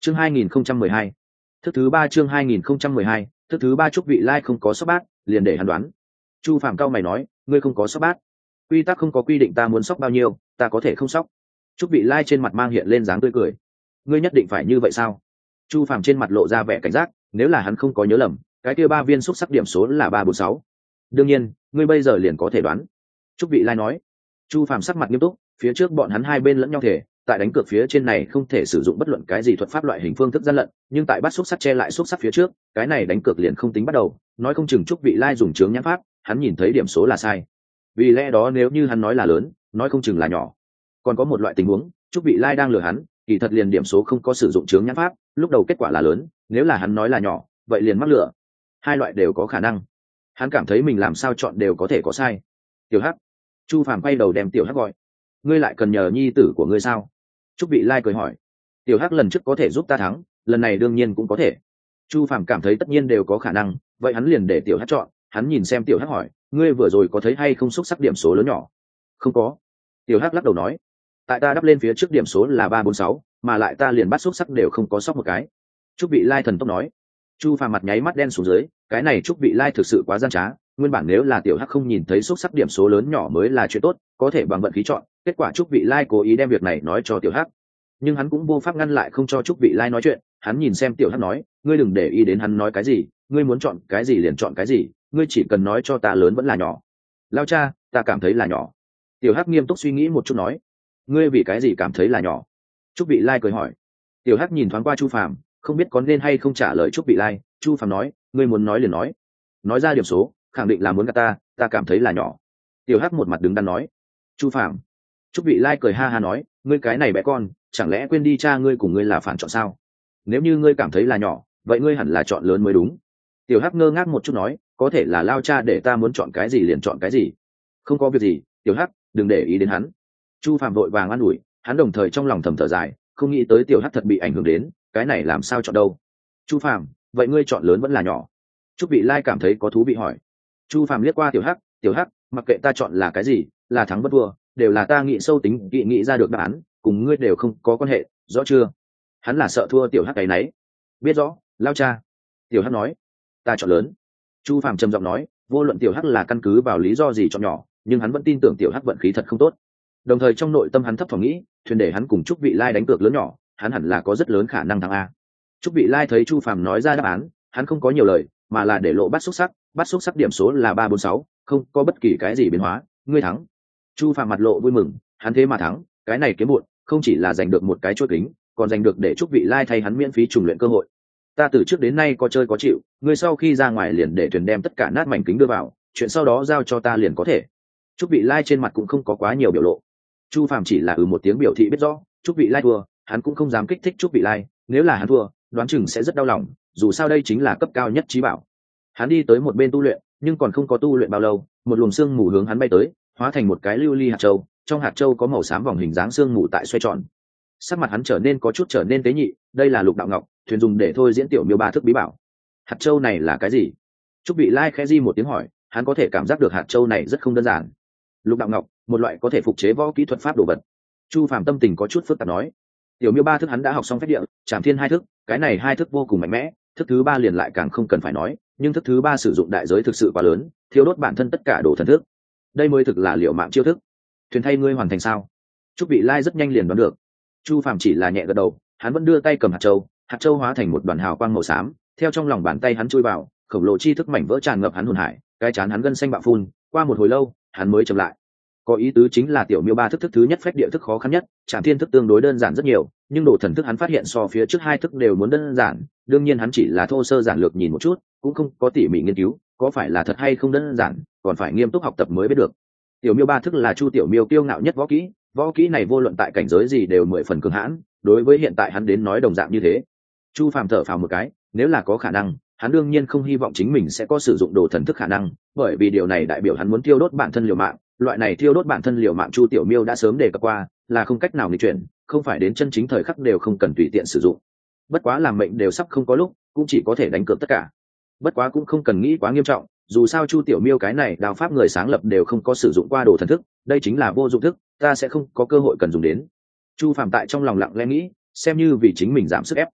Chương 2012. Thức thứ ba chương 2012, thức thứ ba Trúc Vị Lai không có sóc bát, liền để hắn đoán. Chu Phàm cao mày nói, ngươi không có sóc bát. Quy tắc không có quy định ta muốn sóc bao nhiêu, ta có thể không sóc. Trúc Vị Lai trên mặt mang hiện lên dáng tươi cười. Ngươi nhất định phải như vậy sao? Chu Phàm trên mặt lộ ra vẻ cảnh giác, nếu là hắn không có nhớ lầm, cái kia 3 viên xúc sắc điểm số là 346. Đương nhiên, ngươi bây giờ liền có thể đoán. Trúc Vị Lai nói. Chu Phàm sắc mặt nghiêm túc, phía trước bọn hắn hai bên lẫn nhau thể, tại đánh cược phía trên này không thể sử dụng bất luận cái gì thuật pháp loại hình phương thức gian lận, nhưng tại bắt xúc sắc che lại xúc sắc phía trước, cái này đánh cược liền không tính bắt đầu, nói không chừng Trúc Vị Lai dùng chướng nhãn pháp, hắn nhìn thấy điểm số là sai. Vì lẽ đó nếu như hắn nói là lớn, nói không chừng là nhỏ. Còn có một loại tình huống, Trúc Vị Lai đang lừa hắn, kỳ thật liền điểm số không có sử dụng chướng nhãn pháp, lúc đầu kết quả là lớn, nếu là hắn nói là nhỏ, vậy liền mắc lừa. Hai loại đều có khả năng. Hắn cảm thấy mình làm sao chọn đều có thể có sai. Tiểu Hắc. Chu Phàm quay đầu đem Tiểu Hắc gọi. Ngươi lại cần nhờ nhi tử của ngươi sao? Trúc Vị Lai cười hỏi. Tiểu Hắc lần trước có thể giúp ta thắng, lần này đương nhiên cũng có thể. Chu Phàm cảm thấy tất nhiên đều có khả năng, vậy hắn liền để Tiểu Hắc chọn. Hắn nhìn xem Tiểu Hắc hỏi, ngươi vừa rồi có thấy hay không xúc sắc điểm số lớn nhỏ? Không có. Tiểu Hắc lắc đầu nói, tại ta đắp lên phía trước điểm số là 346, mà lại ta liền bắt xúc sắc đều không có sóc một cái. Trúc Vị Lai thần tốc nói. Chu Phàm mặt nháy mắt đen xuống dưới, cái này Trúc Vị Lai thực sự quá gian trá, nguyên bản nếu là Tiểu Hắc không nhìn thấy xúc sắc điểm số lớn nhỏ mới là chuyện tốt, có thể bằng vận khí chọn, kết quả Trúc Vị Lai cố ý đem việc này nói cho Tiểu Hắc. Nhưng hắn cũng vô pháp ngăn lại không cho Trúc Vị Lai nói chuyện, hắn nhìn xem Tiểu Hắc nói, ngươi đừng để ý đến hắn nói cái gì, ngươi muốn chọn cái gì liền chọn cái gì, ngươi chỉ cần nói cho ta lớn vẫn là nhỏ. Lao cha, ta cảm thấy là nhỏ. Tiểu Hắc nghiêm túc suy nghĩ một chút nói, ngươi vì cái gì cảm thấy là nhỏ? Trúc Vị Lai cười hỏi. Tiểu Hắc nhìn thoáng qua Chu Phàm, không biết có nên hay không trả lời Trúc Vị Lai. Chu Phàm nói, ngươi muốn nói liền nói ra điểm số, khẳng định là muốn gạt ta cảm thấy là nhỏ. Tiểu Hắc một mặt đứng đắn nói. Chu Phàm. Trúc Vị Lai cười ha ha nói, ngươi cái này bé con, chẳng lẽ quên đi cha ngươi cùng ngươi là phản chọn sao? Nếu như ngươi cảm thấy là nhỏ, vậy ngươi hẳn là chọn lớn mới đúng. Tiểu Hắc ngơ ngác một chút nói, có thể là Lao cha để ta muốn chọn cái gì liền chọn cái gì. Không có việc gì, Tiểu Hắc, đừng để ý đến hắn. Chu Phàm vội vàng an ủi, hắn đồng thời trong lòng thầm thở dài, không nghĩ tới Tiểu Hắc thật bị ảnh hưởng đến, cái này làm sao chọn đâu. Chu Phàm, vậy ngươi chọn lớn vẫn là nhỏ? Trúc Vị Lai cảm thấy có thú vị hỏi. Chu Phàm liếc qua Tiểu Hắc, mặc kệ ta chọn là cái gì, là thắng bất thua, đều là ta nghĩ sâu tính nghĩ ra được đáp án, cùng ngươi đều không có quan hệ, rõ chưa? Hắn là sợ thua Tiểu Hắc cái nấy. Biết rõ, Lao cha. Tiểu Hắc nói, ta chọn lớn. Chu Phàm trầm giọng nói, vô luận Tiểu Hắc là căn cứ vào lý do gì chọn nhỏ, nhưng hắn vẫn tin tưởng Tiểu Hắc vận khí thật không tốt. Đồng thời trong nội tâm hắn thấp thỏm nghĩ, thuyền để hắn cùng Trúc Vị Lai đánh cược lớn nhỏ, hắn hẳn là có rất lớn khả năng thắng a. Trúc Vị Lai thấy Chu Phàm nói ra đáp án, hắn không có nhiều lời, mà là để lộ bắt xúc sắc điểm số là 346, không có bất kỳ cái gì biến hóa, ngươi thắng. Chu Phàm mặt lộ vui mừng, hắn thế mà thắng, cái này kiếm bụn, không chỉ là giành được một cái chuôi kính, còn giành được để Trúc Vị Lai thay hắn miễn phí trùng luyện cơ hội. Ta từ trước đến nay có chơi có chịu, ngươi sau khi ra ngoài liền để thuyền đem tất cả nát mảnh kính đưa vào, chuyện sau đó giao cho ta liền có thể. Trúc Vị Lai trên mặt cũng không có quá nhiều biểu lộ. Chu Phàm chỉ là một tiếng biểu thị biết rõ, Trúc Vị Lai thua, hắn cũng không dám kích thích Trúc Vị Lai, nếu là hắn thua, đoán chừng sẽ rất đau lòng, dù sao đây chính là cấp cao nhất trí bảo. Hắn đi tới một bên tu luyện, nhưng còn không có tu luyện bao lâu, một luồng sương mù hướng hắn bay tới, hóa thành một cái lưu ly hạt châu, trong hạt châu có màu xám vòng hình dáng sương mù tại xoay tròn. Sắc mặt hắn trở nên tế nhị, đây là Lục Đạo Ngọc, thuyền dùng để thôi diễn tiểu miêu ba thức bí bảo. Hạt châu này là cái gì? Trúc Vị Lai khẽ di một tiếng hỏi, hắn có thể cảm giác được hạt châu này rất không đơn giản. Lục Đạo Ngọc, một loại có thể phục chế võ kỹ thuật pháp đồ vật. Chu Phàm tâm tình có chút phức tạp nói, tiểu miêu ba thức hắn đã học xong phép địa, Trảm Thiên hai thức, cái này hai thức vô cùng mạnh mẽ, thức thứ ba liền lại càng không cần phải nói, nhưng thức thứ ba sử dụng đại giới thực sự quá lớn, thiếu đốt bản thân tất cả đồ thần thức, đây mới thực là liệu mạng chiêu thức. Thuyền thay ngươi hoàn thành sao? Trúc Vị Lai rất nhanh liền đoán được. Chu Phàm chỉ là nhẹ gật đầu, hắn vẫn đưa tay cầm hạt châu hóa thành một đoàn hào quang màu xám, theo trong lòng bàn tay hắn chui vào, khổng lồ chi thức mảnh vỡ tràn ngập hắn hồn hải, cái chán hắn gân xanh bạo phun, qua một hồi lâu, hắn mới chậm lại. Có ý tứ chính là tiểu miêu ba thức thứ nhất phép địa thức khó khăn nhất, Trảm Thiên thức tương đối đơn giản rất nhiều, nhưng đồ thần thức hắn phát hiện so phía trước hai thức đều muốn đơn giản, đương nhiên hắn chỉ là thô sơ giản lược nhìn một chút, cũng không có tỉ mỉ nghiên cứu, có phải là thật hay không đơn giản, còn phải nghiêm túc học tập mới biết được. Tiểu miêu ba thức là Chu Tiểu Miêu kiêu ngạo nhất võ kỹ này vô luận tại cảnh giới gì đều 10 phần cường hãn, đối với hiện tại hắn đến nói đồng dạng như thế. Chu Phàm thở phào một cái, nếu là có khả năng, hắn đương nhiên không hy vọng chính mình sẽ có sử dụng đồ thần thức khả năng, bởi vì điều này đại biểu hắn muốn thiêu đốt bản thân liều mạng, loại này thiêu đốt bản thân liều mạng Chu Tiểu Miêu đã sớm đề cập qua, là không cách nào nghịch chuyển, không phải đến chân chính thời khắc đều không cần tùy tiện sử dụng. Bất quá làm mệnh đều sắp không có lúc, cũng chỉ có thể đánh cược tất cả. Bất quá cũng không cần nghĩ quá nghiêm trọng, dù sao Chu Tiểu Miêu cái này đao pháp người sáng lập đều không có sử dụng qua đồ thần thức, đây chính là vô dụng thức, ta sẽ không có cơ hội cần dùng đến. Chu Phàm tại trong lòng lặng lẽ nghĩ, xem như vì chính mình giảm sức ép.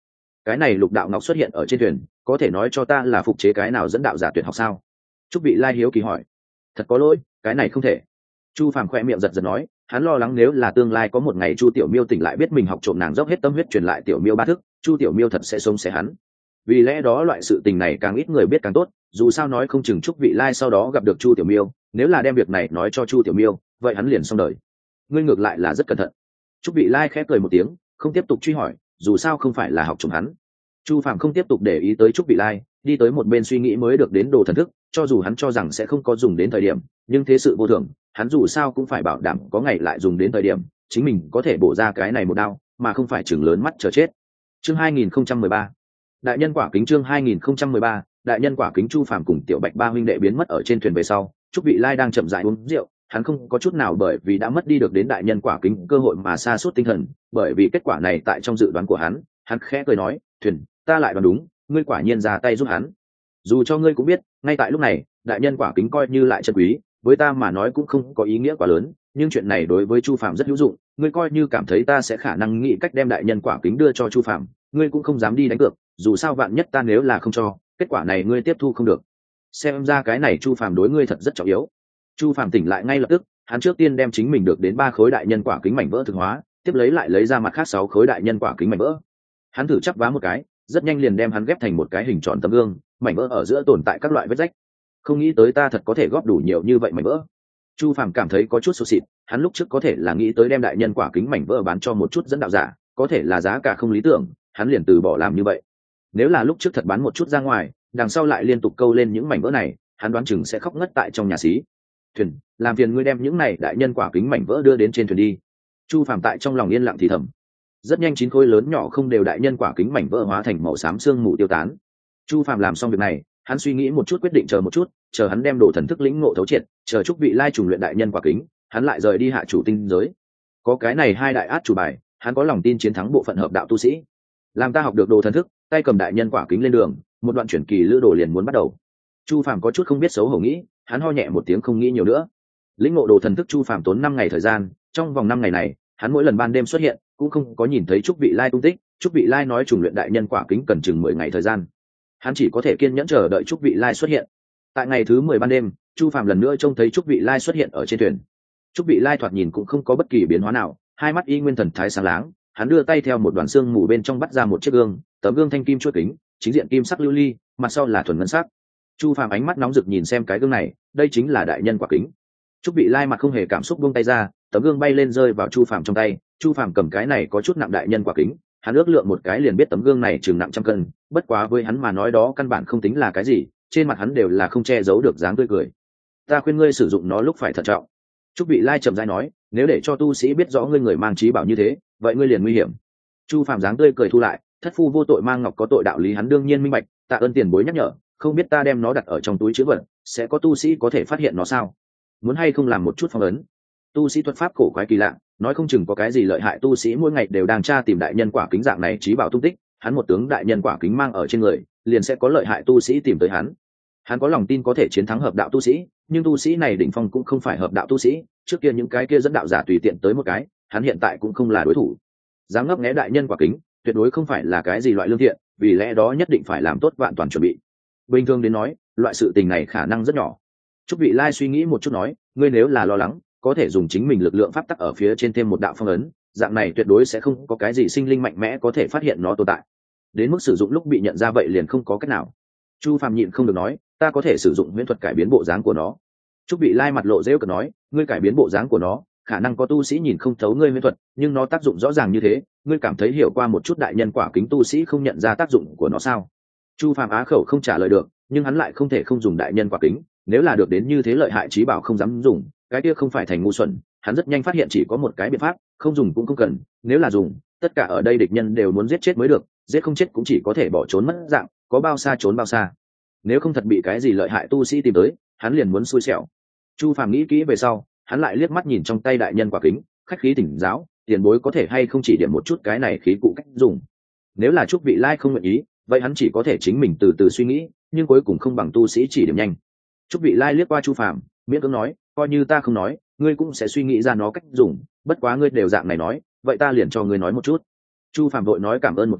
cái này lục đạo ngọc xuất hiện ở trên thuyền, có thể nói cho ta là phục chế cái nào dẫn đạo giả tuyệt học sao? Trúc Vị Lai hiếu kỳ hỏi. Thật có lỗi, cái này không thể. Chu Phàm khoe miệng giật giật nói, hắn lo lắng nếu là tương lai có một ngày Chu Tiểu Miêu tỉnh lại biết mình học trộm nàng dốc hết tâm huyết truyền lại Tiểu Miêu ba thức, Chu Tiểu Miêu thật sẽ sống xé hắn. Vì lẽ đó loại sự tình này càng ít người biết càng tốt, dù sao nói không chừng Trúc Vị Lai sau đó gặp được Chu Tiểu Miêu, nếu là đem việc này nói cho Chu Tiểu Miêu, vậy hắn liền xong đời. Ngươi ngược lại là rất cẩn thận. Trúc Vị Lai khẽ cười một tiếng, không tiếp tục truy hỏi, dù sao không phải là học trộm hắn. Chu Phàm không tiếp tục để ý tới Trúc Vị Lai, đi tới một bên suy nghĩ mới được đến đồ thần thức, cho dù hắn cho rằng sẽ không có dùng đến thời điểm, nhưng thế sự vô thường, hắn dù sao cũng phải bảo đảm có ngày lại dùng đến thời điểm, chính mình có thể bổ ra cái này một đao, mà không phải chừng lớn mắt chờ chết. Chương 2013. Đại nhân quả kính. Chương 2013. Đại nhân quả kính. Chu Phàm cùng Tiểu Bạch ba huynh đệ biến mất ở trên thuyền về sau, Trúc Vị Lai đang chậm rãi uống rượu, hắn không có chút nào bởi vì đã mất đi được đến đại nhân quả kính cơ hội mà sa sút tinh thần, bởi vì kết quả này tại trong dự đoán của hắn khẽ cười nói, "Thuyền, ta lại đoán đúng, ngươi quả nhiên ra tay giúp hắn. Dù cho ngươi cũng biết, ngay tại lúc này, đại nhân quả kính coi như lại chân quý, với ta mà nói cũng không có ý nghĩa quá lớn, nhưng chuyện này đối với Chu Phàm rất hữu dụng, ngươi coi như cảm thấy ta sẽ khả năng nghĩ cách đem đại nhân quả kính đưa cho Chu Phàm, ngươi cũng không dám đi đánh cược, dù sao vạn nhất ta nếu là không cho, kết quả này ngươi tiếp thu không được. Xem ra cái này Chu Phàm đối ngươi thật rất trọng yếu." Chu Phàm tỉnh lại ngay lập tức, hắn trước tiên đem chính mình được đến 3 khối đại nhân quả kính mảnh vỡ thực hóa, tiếp lấy lại lấy ra mặt khác 6 khối đại nhân quả kính mảnh vỡ. Hắn thử chắp vá một cái, rất nhanh liền đem hắn ghép thành một cái hình tròn tấm gương, mảnh vỡ ở giữa tồn tại các loại vết rách. Không nghĩ tới ta thật có thể góp đủ nhiều như vậy mảnh vỡ. Chu Phàm cảm thấy có chút sốt xịt, hắn lúc trước có thể là nghĩ tới đem đại nhân quả kính mảnh vỡ bán cho một chút dẫn đạo giả, có thể là giá cả không lý tưởng, hắn liền từ bỏ làm như vậy. Nếu là lúc trước thật bán một chút ra ngoài, đằng sau lại liên tục câu lên những mảnh vỡ này, hắn đoán chừng sẽ khóc ngất tại trong nhà xí. "Thuyền, làm phiền ngươi đem những này đại nhân quả kính mảnh vỡ đưa đến trên thuyền đi." Chu Phàm tại trong lòng yên lặng thì thầm. Rất nhanh 9 khối lớn nhỏ không đều đại nhân quả kính mảnh vỡ hóa thành màu xám sương mù tiêu tán. Chu Phàm làm xong việc này, hắn suy nghĩ một chút quyết định chờ một chút, chờ hắn đem đồ thần thức lĩnh ngộ thấu triệt, chờ Trúc Vị Lai trùng luyện đại nhân quả kính, hắn lại rời đi hạ chủ tinh giới. Có cái này 2 đại át chủ bài, hắn có lòng tin chiến thắng bộ phận hợp đạo tu sĩ. Làm ta học được đồ thần thức, tay cầm đại nhân quả kính lên đường, một đoạn chuyển kỳ lữ đồ liền muốn bắt đầu. Chu Phàm có chút không biết xấu hổ nghĩ, hắn ho nhẹ một tiếng không nghĩ nhiều nữa. Lĩnh ngộ đồ thần thức Chu Phàm tốn 5 ngày thời gian, trong vòng 5 ngày này, hắn mỗi lần ban đêm xuất hiện, cũng không có nhìn thấy Trúc Vị Lai tung tích. Trúc Vị Lai nói trùng luyện đại nhân quả kính cần chừng 10 ngày thời gian, hắn chỉ có thể kiên nhẫn chờ đợi Trúc Vị Lai xuất hiện. Tại ngày thứ 10 ban đêm, Chu Phàm lần nữa trông thấy Trúc Vị Lai xuất hiện ở trên thuyền. Trúc Vị Lai thoạt nhìn cũng không có bất kỳ biến hóa nào, hai mắt y nguyên thần thái sáng láng, hắn đưa tay theo một đoàn xương mù bên trong bắt ra một chiếc gương, tấm gương thanh kim chuỗi kính, chính diện kim sắc lưu ly, mặt sau là thuần ngân sắc. Chu Phàm ánh mắt nóng rực nhìn xem cái gương này, đây chính là đại nhân quả kính. Trúc Vị Lai mặt không hề cảm xúc buông tay ra, tấm gương bay lên rơi vào Chu Phàm trong tay. Chu Phàm cầm cái này có chút nặng đại nhân quả kính, hắn ước lượng một cái liền biết tấm gương này chừng nặng trăm cân, bất quá với hắn mà nói đó căn bản không tính là cái gì, trên mặt hắn đều là không che giấu được dáng tươi cười. "Ta khuyên ngươi sử dụng nó lúc phải thận trọng." Trúc Vị Lai trầm rãi nói, "Nếu để cho tu sĩ biết rõ ngươi người mang trí bảo như thế, vậy ngươi liền nguy hiểm." Chu Phàm dáng tươi cười thu lại, thất phu vô tội mang ngọc có tội đạo lý hắn đương nhiên minh bạch, tạ ơn tiền bối nhắc nhở, không biết ta đem nó đặt ở trong túi trữ vật, sẽ có tu sĩ có thể phát hiện nó sao? Muốn hay không làm một chút phong ấn? Tu sĩ thuật pháp cổ quái kỳ lạ, nói không chừng có cái gì lợi hại tu sĩ mỗi ngày đều đang tra tìm đại nhân quả kính dạng này trí bảo tung tích, hắn một tướng đại nhân quả kính mang ở trên người, liền sẽ có lợi hại tu sĩ tìm tới hắn. Hắn có lòng tin có thể chiến thắng hợp đạo tu sĩ, nhưng tu sĩ này đỉnh phong cũng không phải hợp đạo tu sĩ, trước kia những cái kia dẫn đạo giả tùy tiện tới một cái, hắn hiện tại cũng không là đối thủ. Dám ngấp nghé đại nhân quả kính, tuyệt đối không phải là cái gì loại lương thiện, vì lẽ đó nhất định phải làm tốt vạn toàn chuẩn bị. Bình thường đến nói, loại sự tình này khả năng rất nhỏ. Trúc Vị Lai suy nghĩ một chút nói, ngươi nếu là lo lắng, có thể dùng chính mình lực lượng pháp tắc ở phía trên thêm một đạo phong ấn, dạng này tuyệt đối sẽ không có cái gì sinh linh mạnh mẽ có thể phát hiện nó tồn tại. Đến mức sử dụng lúc bị nhận ra vậy liền không có cách nào. Chu Phàm nhịn không được nói, ta có thể sử dụng huyễn thuật cải biến bộ dáng của nó. Trúc Vị Lai mặt lộ rêu cợt nói, ngươi cải biến bộ dáng của nó, khả năng có tu sĩ nhìn không thấu ngươi huyễn thuật, nhưng nó tác dụng rõ ràng như thế, ngươi cảm thấy hiểu qua một chút đại nhân quả kính tu sĩ không nhận ra tác dụng của nó sao? Chu Phàm á khẩu không trả lời được, nhưng hắn lại không thể không dùng đại nhân quả kính, nếu là được đến như thế lợi hại trí bảo không dám dùng, cái kia không phải thành ngu xuẩn. Hắn rất nhanh phát hiện chỉ có một cái biện pháp, không dùng cũng không cần, nếu là dùng, tất cả ở đây địch nhân đều muốn giết chết mới được, giết không chết cũng chỉ có thể bỏ trốn mất dạng, có bao xa trốn bao xa. Nếu không thật bị cái gì lợi hại tu sĩ tìm tới, hắn liền muốn xui xẻo. Chu Phàm nghĩ kỹ về sau, hắn lại liếc mắt nhìn trong tay đại nhân quả kính, khách khí tỉnh giáo, tiền bối có thể hay không chỉ điểm một chút cái này khí cụ cách dùng. Nếu là Trúc Vị Lai không nguyện ý, vậy hắn chỉ có thể chính mình từ từ suy nghĩ, nhưng cuối cùng không bằng tu sĩ chỉ điểm nhanh. Trúc Vị Lai liếc qua Chu Phàm, miễn cưỡng nói, coi như ta không nói, ngươi cũng sẽ suy nghĩ ra nó cách dùng, bất quá ngươi đều dạng này nói, vậy ta liền cho ngươi nói một chút. Chu Phàm vội nói cảm ơn một tiếng,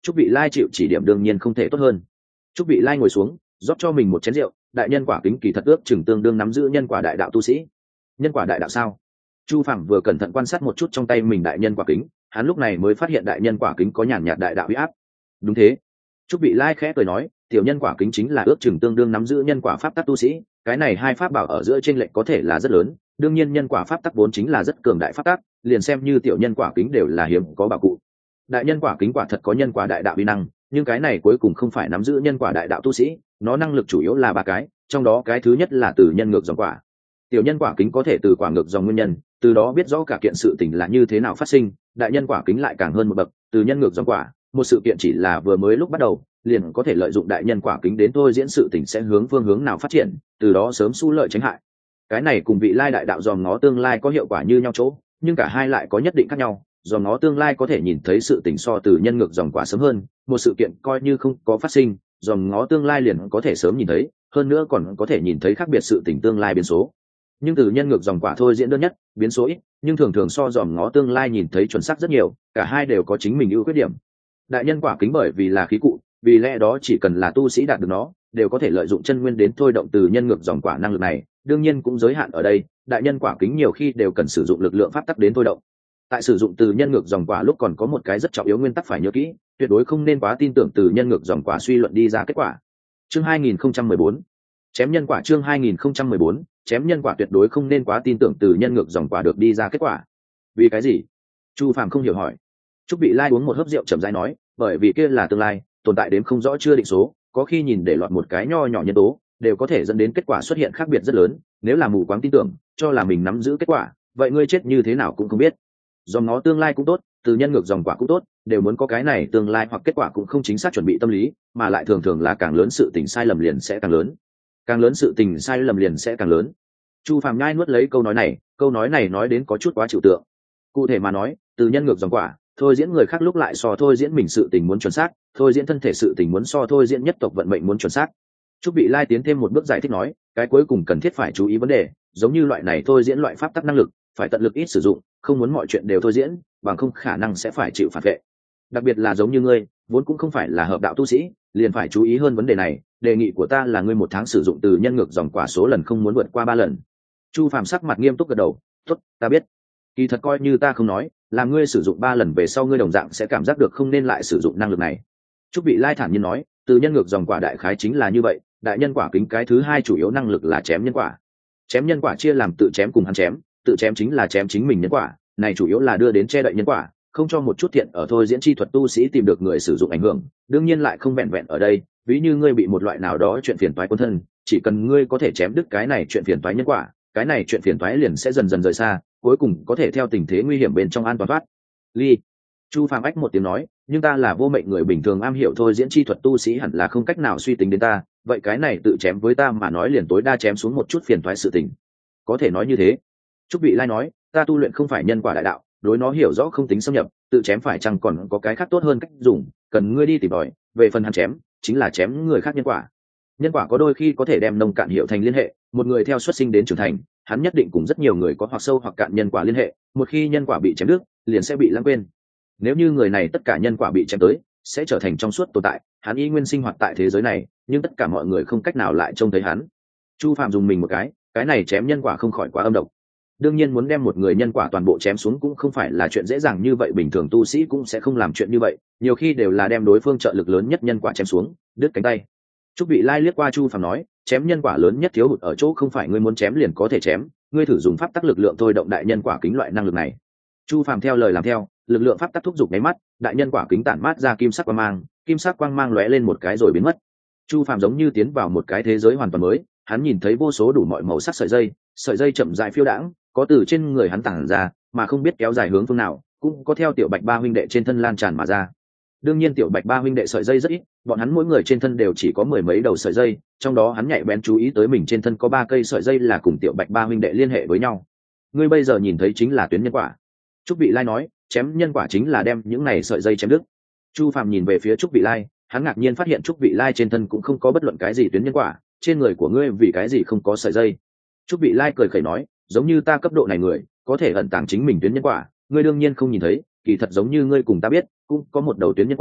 Trúc Vị Lai chịu chỉ điểm đương nhiên không thể tốt hơn. Trúc Vị Lai ngồi xuống, rót cho mình một chén rượu. Đại nhân quả kính kỳ thật ước chừng tương đương nắm giữ nhân quả đại đạo tu sĩ. Nhân quả đại đạo sao? Chu Phạm vừa cẩn thận quan sát một chút trong tay mình đại nhân quả kính, hắn lúc này mới phát hiện đại nhân quả kính có nhàn nhạt đại đạo uy áp. Đúng thế. Trúc Vị Lai khẽ cười nói, tiểu nhân quả kính chính là ước chừng tương đương nắm giữ nhân quả pháp tắc tu sĩ, cái này hai pháp bảo ở giữa chênh lệch có thể là rất lớn, đương nhiên nhân quả pháp tắc vốn chính là rất cường đại pháp tắc, liền xem như tiểu nhân quả kính đều là hiếm có bảo cụ. Đại nhân quả kính quả thật có nhân quả đại đạo uy năng, nhưng cái này cuối cùng không phải nắm giữ nhân quả đại đạo tu sĩ, nó năng lực chủ yếu là ba cái, trong đó cái thứ nhất là từ nhân ngược dòng quả. Tiểu nhân quả kính có thể từ quả ngược dòng nguyên nhân, từ đó biết rõ cả kiện sự tình là như thế nào phát sinh. Đại nhân quả kính lại càng hơn một bậc, từ nhân ngược dòng quả, một sự kiện chỉ là vừa mới lúc bắt đầu liền có thể lợi dụng đại nhân quả kính đến thôi diễn sự tình sẽ hướng phương hướng nào phát triển, từ đó sớm xu lợi tránh hại. Cái này cùng vị lai đại đạo dòm ngó tương lai có hiệu quả như nhau chỗ, nhưng cả hai lại có nhất định khác nhau. Dòm ngó tương lai có thể nhìn thấy sự tình so từ nhân ngược dòng quả sớm hơn, một sự kiện coi như không có phát sinh, dòm ngó tương lai liền có thể sớm nhìn thấy, hơn nữa còn có thể nhìn thấy khác biệt sự tình tương lai biến số. Nhưng từ nhân ngược dòng quả thôi diễn đơn nhất, biến số ít, nhưng thường thường so dòm ngó tương lai nhìn thấy chuẩn xác rất nhiều, cả hai đều có chính mình ưu khuyết điểm. Đại nhân quả kính bởi vì là khí cụ, vì lẽ đó chỉ cần là tu sĩ đạt được nó đều có thể lợi dụng chân nguyên đến thôi động từ nhân ngược dòng quả năng lực này, đương nhiên cũng giới hạn ở đây, đại nhân quả kính nhiều khi đều cần sử dụng lực lượng pháp tắc đến thôi động. Tại sử dụng từ nhân ngược dòng quả lúc còn có một cái rất trọng yếu nguyên tắc phải nhớ kỹ, tuyệt đối không nên quá tin tưởng từ nhân ngược dòng quả suy luận đi ra kết quả. Chương 2014 chém nhân quả. Chương 2014 chém nhân quả, tuyệt đối không nên quá tin tưởng từ nhân ngược dòng quả được đi ra kết quả. Vì cái gì? Chu Phàm không hiểu hỏi. Trúc Bị Lai uống một hớp rượu chậm rãi nói, bởi vì kia là tương lai, tồn tại đến không rõ chưa định số, có khi nhìn để lọt một cái nho nhỏ nhân tố đều có thể dẫn đến kết quả xuất hiện khác biệt rất lớn. Nếu là mù quáng tin tưởng, cho là mình nắm giữ kết quả, vậy ngươi chết như thế nào cũng không biết. Dòng nó tương lai cũng tốt, từ nhân ngược dòng quả cũng tốt, đều muốn có cái này tương lai hoặc kết quả cũng không chính xác chuẩn bị tâm lý, mà lại thường thường là càng lớn sự tình sai lầm liền sẽ càng lớn, càng lớn sự tình sai lầm liền sẽ càng lớn. Chu Phàm nhai nuốt lấy câu nói này nói đến có chút quá trừu tượng. Cụ thể mà nói, từ nhân ngược dòng quả, thôi diễn người khác lúc lại so thôi diễn mình sự tình muốn chuẩn xác, thôi diễn thân thể sự tình muốn so thôi diễn nhất tộc vận mệnh muốn chuẩn xác. Trúc Bị Lai tiến thêm một bước giải thích nói, cái cuối cùng cần thiết phải chú ý vấn đề, giống như loại này thôi diễn loại pháp tắc năng lực, phải tận lực ít sử dụng, không muốn mọi chuyện đều thôi diễn, bằng không khả năng sẽ phải chịu phản vệ. Đặc biệt là giống như ngươi, vốn cũng không phải là hợp đạo tu sĩ, liền phải chú ý hơn vấn đề này. Đề nghị của ta là ngươi một tháng sử dụng từ nhân ngược dòng quả số lần không muốn vượt qua 3 lần. Chu Phàm sắc mặt nghiêm túc gật đầu, tốt, ta biết. Kỳ thật coi như ta không nói, làm ngươi sử dụng 3 lần về sau ngươi đồng dạng sẽ cảm giác được không nên lại sử dụng năng lực này. Trúc Bị Lai thản nhiên nói, từ nhân ngược dòng quả đại khái chính là như vậy, đại nhân quả kính cái thứ hai chủ yếu năng lực là chém nhân quả. Chém nhân quả chia làm tự chém cùng hắn chém, tự chém chính là chém chính mình nhân quả, này chủ yếu là đưa đến che đậy nhân quả, không cho một chút thiện ở thôi diễn chi thuật tu sĩ tìm được người sử dụng ảnh hưởng. Đương nhiên lại không vẹn vẹn ở đây, ví như ngươi bị một loại nào đó chuyện phiền toái quân thân, chỉ cần ngươi có thể chém đứt cái này chuyện phiền toái nhân quả, cái này chuyện phiền toái liền sẽ dần dần rời xa, cuối cùng có thể theo tình thế nguy hiểm bên trong an toàn thoát ly. Chu Phàm ách một tiếng nói, nhưng ta là vô mệnh người bình thường am hiểu thôi diễn chi thuật tu sĩ hẳn là không cách nào suy tính đến ta, vậy cái này tự chém với ta mà nói liền tối đa chém xuống một chút phiền toái sự tình. Có thể nói như thế. Trúc Bị Lai nói, ta tu luyện không phải nhân quả đại đạo, đối nó hiểu rõ không tính xâm nhập, tự chém phải chăng còn có cái khác tốt hơn cách dùng, cần ngươi đi tìm tòi. Về phần hắn chém, chính là chém người khác nhân quả. Nhân quả có đôi khi có thể đem nông cạn hiểu thành liên hệ, một người theo xuất sinh đến trưởng thành, hắn nhất định cùng rất nhiều người có hoặc sâu hoặc cạn nhân quả liên hệ, một khi nhân quả bị chém đứt, liền sẽ bị lãng quên. Nếu như người này tất cả nhân quả bị chém tới, sẽ trở thành trong suốt tồn tại, hắn y nguyên sinh hoạt tại thế giới này, nhưng tất cả mọi người không cách nào lại trông thấy hắn. Chu Phạm dùng mình một cái này chém nhân quả không khỏi quá âm độc. Đương nhiên muốn đem một người nhân quả toàn bộ chém xuống cũng không phải là chuyện dễ dàng như vậy, bình thường tu sĩ cũng sẽ không làm chuyện như vậy, nhiều khi đều là đem đối phương trợ lực lớn nhất nhân quả chém xuống, đứt cánh tay. Trúc Bị Lai liếc qua Chu Phàm nói, chém nhân quả lớn nhất thiếu hụt ở chỗ không phải ngươi muốn chém liền có thể chém, ngươi thử dùng pháp tắc lực lượng thôi động đại nhân quả kính loại năng lực này. Chu Phàm theo lời làm theo, lực lượng pháp tắc thúc giục nháy mắt, đại nhân quả kính tản mát ra kim sắc quang mang lóe lên một cái rồi biến mất. Chu Phàm giống như tiến vào một cái thế giới hoàn toàn mới, hắn nhìn thấy vô số đủ mọi màu sắc sợi dây chậm rãi phiêu đãng, có từ trên người hắn tản ra, mà không biết kéo dài hướng phương nào, cũng có theo Tiểu Bạch ba huynh đệ trên thân lan tràn mà ra. Đương nhiên Tiểu Bạch ba huynh đệ sợi dây rất ít, bọn hắn mỗi người trên thân đều chỉ có 10 mấy đầu sợi dây, trong đó hắn nhạy bén chú ý tới mình trên thân có 3 cây sợi dây là cùng Tiểu Bạch ba huynh đệ liên hệ với nhau. Ngươi bây giờ nhìn thấy chính là tuyến nhân quả. Trúc Bị Lai nói, chém nhân quả chính là đem những này sợi dây chém đứt. Chu Phàm nhìn về phía Trúc Bị Lai, hắn ngạc nhiên phát hiện Trúc Bị Lai trên thân cũng không có bất luận cái gì tuyến nhân quả, trên người của ngươi vì cái gì không có sợi dây? Trúc Bị Lai cười khẩy nói, giống như ta cấp độ này người, có thể ẩn tàng chính mình tuyến nhân quả, ngươi đương nhiên không nhìn thấy, kỳ thật giống như ngươi cùng ta biết, cũng có một đầu tuyến nhân quả,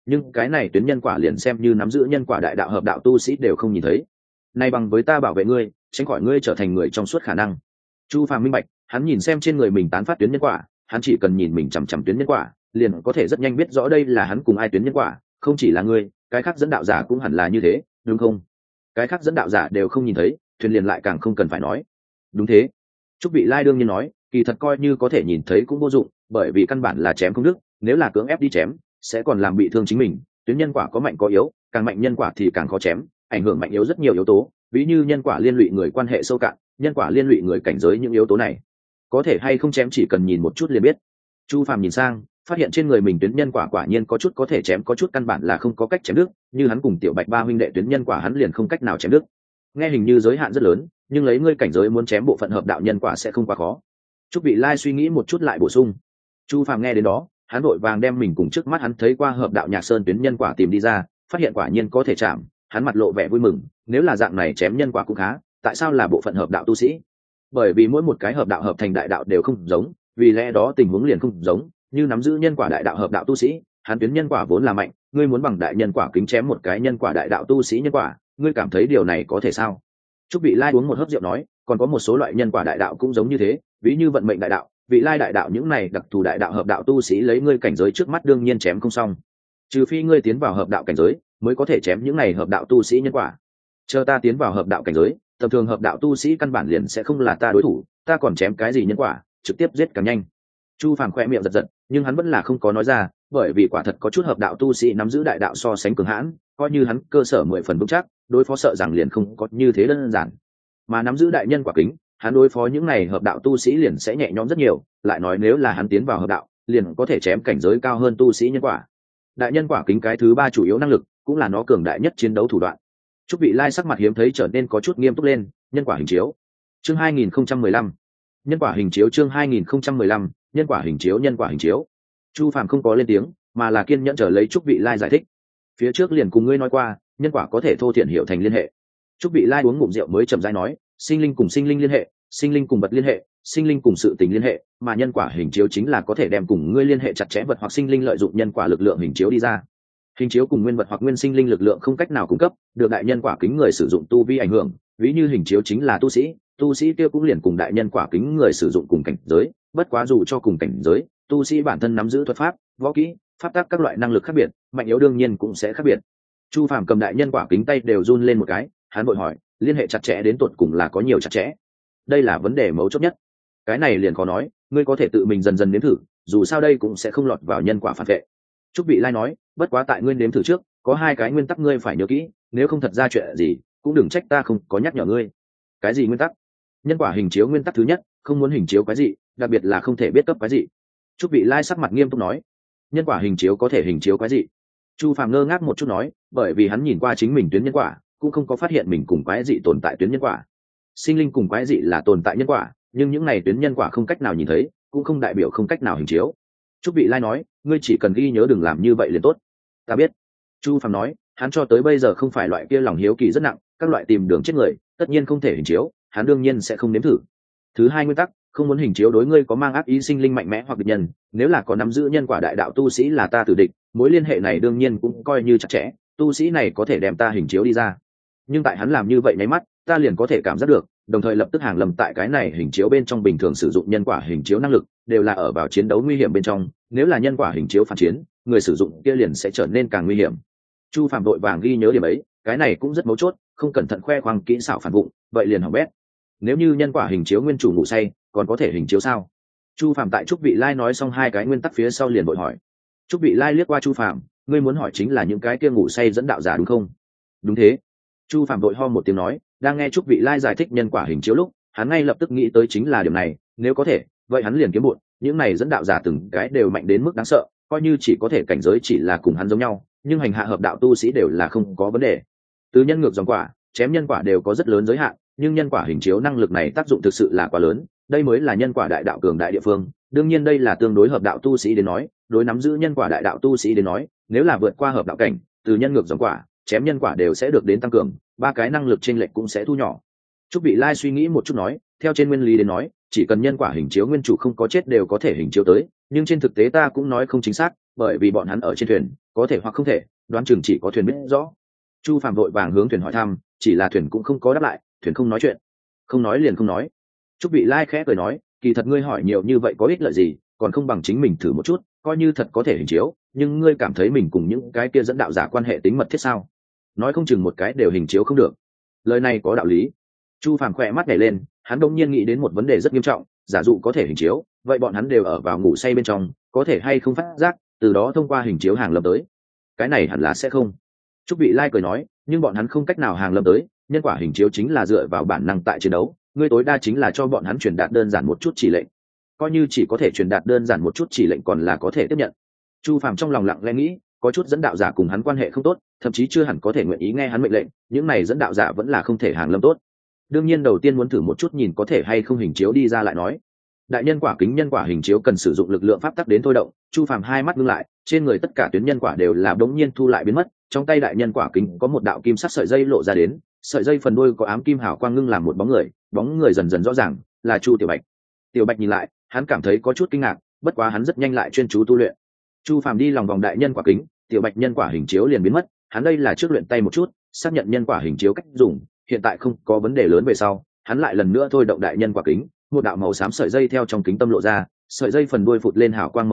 nhưng cái này tuyến nhân quả liền xem như nắm giữ nhân quả đại đạo hợp đạo tu sĩ đều không nhìn thấy. Nay bằng với ta bảo vệ ngươi, tránh khỏi ngươi trở thành người trong suốt khả năng. Chu Phàm minh bạch, hắn nhìn xem trên người mình tán phát tuyến nhân quả, hắn chỉ cần nhìn mình chằm chằm tuyến nhân quả, liền có thể rất nhanh biết rõ đây là hắn cùng ai tuyến nhân quả, không chỉ là ngươi, cái khác dẫn đạo giả cũng hẳn là như thế, đúng không? Cái khác dẫn đạo giả đều không nhìn thấy, thuyền liền lại càng không cần phải nói. Đúng thế. Trúc Vị Lai đương nhiên nói, kỳ thật coi như có thể nhìn thấy cũng vô dụng, bởi vì căn bản là chém không đứt, nếu là cưỡng ép đi chém, sẽ còn làm bị thương chính mình. Tuyến nhân quả có mạnh có yếu, càng mạnh nhân quả thì càng khó chém, ảnh hưởng mạnh yếu rất nhiều yếu tố, ví như nhân quả liên lụy người quan hệ sâu cạn, nhân quả liên lụy người cảnh giới, những yếu tố này có thể hay không chém chỉ cần nhìn một chút liền biết. Chu Phàm nhìn sang, phát hiện trên người mình tuyến nhân quả quả nhiên có chút có thể chém, có chút căn bản là không có cách chém đứt, như hắn cùng Tiểu Bạch ba huynh đệ tuyến nhân quả hắn liền không cách nào chém đứt. Nghe hình như giới hạn rất lớn, nhưng lấy ngươi cảnh giới muốn chém bộ phận hợp đạo nhân quả sẽ không quá khó. Trúc Vị Lai suy nghĩ một chút lại bổ sung. Chu Phàm nghe đến đó, hắn vội vàng đem mình cùng trước mắt hắn thấy qua hợp đạo Nhạc Sơn tuyến nhân quả tìm đi ra, phát hiện quả nhiên có thể chạm, hắn mặt lộ vẻ vui mừng, nếu là dạng này chém nhân quả cũng khá, tại sao là bộ phận hợp đạo tu sĩ? Bởi vì mỗi một cái hợp đạo hợp thành đại đạo đều không giống, vì lẽ đó tình huống liền không giống, như nắm giữ nhân quả đại đạo hợp đạo tu sĩ, hắn tuyến nhân quả vốn là mạnh, ngươi muốn bằng đại nhân quả kính chém một cái nhân quả đại đạo tu sĩ nhân quả, ngươi cảm thấy điều này có thể sao? Trúc Vị Lai uống một hớp rượu nói, còn có một số loại nhân quả đại đạo cũng giống như thế, ví như vận mệnh đại đạo, vị lai đại đạo, những này đặc thù đại đạo hợp đạo tu sĩ lấy ngươi cảnh giới trước mắt đương nhiên chém không xong, trừ phi ngươi tiến vào hợp đạo cảnh giới mới có thể chém những này hợp đạo tu sĩ nhân quả. Chờ ta tiến vào hợp đạo cảnh giới, tầm thường hợp đạo tu sĩ căn bản liền sẽ không là ta đối thủ, ta còn chém cái gì nhân quả, trực tiếp giết càng nhanh. Chu Phàm khoe miệng giật giật, nhưng hắn vẫn là không có nói ra, bởi vì quả thật có chút hợp đạo tu sĩ nắm giữ đại đạo so sánh cường hãn, coi như hắn cơ sở 10 phần vững chắc, đối phó sợ rằng liền không có như thế đơn giản. Mà nắm giữ đại nhân quả kính, hắn đối phó những này hợp đạo tu sĩ liền sẽ nhẹ nhõm rất nhiều, lại nói nếu là hắn tiến vào hợp đạo, liền có thể chém cảnh giới cao hơn tu sĩ nhân quả. Đại nhân quả kính cái thứ ba chủ yếu năng lực, cũng là nó cường đại nhất chiến đấu thủ đoạn. Trúc Vị Lai sắc mặt hiếm thấy trở nên có chút nghiêm túc lên, nhân quả hình chiếu. Chương 2015. Nhân quả hình chiếu chương 2015, nhân quả hình chiếu nhân quả hình chiếu. Chu Phàm không có lên tiếng, mà là kiên nhẫn chờ lấy Trúc Vị Lai giải thích. Phía trước liền cùng ngươi nói qua, nhân quả có thể thô thiển hiểu thành liên hệ. Trúc Vị Lai uống ngụm rượu mới chậm rãi nói, sinh linh cùng sinh linh liên hệ, sinh linh cùng vật liên hệ, sinh linh cùng sự tình liên hệ, mà nhân quả hình chiếu chính là có thể đem cùng ngươi liên hệ chặt chẽ vật hoặc sinh linh lợi dụng nhân quả lực lượng hình chiếu đi ra. Hình chiếu cùng nguyên vật hoặc nguyên sinh linh lực lượng không cách nào cung cấp, được đại nhân quả kính người sử dụng tu vi ảnh hưởng, ví như hình chiếu chính là tu sĩ kia cũng liền cùng đại nhân quả kính người sử dụng cùng cảnh giới, bất quá dù cho cùng cảnh giới, tu sĩ bản thân nắm giữ thuật pháp, võ kỹ, pháp tắc các loại năng lực khác biệt, mạnh yếu đương nhiên cũng sẽ khác biệt. Chu Phàm cầm đại nhân quả kính tay đều run lên một cái, hắn vội hỏi, liên hệ chặt chẽ đến tột cùng là có nhiều chặt chẽ? Đây là vấn đề mấu chốt nhất. Cái này liền khó nói, ngươi có thể tự mình dần dần nếm thử, dù sao đây cũng sẽ không lọt vào nhân quả phản vệ. Trúc Vị Lai nói, bất quá tại ngươi nếm thử trước, có hai cái nguyên tắc ngươi phải nhớ kỹ, nếu không thật ra chuyện gì, cũng đừng trách ta không có nhắc nhở ngươi. Cái gì nguyên tắc? Nhân quả hình chiếu nguyên tắc thứ nhất, không muốn hình chiếu cái gì, đặc biệt là không thể biết cấp cái gì. Trúc Vị Lai sắc mặt nghiêm túc nói, nhân quả hình chiếu có thể hình chiếu cái gì? Chu Phàm ngơ ngác một chút nói, bởi vì hắn nhìn qua chính mình tuyến nhân quả, cũng không có phát hiện mình cùng quái dị tồn tại tuyến nhân quả. Sinh linh cùng quái dị là tồn tại nhân quả, nhưng những này tuyến nhân quả không cách nào nhìn thấy, cũng không đại biểu không cách nào hình chiếu. Trúc Vị Lai nói, ngươi chỉ cần ghi nhớ đừng làm như vậy liền tốt. Ta biết. Chu Phàm nói, hắn cho tới bây giờ không phải loại kia lòng hiếu kỳ rất nặng, các loại tìm đường chết người, tất nhiên không thể hình chiếu, hắn đương nhiên sẽ không nếm thử. Thứ hai nguyên tắc, không muốn hình chiếu đối ngươi có mang ác ý sinh linh mạnh mẽ hoặc địch nhân, nếu là có nắm giữ nhân quả đại đạo tu sĩ là ta tử địch, mối liên hệ này đương nhiên cũng coi như chặt chẽ, tu sĩ này có thể đem ta hình chiếu đi ra. Nhưng tại hắn làm như vậy nháy mắt, ta liền có thể cảm giác được, đồng thời lập tức hàng lầm tại cái này hình chiếu bên trong bình thường sử dụng nhân quả hình chiếu năng lực, đều là ở vào chiến đấu nguy hiểm bên trong, nếu là nhân quả hình chiếu phản chiến, người sử dụng kia liền sẽ trở nên càng nguy hiểm. Chu Phạm đội vàng ghi nhớ điểm ấy, cái này cũng rất mấu chốt, không cẩn thận khoe khoang kỹ xảo phản vụng, vậy liền hỏng bét. Nếu như nhân quả hình chiếu nguyên chủ ngủ say, còn có thể hình chiếu sao? Chu Phạm tại Trúc Vị Lai nói xong hai cái nguyên tắc phía sau liền vội hỏi. Trúc Vị Lai liếc qua Chu Phạm, ngươi muốn hỏi chính là những cái kia ngủ say dẫn đạo giả đúng không? Đúng thế. Chu Phạm vội ho một tiếng nói, đang nghe Trúc Vị Lai giải thích nhân quả hình chiếu lúc, hắn ngay lập tức nghĩ tới chính là điểm này, nếu có thể, vậy hắn liền kiếm bộn, những này dẫn đạo giả từng cái đều mạnh đến mức đáng sợ, coi như chỉ có thể cảnh giới chỉ là cùng hắn giống nhau, nhưng hành hạ hợp đạo tu sĩ đều là không có vấn đề. Từ nhân ngược dòng quả, chém nhân quả đều có rất lớn giới hạn, nhưng nhân quả hình chiếu năng lực này tác dụng thực sự là quá lớn, đây mới là nhân quả đại đạo cường đại địa phương. Đương nhiên đây là tương đối hợp đạo tu sĩ đến nói, đối nắm giữ nhân quả đại đạo tu sĩ đến nói, nếu là vượt qua hợp đạo cảnh, từ nhân ngược dòng quả, chém nhân quả đều sẽ được đến tăng cường, ba cái năng lực chênh lệch cũng sẽ thu nhỏ. Trúc Vị Lai suy nghĩ một chút nói, theo trên nguyên lý đến nói, chỉ cần nhân quả hình chiếu nguyên chủ không có chết đều có thể hình chiếu tới, nhưng trên thực tế ta cũng nói không chính xác, bởi vì bọn hắn ở trên thuyền, có thể hoặc không thể, đoán chừng chỉ có thuyền biết rõ. Chu Phạm vội vàng hướng thuyền hỏi thăm, chỉ là thuyền cũng không có đáp lại, thuyền không nói chuyện. Không nói liền không nói. Trúc Vị Lai khẽ cười nói, kỳ thật ngươi hỏi nhiều như vậy có ích lợi gì, còn không bằng chính mình thử một chút, coi như thật có thể hình chiếu, nhưng ngươi cảm thấy mình cùng những cái kia dẫn đạo giả quan hệ tính mật thiết sao? Nói không chừng một cái đều hình chiếu không được. Lời này có đạo lý. Chu Phàm khỏe mắt nhảy lên, hắn đột nhiên nghĩ đến một vấn đề rất nghiêm trọng, giả dụ có thể hình chiếu, vậy bọn hắn đều ở vào ngủ say bên trong, có thể hay không phát giác, từ đó thông qua hình chiếu hàng lâm tới. Cái này hẳn là sẽ không. Trúc Vị Lai cười nói, nhưng bọn hắn không cách nào hàng lâm tới, nhân quả hình chiếu chính là dựa vào bản năng tại chiến đấu, ngươi tối đa chính là cho bọn hắn truyền đạt đơn giản một chút chỉ lệnh. Coi như chỉ có thể truyền đạt đơn giản một chút chỉ lệnh còn là có thể tiếp nhận. Chu Phàm trong lòng lặng lẽ nghĩ, có chút dẫn đạo giả cùng hắn quan hệ không tốt, thậm chí chưa hẳn có thể nguyện ý nghe hắn mệnh lệnh, những này dẫn đạo giả vẫn là không thể hàng lâm tốt. Đương nhiên đầu tiên muốn thử một chút nhìn có thể hay không hình chiếu đi ra lại nói. Đại nhân quả kính nhân quả hình chiếu cần sử dụng lực lượng pháp tắc đến thôi động, Chu Phàm hai mắt ngưng lại, trên người tất cả tuyến nhân quả đều là đống nhiên thu lại biến mất, trong tay đại nhân quả kính có một đạo kim sắc sợi dây lộ ra đến, sợi dây phần đuôi có ám kim hào quang ngưng làm một bóng người dần dần rõ ràng, là Chu Tiểu Bạch. Tiểu Bạch nhìn lại, hắn cảm thấy có chút kinh ngạc, bất quá hắn rất nhanh lại chuyên chú tu luyện. Chu Phàm đi lòng vòng đại nhân quả kính, Tiểu Bạch nhân quả hình chiếu liền biến mất, hắn đây là trước luyện tay một chút, xác nhận nhân quả hình chiếu cách dùng, hiện tại không có vấn đề lớn về sau, hắn lại lần nữa thôi động đại nhân quả kính, một đạo màu xám sợi dây theo trong kính tâm lộ ra, sợi dây phần đuôi phụt lên hào quang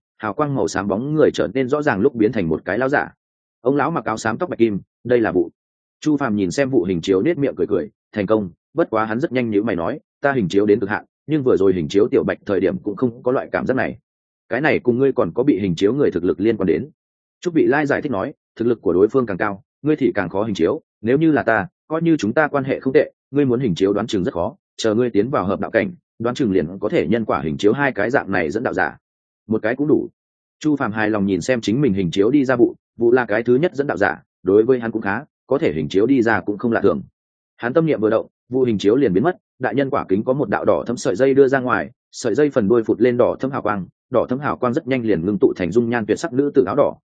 màu xám bóng người trở nên rõ ràng lúc biến thành một cái lão giả. Ông lão mặc áo xám tóc bạch kim, đây là vụ. Chu Phàm nhìn xem vụ hình chiếu nết miệng cười, thành công, bất quá hắn rất nhanh nhíu mày nói, ta hình chiếu đến cực hạn, nhưng vừa rồi hình chiếu Tiểu Bạch thời điểm cũng không có loại cảm giác này. Cái này cùng ngươi còn có bị hình chiếu người thực lực liên quan đến. Trúc Vị Lai giải thích nói, thực lực của đối phương càng cao, ngươi thì càng khó hình chiếu, nếu như là ta, coi như chúng ta quan hệ không tệ, ngươi muốn hình chiếu đoán chừng rất khó, chờ ngươi tiến vào hợp đạo cảnh, đoán chừng liền có thể nhân quả hình chiếu hai cái dạng này dẫn đạo giả. Một cái cũng đủ. Chu Phàm hài lòng nhìn xem chính mình hình chiếu đi ra vụ là cái thứ nhất dẫn đạo giả, đối với hắn cũng khá, có thể hình chiếu đi ra cũng không lạ thường. Hắn tâm niệm vừa động, vụ hình chiếu liền biến mất, đại nhân quả kính có một đạo đỏ thấm sợi dây đưa ra ngoài, sợi dây phần đuôi phụt lên đỏ thấm hào quang rất nhanh liền ngưng tụ thành dung nhan tuyệt sắc nữ tử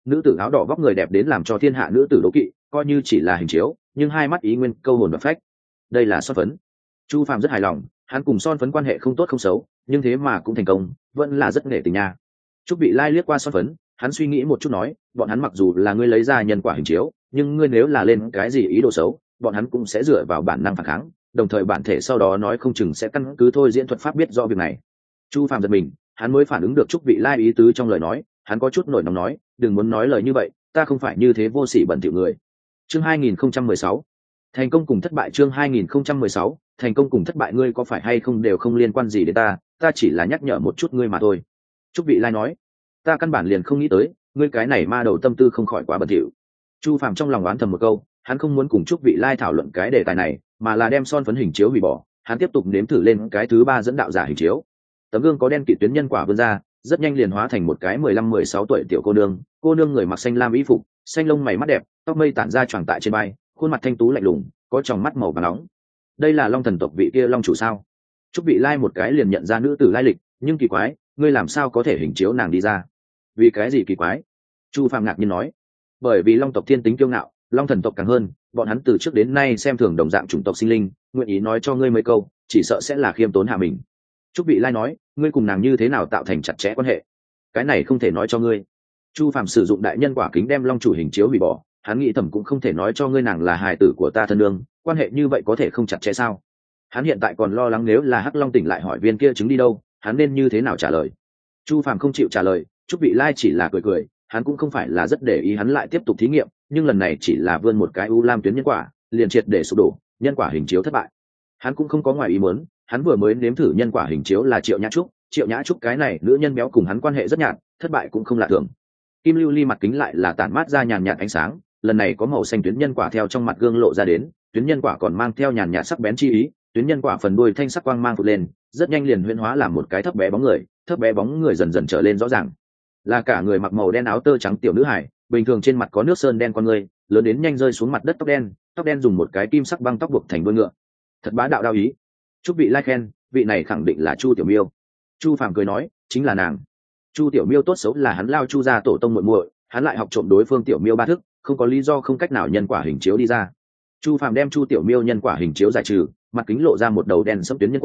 áo đỏ vóc người đẹp đến làm cho thiên hạ nữ tử đố kỵ, coi như chỉ là hình chiếu, nhưng hai mắt ý nguyên câu hồn và phách. Đây là son phấn. Chu Phàm rất hài lòng, hắn cùng son phấn quan hệ không tốt không xấu, nhưng thế mà cũng thành công, vẫn là rất nể tình nha. Trúc Vị Lai liếc qua son phấn, hắn suy nghĩ một chút nói, bọn hắn mặc dù là ngươi lấy ra nhân quả hình chiếu, nhưng ngươi nếu là lên cái gì ý đồ xấu, bọn hắn cũng sẽ dựa vào bản năng phản kháng, đồng thời bản thể sau đó nói không chừng sẽ căn cứ thôi diễn thuật pháp biết rõ việc này. Chu Phàm giật mình, hắn mới phản ứng được Trúc Vị Lai ý tứ trong lời nói, hắn có chút nổi nóng nói, đừng muốn nói lời như vậy, ta không phải như thế vô sỉ bẩn thỉu người. Chương 2016, thành công cùng thất bại. Chương 2016, thành công cùng thất bại, ngươi có phải hay không đều không liên quan gì đến ta chỉ là nhắc nhở một chút ngươi mà thôi. Trúc Vị Lai nói, ta căn bản liền không nghĩ tới, ngươi cái này ma đầu tâm tư không khỏi quá bẩn thỉu. Chu Phàm trong lòng oán thầm một câu, hắn không muốn cùng Trúc Vị Lai thảo luận cái đề tài này, mà là đem son phấn hình chiếu hủy bỏ, hắn tiếp tục nếm thử lên cái thứ ba dẫn đạo giả hình chiếu. Tấm gương có đen kịt tuyến nhân quả vươn ra, rất nhanh liền hóa thành một cái 15-16 tuổi tiểu cô nương người mặc xanh lam y phục, xanh lông mày mắt đẹp, tóc mây tản ra choàng tại trên vai, khuôn mặt thanh tú lạnh lùng, có tròng mắt màu vàng nóng. Đây là Long thần tộc vị kia Long chủ sao? Trúc Vị Lai một cái liền nhận ra nữ tử lai lịch, nhưng kỳ quái, ngươi làm sao có thể hình chiếu nàng đi ra? Vì cái gì kỳ quái? Chu Phàm ngạc nhiên nói, bởi vì Long tộc thiên tính kiêu ngạo, Long thần tộc càng hơn, bọn hắn từ trước đến nay xem thường đồng dạng chủng tộc sinh linh, nguyện ý nói cho ngươi mấy câu, chỉ sợ sẽ là khiêm tốn hạ mình. Trúc Vị Lai nói, ngươi cùng nàng như thế nào tạo thành chặt chẽ quan hệ? Cái này không thể nói cho ngươi. Chu Phàm sử dụng đại nhân quả kính đem Long chủ hình chiếu hủy bỏ, hắn nghĩ thầm cũng không thể nói cho ngươi nàng là hài tử của ta thân nương, quan hệ như vậy có thể không chặt chẽ sao? Hắn hiện tại còn lo lắng nếu là Hắc Long tỉnh lại hỏi viên kia chứng đi đâu, hắn nên như thế nào trả lời? Chu Phàm không chịu trả lời, Trúc Vị Lai chỉ là cười, hắn cũng không phải là rất để ý hắn lại tiếp tục thí nghiệm, nhưng lần này chỉ là vươn một cái u lam tuyến nhân quả, liền triệt để sụp đổ, nhân quả hình chiếu thất bại. Hắn cũng không có ngoài ý muốn, hắn vừa mới nếm thử nhân quả hình chiếu là Triệu Nhã Trúc cái này nữ nhân béo cùng hắn quan hệ rất nhạt, thất bại cũng không lạ thường. Kim lưu ly mặt kính lại là tản mát ra nhàn nhạt ánh sáng, lần này có màu xanh tuyến nhân quả theo trong mặt gương lộ ra đến, tuyến nhân quả còn mang theo nhàn nhạt sắc bén chi ý, tuyến nhân quả phần đuôi thanh sắc quang mang vụt lên, rất nhanh liền huyễn hóa làm một cái thấp bé bóng người dần dần trở lên rõ ràng. Là cả người mặc màu đen áo tơ trắng tiểu nữ hải, bình thường trên mặt có nước sơn đen con người, lớn đến nhanh rơi xuống mặt đất, tóc đen dùng một cái kim sắc băng tóc buộc thành đuôi ngựa. Thật bá đạo đao ý. Chúc Vị Lai khen, vị này khẳng định là Chu Tiểu Miêu. Chu Phàm cười nói, chính là nàng. Chu Tiểu Miêu tốt xấu là hắn lao Chu gia tổ tông muội muội, hắn lại học trộm đối phương Tiểu Miêu ba thức, không có lý do không cách nào nhân quả hình chiếu đi ra. Chu Phàm đem Chu Tiểu Miêu nhân quả hình chiếu giải trừ, mặt kính lộ ra một đầu đen sẫm tuyến nhân quả,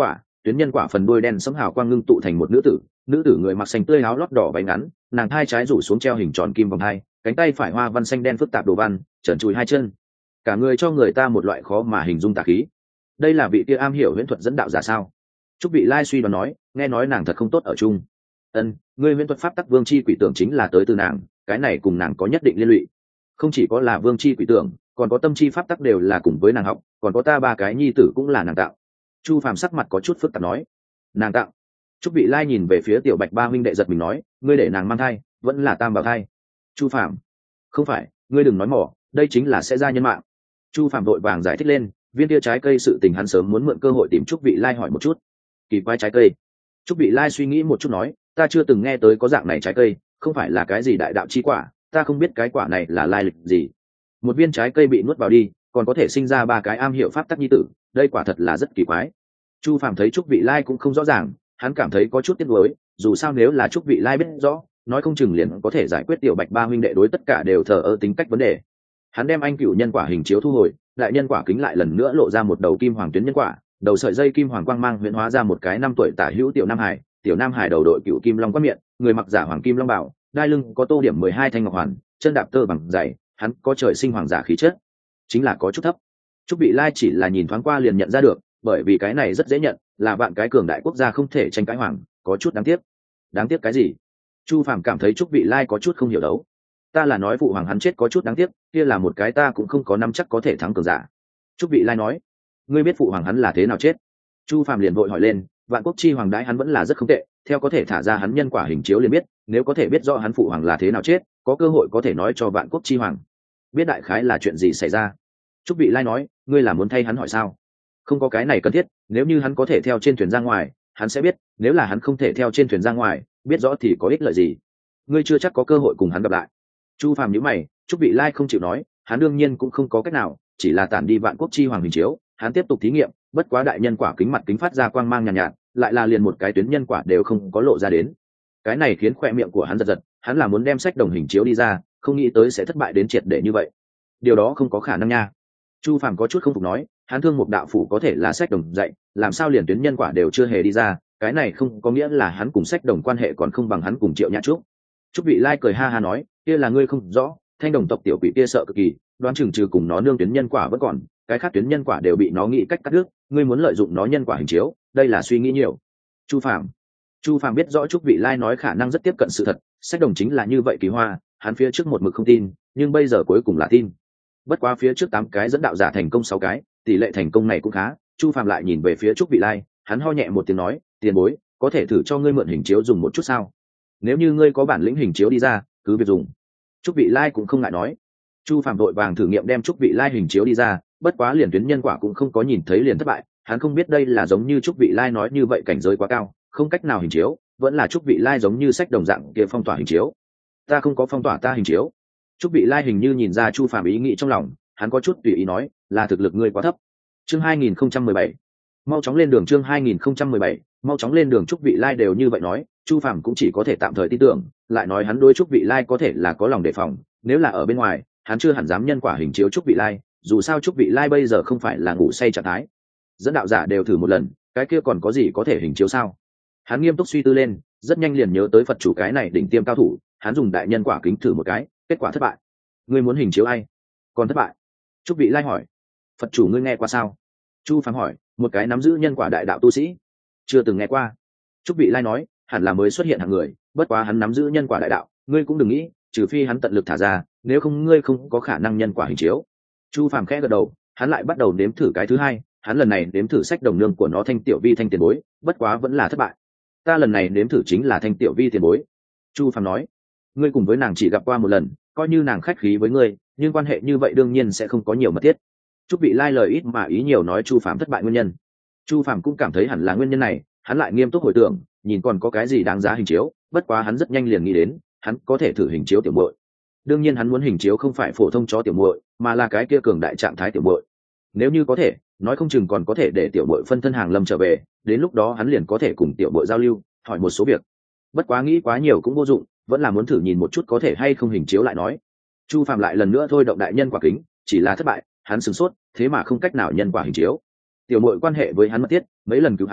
tuyến nhân quả phần đuôi đen sẫm hào quang ngưng tụ thành một nữ tử người mặc xanh tươi áo lót đỏ váy ngắn, nàng hai trái rủ xuống treo hình tròn kim vòng hai, cánh tay phải hoa văn xanh đen phức tạp đồ văn, trần trụi hai chân, cả người cho người ta một loại khó mà hình dung tà khí. Đây là vị kia am hiểu huyễn thuật dẫn đạo giả sao? Trúc Vị Lai suy đoán nói, nghe nói nàng thật không tốt ở chung. Ngươi huyễn thuật pháp tắc vương chi quỷ tưởng chính là tới từ nàng, cái này cùng nàng có nhất định liên lụy. Không chỉ có là vương chi quỷ tưởng, còn có tâm chi pháp tắc đều là cùng với nàng học, còn có ta ba cái nhi tử cũng là nàng tạo. Chu Phàm sắc mặt có chút phức tạp nói, nàng tạo. Trúc Vị Lai nhìn về phía Tiểu Bạch ba huynh đệ giật mình nói, ngươi để nàng mang thai, vẫn là tam bào thai. Chu Phàm, không phải, ngươi đừng nói mỏ, đây chính là sẽ ra nhân mạng. Chu Phàm vội vàng giải thích lên, viên kia trái cây sự tình hắn sớm muốn mượn cơ hội tìm Trúc Vị Lai hỏi một chút. Kỳ quái trái cây. Trúc Vị Lai suy nghĩ một chút nói, ta chưa từng nghe tới có dạng này trái cây, không phải là cái gì đại đạo chi quả, ta không biết cái quả này là lai lịch gì. Một viên trái cây bị nuốt vào đi, còn có thể sinh ra ba cái am hiểu pháp tắc nhi tử, đây quả thật là rất kỳ quái. Chu Phàm thấy Trúc Vị Lai cũng không rõ ràng, hắn cảm thấy có chút tiếc nuối, dù sao nếu là Trúc Vị Lai biết rõ, nói không chừng liền có thể giải quyết Tiểu Bạch ba huynh đệ đối tất cả đều thờ ơ tính cách vấn đề. Hắn đem anh cựu nhân quả hình chiếu thu hồi, lại nhân quả kính lại lần nữa lộ ra một đầu kim hoàng tuyến nhân quả, đầu sợi dây kim hoàng quang mang huyễn hóa ra một cái 5 tuổi tả hữu tiểu nam hải đầu đội cựu kim long quát miệng, người mặc giả hoàng kim long bảo, đai lưng có tô điểm 12 thanh ngọc hoàn, chân đạp tơ bằng giày, hắn có trời sinh hoàng giả khí chất, chính là có chút thấp. Trúc Vị Lai chỉ là nhìn thoáng qua liền nhận ra được, bởi vì cái này rất dễ nhận, là bạn cái cường đại quốc gia không thể tranh cãi hoàng, có chút đáng tiếc. Đáng tiếc cái gì? Chu Phàm cảm thấy Trúc Vị Lai có chút không hiểu đấu. Ta là nói phụ hoàng hắn chết có chút đáng tiếc, kia là một cái ta cũng không có nắm chắc có thể thắng cường giả. Trúc Vị Lai nói, ngươi biết phụ hoàng hắn là thế nào chết? Chu Phàm liền vội hỏi lên, Vạn Quốc chi hoàng đãi hắn vẫn là rất không tệ, theo có thể thả ra hắn nhân quả hình chiếu liền biết, nếu có thể biết rõ hắn phụ hoàng là thế nào chết, có cơ hội có thể nói cho Vạn Quốc chi hoàng biết đại khái là chuyện gì xảy ra. Trúc Vị Lai nói, ngươi là muốn thay hắn hỏi sao? Không có cái này cần thiết, nếu như hắn có thể theo trên thuyền ra ngoài, hắn sẽ biết, nếu là hắn không thể theo trên thuyền ra ngoài, biết rõ thì có ích lợi gì? Ngươi chưa chắc có cơ hội cùng hắn gặp lại. Chu Phàm nhíu mày, Trúc Vị Lai không chịu nói, hắn đương nhiên cũng không có cách nào, chỉ là tản đi Vạn Quốc chi hoàng hình chiếu, hắn tiếp tục thí nghiệm, bất quá đại nhân quả kính mặt kính phát ra quang mang nhàn nhạt, lại là liền một cái tuyến nhân quả đều không có lộ ra đến. Cái này khiến khóe miệng của hắn giật giật, hắn là muốn đem sách đồng hình chiếu đi ra, không nghĩ tới sẽ thất bại đến triệt để như vậy. Điều đó không có khả năng nha. Chu Phàm có chút không phục nói, hắn Thương Mục đạo phủ có thể là sách đồng dạy, làm sao liền tuyến nhân quả đều chưa hề đi ra, cái này không có nghĩa là hắn cùng sách đồng quan hệ còn không bằng hắn cùng Triệu Nhã Trúc. Trúc Vị Lai cười ha ha nói, kia là ngươi không rõ, thanh đồng tộc tiểu quỷ kia sợ cực kỳ, đoán chừng trừ cùng nó nương tuyến nhân quả vẫn còn, cái khác tuyến nhân quả đều bị nó nghĩ cách cắt đứt, ngươi muốn lợi dụng nó nhân quả hình chiếu, đây là suy nghĩ nhiều. Chu Phàm biết rõ Trúc Vị Lai nói khả năng rất tiếp cận sự thật, sách đồng chính là như vậy kỳ hoa, hắn phía trước một mực không tin, nhưng bây giờ cuối cùng là tin. Bất quá phía trước 8 cái dẫn đạo giả thành công 6 cái, tỷ lệ thành công này cũng khá. Chu Phàm lại nhìn về phía Trúc Vị Lai, hắn ho nhẹ một tiếng nói, tiền bối, có thể thử cho ngươi mượn hình chiếu dùng một chút sao? Nếu như ngươi có bản lĩnh hình chiếu đi ra, cứ việc dùng. Trúc Vị Lai cũng không ngại nói. Chu Phàm vội vàng thử nghiệm đem Trúc Vị Lai hình chiếu đi ra, bất quá liền tuyến nhân quả cũng không có nhìn thấy liền thất bại, hắn không biết đây là giống như Trúc Vị Lai nói như vậy cảnh giới quá cao, không cách nào hình chiếu, vẫn là Trúc Vị Lai giống như sách đồng dạng kia phong tỏa hình chiếu. Ta không có phong tỏa ta hình chiếu. Trúc Vị Lai hình như nhìn ra Chu Phàm ý nghĩ trong lòng, hắn có chút tùy ý nói, là thực lực ngươi quá thấp. Chương 2017. Mau chóng lên đường. Chương 2017. Mau chóng lên đường. Trúc Vị Lai đều như vậy nói, Chu Phàm cũng chỉ có thể tạm thời tin tưởng, lại nói hắn đối Trúc Vị Lai có thể là có lòng đề phòng, nếu là ở bên ngoài, hắn chưa hẳn dám nhân quả hình chiếu Trúc Vị Lai, dù sao Trúc Vị Lai bây giờ không phải là ngủ say trạng thái. Dẫn đạo giả đều thử một lần, cái kia còn có gì có thể hình chiếu sao? Hắn nghiêm túc suy tư lên, rất nhanh liền nhớ tới Phật chủ cái này đỉnh tiêm cao thủ, hắn dùng đại nhân quả kính thử một cái, kết quả thất bại. Ngươi muốn hình chiếu ai? Còn thất bại. Trúc Vị Lai hỏi, Phật chủ ngươi nghe qua sao? Chu Phàm hỏi, một cái nắm giữ nhân quả đại đạo tu sĩ. Chưa từng nghe qua. Trúc Vị Lai nói, hẳn là mới xuất hiện hạng người, bất quá hắn nắm giữ nhân quả đại đạo, ngươi cũng đừng nghĩ, trừ phi hắn tận lực thả ra, nếu không ngươi không có khả năng nhân quả hình chiếu. Chu Phàm khẽ gật đầu, hắn lại bắt đầu nếm thử cái thứ hai, hắn lần này nếm thử sách đồng nương của nó Thanh Tiểu Vi Thanh tiền bối, bất quá vẫn là thất bại. Ta lần này nếm thử chính là Thanh Tiểu Vi tiền bối. Chu Phàm nói, ngươi cùng với nàng chỉ gặp qua một lần, coi như nàng khách khí với ngươi, nhưng quan hệ như vậy đương nhiên sẽ không có nhiều mật thiết. Trúc Vị Lai lời ít mà ý nhiều nói Chu Phàm thất bại nguyên nhân. Chu Phàm cũng cảm thấy hẳn là nguyên nhân này, hắn lại nghiêm túc hồi tưởng, nhìn còn có cái gì đáng giá hình chiếu, bất quá hắn rất nhanh liền nghĩ đến, hắn có thể thử hình chiếu tiểu muội. Đương nhiên hắn muốn hình chiếu không phải phổ thông chó tiểu muội, mà là cái kia cường đại trạng thái tiểu muội. Nếu như có thể, nói không chừng còn có thể để tiểu muội phân thân hàng lâm trở về, đến lúc đó hắn liền có thể cùng tiểu muội giao lưu, hỏi một số việc. Bất quá nghĩ quá nhiều cũng vô dụng, vẫn là muốn thử nhìn một chút có thể hay không hình chiếu lại nói. Chu Phàm lại lần nữa thôi động đại nhân quả kính, chỉ là thất bại, hắn sửng sốt, thế mà không cách nào nhân quả hình chiếu. Tiểu muội quan hệ với hắn mật thiết, mấy lần cứu hắn,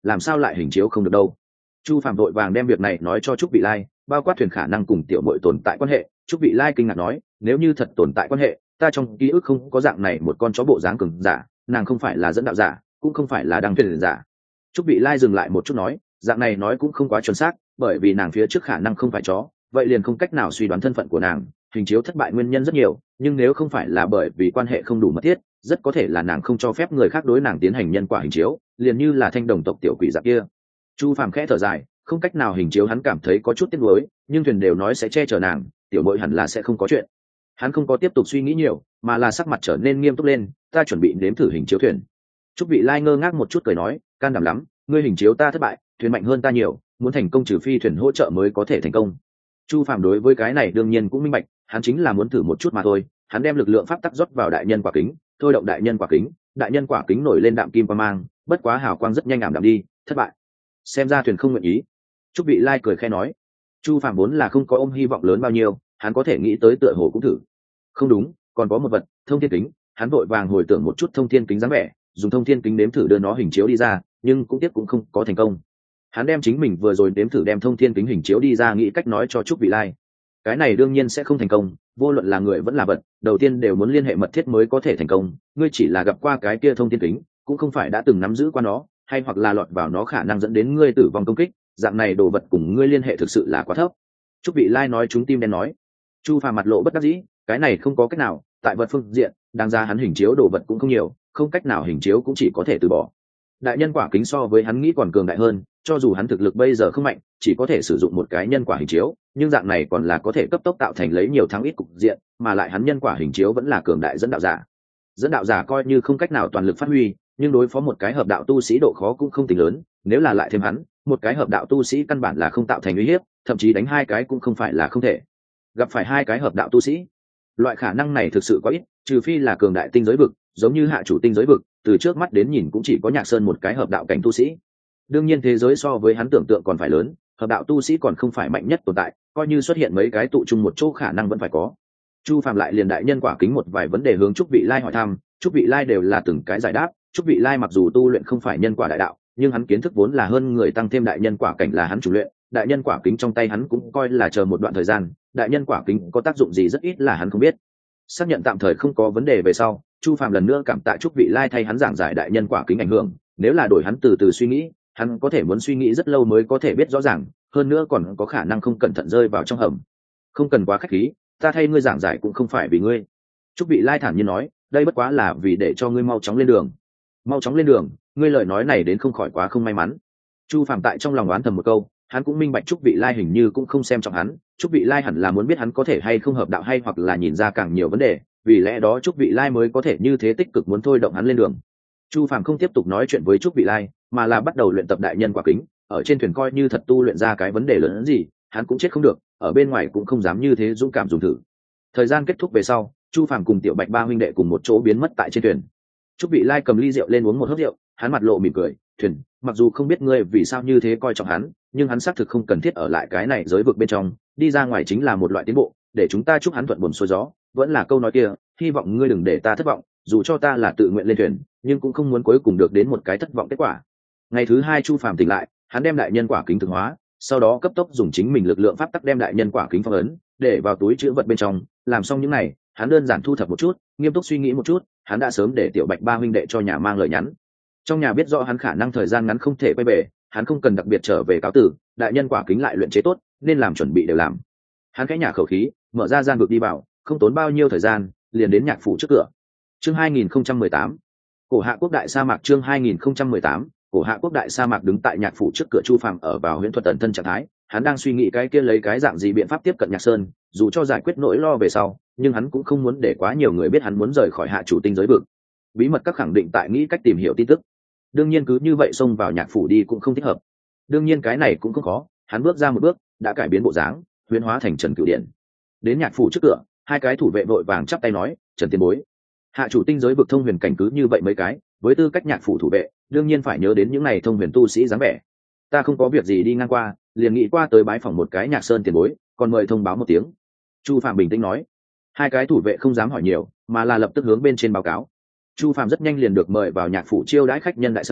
làm sao lại hình chiếu không được đâu. Chu Phạm vội vàng đem việc này nói cho Trúc Vị Lai, bao quát thuyền khả năng cùng tiểu muội tồn tại quan hệ. Trúc Vị Lai kinh ngạc nói, nếu như thật tồn tại quan hệ, ta trong ký ức không có dạng này một con chó bộ dáng cường giả, nàng không phải là dẫn đạo giả, cũng không phải là đăng thuyền giả. Trúc Vị Lai dừng lại một chút nói, dạng này nói cũng không quá chuẩn xác, bởi vì nàng phía trước khả năng không phải chó, vậy liền không cách nào suy đoán thân phận của nàng. Hình chiếu thất bại nguyên nhân rất nhiều, nhưng nếu không phải là bởi vì quan hệ không đủ mật thiết, rất có thể là nàng không cho phép người khác đối nàng tiến hành nhân quả hình chiếu, liền như là Thanh Đồng tộc tiểu quỷ dạng kia. Chu Phàm khẽ thở dài, không cách nào hình chiếu hắn cảm thấy có chút tiếc nuối, nhưng thuyền đều nói sẽ che chở nàng, tiểu muội hẳn là sẽ không có chuyện. Hắn không có tiếp tục suy nghĩ nhiều, mà là sắc mặt trở nên nghiêm túc lên, ta chuẩn bị nếm thử hình chiếu thuyền. Trúc Vị Lai ngơ ngác một chút cười nói, can đảm lắm, ngươi hình chiếu ta thất bại, thuyền mạnh hơn ta nhiều, muốn thành công trừ phi thuyền hỗ trợ mới có thể thành công. Chu Phàm đối với cái này đương nhiên cũng minh bạch, hắn chính là muốn thử một chút mà thôi. Hắn đem lực lượng pháp tắc rót vào đại nhân quả kính, thôi động đại nhân quả kính nổi lên đạm kim quang mang, bất quá hào quang rất nhanh ảm đạm đi, thất bại. Xem ra thuyền không nguyện ý. Trúc Vị Lai cười khẽ nói, Chu Phàm vốn là không có ôm hy vọng lớn bao nhiêu, hắn có thể nghĩ tới tựa hồ cũng thử. Không đúng, còn có một vật, thông thiên kính. Hắn vội vàng hồi tưởng một chút thông thiên kính dáng vẻ, dùng thông thiên kính nếm thử đưa nó hình chiếu đi ra, nhưng cũng không có thành công. Hắn đem chính mình vừa rồi nếm thử đem thông thiên kính hình chiếu đi ra, nghĩ cách nói cho Trúc Vị Lai. Cái này đương nhiên sẽ không thành công, vô luận là người vẫn là vật, đầu tiên đều muốn liên hệ mật thiết mới có thể thành công. Ngươi chỉ là gặp qua cái kia thông thiên kính, cũng không phải đã từng nắm giữ qua nó, hay hoặc là lọt vào nó khả năng dẫn đến ngươi tử vong công kích, dạng này đồ vật cùng ngươi liên hệ thực sự là quá thấp. Trúc Vị Lai nói trúng tim đen nói. Chu Phàm mặt lộ bất đắc dĩ, cái này không có cách nào, tại vật phương diện, đáng ra hắn hình chiếu đồ vật cũng không nhiều, không cách nào hình chiếu cũng chỉ có thể từ bỏ. Đại nhân quả kính so với hắn nghĩ còn cường đại hơn, cho dù hắn thực lực bây giờ không mạnh, chỉ có thể sử dụng một cái nhân quả hình chiếu, nhưng dạng này còn là có thể cấp tốc tạo thành lấy nhiều thắng ít cục diện, mà lại hắn nhân quả hình chiếu vẫn là cường đại dẫn đạo giả. Dẫn đạo giả coi như không cách nào toàn lực phát huy, nhưng đối phó một cái hợp đạo tu sĩ độ khó cũng không tính lớn, nếu là lại thêm hắn, một cái hợp đạo tu sĩ căn bản là không tạo thành uy hiếp, thậm chí đánh hai cái cũng không phải là không thể. Gặp phải hai cái hợp đạo tu sĩ, loại khả năng này thực sự quá ít, trừ phi là cường đại tinh giới vực, giống như hạ chủ tinh giới vực, từ trước mắt đến nhìn cũng chỉ có Nhạc Sơn một cái hợp đạo cảnh tu sĩ. Đương nhiên thế giới so với hắn tưởng tượng còn phải lớn, hợp đạo tu sĩ còn không phải mạnh nhất tồn tại, coi như xuất hiện mấy cái tụ chung một chỗ khả năng vẫn phải có. Chu Phàm lại liền đại nhân quả kính một vài vấn đề hướng Trúc Vị Lai hỏi thăm, Trúc Vị Lai đều là từng cái giải đáp. Trúc Vị Lai mặc dù tu luyện không phải nhân quả đại đạo, nhưng hắn kiến thức vốn là hơn người, tăng thêm đại nhân quả cảnh là hắn chủ luyện, đại nhân quả kính trong tay hắn cũng coi là chờ một đoạn thời gian, đại nhân quả kính có tác dụng gì rất ít là hắn không biết. Xác nhận tạm thời không có vấn đề về sau, Chu Phàm lần nữa cảm tạ Trúc Vị Lai thay hắn giảng giải đại nhân quả kính ảnh hưởng, nếu là đổi hắn từ từ suy nghĩ, hắn có thể muốn suy nghĩ rất lâu mới có thể biết rõ ràng, hơn nữa còn có khả năng không cẩn thận rơi vào trong hầm. Không cần quá khách khí, ta thay ngươi giảng giải cũng không phải vì ngươi. Trúc Vị Lai thản nhiên nói, đây bất quá là vì để cho ngươi mau chóng lên đường. Mau chóng lên đường, ngươi lời nói này đến không khỏi quá không may mắn. Chu Phàm tại trong lòng oán thầm một câu, hắn cũng minh bạch Trúc Vị Lai hình như cũng không xem trọng hắn, Trúc Vị Lai hẳn là muốn biết hắn có thể hay không hợp đạo, hay hoặc là nhìn ra càng nhiều vấn đề, vì lẽ đó Trúc Vị Lai mới có thể như thế tích cực muốn thôi động hắn lên đường. Chu Phàm không tiếp tục nói chuyện với Trúc Vị Lai, mà là bắt đầu luyện tập đại nhân quả kính. Ở trên thuyền coi như thật tu luyện ra cái vấn đề lớn hơn gì, hắn cũng chết không được, ở bên ngoài cũng không dám như thế dũng cảm dùng thử. Thời gian kết thúc về sau, Chu Phàm cùng Tiểu Bạch ba huynh đệ cùng một chỗ biến mất tại trên thuyền. Trúc Vị Lai cầm ly rượu lên uống một hớp rượu, hắn mặt lộ mỉm cười, thuyền, mặc dù không biết ngươi vì sao như thế coi trọng hắn, nhưng hắn xác thực không cần thiết ở lại cái này giới vực bên trong, đi ra ngoài chính là một loại tiến bộ, để chúng ta chúc hắn thuận buồm xuôi gió. Vẫn là câu nói kia, hy vọng ngươi đừng để ta thất vọng, dù cho ta là tự nguyện lên thuyền, nhưng cũng không muốn cuối cùng được đến một cái thất vọng kết quả. Ngày thứ hai Chu Phàm tỉnh lại, hắn đem đại nhân quả kính thực hóa, sau đó cấp tốc dùng chính mình lực lượng pháp tắc đem đại nhân quả kính phong ấn, để vào túi trữ vật bên trong. Làm xong những này, hắn đơn giản thu thập một chút, nghiêm túc suy nghĩ một chút, hắn đã sớm để Tiểu Bạch ba huynh đệ cho nhà mang lời nhắn. Trong nhà biết rõ hắn khả năng thời gian ngắn không thể quay về, hắn không cần đặc biệt trở về cáo tử, đại nhân quả kính lại luyện chế tốt, nên làm chuẩn bị đều làm. Hắn khẽ nhả khẩu khí, mở ra gian vực đi vào, không tốn bao nhiêu thời gian, liền đến nhạc phủ trước cửa. Chương 2018, Cổ Hạ Quốc đại sa mạc. Chương 2018, Cổ Hạ Quốc đại sa mạc. Đứng tại nhạc phủ trước cửa, Chu Phàm ở vào huyễn thuật ẩn thân trạng thái, hắn đang suy nghĩ cái kia lấy cái dạng gì biện pháp tiếp cận Nhạc Sơn, dù cho giải quyết nỗi lo về sau, nhưng hắn cũng không muốn để quá nhiều người biết hắn muốn rời khỏi hạ chủ tinh giới vực. Bí mật các khẳng định tại nghĩ cách tìm hiểu tin tức. Đương nhiên cứ như vậy xông vào nhạc phủ đi cũng không thích hợp. Đương nhiên cái này cũng không khó, hắn bước ra một bước, đã cải biến bộ dáng, huyễn hóa thành Trần Cửu Điện. Đến nhạc phủ trước cửa, hai cái thủ vệ vội vàng chắp tay nói, Trần tiền bối, hạ chủ tinh giới vực thông huyền cảnh cứ như vậy mấy cái, với tư cách nhạc phủ thủ vệ, đương nhiên phải nhớ đến những này thông huyền tu sĩ dáng vẻ. Ta không có việc gì đi ngang qua, liền nghĩ qua tới bái phỏng một cái Nhạc Sơn tiền bối, còn mời thông báo một tiếng. Chu Phạm bình tĩnh nói. Hai cái thủ vệ không dám hỏi nhiều, mà là lập tức hướng bên trên báo cáo. Chu Phạm rất nhanh liền được mời vào nhạc phủ chiêu đãi khách nhân đại sảnh,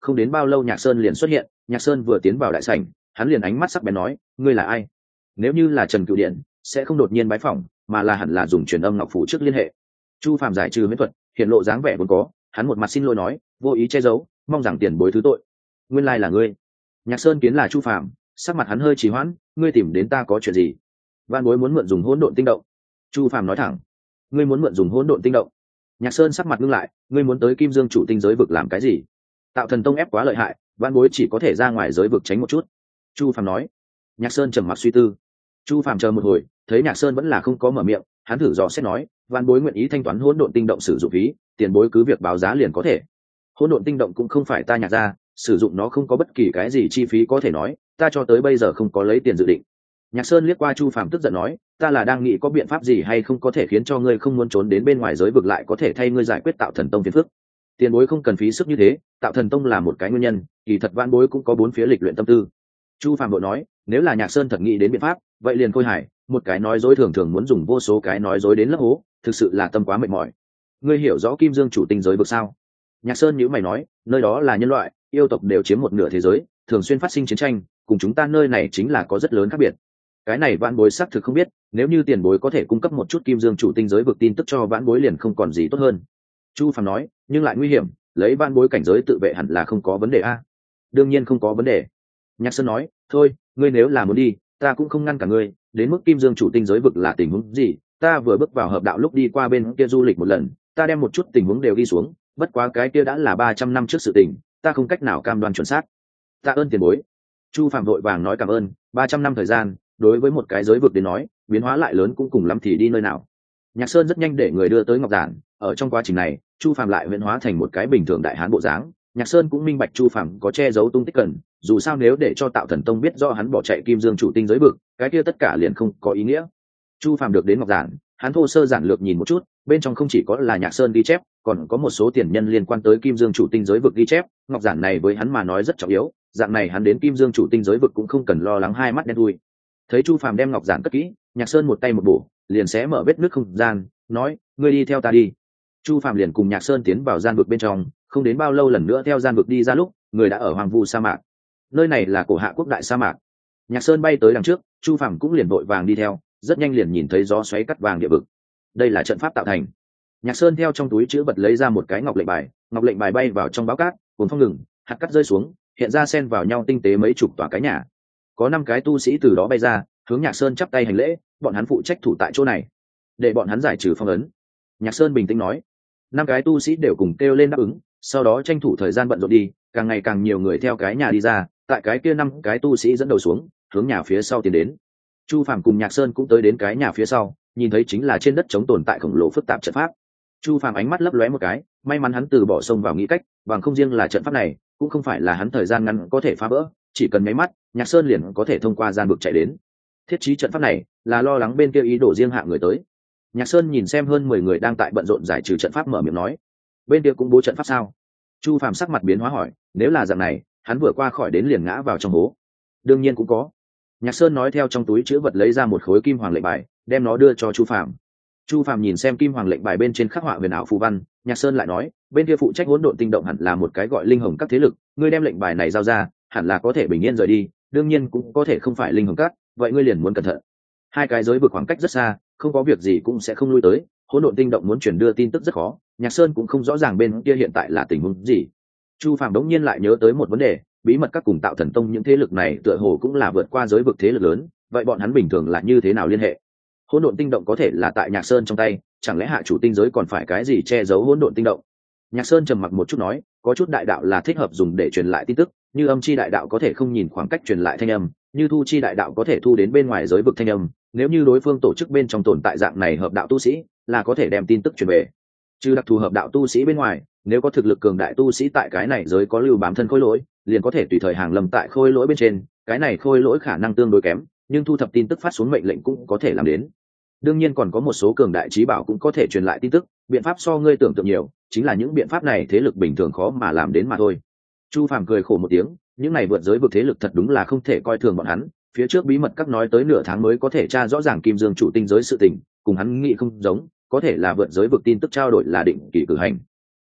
không đến bao lâu Nhạc Sơn liền xuất hiện. Nhạc Sơn vừa tiến vào đại sảnh, hắn liền ánh mắt sắc bén nói, ngươi là ai? Nếu như là Trần Cửu Điện sẽ không đột nhiên bái phỏng, mà là hẳn là dùng truyền âm ngọc phủ trước liên hệ. Chu Phàm giải trừ miễn thuật, hiện lộ dáng vẻ vốn có, hắn một mặt xin lỗi nói, vô ý che giấu, mong rằng tiền bối thứ tội. Nguyên lai là ngươi. Nhạc Sơn kiến là Chu Phàm, sắc mặt hắn hơi trì hoãn, ngươi tìm đến ta có chuyện gì? Van Bối muốn mượn dùng hỗn độn tinh động. Chu Phàm nói thẳng, ngươi muốn mượn dùng hỗn độn tinh động? Nhạc Sơn sắc mặt ngưng lại, ngươi muốn tới Kim Dương chủ tinh giới vực làm cái gì? Tạo Thần Tông ép quá lợi hại, Van Bối chỉ có thể ra ngoài giới vực tránh một chút. Chu Phàm nói. Nhạc Sơn trầm mặc suy tư. Chu Phàm chờ một hồi, thấy Nhạc Sơn vẫn là không có mở miệng, hắn thử dò xét nói, Van Bối nguyện ý thanh toán hỗn độn tinh động sử dụng phí, tiền bối cứ việc báo giá liền có thể. Hỗn độn tinh động cũng không phải ta Nhạc ra, sử dụng nó không có bất kỳ cái gì chi phí có thể nói, ta cho tới bây giờ không có lấy tiền dự định. Nhạc Sơn liếc qua Chu Phàm tức giận nói, ta là đang nghĩ có biện pháp gì hay không có thể khiến cho ngươi không muốn trốn đến bên ngoài giới vực lại có thể thay ngươi giải quyết Tạo Thần Tông phiền phức. Tiền bối không cần phí sức như thế, Tạo Thần Tông là một cái nguyên nhân, kỳ thật Van Bối cũng có bốn phía lịch luyện tâm tư. Chu Phàm đội nói, nếu là Nhạc Sơn thật nghĩ đến biện pháp, vậy liền khôi hài, một cái nói dối thường thường muốn dùng vô số cái nói dối đến lấp hố, thực sự là tâm quá mệt mỏi. Ngươi hiểu rõ Kim Dương chủ tinh giới vực sao? Nhạc Sơn nhíu mày nói, nơi đó là nhân loại, yêu tộc đều chiếm một nửa thế giới, thường xuyên phát sinh chiến tranh, cùng chúng ta nơi này chính là có rất lớn khác biệt. Cái này Vãn Bối xác thực không biết, nếu như tiền bối có thể cung cấp một chút Kim Dương chủ tinh giới vực tin tức cho Vãn Bối liền không còn gì tốt hơn. Chu Phàm nói, nhưng lại nguy hiểm, lấy Vãn Bối cảnh giới tự vệ hẳn là không có vấn đề a. Đương nhiên không có vấn đề. Nhạc Sơn nói, thôi, ngươi nếu là muốn đi, ta cũng không ngăn cả ngươi, đến mức Kim Dương chủ tinh giới vực là tình huống gì, ta vừa bước vào hợp đạo lúc đi qua bên kia du lịch một lần, ta đem một chút tình huống đều ghi xuống, bất quá cái kia đã là 300 năm trước sự tình, ta không cách nào cam đoan chuẩn xác. Tạ ơn tiền bối. Chu Phàm vội vàng nói cảm ơn, 300 năm thời gian, đối với một cái giới vực đến nói, biến hóa lại lớn cũng cùng lắm thì đi nơi nào. Nhạc Sơn rất nhanh để người đưa tới ngọc giản, ở trong quá trình này, Chu Phàm lại huyễn hóa thành một cái bình thường đại hán bộ dáng. Nhạc Sơn cũng minh bạch Chu Phàm có che giấu tung tích cần, dù sao nếu để cho Tạo Thần Tông biết do hắn bỏ chạy Kim Dương chủ tinh giới vực, cái kia tất cả liền không có ý nghĩa. Chu Phàm được đến ngọc giản, hắn thô sơ giản lược nhìn một chút, bên trong không chỉ có là Nhạc Sơn ghi chép, còn có một số tiền nhân liên quan tới Kim Dương chủ tinh giới vực ghi chép. Ngọc giản này với hắn mà nói rất trọng yếu, dạng này hắn đến Kim Dương chủ tinh giới vực cũng không cần lo lắng hai mắt đen thui. Thấy Chu Phàm đem ngọc giản cất kỹ, Nhạc Sơn một tay một bổ, liền xé mở vết nước không gian, nói, ngươi đi theo ta đi. Chu Phàm liền cùng Nhạc Sơn tiến vào gian vực bên trong, không đến bao lâu lần nữa theo gian vực đi ra lúc, người đã ở hoang vu sa mạc. Nơi này là cổ hạ quốc đại sa mạc. Nhạc Sơn bay tới đằng trước, Chu Phàm cũng liền vội vàng đi theo, rất nhanh liền nhìn thấy gió xoáy cắt vàng địa vực. Đây là trận pháp tạo thành. Nhạc Sơn theo trong túi chữ vật lấy ra một cái ngọc lệnh bài, ngọc lệnh bài bay vào trong báo cát, cuồng phong ngừng, hạt cát rơi xuống, hiện ra xen vào nhau tinh tế mấy chục tòa cái nhà. Có 5 cái tu sĩ từ đó bay ra, hướng Nhạc Sơn chắp tay hành lễ, bọn hắn phụ trách thủ tại chỗ này, để bọn hắn giải trừ phong ấn. Nhạc Sơn bình tĩnh nói. 5 cái tu sĩ đều cùng kêu lên đáp ứng, sau đó tranh thủ thời gian bận rộn đi, càng ngày càng nhiều người theo cái nhà đi ra, tại cái kia 5 cái tu sĩ dẫn đầu xuống, hướng nhà phía sau tiến đến. Chu Phàm cùng Nhạc Sơn cũng tới đến cái nhà phía sau, nhìn thấy chính là trên đất chống tồn tại khổng lồ phức tạp trận pháp. Chu Phàm ánh mắt lấp lóe một cái, may mắn hắn từ bỏ sông vào nghĩ cách, bằng không riêng là trận pháp này, cũng không phải là hắn thời gian ngắn có thể phá vỡ, chỉ cần mấy mắt, Nhạc Sơn liền có thể thông qua gian vực chạy đến. Thiết trí trận pháp này, là lo lắng bên kia ý đồ riêng hạ người tới. Nhạc Sơn nhìn xem hơn 10 người đang tại bận rộn giải trừ trận pháp mở miệng nói, bên kia cũng bố trận pháp sao? Chu Phàm sắc mặt biến hóa hỏi, nếu là dạng này, hắn vừa qua khỏi đến liền ngã vào trong hố. Đương nhiên cũng có. Nhạc Sơn nói theo trong túi chứa vật lấy ra một khối kim hoàng lệnh bài, đem nó đưa cho Chu Phàm. Chu Phàm nhìn xem kim hoàng lệnh bài bên trên khắc họa huyền ảo phù văn, Nhạc Sơn lại nói, bên kia phụ trách hỗn độn tinh động hẳn là một cái gọi linh hồng các thế lực, ngươi đem lệnh bài này giao ra, hẳn là có thể bình yên rời đi, đương nhiên cũng có thể không phải linh hồng các, vậy ngươi liền muốn cẩn thận. 2 cái giới vực khoảng cách rất xa, không có việc gì cũng sẽ không lui tới, hỗn độn tinh động muốn truyền đưa tin tức rất khó, Nhạc Sơn cũng không rõ ràng bên kia hiện tại là tình huống gì. Chu Phàm đống nhiên lại nhớ tới một vấn đề, bí mật các cùng Tạo Thần Tông những thế lực này tựa hồ cũng là vượt qua giới vực thế lực lớn, vậy bọn hắn bình thường là như thế nào liên hệ? Hỗn độn tinh động có thể là tại Nhạc Sơn trong tay, chẳng lẽ hạ chủ tinh giới còn phải cái gì che giấu hỗn độn tinh động? Nhạc Sơn trầm mặc một chút nói, có chút đại đạo là thích hợp dùng để truyền lại tin tức, như âm chi đại đạo có thể không nhìn khoảng cách truyền lại thanh âm, như thu chi đại đạo có thể thu đến bên ngoài giới vực thanh âm, nếu như đối phương tổ chức bên trong tồn tại dạng này hợp đạo tu sĩ, là có thể đem tin tức truyền về. Trừ đặc thù hợp đạo tu sĩ bên ngoài, nếu có thực lực cường đại tu sĩ tại cái này giới có lưu bám thân khôi lỗi, liền có thể tùy thời hàng lầm tại khôi lỗi bên trên, cái này khôi lỗi khả năng tương đối kém, nhưng thu thập tin tức phát xuống mệnh lệnh cũng có thể làm đến. Đương nhiên còn có một số cường đại trí bảo cũng có thể truyền lại tin tức, biện pháp so ngươi tưởng tượng nhiều, chính là những biện pháp này thế lực bình thường khó mà làm đến mà thôi. Chu Phàm cười khổ một tiếng, những này vượt giới vượt thế lực thật đúng là không thể coi thường bọn hắn, phía trước bí mật các nói tới nửa tháng mới có thể tra rõ ràng Kim Dương chủ tinh giới sự tình, cùng hắn nghĩ không giống, có thể là vượt giới vượt tin tức trao đổi là định kỳ cử hành.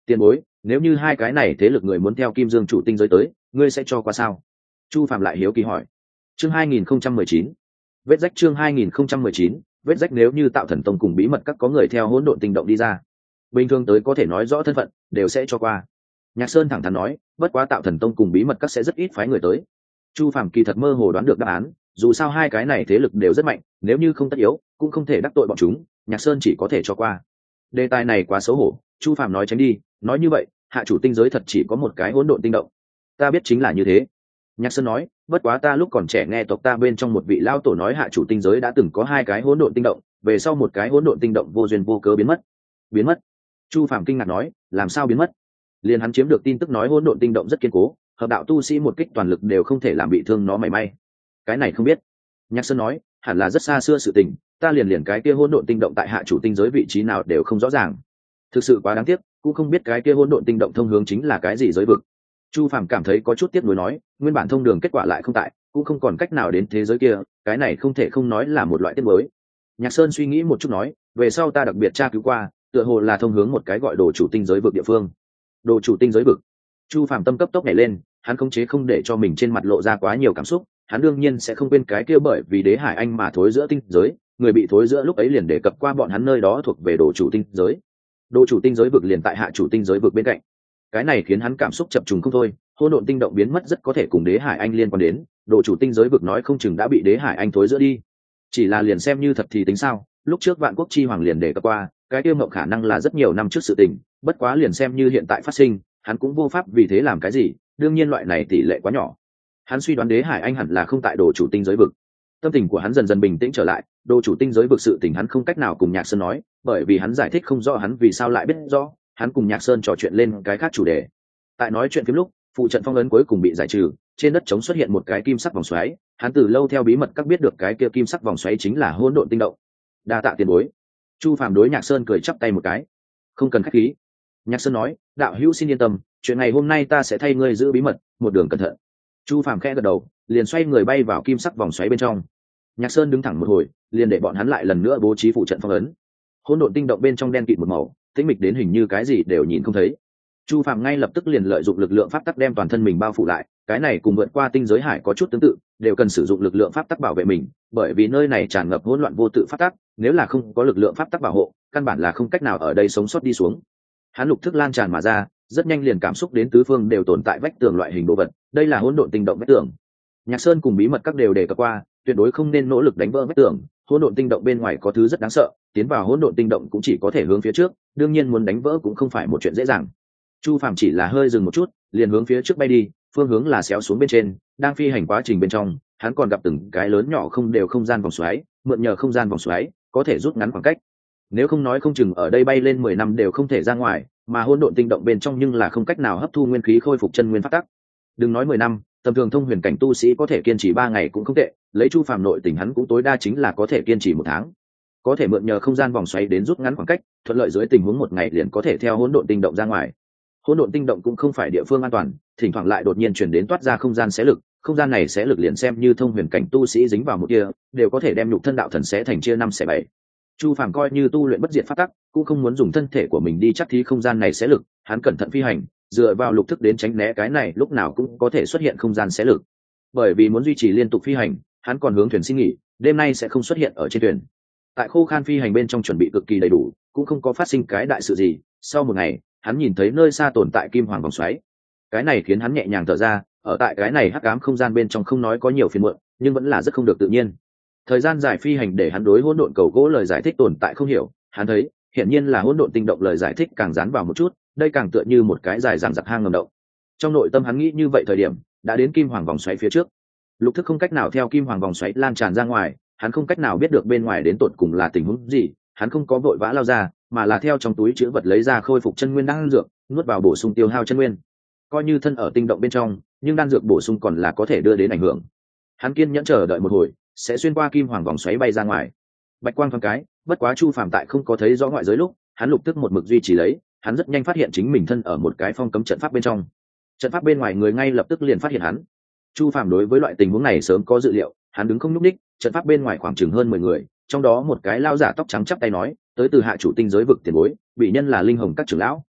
Tiền bối, nếu như hai cái này thế lực người muốn theo Kim Dương chủ tinh giới tới, ngươi sẽ cho qua sao? Chu Phạm lại hiếu kỳ hỏi. Chương 2019. Vết rách chương 2019, vết rách nếu như Tạo Thần Tông cùng bí mật các có người theo hỗn độn tinh động đi ra, bình thường tới có thể nói rõ thân phận, đều sẽ cho qua. Nhạc Sơn thẳng thắn nói, bất quá Tạo Thần Tông cùng bí mật các sẽ rất ít phái người tới. Chu Phạm kỳ thật mơ hồ đoán được đáp án, dù sao hai cái này thế lực đều rất mạnh, nếu như không tất yếu, cũng không thể đắc tội bọn chúng, Nhạc Sơn chỉ có thể cho qua. Đề tài này quá xấu hổ, Chu Phạm nói tránh đi, nói như vậy, hạ chủ tinh giới thật chỉ có một cái hỗn độn tinh động. Ta biết chính là như thế. Nhạc Sơn nói, bất quá ta lúc còn trẻ nghe tộc ta bên trong một vị lão tổ nói hạ chủ tinh giới đã từng có hai cái hỗn độn tinh động, về sau một cái hỗn độn tinh động vô duyên vô cớ biến mất. Biến mất? Chu Phạm kinh ngạc nói, làm sao biến mất? Liền hắn chiếm được tin tức nói hỗn độn tinh động rất kiên cố, hợp đạo tu sĩ một kích toàn lực đều không thể làm bị thương nó mảy may. Cái này không biết. Nhạc Sơn nói, hẳn là rất xa xưa sự tình, ta liền cái kia hỗn độn tinh động tại hạ chủ tinh giới vị trí nào đều không rõ ràng. Thực sự quá đáng tiếc, cũng không biết cái kia hỗn độn tinh động thông hướng chính là cái gì giới vực. Chu Phàm cảm thấy có chút tiếc nuối nói, nguyên bản thông đường kết quả lại không tại, cũng không còn cách nào đến thế giới kia, cái này không thể không nói là một loại tiếc nuối. Nhạc Sơn suy nghĩ một chút nói, về sau ta đặc biệt tra cứu qua, tựa hồ là thông hướng một cái gọi đồ chủ tinh giới vực địa phương. Đồ chủ tinh giới vực? Chu Phàm tâm cấp tốc nhảy lên, hắn khống chế không để cho mình trên mặt lộ ra quá nhiều cảm xúc, hắn đương nhiên sẽ không quên cái kia bởi vì Đế Hải Anh mà thối giữa tinh giới, người bị thối giữa lúc ấy liền đề cập qua bọn hắn nơi đó thuộc về đồ chủ tinh giới. Đồ chủ tinh giới vực liền tại hạ chủ tinh giới vực bên cạnh. Cái này khiến hắn cảm xúc chập trùng không thôi, hỗn độn tinh động biến mất rất có thể cùng Đế Hải Anh liên quan đến, đồ chủ tinh giới vực nói không chừng đã bị Đế Hải Anh thối giữa đi. Chỉ là liền xem như thật thì tính sao, lúc trước Vạn Quốc chi hoàng liền đề cập qua, cái kia mộng khả năng là rất nhiều năm trước sự tình, bất quá liền xem như hiện tại phát sinh, hắn cũng vô pháp vì thế làm cái gì, đương nhiên loại này tỷ lệ quá nhỏ. Hắn suy đoán Đế Hải Anh hẳn là không tại đồ chủ tinh giới vực. Tâm tình của hắn dần dần bình tĩnh trở lại, đồ chủ tinh giới vực sự tình hắn không cách nào cùng Nhạc Sơn nói, bởi vì hắn giải thích không rõ hắn vì sao lại biết rõ, hắn cùng Nhạc Sơn trò chuyện lên cái khác chủ đề. Tại nói chuyện phim lúc, phụ trận phong ấn cuối cùng bị giải trừ, trên đất trống xuất hiện một cái kim sắc vòng xoáy, hắn từ lâu theo bí mật các biết được cái kia kim sắc vòng xoáy chính là hỗn độn tinh động. Đa tạ tiền bối. Chu Phàm đối Nhạc Sơn cười chắp tay một cái. Không cần khách khí. Nhạc Sơn nói, đạo hữu xin yên tâm, chuyện ngày hôm nay ta sẽ thay ngươi giữ bí mật, một đường cẩn thận. Chu Phàm khẽ gật đầu, liền xoay người bay vào kim sắc vòng xoáy bên trong. Nhạc Sơn đứng thẳng một hồi, liền để bọn hắn lại lần nữa bố trí phụ trận phong ấn. Hỗn độn tinh động bên trong đen kịt một màu, tĩnh mịch đến hình như cái gì đều nhìn không thấy. Chu Phàm ngay lập tức liền lợi dụng lực lượng pháp tắc đem toàn thân mình bao phủ lại, cái này cùng vượt qua tinh giới hải có chút tương tự, đều cần sử dụng lực lượng pháp tắc bảo vệ mình, bởi vì nơi này tràn ngập hỗn loạn vô tự pháp tắc, nếu là không có lực lượng pháp tắc bảo hộ, căn bản là không cách nào ở đây sống sót đi xuống. Hắn lục thức lan tràn mà ra, rất nhanh liền cảm xúc đến tứ phương đều tồn tại vách tường loại hình đồ vật, đây là hỗn độn tinh động vách tường. Nhạc Sơn cùng bí mật các đều đề cập qua, tuyệt đối không nên nỗ lực đánh vỡ vách tường, hỗn độn tinh động bên ngoài có thứ rất đáng sợ, tiến vào hỗn độn tinh động cũng chỉ có thể hướng phía trước, đương nhiên muốn đánh vỡ cũng không phải một chuyện dễ dàng. Chu Phàm chỉ là hơi dừng một chút, liền hướng phía trước bay đi, phương hướng là xéo xuống bên trên, đang phi hành quá trình bên trong, hắn còn gặp từng cái lớn nhỏ không đều không gian vòng xoáy, mượn nhờ không gian vòng xoáy, có thể rút ngắn khoảng cách. Nếu không nói không chừng ở đây bay lên 10 năm đều không thể ra ngoài, mà hỗn độn tinh động bên trong nhưng là không cách nào hấp thu nguyên khí khôi phục chân nguyên pháp tắc. Đừng nói 10 năm, tầm thường thông huyền cảnh tu sĩ có thể kiên trì 3 ngày cũng không tệ, lấy Chu Phàm nội tình hắn cũng tối đa chính là có thể kiên trì 1 tháng. Có thể mượn nhờ không gian vòng xoáy đến rút ngắn khoảng cách, thuận lợi dưới tình huống 1 ngày liền có thể theo hỗn độn tinh động ra ngoài. Hỗn độn tinh động cũng không phải địa phương an toàn, thỉnh thoảng lại đột nhiên chuyển đến toát ra không gian xé lực, không gian này xé lực liền xem như thông huyền cảnh tu sĩ dính vào một kia, đều có thể đem nhục thân đạo thần xé thành chia 5 xẻ 7. Chu Phàm coi như tu luyện bất diệt pháp tắc, cũng không muốn dùng thân thể của mình đi chắc thí không gian này xé lực, hắn cẩn thận phi hành, dựa vào lục thức đến tránh né cái này lúc nào cũng có thể xuất hiện không gian xé lực. Bởi vì muốn duy trì liên tục phi hành, hắn còn hướng thuyền xin nghỉ, đêm nay sẽ không xuất hiện ở trên thuyền. Tại khô khan phi hành bên trong chuẩn bị cực kỳ đầy đủ, cũng không có phát sinh cái đại sự gì. Sau một ngày, hắn nhìn thấy nơi xa tồn tại kim hoàng vòng xoáy, cái này khiến hắn nhẹ nhàng thở ra. Ở tại cái này hắc ám không gian bên trong không nói có nhiều phiền muộn, nhưng vẫn là rất không được tự nhiên. Thời gian dài phi hành để hắn đối hỗn độn cầu gỗ lời giải thích tồn tại không hiểu, hắn thấy hiển nhiên là hỗn độn tinh động lời giải thích càng dán vào một chút, đây càng tựa như một cái dài dằng dặc hang ngầm động. Trong nội tâm hắn nghĩ như vậy thời điểm, đã đến kim hoàng vòng xoáy phía trước. Lục thức không cách nào theo kim hoàng vòng xoáy lan tràn ra ngoài, hắn không cách nào biết được bên ngoài đến tột cùng là tình huống gì, hắn không có vội vã lao ra, mà là theo trong túi trữ vật lấy ra khôi phục chân nguyên đan dược, nuốt vào bổ sung tiêu hao chân nguyên. Coi như thân ở tinh động bên trong, nhưng đan dược bổ sung còn là có thể đưa đến ảnh hưởng. Hắn kiên nhẫn chờ đợi một hồi, sẽ xuyên qua kim hoàng vòng xoáy bay ra ngoài. Bạch quang thoáng cái, bất quá Chu Phàm tại không có thấy rõ ngoại giới lúc, hắn lục tức một mực duy trì lấy, hắn rất nhanh phát hiện chính mình thân ở một cái phong cấm trận pháp bên trong. Trận pháp bên ngoài người ngay lập tức liền phát hiện hắn. Chu Phàm đối với loại tình huống này sớm có dự liệu, hắn đứng không nhúc nhích, trận pháp bên ngoài khoảng chừng hơn 10 người, trong đó một cái lão giả tóc trắng chắp tay nói, tới từ hạ chủ tinh giới vực tiền bối, bị nhân là linh hồng các trưởng lão,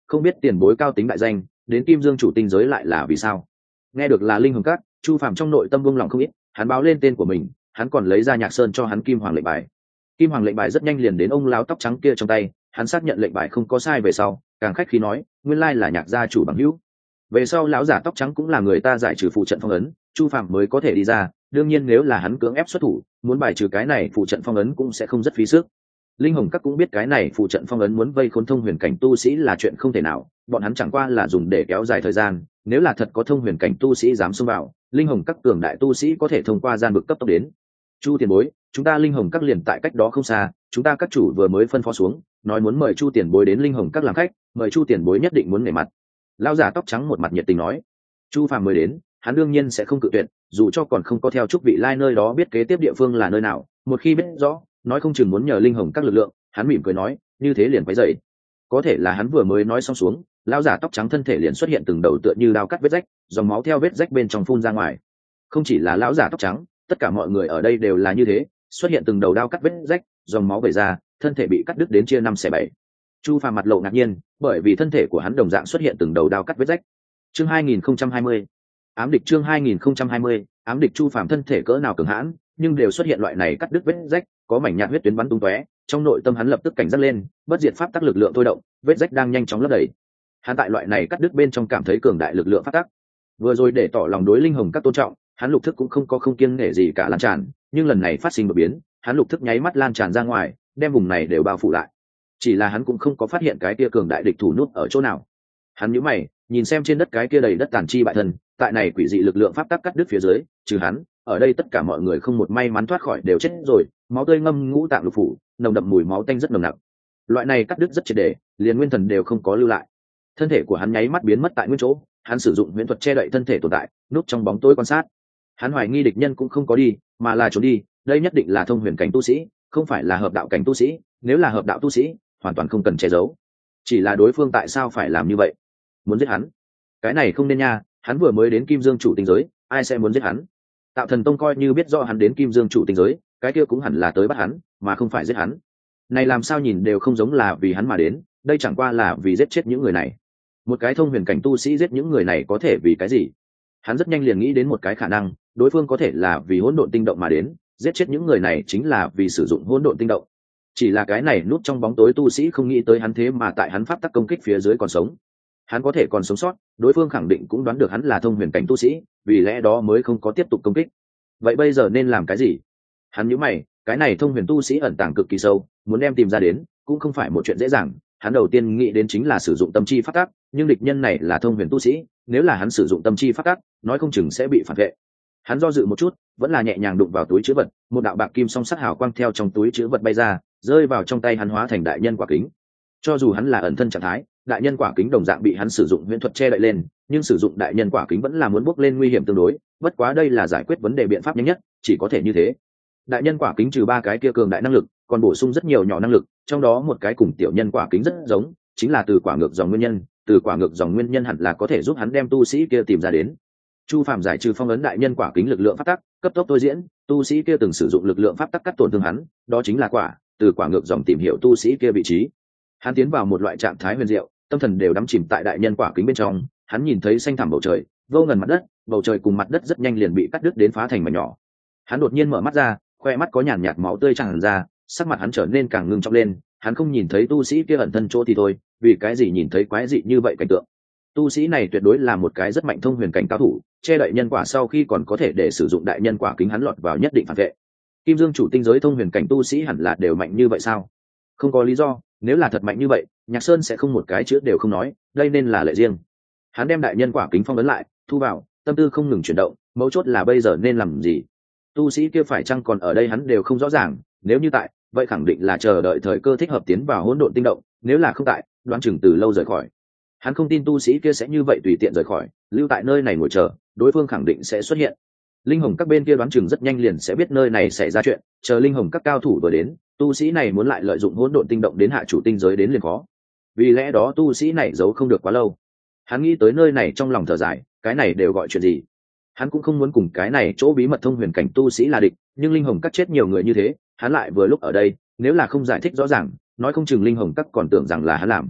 không biết tiền bối cao tính đại danh, đến Kim Dương chủ tinh giới lại là vì sao? Nghe được là linh hồn các, Chu Phàm trong nội tâm buông lòng không ít, hắn báo lên tên của mình, hắn còn lấy ra Nhạc Sơn cho hắn kim hoàng lệnh bài. Kim hoàng lệnh bài rất nhanh liền đến ông lão tóc trắng kia trong tay, hắn xác nhận lệnh bài không có sai về sau, càng khách khí nói, nguyên lai là Nhạc gia chủ bằng hữu. Về sau lão giả tóc trắng cũng là người ta giải trừ phụ trận phong ấn, Chu Phàm mới có thể đi ra, đương nhiên nếu là hắn cưỡng ép xuất thủ, muốn bài trừ cái này phụ trận phong ấn cũng sẽ không rất phí sức. Linh hồn các cũng biết cái này phụ trận phong ấn muốn vây khốn thông huyền cảnh tu sĩ là chuyện không thể nào, bọn hắn chẳng qua là dùng để kéo dài thời gian, nếu là thật có thông huyền cảnh tu sĩ dám xông vào, linh hồn các cường đại tu sĩ có thể thông qua gian vực cấp tốc đến. Chu tiền bối, chúng ta linh hồn các liền tại cách đó không xa, chúng ta các chủ vừa mới phân phó xuống, nói muốn mời Chu tiền bối đến linh hồn các làm khách, mời Chu tiền bối nhất định muốn nể mặt. Lão giả tóc trắng một mặt nhiệt tình nói. Chu Phàm mới đến, hắn đương nhiên sẽ không cự tuyệt, dù cho còn không có theo chúc vị lai nơi đó biết kế tiếp địa phương là nơi nào, một khi biết rõ, nói không chừng muốn nhờ linh hồn các lực lượng, hắn mỉm cười nói, như thế liền quấy dậy. Có thể là hắn vừa mới nói xong xuống, lão giả tóc trắng thân thể liền xuất hiện từng đầu tựa như đao cắt vết rách, dòng máu theo vết rách bên trong phun ra ngoài. Không chỉ là lão giả tóc trắng, tất cả mọi người ở đây đều là như thế, xuất hiện từng đầu đao cắt vết rách, dòng máu vẩy ra, thân thể bị cắt đứt đến chia 5/7. Chu Phàm mặt lộ ngạc nhiên, bởi vì thân thể của hắn đồng dạng xuất hiện từng đầu đao cắt vết rách. Chương 2020, ám địch. Chương 2020, ám địch. Chu Phàm thân thể cỡ nào cường hãn, nhưng đều xuất hiện loại này cắt đứt vết rách, có mảnh nhạt huyết tuyến bắn tung tóe, trong nội tâm hắn lập tức cảnh giác lên, bất diệt pháp tắc lực lượng thôi động, vết rách đang nhanh chóng lấp đầy. Hắn tại loại này cắt đứt bên trong cảm thấy cường đại lực lượng pháp tắc. Vừa rồi để tỏ lòng đối linh hồn các tôn trọng, hắn lục thức cũng không có không kiêng nể gì cả lan tràn, nhưng lần này phát sinh đột biến, hắn lục thức nháy mắt lan tràn ra ngoài, đem vùng này đều bao phủ lại. Chỉ là hắn cũng không có phát hiện cái kia cường đại địch thủ nút ở chỗ nào. Hắn nhíu mày, nhìn xem trên đất cái kia đầy đất tàn chi bại thân, tại này quỷ dị lực lượng pháp tắc cắt đứt phía dưới, trừ hắn, ở đây tất cả mọi người không một may mắn thoát khỏi đều chết rồi, máu tươi ngâm ngũ tạng lục phủ, nồng đậm mùi máu tanh rất nồng nặc. Loại này cắt đứt rất triệt để, liền nguyên thần đều không có lưu lại. Thân thể của hắn nháy mắt biến mất tại nguyên chỗ, hắn sử dụng huyễn thuật che đậy thân thể tồn tại, núp trong bóng tối quan sát. Hắn hoài nghi địch nhân cũng không có đi, mà là trốn đi, đây nhất định là thông huyền cảnh tu sĩ, không phải là hợp đạo cảnh tu sĩ, nếu là hợp đạo tu sĩ, hoàn toàn không cần che giấu. Chỉ là đối phương tại sao phải làm như vậy? Muốn giết hắn? Cái này không nên nha, hắn vừa mới đến Kim Dương chủ tinh giới, ai sẽ muốn giết hắn? Tạo Thần Tông coi như biết rõ hắn đến Kim Dương chủ tinh giới, cái kia cũng hẳn là tới bắt hắn, mà không phải giết hắn. Này làm sao nhìn đều không giống là vì hắn mà đến, đây chẳng qua là vì giết chết những người này. Một cái thông huyền cảnh tu sĩ giết những người này có thể vì cái gì? Hắn rất nhanh liền nghĩ đến một cái khả năng, đối phương có thể là vì hỗn độn tinh động mà đến, giết chết những người này chính là vì sử dụng hỗn độn tinh động. Chỉ là cái này núp trong bóng tối tu sĩ không nghĩ tới hắn thế mà tại hắn pháp tắc công kích phía dưới còn sống. Hắn có thể còn sống sót, đối phương khẳng định cũng đoán được hắn là thông huyền cảnh tu sĩ, vì lẽ đó mới không có tiếp tục công kích. Vậy bây giờ nên làm cái gì? Hắn nhíu mày, cái này thông huyền tu sĩ ẩn tàng cực kỳ sâu, muốn đem tìm ra đến cũng không phải một chuyện dễ dàng. Hắn đầu tiên nghĩ đến chính là sử dụng tâm chi pháp tắc, nhưng địch nhân này là thông huyền tu sĩ, nếu là hắn sử dụng tâm chi pháp tắc, nói không chừng sẽ bị phản vệ. Hắn do dự một chút, vẫn là nhẹ nhàng đụng vào túi trữ vật, một đạo bạc kim song sắc hào quang theo trong túi trữ vật bay ra, rơi vào trong tay hắn hóa thành đại nhân quả kính. Cho dù hắn là ẩn thân trạng thái, đại nhân quả kính đồng dạng bị hắn sử dụng huyễn thuật che đậy lên, nhưng sử dụng đại nhân quả kính vẫn là muốn bước lên nguy hiểm tương đối, bất quá đây là giải quyết vấn đề biện pháp nhanh nhất, chỉ có thể như thế. Đại nhân quả kính trừ 3 cái kia cường đại năng lực, còn bổ sung rất nhiều nhỏ năng lực, trong đó một cái cùng tiểu nhân quả kính rất giống, chính là từ quả ngược dòng nguyên nhân, từ quả ngược dòng nguyên nhân hẳn là có thể giúp hắn đem tu sĩ kia tìm ra đến. Chu Phàm giải trừ phong ấn đại nhân quả kính lực lượng pháp tắc, cấp tốc tôi diễn, tu sĩ kia từng sử dụng lực lượng pháp tắc cắt tổn thương hắn, đó chính là quả, từ quả ngược dòng tìm hiểu tu sĩ kia vị trí. Hắn tiến vào một loại trạng thái huyền diệu, tâm thần đều đắm chìm tại đại nhân quả kính bên trong, hắn nhìn thấy xanh thẳm bầu trời, vô ngần mặt đất, bầu trời cùng mặt đất rất nhanh liền bị cắt đứt đến phá thành mảnh nhỏ. Hắn đột nhiên mở mắt ra, khoe mắt có nhàn nhạt máu tươi tràn ra, sắc mặt hắn trở nên càng ngưng trọng lên, hắn không nhìn thấy tu sĩ kia ẩn thân chỗ thì thôi, vì cái gì nhìn thấy quái dị như vậy cảnh tượng. Tu sĩ này tuyệt đối là một cái rất mạnh thông huyền cảnh cao thủ, che đậy nhân quả sau khi còn có thể để sử dụng đại nhân quả kính hắn lọt vào nhất định phản vệ. Kim Dương chủ tinh giới thông huyền cảnh tu sĩ hẳn là đều mạnh như vậy sao? Không có lý do, nếu là thật mạnh như vậy, Nhạc Sơn sẽ không một cái chữ đều không nói, đây nên là lệ riêng. Hắn đem đại nhân quả kính phong ấn lại, thu vào, tâm tư không ngừng chuyển động, mấu chốt là bây giờ nên làm gì. Tu sĩ kia phải chăng còn ở đây hắn đều không rõ ràng, nếu như tại, vậy khẳng định là chờ đợi thời cơ thích hợp tiến vào hỗn độn tinh động, nếu là không tại, đoán chừng từ lâu rời khỏi. Hắn không tin tu sĩ kia sẽ như vậy tùy tiện rời khỏi, lưu tại nơi này ngồi chờ, đối phương khẳng định sẽ xuất hiện. Linh hồn các bên kia đoán chừng rất nhanh liền sẽ biết nơi này xảy ra chuyện, chờ linh hồn các cao thủ vừa đến, tu sĩ này muốn lại lợi dụng hỗn độn tinh động đến hạ chủ tinh giới đến liền khó. Vì lẽ đó tu sĩ này giấu không được quá lâu. Hắn nghĩ tới nơi này trong lòng thở dài, cái này đều gọi chuyện gì? Hắn cũng không muốn cùng cái này chỗ bí mật thông huyền cảnh tu sĩ là địch, nhưng linh hồn các chết nhiều người như thế, hắn lại vừa lúc ở đây, nếu là không giải thích rõ ràng, nói không chừng linh hồn các còn tưởng rằng là hắn làm.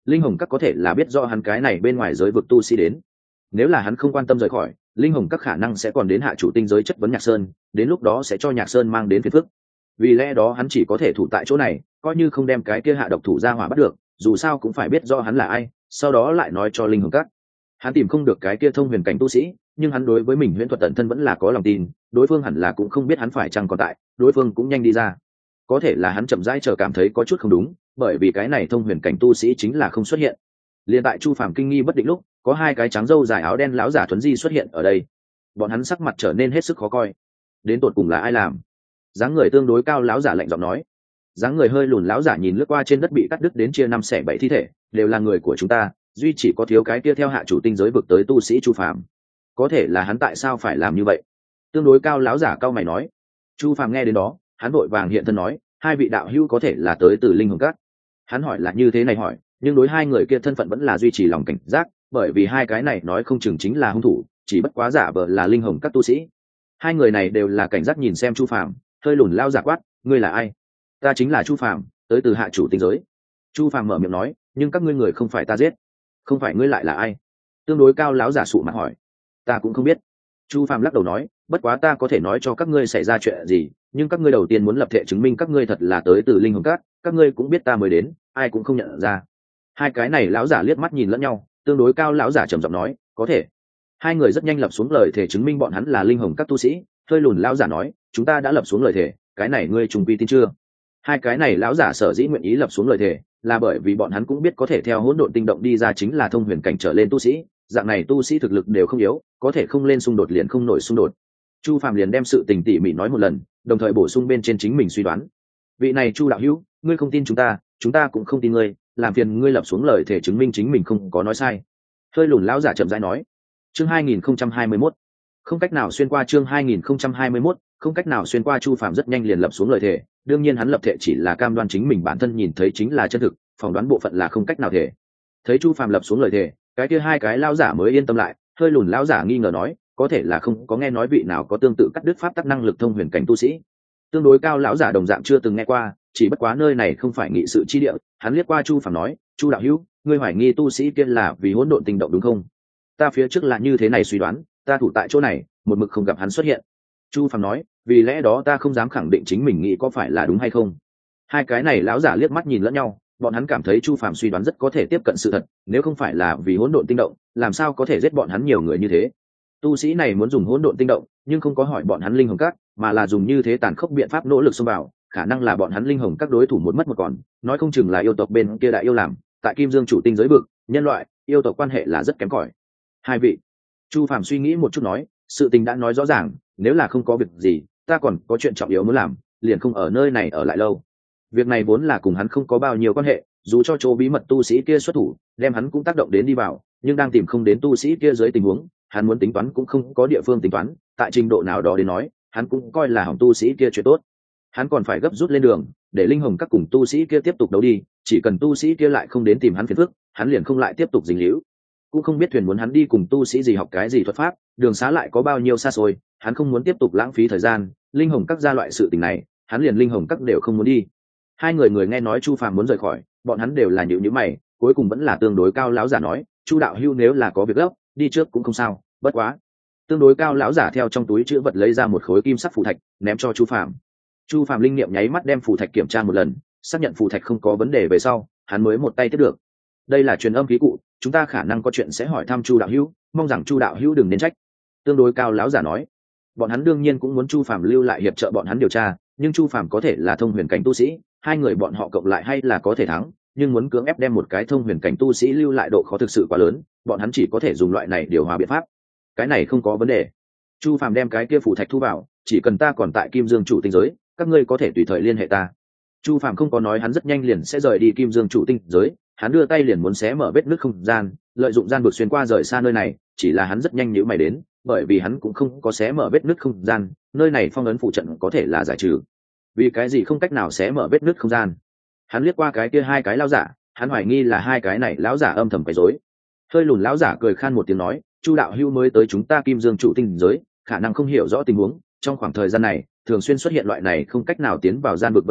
linh hồng các có thể là biết do hắn cái này bên ngoài giới vực tu sĩ đến. Nếu là hắn không quan tâm rời khỏi, linh hồng các khả năng sẽ còn đến hạ chủ tinh giới chất vấn Nhạc Sơn, đến lúc đó sẽ cho Nhạc Sơn mang đến phiền phức. Vì lẽ đó hắn chỉ có thể thủ tại chỗ này, coi như không đem cái kia hạ độc thủ ra hỏa bắt được, dù sao cũng phải biết do hắn là ai, sau đó lại nói cho linh hồng các. Hắn tìm không được cái kia thông huyền cảnh tu sĩ, nhưng hắn đối với mình huyễn thuật tận thân vẫn là có lòng tin, đối phương hẳn là cũng không biết hắn phải chăng còn tại, đối phương cũng nhanh đi ra. Có thể là hắn chậm rãi chờ cảm thấy có chút không đúng, bởi vì cái này thông huyền cảnh tu sĩ chính là không xuất hiện. Liên tại Chu Phàm kinh nghi bất định lúc, có hai cái trắng râu dài áo đen lão giả thuấn di xuất hiện ở đây. Bọn hắn sắc mặt trở nên hết sức khó coi. Đến tột cùng là ai làm? Dáng người tương đối cao lão giả lạnh giọng nói. Dáng người hơi lùn lão giả nhìn lướt qua trên đất bị cắt đứt đến chia năm xẻ bảy thi thể, đều là người của chúng ta, duy chỉ có thiếu cái kia theo hạ chủ tinh giới vực tới tu sĩ Chu Phàm. Có thể là hắn tại sao phải làm như vậy? Tương đối cao lão giả cao mày nói. Chu Phàm nghe đến đó, hắn vội vàng hiện thân nói, hai vị đạo hữu có thể là tới từ linh hồn các. Hắn hỏi là như thế này hỏi, nhưng đối hai người kia thân phận vẫn là duy trì lòng cảnh giác, bởi vì hai cái này nói không chừng chính là hung thủ, chỉ bất quá giả vờ là linh hồn các tu sĩ. Hai người này đều là cảnh giác nhìn xem Chu Phàm, hơi lùn lao giả quát, ngươi là ai? Ta chính là Chu Phàm, tới từ hạ chủ tinh giới. Chu Phàm mở miệng nói, nhưng các ngươi người không phải ta giết. Không phải ngươi lại là ai? Tương đối cao lão giả sụ mặt hỏi. Ta cũng không biết. Chu Phàm lắc đầu nói, bất quá ta có thể nói cho các ngươi xảy ra chuyện gì, nhưng các ngươi đầu tiên muốn lập thể chứng minh các ngươi thật là tới từ linh hồn các, các ngươi cũng biết ta mới đến, ai cũng không nhận ra. Hai cái này lão giả liếc mắt nhìn lẫn nhau, tương đối cao lão giả trầm giọng nói, có thể. Hai người rất nhanh lập xuống lời thề chứng minh bọn hắn là linh hồn các tu sĩ. Hơi lùn lão giả nói, chúng ta đã lập xuống lời thề, cái này ngươi trùng quy tin chưa? Hai cái này lão giả sở dĩ nguyện ý lập xuống lời thề, là bởi vì bọn hắn cũng biết có thể theo hỗn độn tinh động đi ra chính là thông huyền cảnh trở lên tu sĩ, dạng này tu sĩ thực lực đều không yếu, có thể không lên xung đột liền không nổi xung đột. Chu Phàm liền đem sự tình tỉ mỉ nói một lần, đồng thời bổ sung bên trên chính mình suy đoán. Vị này Chu đạo hữu, ngươi không tin chúng ta cũng không tin ngươi, làm phiền ngươi lập xuống lời thể chứng minh chính mình không có nói sai. Hơi lùn lão giả chậm rãi nói. Chương 2021. Không cách nào xuyên qua chương 2021, không cách nào xuyên qua. Chu Phàm rất nhanh liền lập xuống lời thể, đương nhiên hắn lập thể chỉ là cam đoan chính mình bản thân nhìn thấy chính là chân thực, phỏng đoán bộ phận là không cách nào thể. Thấy Chu Phàm lập xuống lời thể, cái kia hai cái lão giả mới yên tâm lại. Hơi lùn lão giả nghi ngờ nói, có thể là không có nghe nói vị nào có tương tự cắt đứt pháp tắc năng lực thông huyền cảnh tu sĩ. Tương đối cao lão giả đồng dạng chưa từng nghe qua, chỉ bất quá nơi này không phải nghị sự chi địa. Hắn liếc qua Chu Phàm nói, Chu đạo hữu, ngươi hoài nghi tu sĩ kia là vì hỗn độn tinh động đúng không? Ta phía trước là như thế này suy đoán, ta thủ tại chỗ này, một mực không gặp hắn xuất hiện. Chu Phàm nói, vì lẽ đó ta không dám khẳng định chính mình nghĩ có phải là đúng hay không. Hai cái này lão giả liếc mắt nhìn lẫn nhau, bọn hắn cảm thấy Chu Phàm suy đoán rất có thể tiếp cận sự thật, nếu không phải là vì hỗn độn tinh động, làm sao có thể giết bọn hắn nhiều người như thế? Tu sĩ này muốn dùng hỗn độn tinh động, nhưng không có hỏi bọn hắn linh hồn các, mà là dùng như thế tàn khốc biện pháp nỗ lực xông vào, khả năng là bọn hắn linh hồn các đối thủ một mất một còn, nói không chừng là yêu tộc bên kia đại yêu làm, tại Kim Dương chủ tinh giới vực, nhân loại, yêu tộc quan hệ là rất kém cỏi. Hai vị. Chu Phàm suy nghĩ một chút nói, sự tình đã nói rõ ràng, nếu là không có việc gì, ta còn có chuyện trọng yếu muốn làm, liền không ở nơi này ở lại lâu. Việc này vốn là cùng hắn không có bao nhiêu quan hệ, dù cho chỗ bí mật tu sĩ kia xuất thủ, đem hắn cũng tác động đến đi vào, nhưng đang tìm không đến tu sĩ kia dưới tình huống, hắn muốn tính toán cũng không có địa phương tính toán, tại trình độ nào đó đến nói, hắn cũng coi là hỏng tu sĩ kia chuyện tốt. Hắn còn phải gấp rút lên đường, để linh hồn các cùng tu sĩ kia tiếp tục đấu đi, chỉ cần tu sĩ kia lại không đến tìm hắn phiền phức, hắn liền không lại tiếp tục dính líu. Cũng không biết thuyền muốn hắn đi cùng tu sĩ gì học cái gì thuật pháp, đường xá lại có bao nhiêu xa xôi, hắn không muốn tiếp tục lãng phí thời gian, linh hồn các ra loại sự tình này, hắn liền linh hồn các đều không muốn đi. Hai người nghe nói Chu Phàm muốn rời khỏi, bọn hắn đều là nhíu nhíu mày, cuối cùng vẫn là tương đối cao lão giả nói, Chu đạo hữu nếu là có việc gấp, đi trước cũng không sao, bất quá. Tương đối cao lão giả theo trong túi chữ vật lấy ra một khối kim sắc phù thạch, ném cho Chu Phàm. Chu Phàm linh niệm nháy mắt đem phù thạch kiểm tra một lần, xác nhận phù thạch không có vấn đề về sau, hắn mới một tay tiếp được. Đây là truyền âm khí cụ, chúng ta khả năng có chuyện sẽ hỏi thăm Chu đạo hữu, mong rằng Chu đạo hữu đừng nên trách. Tương đối cao lão giả nói. Bọn hắn đương nhiên cũng muốn Chu Phàm lưu lại hiệp trợ bọn hắn điều tra, nhưng Chu Phàm có thể là thông huyền cảnh tu sĩ, hai người bọn họ cộng lại hay là có thể thắng, nhưng muốn cưỡng ép đem một cái thông huyền cảnh tu sĩ lưu lại độ khó thực sự quá lớn, bọn hắn chỉ có thể dùng loại này điều hòa biện pháp. Cái này không có vấn đề. Chu Phàm đem cái kia phù thạch thu vào, chỉ cần ta còn tại Kim Dương chủ tinh giới, các ngươi có thể tùy thời liên hệ ta. Chu Phàm không có nói hắn rất nhanh liền sẽ rời đi Kim Dương chủ tinh giới, hắn đưa tay liền muốn xé mở vết nứt không gian, lợi dụng gian vực xuyên qua rời xa nơi này, chỉ là hắn rất nhanh nhíu mày đến, bởi vì hắn cũng không có xé mở vết nứt không gian, nơi này phong ấn phụ trận có thể là giải trừ. Vì cái gì không cách nào xé mở vết nứt không gian? Hắn liếc qua cái kia hai cái lão giả, hắn hoài nghi là hai cái này lão giả âm thầm quấy rối. Hơi lùn lão giả cười khan một tiếng nói, Chu đạo hữu mới tới chúng ta Kim Dương chủ tinh giới, khả năng không hiểu rõ tình huống, trong khoảng thời gian này thường xuyên xuất hiện loại này không cách nào tiến vào gian vực vấn đề,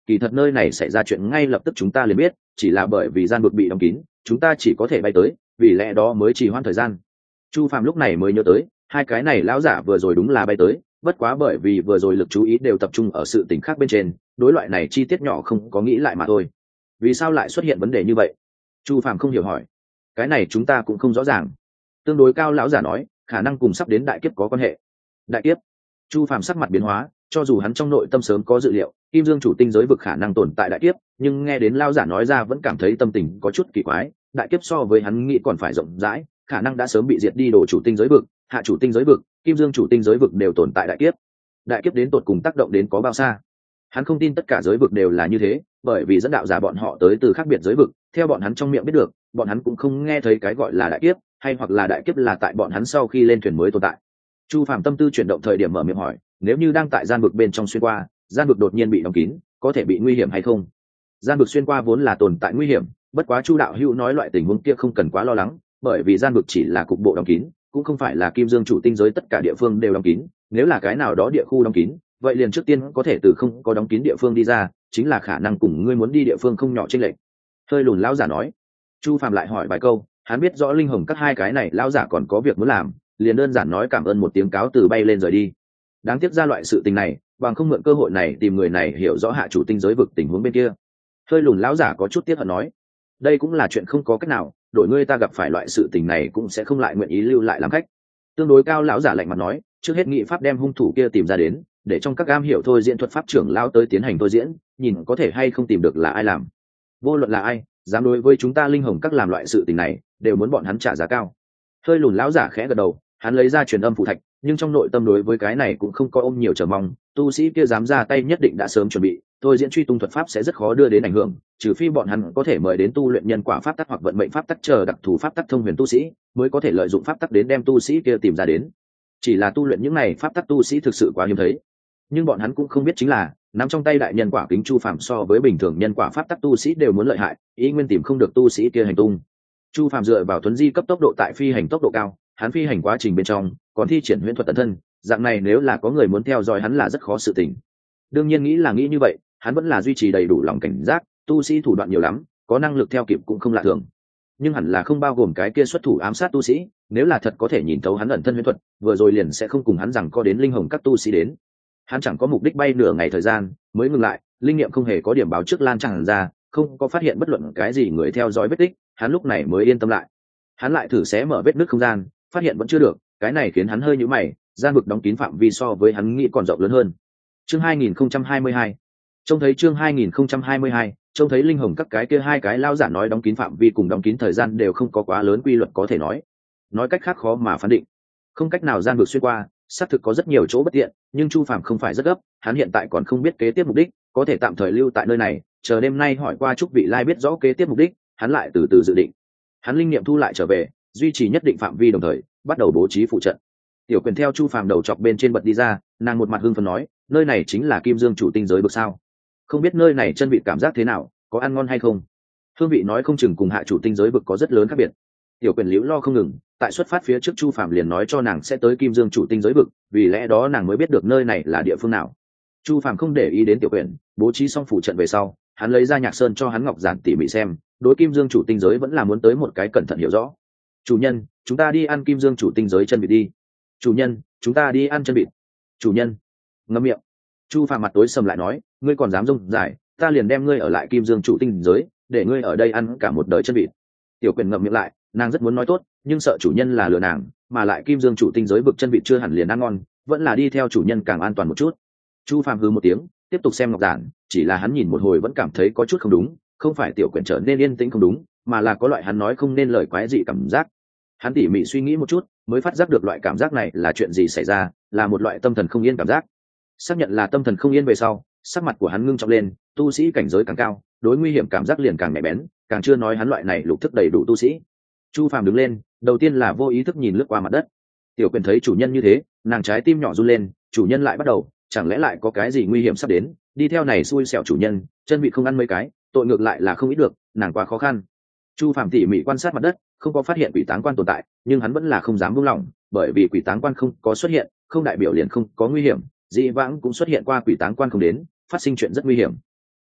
kỳ thật nơi này xảy ra chuyện ngay lập tức chúng ta liền biết, chỉ là bởi vì gian vực bị đóng kín, chúng ta chỉ có thể bay tới, vì lẽ đó mới trì hoãn thời gian. Chu Phàm lúc này mới nhớ tới, hai cái này lão giả vừa rồi đúng là bay tới, bất quá bởi vì vừa rồi lực chú ý đều tập trung ở sự tình khác bên trên, đối loại này chi tiết nhỏ không có nghĩ lại mà thôi. Vì sao lại xuất hiện vấn đề như vậy? Chu Phàm không hiểu hỏi. Cái này chúng ta cũng không rõ ràng. Tương đối cao lão giả nói, khả năng cùng sắp đến đại kiếp có quan hệ. Đại kiếp? Chu Phàm sắc mặt biến hóa, cho dù hắn trong nội tâm sớm có dự liệu, Kim Dương chủ tinh giới vực khả năng tồn tại đại kiếp, nhưng nghe đến lão giả nói ra vẫn cảm thấy tâm tình có chút kỳ quái. Đại kiếp so với hắn nghĩ còn phải rộng rãi, khả năng đã sớm bị diệt đi đồ chủ tinh giới vực, hạ chủ tinh giới vực, Kim Dương chủ tinh giới vực đều tồn tại đại kiếp. Đại kiếp đến tột cùng tác động đến có bao xa? Hắn không tin tất cả giới vực đều là như thế, bởi vì dẫn đạo giả bọn họ tới từ khác biệt giới vực, theo bọn hắn trong miệng biết được, bọn hắn cũng không nghe thấy cái gọi là đại kiếp, hay hoặc là đại kiếp là tại bọn hắn sau khi lên thuyền mới tồn tại. Chu Phàm tâm tư chuyển động thời điểm mở miệng hỏi, nếu như đang tại gian vực bên trong xuyên qua, gian vực đột nhiên bị đóng kín, có thể bị nguy hiểm hay không? Gian vực xuyên qua vốn là tồn tại nguy hiểm, bất quá Chu đạo hữu nói loại tình huống kia không cần quá lo lắng, bởi vì gian vực chỉ là cục bộ đóng kín, cũng không phải là Kim Dương chủ tinh giới tất cả địa phương đều đóng kín, nếu là cái nào đó địa khu đóng kín, vậy liền trước tiên có thể từ không có đóng kín địa phương đi ra, chính là khả năng cùng ngươi muốn đi địa phương không nhỏ chênh lệch. Hơi lùn lão giả nói. Chu Phàm lại hỏi vài câu, hắn biết rõ linh hồng các hai cái này lão giả còn có việc muốn làm, liền đơn giản nói cảm ơn một tiếng cáo từ bay lên rời đi. Đáng tiếc ra loại sự tình này, bằng không mượn cơ hội này tìm người này hiểu rõ hạ chủ tinh giới vực tình huống bên kia. Hơi lùn lão giả có chút tiếc hận nói, đây cũng là chuyện không có cách nào, đổi ngươi ta gặp phải loại sự tình này cũng sẽ không lại nguyện ý lưu lại làm khách. Tương đối cao lão giả lạnh mặt nói, trước hết nghị pháp đem hung thủ kia tìm ra đến, để trong các am hiểu thôi diễn thuật pháp trưởng lao tới tiến hành thôi diễn, nhìn có thể hay không tìm được là ai làm. Vô luận là ai dám đối với chúng ta linh hồng các làm loại sự tình này, đều muốn bọn hắn trả giá cao. Hơi lùn lão giả khẽ gật đầu, hắn lấy ra truyền âm phù thạch, nhưng trong nội tâm đối với cái này cũng không có ôm nhiều chờ mong, tu sĩ kia dám ra tay nhất định đã sớm chuẩn bị, thôi diễn truy tung thuật pháp sẽ rất khó đưa đến ảnh hưởng, trừ phi bọn hắn có thể mời đến tu luyện nhân quả pháp tắc hoặc vận mệnh pháp tắc chờ đặc thù pháp tắc thông huyền tu sĩ, mới có thể lợi dụng pháp tắc đến đem tu sĩ kia tìm ra đến. Chỉ là tu luyện những này pháp tắc tu sĩ thực sự quá hiếm thấy, nhưng bọn hắn cũng không biết chính là nắm trong tay đại nhân quả kính Chu Phàm so với bình thường nhân quả pháp tắc tu sĩ đều muốn lợi hại, ý nguyên tìm không được tu sĩ kia hành tung. Chu Phàm dựa vào thuấn di cấp tốc độ tại phi hành tốc độ cao, hắn phi hành quá trình bên trong còn thi triển huyễn thuật tận thân, dạng này nếu là có người muốn theo dõi hắn là rất khó sự tình. Đương nhiên nghĩ là nghĩ như vậy, hắn vẫn là duy trì đầy đủ lòng cảnh giác, tu sĩ thủ đoạn nhiều lắm, có năng lực theo kịp cũng không lạ thường. Nhưng hẳn là không bao gồm cái kia xuất thủ ám sát tu sĩ, nếu là thật có thể nhìn thấu hắn ẩn thân huyễn thuật, vừa rồi liền sẽ không cùng hắn rằng có đến linh hồng các tu sĩ đến. Hắn chẳng có mục đích bay nửa ngày thời gian mới ngừng lại, linh nghiệm không hề có điểm báo trước lan tràn ra, không có phát hiện bất luận cái gì người theo dõi vết tích, hắn lúc này mới yên tâm lại. Hắn lại thử xé mở vết nứt không gian, phát hiện vẫn chưa được, cái này khiến hắn hơi nhíu mày, gian vực đóng kín phạm vi so với hắn nghĩ còn rộng lớn hơn. Chương 2022. Trông thấy chương 2022, trông thấy linh hồng các cái kia hai cái lao giả nói đóng kín phạm vi cùng đóng kín thời gian đều không có quá lớn quy luật có thể nói cách khác khó mà phán định. Không cách nào gian vực xuyên qua, xác thực có rất nhiều chỗ bất tiện, nhưng Chu Phàm không phải rất gấp, hắn hiện tại còn không biết kế tiếp mục đích, có thể tạm thời lưu tại nơi này, chờ đêm nay hỏi qua Trúc Vị Lai biết rõ kế tiếp mục đích, hắn lại từ từ dự định. Hắn linh nghiệm thu lại trở về, duy trì nhất định phạm vi đồng thời, bắt đầu bố trí phụ trận. Tiểu Quyền theo Chu Phàm đầu chọc bên trên bật đi ra, nàng một mặt hưng phấn nói, nơi này chính là Kim Dương chủ tinh giới vực sao? Không biết nơi này chân vị cảm giác thế nào, có ăn ngon hay không? Hương vị nói không chừng cùng hạ chủ tinh giới vực có rất lớn khác biệt. Tiểu Quyền liễu lo không ngừng, tại xuất phát phía trước Chu Phàm liền nói cho nàng sẽ tới Kim Dương chủ tinh giới vực, vì lẽ đó nàng mới biết được nơi này là địa phương nào. Chu Phàm không để ý đến Tiểu Quyền, bố trí xong phụ trận về sau, hắn lấy ra nhạc sơn cho hắn ngọc giản tỉ mỉ xem, đối Kim Dương chủ tinh giới vẫn là muốn tới một cái cẩn thận hiểu rõ. Chủ nhân, chúng ta đi ăn Kim Dương chủ tinh giới chân vịt đi. Chủ nhân, chúng ta đi ăn chân vịt. Chủ nhân, ngậm miệng. Chu Phàm mặt tối sầm lại nói, ngươi còn dám rông dài, ta liền đem ngươi ở lại Kim Dương chủ tinh giới, để ngươi ở đây ăn cả một đời chân vịt. Tiểu Quyền ngậm miệng lại, nàng rất muốn nói tốt, nhưng sợ chủ nhân là lừa nàng, mà lại Kim Dương chủ tinh giới vực chân vịt chưa hẳn liền ăn ngon, vẫn là đi theo chủ nhân càng an toàn một chút. Chu Phàm hừ một tiếng, tiếp tục xem ngọc giản, chỉ là hắn nhìn một hồi vẫn cảm thấy có chút không đúng, không phải Tiểu Quyền trở nên yên tĩnh không đúng, mà là có loại hắn nói không nên lời quái dị cảm giác. Hắn tỉ mỉ suy nghĩ một chút, mới phát giác được loại cảm giác này là chuyện gì xảy ra, là một loại tâm thần không yên cảm giác. Xác nhận là tâm thần không yên về sau, sắc mặt của hắn ngưng trọng lên, tu sĩ cảnh giới càng cao, đối nguy hiểm cảm giác liền càng nhạy bén, càng chưa nói hắn loại này lục thức đầy đủ tu sĩ. Chu Phàm đứng lên, đầu tiên là vô ý thức nhìn lướt qua mặt đất. Tiểu Quyền thấy chủ nhân như thế, nàng trái tim nhỏ run lên, chủ nhân lại bắt đầu, chẳng lẽ lại có cái gì nguy hiểm sắp đến, đi theo này xui xẻo chủ nhân, chân vị không ăn mấy cái, tội ngược lại là không ít được, nàng quá khó khăn. Chu Phàm tỉ mỉ quan sát mặt đất, không có phát hiện quỷ táng quan tồn tại, nhưng hắn vẫn là không dám buông lỏng, bởi vì quỷ táng quan không có xuất hiện, không đại biểu liền không có nguy hiểm, dĩ vãng cũng xuất hiện qua quỷ táng quan không đến, phát sinh chuyện rất nguy hiểm.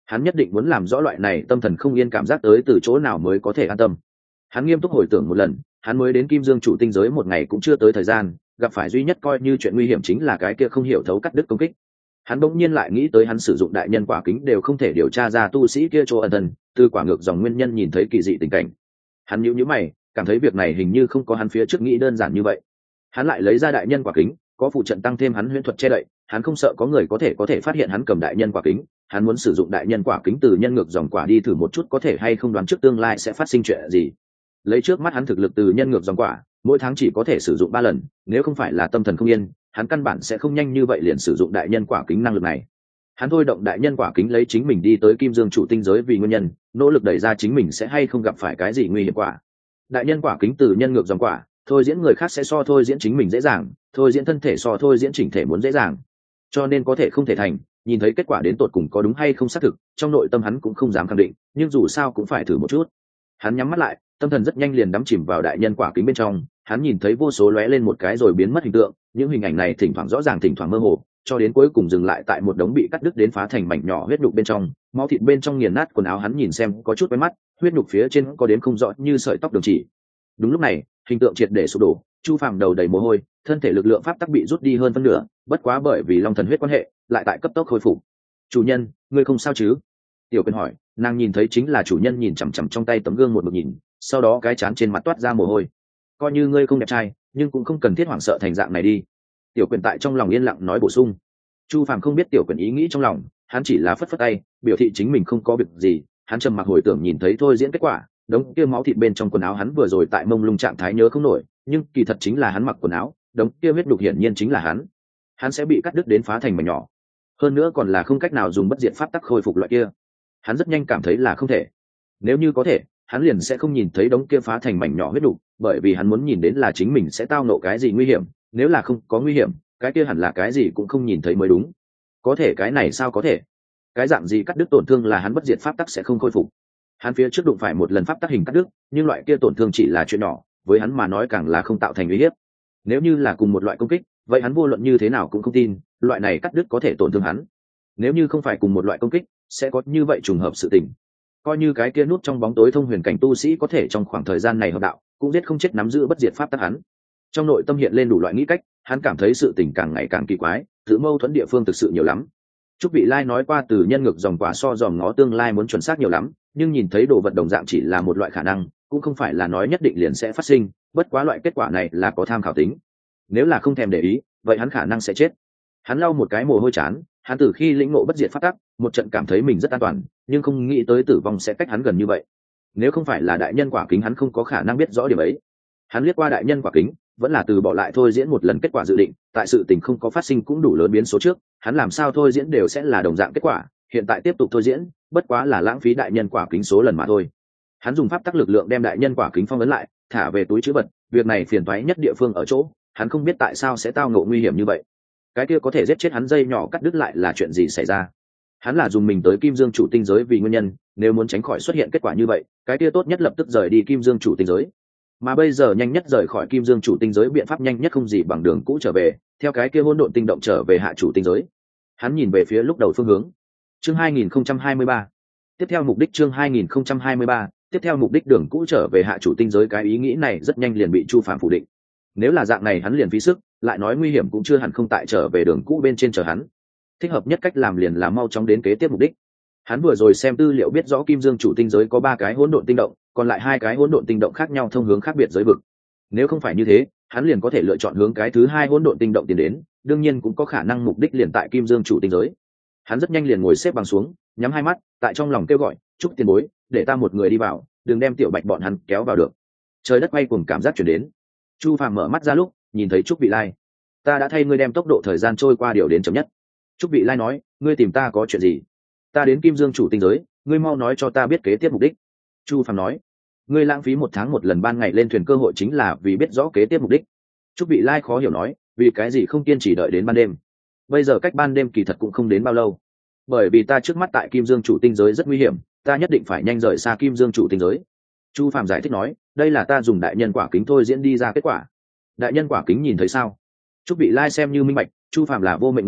Hắn nhất định muốn làm rõ loại này tâm thần không yên cảm giác tới từ chỗ nào mới có thể an tâm. Hắn nghiêm túc hồi tưởng một lần, hắn mới đến kim dương chủ tinh giới một ngày cũng chưa tới thời gian, gặp phải duy nhất coi như chuyện nguy hiểm chính là cái kia không hiểu thấu cắt đứt công kích. Hắn bỗng nhiên lại nghĩ tới hắn sử dụng đại nhân quả kính đều không thể điều tra ra tu sĩ kia chỗ ẩn thân, từ quả ngược dòng nguyên nhân nhìn thấy kỳ dị tình cảnh. Hắn nhíu mày, cảm thấy việc này hình như không có hắn phía trước nghĩ đơn giản như vậy. Hắn lại lấy ra đại nhân quả kính, có phụ trận tăng thêm hắn huyễn thuật che đậy, hắn không sợ có người có thể phát hiện hắn cầm đại nhân quả kính. Hắn muốn sử dụng đại nhân quả kính từ nhân ngược dòng quả đi thử một chút có thể hay không đoán trước tương lai sẽ phát sinh chuyện gì. Lấy trước mắt hắn thực lực từ nhân ngược dòng quả, mỗi tháng chỉ có thể sử dụng 3 lần, nếu không phải là tâm thần không yên, hắn căn bản sẽ không nhanh như vậy liền sử dụng đại nhân quả kính năng lực này. Hắn thôi động đại nhân quả kính lấy chính mình đi tới kim dương chủ tinh giới vì nguyên nhân, nỗ lực đẩy ra chính mình sẽ hay không gặp phải cái gì nguy hiểm quả. Đại nhân quả kính từ nhân ngược dòng quả, thôi diễn người khác sẽ so thôi diễn chính mình dễ dàng, thôi diễn thân thể so thôi diễn chỉnh thể muốn dễ dàng, cho nên có thể không thể thành. Nhìn thấy kết quả đến tột cùng có đúng hay không xác thực, trong nội tâm hắn cũng không dám khẳng định, nhưng dù sao cũng phải thử một chút. Hắn nhắm mắt lại, tâm thần rất nhanh liền đắm chìm vào đại nhân quả kính bên trong. Hắn nhìn thấy vô số lóe lên một cái rồi biến mất hình tượng, những hình ảnh này thỉnh thoảng rõ ràng thỉnh thoảng mơ hồ, cho đến cuối cùng dừng lại tại một đống bị cắt đứt đến phá thành mảnh nhỏ huyết nhục bên trong, máu thịt bên trong nghiền nát quần áo. Hắn nhìn xem có chút quen mắt, huyết nhục phía trên có đến không rõ như sợi tóc đường chỉ. Đúng lúc này, hình tượng triệt để sụp đổ, Chu Phàm đầu đầy mồ hôi, thân thể lực lượng pháp tắc bị rút đi hơn phân nửa, bất quá bởi vì long thần huyết quan hệ, lại tại cấp tốc khôi phục. "Chủ nhân, ngươi không sao chứ?" Tiểu Quyên hỏi. Nàng nhìn thấy chính là chủ nhân nhìn chằm chằm trong tay tấm gương một mực nhìn, sau đó cái trán trên mặt toát ra mồ hôi. "Coi như ngươi không đẹp trai, nhưng cũng không cần thiết hoảng sợ thành dạng này đi." Tiểu Quyên tại trong lòng yên lặng nói bổ sung. Chu Phàm không biết Tiểu Quyên ý nghĩ trong lòng, hắn chỉ là phất phất tay, biểu thị chính mình không có việc gì. Hắn trầm mặc hồi tưởng nhìn thấy thôi diễn kết quả, đống kia máu thịt bên trong quần áo hắn vừa rồi tại mông lung trạng thái nhớ không nổi, nhưng kỳ thật chính là hắn mặc quần áo, đống kia huyết đục hiển nhiên chính là hắn. Hắn sẽ bị cắt đứt đến phá thành mảnh nhỏ, hơn nữa còn là không cách nào dùng bất diệt pháp tắc khôi phục loại kia. Hắn rất nhanh cảm thấy là không thể. Nếu như có thể, hắn liền sẽ không nhìn thấy đống kia phá thành mảnh nhỏ huyết đục, bởi vì hắn muốn nhìn đến là chính mình sẽ tao nộ cái gì nguy hiểm, nếu là không có nguy hiểm, cái kia hẳn là cái gì cũng không nhìn thấy mới đúng. Có thể cái này sao có thể? Cái dạng gì cắt đứt tổn thương là hắn bất diệt pháp tắc sẽ không khôi phục. Hắn phía trước đụng phải một lần pháp tắc hình cắt đứt, nhưng loại kia tổn thương chỉ là chuyện nhỏ, với hắn mà nói càng là không tạo thành uy hiếp. Nếu như là cùng một loại công kích, vậy hắn vô luận như thế nào cũng không tin loại này cắt đứt có thể tổn thương hắn. Nếu như không phải cùng một loại công kích, sẽ có như vậy trùng hợp sự tình. Coi như cái kia nút trong bóng tối thông huyền cảnh tu sĩ có thể trong khoảng thời gian này hợp đạo, cũng giết không chết nắm giữ bất diệt pháp tắc hắn. Trong nội tâm hiện lên đủ loại nghĩ cách, hắn cảm thấy sự tình càng ngày càng kỳ quái, tự mâu thuẫn địa phương thực sự nhiều lắm. Trúc Vị Lai nói qua từ nhân ngược dòng quả so dòm ngó tương lai muốn chuẩn xác nhiều lắm, nhưng nhìn thấy đồ vật đồng dạng chỉ là một loại khả năng, cũng không phải là nói nhất định liền sẽ phát sinh, bất quá loại kết quả này là có tham khảo tính. Nếu là không thèm để ý, vậy hắn khả năng sẽ chết. Hắn lau một cái mồ hôi chán, hắn từ khi lĩnh ngộ bất diệt pháp tắc, một trận cảm thấy mình rất an toàn, nhưng không nghĩ tới tử vong sẽ cách hắn gần như vậy. Nếu không phải là đại nhân quả kính hắn không có khả năng biết rõ điểm ấy. Hắn liếc qua đại nhân quả kính, vẫn là từ bỏ lại thôi diễn một lần kết quả dự định, tại sự tình không có phát sinh cũng đủ lớn biến số trước, hắn làm sao thôi diễn đều sẽ là đồng dạng kết quả, hiện tại tiếp tục thôi diễn, bất quá là lãng phí đại nhân quả kính số lần mà thôi. Hắn dùng pháp tắc lực lượng đem đại nhân quả kính phong ấn lại, thả về túi trữ vật, việc này phiền toái nhất địa phương ở chỗ, hắn không biết tại sao sẽ tao ngộ nguy hiểm như vậy. Cái kia có thể giết chết hắn dây nhỏ cắt đứt lại là chuyện gì xảy ra? Hắn là dùng mình tới Kim Dương chủ tinh giới vì nguyên nhân, nếu muốn tránh khỏi xuất hiện kết quả như vậy, cái kia tốt nhất lập tức rời đi Kim Dương chủ tinh giới. Mà bây giờ nhanh nhất rời khỏi Kim Dương chủ tinh giới biện pháp nhanh nhất không gì bằng đường cũ trở về, theo cái kia hỗn độn tinh động trở về hạ chủ tinh giới. Hắn nhìn về phía lúc đầu phương hướng. Chương 2023. Tiếp theo mục đích chương 2023, tiếp theo mục đích đường cũ trở về hạ chủ tinh giới, cái ý nghĩ này rất nhanh liền bị Chu Phàm phủ định. Nếu là dạng này hắn liền phí sức, lại nói nguy hiểm cũng chưa hẳn không tại trở về đường cũ bên trên chờ hắn. Thích hợp nhất cách làm liền là mau chóng đến kế tiếp mục đích. Hắn vừa rồi xem tư liệu biết rõ Kim Dương chủ tinh giới có 3 cái hỗn độn tinh động, còn lại 2 cái hỗn độn tinh động khác nhau thông hướng khác biệt giới vực. Nếu không phải như thế, hắn liền có thể lựa chọn hướng cái thứ 2 hỗn độn tinh động tiến đến, đương nhiên cũng có khả năng mục đích liền tại Kim Dương chủ tinh giới. Hắn rất nhanh liền ngồi xếp bằng xuống, nhắm hai mắt, tại trong lòng kêu gọi, "Trúc tiền bối, để ta một người đi vào, đừng đem Tiểu Bạch bọn hắn kéo vào được." Trời đất quay cuồng cảm giác chuyển đến. Chu Phàm mở mắt ra lúc, nhìn thấy Trúc Vị Lai. "Ta đã thay ngươi đem tốc độ thời gian trôi qua điều đến chậm nhất." Trúc Vị Lai nói, "Ngươi tìm ta có chuyện gì?" "Ta đến Kim Dương chủ tinh giới, ngươi mau nói cho ta biết kế tiếp mục đích." Chu Phàm nói, "Ngươi lãng phí 1 tháng 1 lần ban ngày lên thuyền cơ hội chính là vì biết rõ kế tiếp mục đích." Trúc Vị Lai khó hiểu nói, "Vì cái gì không kiên trì đợi đến ban đêm?" "Bây giờ cách ban đêm kỳ thật cũng không đến bao lâu. Bởi vì ta trước mắt tại Kim Dương chủ tinh giới rất nguy hiểm, ta nhất định phải nhanh rời xa Kim Dương chủ tinh giới." Chu Phàm giải thích nói, "Đây là ta dùng đại nhân quả kính thôi diễn đi ra kết quả." "Đại nhân quả kính nhìn thấy sao?" Trúc Vị Lai xem như minh bạch, Chu Phàm là vô mệnh người,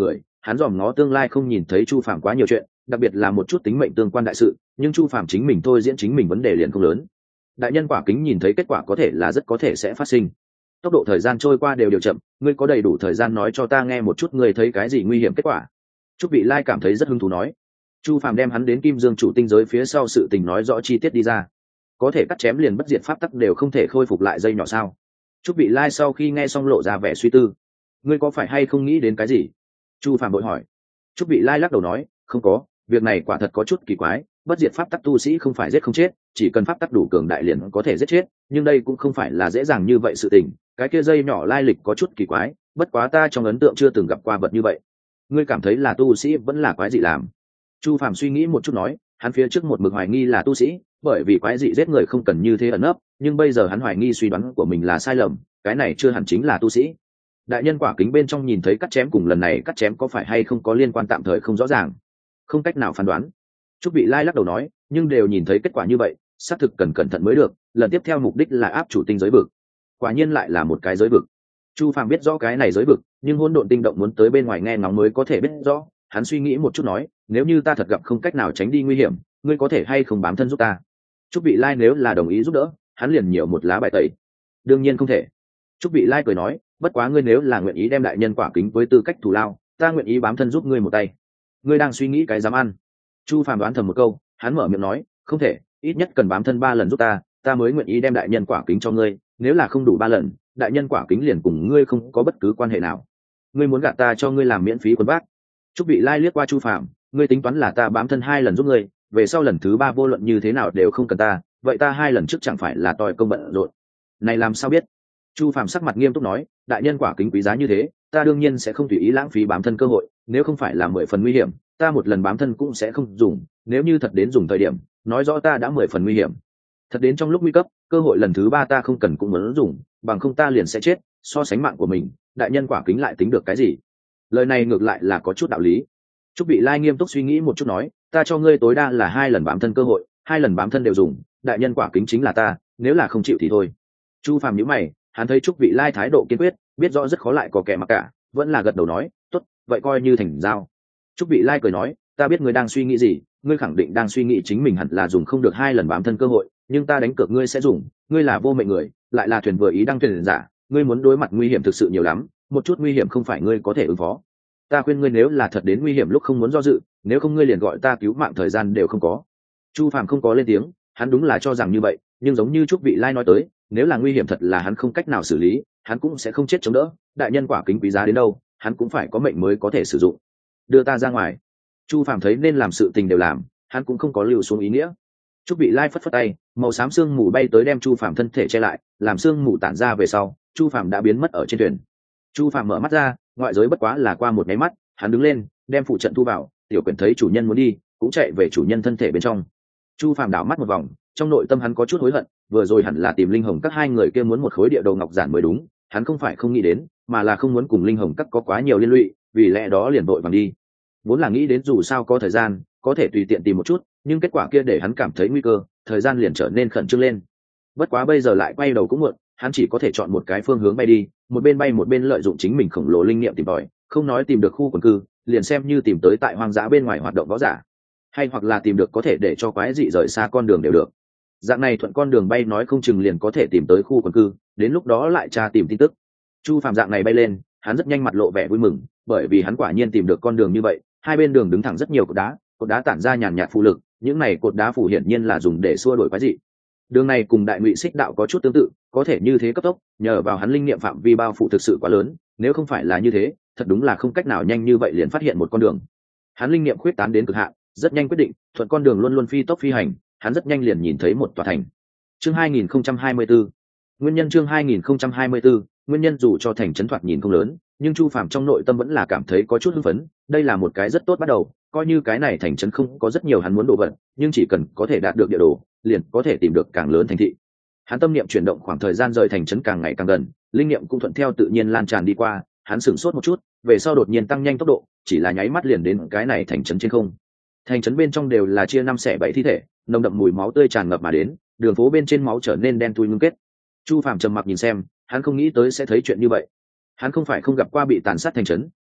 hắn dòm ngó tương lai không nhìn thấy Chu Phàm quá nhiều chuyện, đặc biệt là một chút tính mệnh tương quan đại sự, nhưng Chu Phàm chính mình thôi diễn chính mình vấn đề liền không lớn. Đại nhân quả kính nhìn thấy kết quả có thể là rất có thể sẽ phát sinh. Tốc độ thời gian trôi qua đều chậm, ngươi có đầy đủ thời gian nói cho ta nghe một chút ngươi thấy cái gì nguy hiểm kết quả. Trúc Vị Lai cảm thấy rất hứng thú nói. Chu Phàm đem hắn đến Kim Dương chủ tinh giới phía sau sự tình nói rõ chi tiết đi ra. Có thể cắt chém liền bất diệt pháp tắc đều không thể khôi phục lại dây nhỏ sao? Trúc Vị Lai sau khi nghe xong lộ ra vẻ suy tư. Ngươi có phải hay không nghĩ đến cái gì? Chu Phàm vội hỏi. Trúc Vị Lai lắc đầu nói, không có, việc này quả thật có chút kỳ quái, bất diệt pháp tắc tu sĩ không phải giết không chết, chỉ cần pháp tắc đủ cường đại liền có thể giết chết, nhưng đây cũng không phải là dễ dàng như vậy sự tình, cái kia dây nhỏ lai lịch có chút kỳ quái, bất quá ta trong ấn tượng chưa từng gặp qua vật như vậy. Ngươi cảm thấy là tu sĩ vẫn là quái dị làm? Chu Phàm suy nghĩ một chút nói, hắn phía trước một mực hoài nghi là tu sĩ, bởi vì quái dị giết người không cần như thế ẩn nấp, nhưng bây giờ hắn hoài nghi suy đoán của mình là sai lầm, cái này chưa hẳn chính là tu sĩ. Đại nhân quả kính bên trong nhìn thấy cắt chém cùng lần này cắt chém có phải hay không có liên quan tạm thời không rõ ràng, không cách nào phán đoán. Trúc Vị Lai lắc đầu nói, nhưng đều nhìn thấy kết quả như vậy, xác thực cần cẩn thận mới được, lần tiếp theo mục đích là áp chủ tinh giới vực. Quả nhiên lại là một cái giới vực. Chu Phàm biết rõ cái này giới vực, nhưng hỗn độn tinh động muốn tới bên ngoài nghe ngóng mới có thể biết rõ. Hắn suy nghĩ một chút nói, nếu như ta thật gặp không cách nào tránh đi nguy hiểm, ngươi có thể hay không bám thân giúp ta? Trúc Vị Lai nếu là đồng ý giúp đỡ, hắn liền nhiều một lá bài tẩy. Đương nhiên không thể. Trúc Vị Lai cười nói, bất quá ngươi nếu là nguyện ý đem đại nhân quả kính với tư cách thù lao, ta nguyện ý bám thân giúp ngươi một tay. Ngươi đang suy nghĩ cái dám ăn? Chu Phàm đoán thầm một câu, hắn mở miệng nói, không thể, ít nhất cần bám thân 3 lần giúp ta mới nguyện ý đem đại nhân quả kính cho ngươi, nếu là không đủ 3 lần, đại nhân quả kính liền cùng ngươi không có bất cứ quan hệ nào. Ngươi muốn gạt ta cho ngươi làm miễn phí quần bác? Trúc Vị Lai liếc qua Chu Phàm, ngươi tính toán là ta bám thân 2 lần giúp ngươi, về sau lần thứ 3 vô luận như thế nào đều không cần ta, vậy ta 2 lần trước chẳng phải là tòi công bận rộn? Này làm sao biết? Chu Phàm sắc mặt nghiêm túc nói, đại nhân quả kính quý giá như thế, ta đương nhiên sẽ không tùy ý lãng phí bám thân cơ hội, nếu không phải là 10 phần nguy hiểm, ta một lần bám thân cũng sẽ không dùng, nếu như thật đến dùng thời điểm, nói rõ ta đã 10 phần nguy hiểm. Thật đến trong lúc nguy cấp, cơ hội lần thứ 3 ta không cần cũng muốn dùng, bằng không ta liền sẽ chết, so sánh mạng của mình, đại nhân quả kính lại tính được cái gì? Lời này ngược lại là có chút đạo lý. Trúc Vị Lai nghiêm túc suy nghĩ một chút nói, ta cho ngươi tối đa là 2 lần bám thân cơ hội, 2 lần bám thân đều dùng, đại nhân quả kính chính là ta, nếu là không chịu thì thôi. Chu Phàm nhíu mày, hắn thấy Trúc Vị Lai thái độ kiên quyết, biết rõ rất khó lại có kẻ mặc cả, vẫn là gật đầu nói, tốt, vậy coi như thành giao. Trúc Vị Lai cười nói, ta biết ngươi đang suy nghĩ gì, ngươi khẳng định đang suy nghĩ chính mình hẳn là dùng không được 2 lần bám thân cơ hội, nhưng ta đánh cược ngươi sẽ dùng, ngươi là vô mệnh người, lại là thuyền vừa ý đăng thuyền giả, ngươi muốn đối mặt nguy hiểm thực sự nhiều lắm, một chút nguy hiểm không phải ngươi có thể ứng phó. Ta khuyên ngươi nếu là thật đến nguy hiểm lúc không muốn do dự, nếu không ngươi liền gọi ta cứu mạng thời gian đều không có. Chu Phàm không có lên tiếng, hắn đúng là cho rằng như vậy, nhưng giống như Trúc Vị Lai nói tới, nếu là nguy hiểm thật là hắn không cách nào xử lý, hắn cũng sẽ không chết chống đỡ, đại nhân quả kính quý giá đến đâu, hắn cũng phải có mệnh mới có thể sử dụng. Đưa ta ra ngoài. Chu Phàm thấy nên làm sự tình đều làm, hắn cũng không có lưu xuống ý nghĩa. Trúc Vị Lai phất phất tay, màu xám sương mù bay tới đem Chu Phàm thân thể che lại, làm sương mù tản ra về sau, Chu Phàm đã biến mất ở trên thuyền. Chu Phàm mở mắt ra, ngoại giới bất quá là qua một cái mắt, hắn đứng lên, đem phụ trận thu vào, tiểu quyển thấy chủ nhân muốn đi, cũng chạy về chủ nhân thân thể bên trong. Chu Phàm đảo mắt một vòng, trong nội tâm hắn có chút hối hận, vừa rồi hẳn là tìm Linh Hồng các hai người kia muốn một khối địa đồ ngọc giản mới đúng, hắn không phải không nghĩ đến, mà là không muốn cùng Linh Hồng các có quá nhiều liên lụy, vì lẽ đó liền vội vàng đi. Vốn là nghĩ đến dù sao có thời gian, có thể tùy tiện tìm một chút, nhưng kết quả kia để hắn cảm thấy nguy cơ, thời gian liền trở nên khẩn trương lên. Bất quá bây giờ lại quay đầu cũng muộn, hắn chỉ có thể chọn một cái phương hướng bay đi, một bên bay một bên lợi dụng chính mình khổng lồ linh nghiệm tìm tòi, không nói tìm được khu quần cư, liền xem như tìm tới tại hoang dã bên ngoài hoạt động võ giả, hay hoặc là tìm được có thể để cho quái dị rời xa con đường đều được. Dạng này thuận con đường bay nói không chừng liền có thể tìm tới khu quần cư, đến lúc đó lại tra tìm tin tức. Chu Phàm dạng này bay lên, hắn rất nhanh mặt lộ vẻ vui mừng, bởi vì hắn quả nhiên tìm được con đường như vậy, hai bên đường đứng thẳng rất nhiều cột đá tản ra nhàn nhạt phù lực, những này cột đá phù hiển nhiên là dùng để xua đuổi quái dị. Đường này cùng Đại Ngụy Xích đạo có chút tương tự, có thể như thế cấp tốc, nhờ vào hắn linh nghiệm phạm vi bao phủ thực sự quá lớn, nếu không phải là như thế, thật đúng là không cách nào nhanh như vậy liền phát hiện một con đường. Hắn linh nghiệm khuyết tán đến cực hạn, rất nhanh quyết định, thuận con đường luôn luôn phi tốc phi hành, hắn rất nhanh liền nhìn thấy một tòa thành. Chương 2024. Nguyên nhân chương 2024, nguyên nhân dù cho thành trấn thoạt nhìn không lớn, nhưng Chu Phàm trong nội tâm vẫn là cảm thấy có chút hưng phấn, đây là một cái rất tốt bắt đầu, coi như cái này thành trấn không có rất nhiều hắn muốn đồ vật, nhưng chỉ cần có thể đạt được địa đồ, liền có thể tìm được càng lớn thành thị. Hắn tâm niệm chuyển động, khoảng thời gian rời thành trấn càng ngày càng gần, linh niệm cũng thuận theo tự nhiên lan tràn đi qua, hắn sửng sốt một chút, về sau đột nhiên tăng nhanh tốc độ, chỉ là nháy mắt liền đến cái này thành trấn trên không. Thành trấn bên trong đều là chia 5 xẻ 7 thi thể, nồng đậm mùi máu tươi tràn ngập mà đến, đường phố bên trên máu trở nên đen thui ngưng kết. Chu Phàm trầm mặc nhìn xem, hắn không nghĩ tới sẽ thấy chuyện như vậy. Hắn không phải không gặp qua bị tàn sát thành trấn,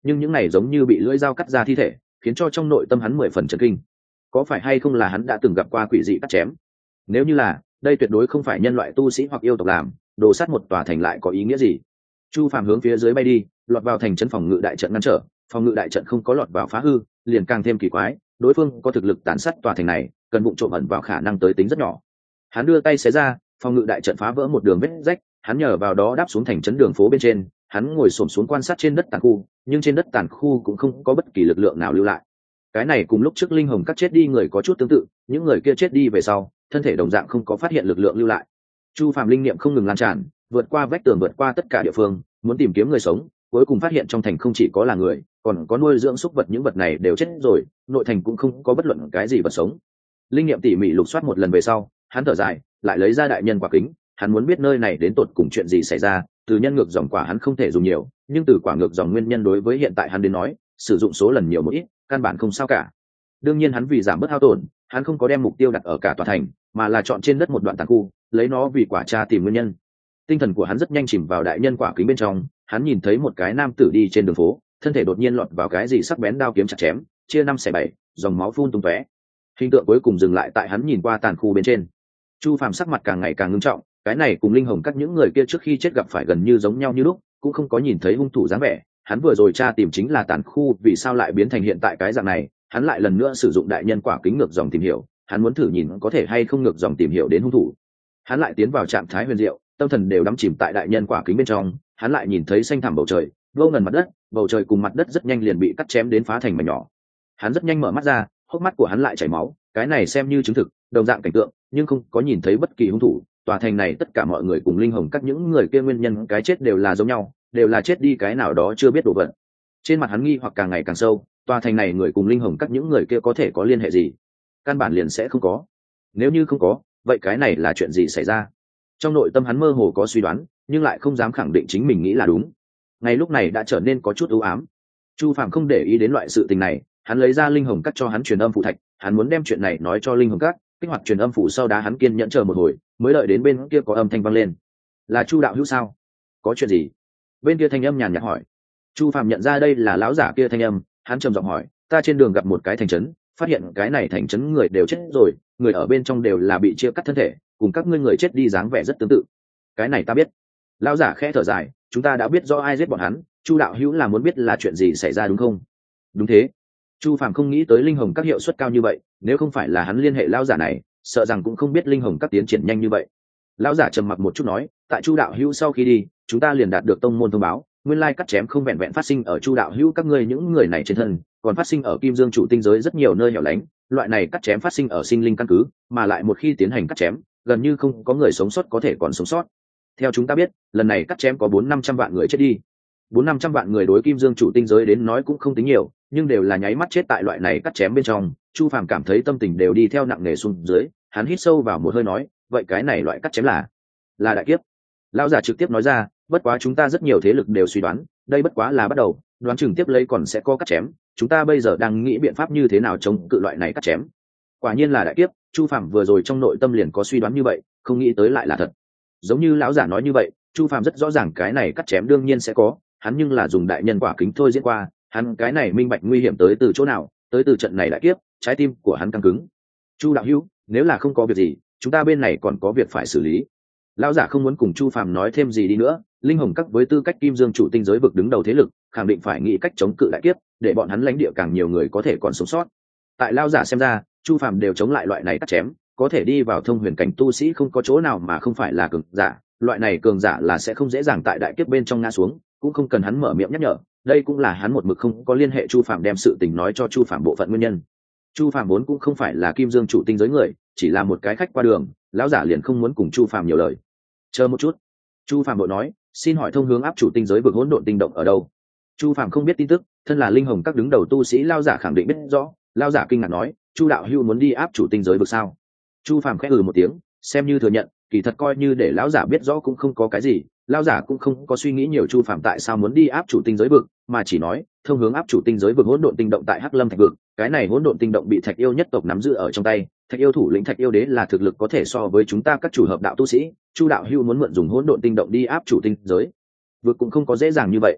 nhưng những này giống như bị lưỡi dao cắt ra thi thể, khiến cho trong nội tâm hắn 10 phần chấn kinh. Có phải hay không là hắn đã từng gặp qua quỷ dị cắt chém? Nếu như là, đây tuyệt đối không phải nhân loại tu sĩ hoặc yêu tộc làm, đồ sát một tòa thành lại có ý nghĩa gì? Chu Phàm hướng phía dưới bay đi, lọt vào thành trấn phòng ngự đại trận ngăn trở, phòng ngự đại trận không có lọt vào phá hư, liền càng thêm kỳ quái, đối phương có thực lực tàn sát tòa thành này, cần bụng trộm ẩn vào khả năng tới tính rất nhỏ. Hắn đưa tay xé ra, phòng ngự đại trận phá vỡ một đường vết rách, hắn nhờ vào đó đáp xuống thành trấn đường phố bên trên, hắn ngồi xổm xuống quan sát trên đất tàn khu, nhưng trên đất tàn khu cũng không có bất kỳ lực lượng nào lưu lại. Cái này cùng lúc trước linh hồng cắt chết đi người có chút tương tự, những người kia chết đi về sau, thân thể đồng dạng không có phát hiện lực lượng lưu lại. Chu Phàm linh niệm không ngừng lan tràn, vượt qua vách tường, vượt qua tất cả địa phương, muốn tìm kiếm người sống, cuối cùng phát hiện trong thành không chỉ có là người, còn có nuôi dưỡng súc vật, những vật này đều chết rồi, nội thành cũng không có bất luận cái gì vật sống. Linh niệm tỉ mỉ lục soát một lần về sau, hắn thở dài, lại lấy ra đại nhân quả kính, hắn muốn biết nơi này đến tột cùng chuyện gì xảy ra. Từ nhân ngược dòng quả hắn không thể dùng nhiều, nhưng từ quả ngược dòng nguyên nhân đối với hiện tại hắn đến nói, sử dụng số lần nhiều một ít, căn bản không sao cả. Đương nhiên hắn vì giảm bớt hao tổn, hắn không có đem mục tiêu đặt ở cả tòa thành, mà là chọn trên đất một đoạn tàn khu, lấy nó vì quả tra tìm nguyên nhân. Tinh thần của hắn rất nhanh chìm vào đại nhân quả kính bên trong, hắn nhìn thấy một cái nam tử đi trên đường phố, thân thể đột nhiên lọt vào cái gì sắc bén đao kiếm chặt chém, chia 5/7, dòng máu phun tung tóe. Hình tượng cuối cùng dừng lại tại hắn nhìn qua tàn khu bên trên. Chu Phàm sắc mặt càng ngày càng nghiêm trọng, cái này cùng linh hồng các những người kia trước khi chết gặp phải gần như giống nhau như lúc, cũng không có nhìn thấy hung thủ dáng vẻ. Hắn vừa rồi tra tìm chính là tàn khu, vì sao lại biến thành hiện tại cái dạng này? Hắn lại lần nữa sử dụng đại nhân quả kính ngược dòng tìm hiểu, hắn muốn thử nhìn có thể hay không ngược dòng tìm hiểu đến hung thủ. Hắn lại tiến vào trạng thái huyền diệu, tâm thần đều đắm chìm tại đại nhân quả kính bên trong. Hắn lại nhìn thấy xanh thẳm bầu trời, vô ngần mặt đất, bầu trời cùng mặt đất rất nhanh liền bị cắt chém đến phá thành mảnh nhỏ. Hắn rất nhanh mở mắt ra, hốc mắt của hắn lại chảy máu, cái này xem như chứng thực đồng dạng cảnh tượng, nhưng không có nhìn thấy bất kỳ hung thủ. Tòa thành này tất cả mọi người cùng linh hồng các những người kia nguyên nhân cái chết đều là giống nhau, đều là chết đi cái nào đó chưa biết đồ vật. Trên mặt hắn nghi hoặc càng ngày càng sâu, tòa thành này người cùng linh hồng các những người kia có thể có liên hệ gì? Căn bản liền sẽ không có. Nếu như không có, vậy cái này là chuyện gì xảy ra? Trong nội tâm hắn mơ hồ có suy đoán, nhưng lại không dám khẳng định chính mình nghĩ là đúng. Ngay lúc này đã trở nên có chút u ám. Chu Phàm không để ý đến loại sự tình này, hắn lấy ra linh hồng cắt cho hắn truyền âm phụ thạch, hắn muốn đem chuyện này nói cho linh hồng cắt, kích hoạt truyền âm phụ. Sau đó hắn kiên nhẫn chờ một hồi, mới đợi đến bên kia có âm thanh vang lên. Là Chu đạo hữu sao? Có chuyện gì? Bên kia thanh âm nhàn nhạt hỏi. Chu Phàm nhận ra đây là lão giả kia thanh âm, hắn trầm giọng hỏi, ta trên đường gặp một cái thành trấn, phát hiện cái này thành trấn người đều chết rồi, người ở bên trong đều là bị chia cắt thân thể, cùng các ngươi người chết đi dáng vẻ rất tương tự. Cái này ta biết. Lão giả khẽ thở dài, chúng ta đã biết rõ ai giết bọn hắn, Chu đạo hữu là muốn biết là chuyện gì xảy ra đúng không? Đúng thế. Chu Phàm không nghĩ tới linh hồng các hiệu suất cao như vậy, nếu không phải là hắn liên hệ lão giả này, sợ rằng cũng không biết linh hồng các tiến triển nhanh như vậy. Lão giả trầm mặc một chút nói, tại Chu đạo hữu sau khi đi, chúng ta liền đạt được tông môn thông báo, nguyên lai cắt chém không vẹn vẹn phát sinh ở Chu đạo hữu các ngươi những người này trên thân, còn phát sinh ở Kim Dương chủ tinh giới rất nhiều nơi hẻo lánh. Loại này cắt chém phát sinh ở sinh linh căn cứ, mà lại một khi tiến hành cắt chém, gần như không có người sống sót có thể còn sống sót. Theo chúng ta biết, lần này cắt chém có 400-500 vạn người chết đi. 400-500 vạn người đối Kim Dương chủ tinh giới đến nói cũng không tính nhiều, nhưng đều là nháy mắt chết tại loại này cắt chém bên trong. Chu Phàm cảm thấy tâm tình đều đi theo nặng nề xuống dưới, hắn hít sâu vào một hơi nói, vậy cái này loại cắt chém là đại kiếp. Lão giả trực tiếp nói ra, bất quá chúng ta rất nhiều thế lực đều suy đoán, đây bất quá là bắt đầu, đoán chừng tiếp lấy còn sẽ có cắt chém, chúng ta bây giờ đang nghĩ biện pháp như thế nào chống cự loại này cắt chém. Quả nhiên là đại kiếp, Chu Phàm vừa rồi trong nội tâm liền có suy đoán như vậy, không nghĩ tới lại là thật. Giống như lão giả nói như vậy, Chu Phàm rất rõ ràng cái này cắt chém đương nhiên sẽ có, hắn nhưng là dùng đại nhân quả kính thôi diễn qua, hắn cái này minh bạch nguy hiểm tới từ chỗ nào, tới từ trận này đại kiếp, trái tim của hắn căng cứng. Chu đạo hữu, nếu là không có việc gì, chúng ta bên này còn có việc phải xử lý. Lão giả không muốn cùng Chu Phàm nói thêm gì đi nữa, linh hồng các với tư cách Kim Dương chủ tinh giới vực đứng đầu thế lực, khẳng định phải nghĩ cách chống cự đại kiếp, để bọn hắn lãnh địa càng nhiều người có thể còn sống sót. Tại lão giả xem ra, Chu Phàm đều chống lại loại này cắt chém, có thể đi vào thông huyền cảnh tu sĩ không có chỗ nào mà không phải là cường giả, loại này cường giả là sẽ không dễ dàng tại đại kiếp bên trong ngã xuống, cũng không cần hắn mở miệng nhắc nhở, đây cũng là hắn một mực không có liên hệ Chu Phàm đem sự tình nói cho Chu Phàm bộ phận nguyên nhân. Chu Phàm vốn cũng không phải là Kim Dương chủ tinh giới người, chỉ là một cái khách qua đường, lão giả liền không muốn cùng Chu Phàm nhiều lời. Chờ một chút, Chu Phàm bộ nói, xin hỏi thông hướng áp chủ tinh giới vực hỗn độn tinh động ở đâu? Chu Phàm không biết tin tức, thân là linh hồng các đứng đầu tu sĩ, lão giả khẳng định biết rõ. Lão giả kinh ngạc nói, Chu đạo hữu muốn đi áp chủ tinh giới vực sao? Chu Phàm khẽ một tiếng, xem như thừa nhận, kỳ thật coi như để lão giả biết rõ cũng không có cái gì, lão giả cũng không có suy nghĩ nhiều Chu Phàm tại sao muốn đi áp chủ tinh giới vực, mà chỉ nói thông hướng áp chủ tinh giới vực hỗn độn tinh động tại Hắc Lâm Thạch vực. Cái này hỗn độn tinh động bị Thạch yêu nhất tộc nắm giữ ở trong tay, Thạch yêu thủ lĩnh Thạch yêu đế là thực lực có thể so với chúng ta các chủ hợp đạo tu sĩ. Chu đạo hữu muốn mượn dùng hỗn độn tinh động đi áp chủ tinh giới vực cũng không có dễ dàng như vậy.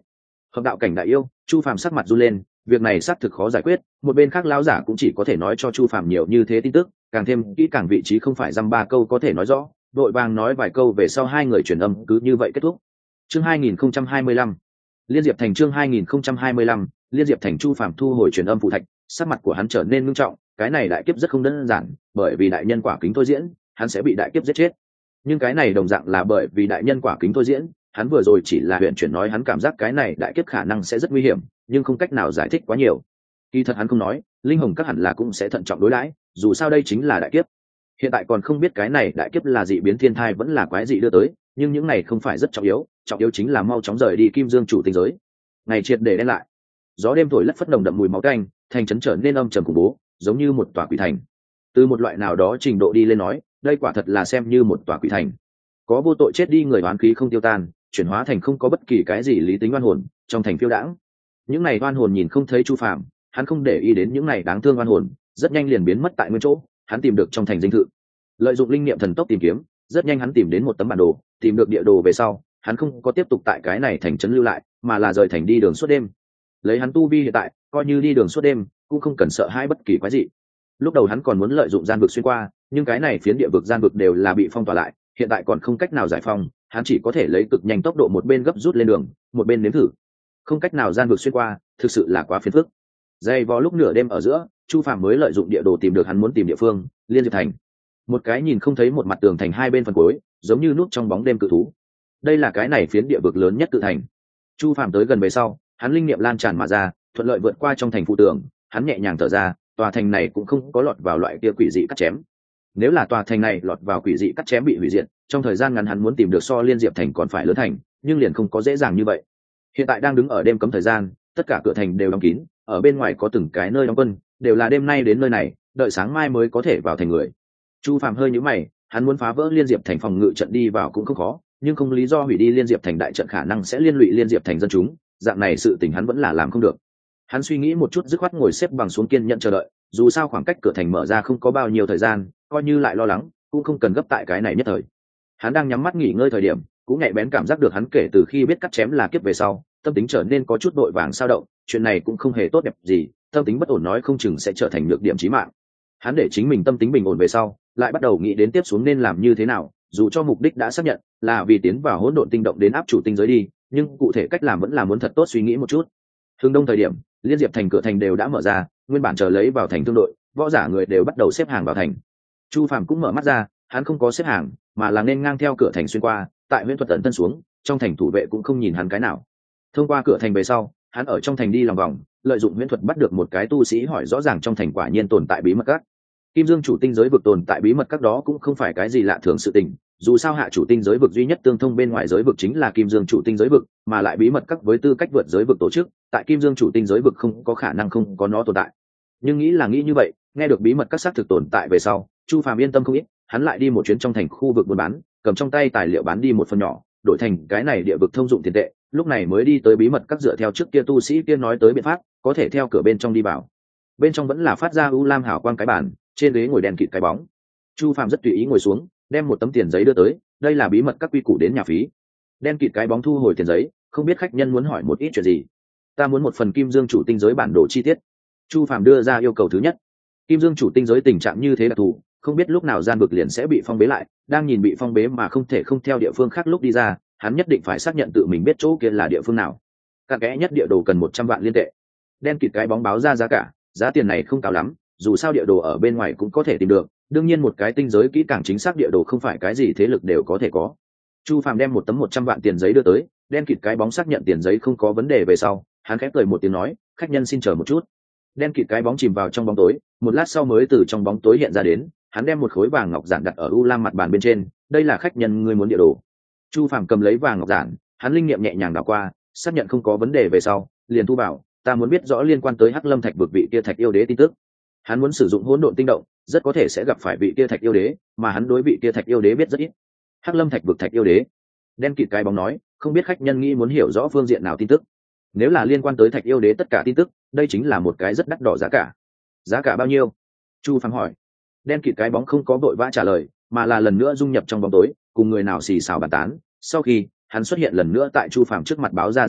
hợp đạo cảnh đại yêu. Chu Phàm sắc mặt run lên, việc này xác thực khó giải quyết. Một bên khác lão giả cũng chỉ có thể nói cho Chu Phàm nhiều như thế tin tức, càng thêm kỹ càng vị trí không phải dăm ba câu có thể nói rõ. Đội vàng nói vài câu về sau hai người truyền âm cứ như vậy kết thúc. Chương 2025 Liên Diệp Thành. Chương 2025 Liên Diệp Thành. Chu Phàm thu hồi truyền âm phụ thạch, sắc mặt của hắn trở nên nghiêm trọng. Cái này đại kiếp rất không đơn giản, bởi vì đại nhân quả kính thôi diễn, hắn sẽ bị đại kiếp giết chết. Nhưng cái này đồng dạng là bởi vì đại nhân quả kính thôi diễn, hắn vừa rồi chỉ là huyền chuyển nói hắn cảm giác cái này đại kiếp khả năng sẽ rất nguy hiểm, nhưng không cách nào giải thích quá nhiều. Kỳ thật hắn không nói, linh hồn các hẳn là cũng sẽ thận trọng đối đãi, dù sao đây chính là đại kiếp. Hiện tại còn không biết cái này đại kiếp là dị biến thiên thai vẫn là quái dị đưa tới, nhưng những này không phải rất trọng yếu chính là mau chóng rời đi Kim Dương chủ tinh giới. Ngày triệt để đen lại, gió đêm thổi lất phất nồng đậm mùi máu tanh, thành trấn trở nên âm trầm khủng bố, giống như một tòa quỷ thành. Từ một loại nào đó trình độ đi lên nói, đây quả thật là xem như một tòa quỷ thành. Có vô tội chết đi người oán khí không tiêu tan, chuyển hóa thành không có bất kỳ cái gì lý tính oan hồn trong thành phiêu đãng. Những này oan hồn nhìn không thấy Chu Phàm, hắn không để ý đến những này đáng thương oan hồn, rất nhanh liền biến mất tại nguyên chỗ. Hắn tìm được trong thành dinh thự, lợi dụng linh niệm thần tốc tìm kiếm, rất nhanh hắn tìm đến một tấm bản đồ. Tìm được địa đồ về sau, hắn không có tiếp tục tại cái này thành trấn lưu lại, mà là rời thành đi đường suốt đêm. Lấy hắn tu vi hiện tại, coi như đi đường suốt đêm cũng không cần sợ hãi bất kỳ quái gì. Lúc đầu hắn còn muốn lợi dụng gian vực xuyên qua, nhưng cái này phiến địa vực gian vực đều là bị phong tỏa lại, hiện tại còn không cách nào giải phong, hắn chỉ có thể lấy cực nhanh tốc độ một bên gấp rút lên đường, một bên nếm thử. Không cách nào gian vực xuyên qua, thực sự là quá phiền phức. Dày vò lúc nửa đêm ở giữa, Chu Phàm mới lợi dụng địa đồ tìm được hắn muốn tìm địa phương, Liên Diệp Thành. Một cái nhìn không thấy một mặt tường thành hai bên phần cuối, giống như núp trong bóng đêm cự thú. Đây là cái này phiến địa vực lớn nhất cự thành. Chu Phàm tới gần về sau, hắn linh niệm lan tràn mà ra, thuận lợi vượt qua trong thành phụ tường, hắn nhẹ nhàng thở ra, tòa thành này cũng không có lọt vào loại kia quỷ dị cắt chém. Nếu là tòa thành này lọt vào quỷ dị cắt chém bị hủy diệt, trong thời gian ngắn hắn muốn tìm được so Liên Diệp Thành còn phải lớn thành, nhưng liền không có dễ dàng như vậy. Hiện tại đang đứng ở đêm cấm thời gian, tất cả cửa thành đều đóng kín, ở bên ngoài có từng cái nơi đóng quân, đều là đêm nay đến nơi này, đợi sáng mai mới có thể vào thành người. Chu Phàm hơi nhíu mày, hắn muốn phá vỡ Liên Diệp Thành phòng ngự trận đi vào cũng không khó, nhưng không lý do hủy đi Liên Diệp Thành đại trận khả năng sẽ liên lụy Liên Diệp Thành dân chúng, dạng này sự tình hắn vẫn là làm không được. Hắn suy nghĩ một chút dứt khoát ngồi xếp bằng xuống kiên nhẫn chờ đợi, dù sao khoảng cách cửa thành mở ra không có bao nhiêu thời gian, coi như lại lo lắng cũng không cần gấp tại cái này nhất thời. Hắn đang nhắm mắt nghỉ ngơi thời điểm, cũng nhạy bén cảm giác được hắn kể từ khi biết cắt chém là kiếp về sau, tâm tính trở nên có chút vội vàng sao động, chuyện này cũng không hề tốt đẹp gì, tâm tính bất ổn nói không chừng sẽ trở thành nhược điểm chí mạng. Hắn để chính mình tâm tính bình ổn về sau, lại bắt đầu nghĩ đến tiếp xuống nên làm như thế nào, dù cho mục đích đã xác nhận là vì tiến vào hỗn độn tinh động đến áp chủ tinh giới đi, nhưng cụ thể cách làm vẫn là muốn thật tốt suy nghĩ một chút. Hướng đông thời điểm, Liên Diệp Thành cửa thành đều đã mở ra, nguyên bản chờ lấy vào thành thương đội, võ giả người đều bắt đầu xếp hàng vào thành. Chu Phàm cũng mở mắt ra, hắn không có xếp hàng, mà là nên ngang theo cửa thành xuyên qua, tại huyễn thuật ẩn thân xuống, trong thành thủ vệ cũng không nhìn hắn cái nào. Thông qua cửa thành về sau, hắn ở trong thành đi lòng vòng, lợi dụng huyễn thuật bắt được một cái tu sĩ hỏi rõ ràng trong thành quả nhiên tồn tại bí mật các. Kim Dương chủ tinh giới vực tồn tại bí mật các đó cũng không phải cái gì lạ thường sự tình, dù sao hạ chủ tinh giới vực duy nhất tương thông bên ngoài giới vực chính là Kim Dương chủ tinh giới vực, mà lại bí mật các với tư cách vượt giới vực tổ chức, tại Kim Dương chủ tinh giới vực không có khả năng không có nó tồn tại. Nhưng nghĩ là nghĩ như vậy, nghe được bí mật các xác thực tồn tại về sau, Chu Phàm yên tâm không ít, hắn lại đi một chuyến trong thành khu vực buôn bán, cầm trong tay tài liệu bán đi một phần nhỏ, đổi thành cái này địa vực thông dụng tiền tệ, lúc này mới đi tới bí mật các dựa theo trước kia tu sĩ kia nói tới biện pháp, có thể theo cửa bên trong đi vào. Bên trong vẫn là phát ra u lam hào quang cái bàn, trên ghế ngồi đèn kịt cái bóng. Chu Phàm rất tùy ý ngồi xuống, đem một tấm tiền giấy đưa tới, đây là bí mật các quy củ đến nhà phí. Đen kịt cái bóng thu hồi tiền giấy, không biết khách nhân muốn hỏi một ít chuyện gì. Ta muốn một phần Kim Dương chủ tinh giới bản đồ chi tiết. Chu Phàm đưa ra yêu cầu thứ nhất. Kim Dương chủ tinh giới tình trạng như thế đặc thù, không biết lúc nào gian vực liền sẽ bị phong bế lại, đang nhìn bị phong bế mà không thể không theo địa phương khác lúc đi ra, hắn nhất định phải xác nhận tự mình biết chỗ kia là địa phương nào. Cặn kẽ nhất địa đồ cần 100 vạn liên tệ. Đen kịt cái bóng báo ra giá cả, giá tiền này không cao lắm, dù sao địa đồ ở bên ngoài cũng có thể tìm được, đương nhiên một cái tinh giới kỹ càng chính xác địa đồ không phải cái gì thế lực đều có thể có. Chu Phàm đem một tấm 100 vạn tiền giấy đưa tới, đen kịt cái bóng xác nhận tiền giấy không có vấn đề về sau, hắn khẽ cười một tiếng nói, khách nhân xin chờ một chút. Đen kịt cái bóng chìm vào trong bóng tối, một lát sau mới từ trong bóng tối hiện ra đến, hắn đem một khối vàng ngọc giản đặt ở u lam mặt bàn bên trên, đây là khách nhân ngươi muốn địa đồ. Chu Phàm cầm lấy vàng ngọc giản, hắn linh nghiệm nhẹ nhàng đảo qua, xác nhận không có vấn đề về sau, liền thu bảo, ta muốn biết rõ liên quan tới Hắc Lâm Thạch vực vị kia Thạch yêu đế tin tức. Hắn muốn sử dụng hỗn độn tinh động, rất có thể sẽ gặp phải vị kia Thạch yêu đế, mà hắn đối vị kia Thạch yêu đế biết rất ít. Hắc Lâm Thạch vực Thạch yêu đế. Đen kịt cái bóng nói, không biết khách nhân nghĩ muốn hiểu rõ phương diện nào tin tức. Nếu là liên quan tới Thạch yêu đế tất cả tin tức, đây chính là một cái rất đắt đỏ giá cả. Giá cả bao nhiêu? Chu Phàm hỏi. Đen kịt cái bóng không có vội vã trả lời, mà là lần nữa dung nhập trong bóng tối, cùng người nào xì xào bàn tán. Sau khi hắn xuất hiện lần nữa tại Chu Phàm trước mặt báo ra giá cả,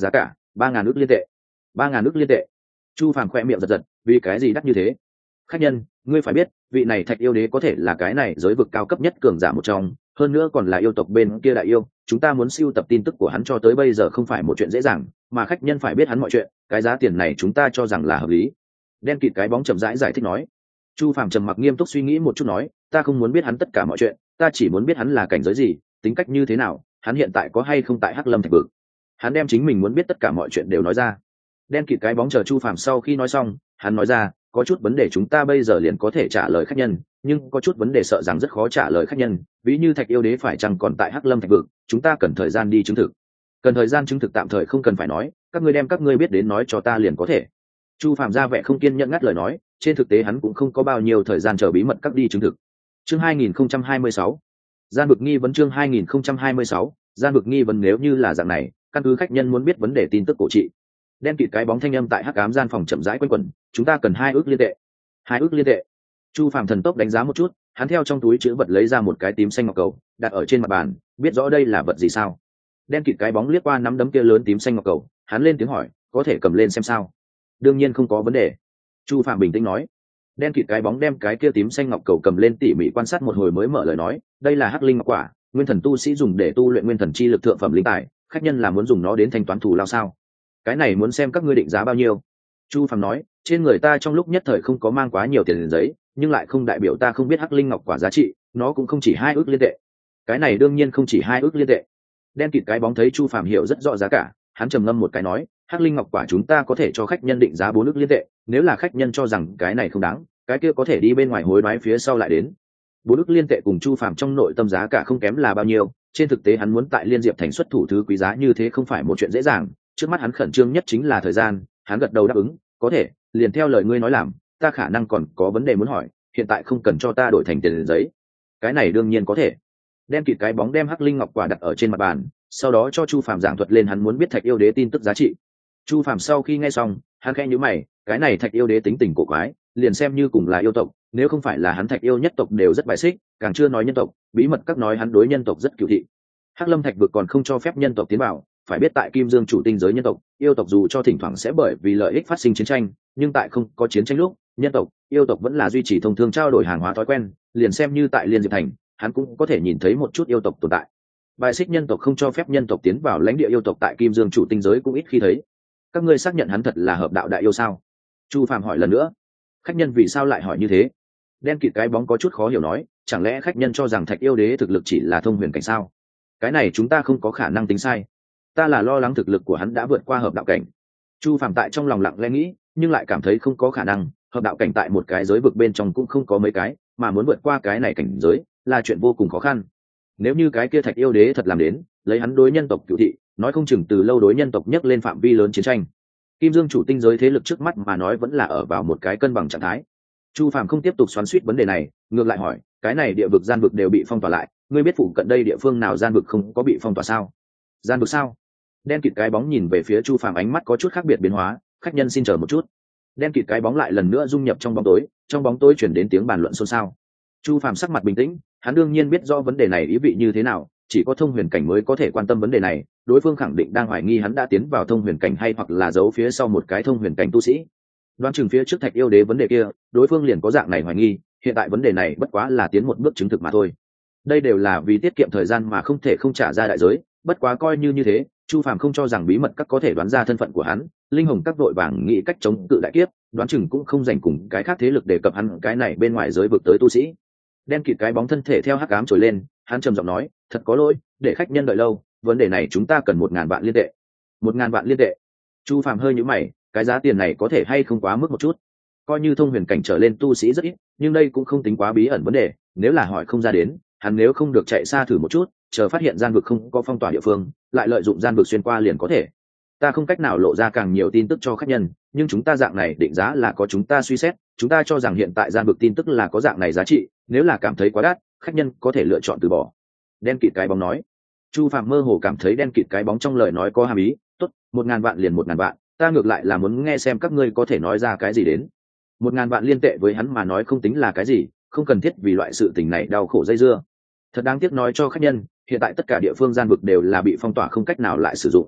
3.000 ức liên tệ. 3.000 ức liên tệ. Chu Phàm khoe miệng giật giật, vì cái gì đắt như thế? Khách nhân, ngươi phải biết, vị này Thạch yêu đế có thể là cái này giới vực cao cấp nhất cường giả một trong, hơn nữa còn là yêu tộc bên kia đại yêu, chúng ta muốn siêu tập tin tức của hắn cho tới bây giờ không phải một chuyện dễ dàng, mà khách nhân phải biết hắn mọi chuyện, cái giá tiền này chúng ta cho rằng là hợp lý. Đen kịt cái bóng chậm rãi giải thích nói. Chu Phàm trầm mặc nghiêm túc suy nghĩ một chút nói, ta không muốn biết hắn tất cả mọi chuyện, ta chỉ muốn biết hắn là cảnh giới gì, tính cách như thế nào, hắn hiện tại có hay không tại Hắc Lâm Thạch vực. Hắn đem chính mình muốn biết tất cả mọi chuyện đều nói ra. Đen kịt cái bóng chờ Chu Phàm sau khi nói xong, hắn nói ra, có chút vấn đề chúng ta bây giờ liền có thể trả lời khách nhân, nhưng có chút vấn đề sợ rằng rất khó trả lời khách nhân, ví như Thạch yêu đế phải chăng còn tại Hắc Lâm Thạch vực, chúng ta cần thời gian đi chứng thực. Cần thời gian chứng thực tạm thời không cần phải nói, các ngươi đem các ngươi biết đến nói cho ta liền có thể. Chu Phàm ra vẻ không kiên nhẫn ngắt lời nói, trên thực tế hắn cũng không có bao nhiêu thời gian chờ bí mật các đi chứng thực. Chương 2026, gian vực nghi vấn. Chương 2026, gian vực nghi vấn. Nếu như là dạng này, căn cứ khách nhân muốn biết vấn đề tin tức cổ trị. Đen kịt cái bóng thanh âm tại hắc ám gian phòng chậm rãi quanh quẩn, chúng ta cần 2 ức liên tệ. 2 ức liên tệ. Chu Phàm thần tốc đánh giá một chút, hắn theo trong túi chữ vật lấy ra một cái tím xanh ngọc cầu, đặt ở trên mặt bàn, biết rõ đây là vật gì sao? Đen kịt cái bóng liếc qua nắm đấm kia lớn tím xanh ngọc cầu, hắn lên tiếng hỏi, có thể cầm lên xem sao? Đương nhiên không có vấn đề. Chu Phàm bình tĩnh nói. Đen kịt cái bóng đem cái kia tím xanh ngọc cầu cầm lên tỉ mỉ quan sát một hồi mới mở lời nói, đây là hắc linh ngọc quả, nguyên thần tu sĩ dùng để tu luyện nguyên thần chi lực thượng phẩm linh tài, khách nhân là muốn dùng nó đến thanh toán thù lao sao? Cái này muốn xem các ngươi định giá bao nhiêu. Chu Phàm nói, trên người ta trong lúc nhất thời không có mang quá nhiều tiền giấy, nhưng lại không đại biểu ta không biết hắc linh ngọc quả giá trị, nó cũng không chỉ 2 ức liên tệ. Cái này đương nhiên không chỉ 2 ức liên tệ. Đen kịt cái bóng thấy Chu Phàm hiểu rất rõ giá cả, hắn trầm ngâm một cái nói, hắc linh ngọc quả chúng ta có thể cho khách nhân định giá 4 ức liên tệ, nếu là khách nhân cho rằng cái này không đáng, cái kia có thể đi bên ngoài hối đoái phía sau lại đến. 4 ức liên tệ cùng Chu Phàm trong nội tâm giá cả không kém là bao nhiêu, trên thực tế hắn muốn tại Liên Diệp thành xuất thủ thứ quý giá như thế không phải một chuyện dễ dàng, trước mắt hắn khẩn trương nhất chính là thời gian. Hắn gật đầu đáp ứng, có thể, liền theo lời ngươi nói làm, ta khả năng còn có vấn đề muốn hỏi, hiện tại không cần cho ta đổi thành tiền giấy. Cái này đương nhiên có thể. Đen kịt cái bóng đem hắc linh ngọc quả đặt ở trên mặt bàn, sau đó cho Chu Phàm giảng thuật lên hắn muốn biết Thạch yêu đế tin tức giá trị. Chu Phàm sau khi nghe xong, hắn khẽ nhíu mày, cái này Thạch yêu đế tính tình cổ quái, liền xem như cùng là yêu tộc, nếu không phải là hắn Thạch yêu nhất tộc đều rất bài xích, càng chưa nói nhân tộc, bí mật các nói hắn đối nhân tộc rất cửu thị. Hắc Lâm Thạch vực còn không cho phép nhân tộc tiến vào, phải biết tại Kim Dương chủ tinh giới nhân tộc, yêu tộc dù cho thỉnh thoảng sẽ bởi vì lợi ích phát sinh chiến tranh, nhưng tại không có chiến tranh lúc, nhân tộc, yêu tộc vẫn là duy trì thông thương trao đổi hàng hóa thói quen, liền xem như tại Liên Diệp thành, hắn cũng có thể nhìn thấy một chút yêu tộc tồn tại. Bài xích nhân tộc không cho phép nhân tộc tiến vào lãnh địa yêu tộc tại Kim Dương chủ tinh giới cũng ít khi thấy. Các ngươi xác nhận hắn thật là hợp đạo đại yêu sao? Chu Phàm hỏi lần nữa. Khách nhân vì sao lại hỏi như thế? Đen kịt cái bóng có chút khó hiểu nói, chẳng lẽ khách nhân cho rằng Thạch yêu đế thực lực chỉ là thông huyền cảnh sao? Cái này chúng ta không có khả năng tính sai. Ta là lo lắng thực lực của hắn đã vượt qua hợp đạo cảnh. Chu Phàm tại trong lòng lặng lẽ nghĩ, nhưng lại cảm thấy không có khả năng, hợp đạo cảnh tại một cái giới vực bên trong cũng không có mấy cái, mà muốn vượt qua cái này cảnh giới là chuyện vô cùng khó khăn. Nếu như cái kia Thạch yêu đế thật làm đến, lấy hắn đối nhân tộc cửu thị, nói không chừng từ lâu đối nhân tộc nhấc lên phạm vi lớn chiến tranh. Kim Dương chủ tinh giới thế lực trước mắt mà nói vẫn là ở vào một cái cân bằng trạng thái. Chu Phàm không tiếp tục xoắn xuýt vấn đề này, ngược lại hỏi, cái này địa vực gian vực đều bị phong tỏa lại, ngươi biết phụ cận đây địa phương nào gian vực không có bị phong tỏa sao? Gian vực sao? Đen kịt cái bóng nhìn về phía Chu Phàm, ánh mắt có chút khác biệt biến hóa, khách nhân xin chờ một chút. Đen kịt cái bóng lại lần nữa dung nhập trong bóng tối chuyển đến tiếng bàn luận xôn xao. Chu Phàm sắc mặt bình tĩnh, hắn đương nhiên biết rõ vấn đề này ý vị như thế nào, chỉ có thông huyền cảnh mới có thể quan tâm vấn đề này, đối phương khẳng định đang hoài nghi hắn đã tiến vào thông huyền cảnh hay hoặc là giấu phía sau một cái thông huyền cảnh tu sĩ. Đoán chừng phía trước Thạch yêu đế vấn đề kia, đối phương liền có dạng này hoài nghi, hiện tại vấn đề này bất quá là tiến một bước chứng thực mà thôi. Đây đều là vì tiết kiệm thời gian mà không thể không trả ra đại giới, bất quá coi như thế, Chu Phàm không cho rằng bí mật các có thể đoán ra thân phận của hắn, linh hồn các đội vàng nghĩ cách chống cự đại kiếp, đoán chừng cũng không dành cùng cái khác thế lực đề cập hắn cái này bên ngoài giới vực tới tu sĩ. Đen kịt cái bóng thân thể theo hắc ám trồi lên, hắn trầm giọng nói, thật có lỗi, để khách nhân đợi lâu, vấn đề này chúng ta cần 1.000 vạn liên tệ. 1.000 vạn liên tệ. Chu Phàm hơi nhíu mày, cái giá tiền này có thể hay không quá mức một chút? Coi như thông huyền cảnh trở lên tu sĩ rất ít, nhưng đây cũng không tính quá bí ẩn vấn đề, nếu là hỏi không ra đến, hắn nếu không được chạy xa thử một chút, chờ phát hiện gian vực không có phong tỏa địa phương, lại lợi dụng gian vực xuyên qua liền có thể. Ta không cách nào lộ ra càng nhiều tin tức cho khách nhân, nhưng chúng ta dạng này định giá là có chúng ta suy xét, chúng ta cho rằng hiện tại gian vực tin tức là có dạng này giá trị, nếu là cảm thấy quá đắt, khách nhân có thể lựa chọn từ bỏ. Đen kịt cái bóng nói. Chu Phàm mơ hồ cảm thấy đen kịt cái bóng trong lời nói có hàm ý, tốt, 1.000 vạn liền 1.000 vạn, ta ngược lại là muốn nghe xem các ngươi có thể nói ra cái gì đến. 1.000 vạn liên tệ với hắn mà nói không tính là cái gì, không cần thiết vì loại sự tình này đau khổ dây dưa. Thật đáng tiếc nói cho khách nhân, hiện tại tất cả địa phương gian vực đều là bị phong tỏa không cách nào lại sử dụng.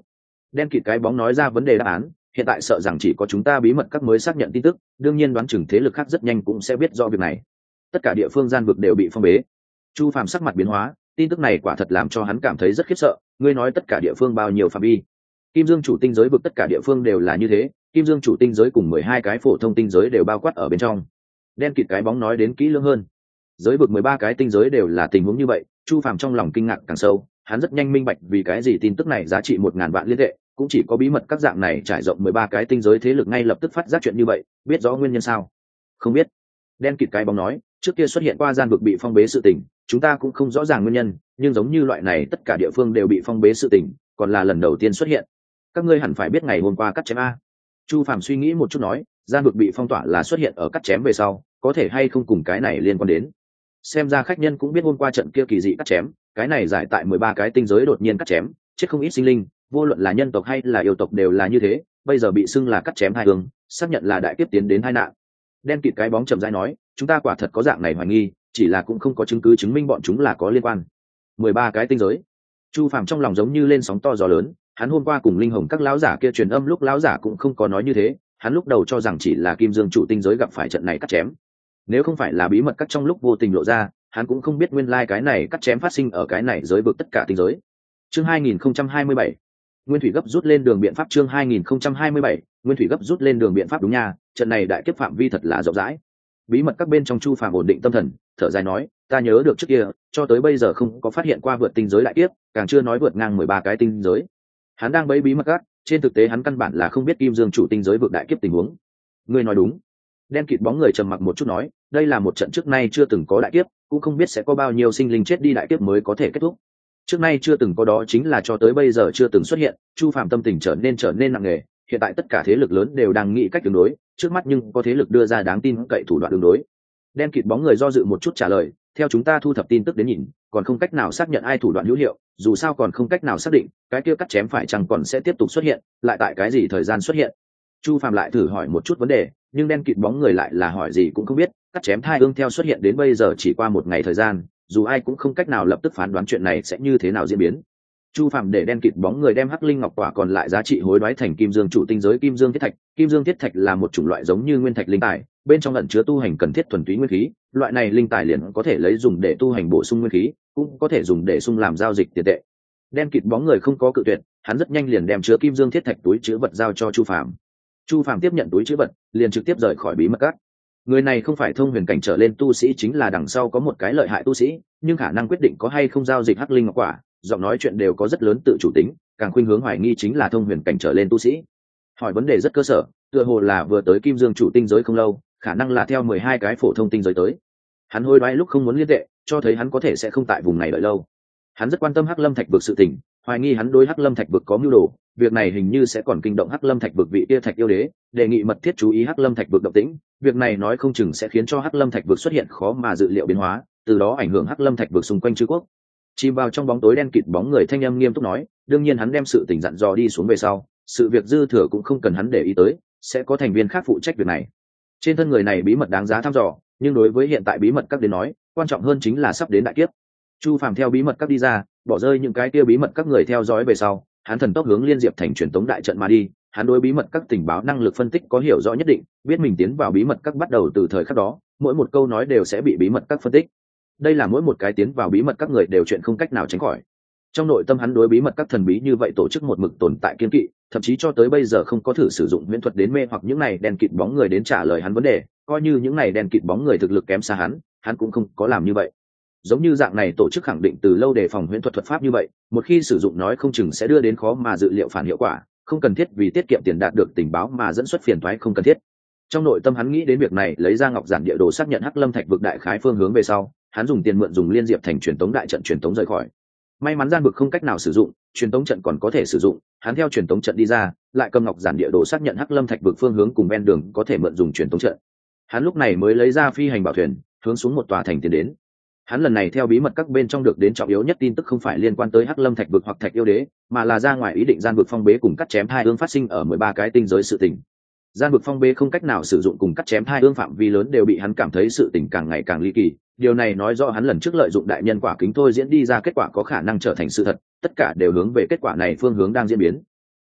Đen kịt cái bóng nói ra vấn đề đáp án, hiện tại sợ rằng chỉ có chúng ta bí mật các mới xác nhận tin tức, đương nhiên đoán chừng thế lực khác rất nhanh cũng sẽ biết rõ việc này. Tất cả địa phương gian vực đều bị phong bế. Chu Phàm sắc mặt biến hóa, tin tức này quả thật làm cho hắn cảm thấy rất khiếp sợ. Ngươi nói tất cả địa phương bao nhiêu phạm vi? Kim Dương chủ tinh giới vực tất cả địa phương đều là như thế, Kim Dương chủ tinh giới cùng 12 cái phổ thông tinh giới đều bao quát ở bên trong. Đen kịt cái bóng nói đến kỹ lưỡng hơn. Giới vực 13 cái tinh giới đều là tình huống như vậy, Chu Phàm trong lòng kinh ngạc càng sâu, hắn rất nhanh minh bạch vì cái gì tin tức này giá trị 1000 vạn liên tệ, cũng chỉ có bí mật các dạng này trải rộng 13 cái tinh giới thế lực ngay lập tức phát giác chuyện như vậy, biết rõ nguyên nhân sao? Không biết. Đen kịt cái bóng nói, trước kia xuất hiện qua gian vực bị phong bế sự tình, chúng ta cũng không rõ ràng nguyên nhân, nhưng giống như loại này tất cả địa phương đều bị phong bế sự tình, còn là lần đầu tiên xuất hiện. Các ngươi hẳn phải biết ngày hôm qua cắt chém a. Chu Phàm suy nghĩ một chút nói, gian vực bị phong tỏa là xuất hiện ở cắt chém về sau, có thể hay không cùng cái này liên quan đến. Xem ra khách nhân cũng biết hôm qua trận kia kỳ dị cắt chém, cái này giải tại 13 cái tinh giới đột nhiên cắt chém, chết không ít sinh linh, vô luận là nhân tộc hay là yêu tộc đều là như thế, bây giờ bị xưng là cắt chém hai hướng, xác nhận là đại kiếp tiến đến tai nạn. Đen kịt cái bóng chậm rãi nói, chúng ta quả thật có dạng này hoài nghi, chỉ là cũng không có chứng cứ chứng minh bọn chúng là có liên quan. 13 cái tinh giới. Chu Phàm trong lòng giống như lên sóng to gió lớn, hắn hôm qua cùng linh hồng các lão giả kia truyền âm lúc lão giả cũng không có nói như thế, hắn lúc đầu cho rằng chỉ là Kim Dương chủ tinh giới gặp phải trận này cắt chém. Nếu không phải là bí mật cắt trong lúc vô tình lộ ra, hắn cũng không biết nguyên lai cái này cắt chém phát sinh ở cái này giới vực tất cả tinh giới. Chương 2027, Nguyên thủy gấp rút lên đường biện pháp. Chương 2027, Nguyên thủy gấp rút lên đường biện pháp. Đúng nha, trận này đại kiếp phạm vi thật là rộng rãi. Bí mật các bên trong Chu Phàm ổn định tâm thần, thở dài nói, ta nhớ được trước kia, cho tới bây giờ không có phát hiện qua vượt tinh giới đại kiếp, càng chưa nói vượt ngang 13 cái tinh giới. Hắn đang bấy bí mật các, trên thực tế hắn căn bản là không biết Kim Dương chủ tinh giới vượt đại kiếp tình huống. Ngươi nói đúng. Đen kịt bóng người trầm mặc một chút nói, đây là một trận trước nay chưa từng có đại kiếp, cũng không biết sẽ có bao nhiêu sinh linh chết đi đại kiếp mới có thể kết thúc. Trước nay chưa từng có đó chính là cho tới bây giờ chưa từng xuất hiện. Chu Phàm tâm tình trở nên nặng nề, hiện tại tất cả thế lực lớn đều đang nghĩ cách ứng đối, trước mắt nhưng có thế lực đưa ra đáng tin cậy thủ đoạn ứng đối. Đen kịt bóng người do dự một chút trả lời, theo chúng ta thu thập tin tức đến nhìn, còn không cách nào xác nhận ai thủ đoạn hữu hiệu, dù sao còn không cách nào xác định cái kia cắt chém phải chăng còn sẽ tiếp tục xuất hiện, lại tại cái gì thời gian xuất hiện. Chu Phàm lại thử hỏi một chút vấn đề, nhưng đen kịt bóng người lại là hỏi gì cũng không biết. Cắt chém thai ương theo xuất hiện đến bây giờ chỉ qua một ngày thời gian, dù ai cũng không cách nào lập tức phán đoán chuyện này sẽ như thế nào diễn biến. Chu Phàm để đen kịt bóng người đem hắc linh ngọc quả còn lại giá trị hối đoái thành Kim Dương chủ tinh giới Kim Dương thiết thạch. Kim Dương thiết thạch là một chủng loại giống như nguyên thạch linh tài, bên trong ẩn chứa tu hành cần thiết thuần túy nguyên khí, loại này linh tài liền có thể lấy dùng để tu hành bổ sung nguyên khí, cũng có thể dùng để sung làm giao dịch tiền tệ. Đen kịt bóng người không có cự tuyệt, hắn rất nhanh liền đem chứa Kim Dương thiết thạch túi chứa vật giao cho Chu Phàm. Chu Phàm tiếp nhận túi chứa vật, liền trực tiếp rời khỏi bí mật các. Người này không phải thông huyền cảnh trở lên tu sĩ, chính là đằng sau có một cái lợi hại tu sĩ, nhưng khả năng quyết định có hay không giao dịch hắc linh ngọc quả, giọng nói chuyện đều có rất lớn tự chủ tính, càng khuynh hướng hoài nghi chính là thông huyền cảnh trở lên tu sĩ. Hỏi vấn đề rất cơ sở, tựa hồ là vừa tới Kim Dương chủ tinh giới không lâu, khả năng là theo 12 cái phổ thông tinh giới tới. Hắn hối đoái lúc không muốn liên tệ, cho thấy hắn có thể sẽ không tại vùng này đợi lâu. Hắn rất quan tâm Hắc Lâm Thạch vực sự tình, hoài nghi hắn đối Hắc Lâm Thạch vực có mưu đồ, việc này hình như sẽ còn kinh động Hắc Lâm Thạch vực vị kia Thạch yêu đế, đề nghị mật thiết chú ý Hắc Lâm Thạch vực động tĩnh, việc này nói không chừng sẽ khiến cho Hắc Lâm Thạch vực xuất hiện khó mà dự liệu biến hóa, từ đó ảnh hưởng Hắc Lâm Thạch vực xung quanh chư quốc. Chìm vào trong bóng tối đen kịt bóng người thanh âm nghiêm túc nói, đương nhiên hắn đem sự tình dặn dò đi xuống về sau, sự việc dư thừa cũng không cần hắn để ý tới, sẽ có thành viên khác phụ trách việc này. Trên thân người này bí mật đáng giá thăm dò, nhưng đối với hiện tại bí mật các đến nói, quan trọng hơn chính là sắp đến đại kiếp. Chu Phàm theo bí mật các đi ra, bỏ rơi những cái kia bí mật các người theo dõi về sau, hắn thần tốc hướng Liên Diệp thành truyền tống đại trận mà đi. Hắn đối bí mật các tình báo năng lực phân tích có hiểu rõ nhất định, biết mình tiến vào bí mật các bắt đầu từ thời khắc đó, mỗi một câu nói đều sẽ bị bí mật các phân tích. Đây là mỗi một cái tiến vào bí mật các người đều chuyện không cách nào tránh khỏi. Trong nội tâm hắn đối bí mật các thần bí như vậy tổ chức một mực tồn tại kiên kỵ, thậm chí cho tới bây giờ không có thử sử dụng huyễn thuật đến mê hoặc những này đen kịt bóng người đến trả lời hắn vấn đề, coi như những này đen kịt bóng người thực lực kém xa hắn cũng không có làm như vậy. Giống như dạng này tổ chức khẳng định từ lâu đề phòng huyễn thuật thuật pháp như vậy, một khi sử dụng nói không chừng sẽ đưa đến khó mà dự liệu phản hiệu quả, không cần thiết vì tiết kiệm tiền đạt được tình báo mà dẫn xuất phiền toái không cần thiết. Trong nội tâm hắn nghĩ đến việc này, lấy ra ngọc giản địa đồ xác nhận Hắc Lâm Thạch vực đại khái phương hướng về sau, hắn dùng tiền mượn dùng Liên Diệp thành truyền tống đại trận truyền tống rời khỏi. May mắn gian vực không cách nào sử dụng, truyền tống trận còn có thể sử dụng, hắn theo truyền tống trận đi ra, lại cầm ngọc giản địa đồ xác nhận Hắc Lâm Thạch vực phương hướng cùng ven đường có thể mượn dùng truyền tống trận. Hắn lúc này mới lấy ra phi hành bảo thuyền, hướng xuống một tòa thành tiến đến. Hắn lần này theo bí mật các bên trong được đến trọng yếu nhất tin tức không phải liên quan tới Hắc Lâm Thạch vực hoặc Thạch yêu đế, mà là ra ngoài ý định gian vực phong bế cùng cắt chém hai ương phát sinh ở 13 cái tinh giới sự tình. Gian vực phong bế không cách nào sử dụng cùng cắt chém hai ương phạm vi lớn đều bị hắn cảm thấy sự tình càng ngày càng ly kỳ. Điều này nói rõ hắn lần trước lợi dụng đại nhân quả kính thôi diễn đi ra kết quả có khả năng trở thành sự thật, tất cả đều hướng về kết quả này phương hướng đang diễn biến.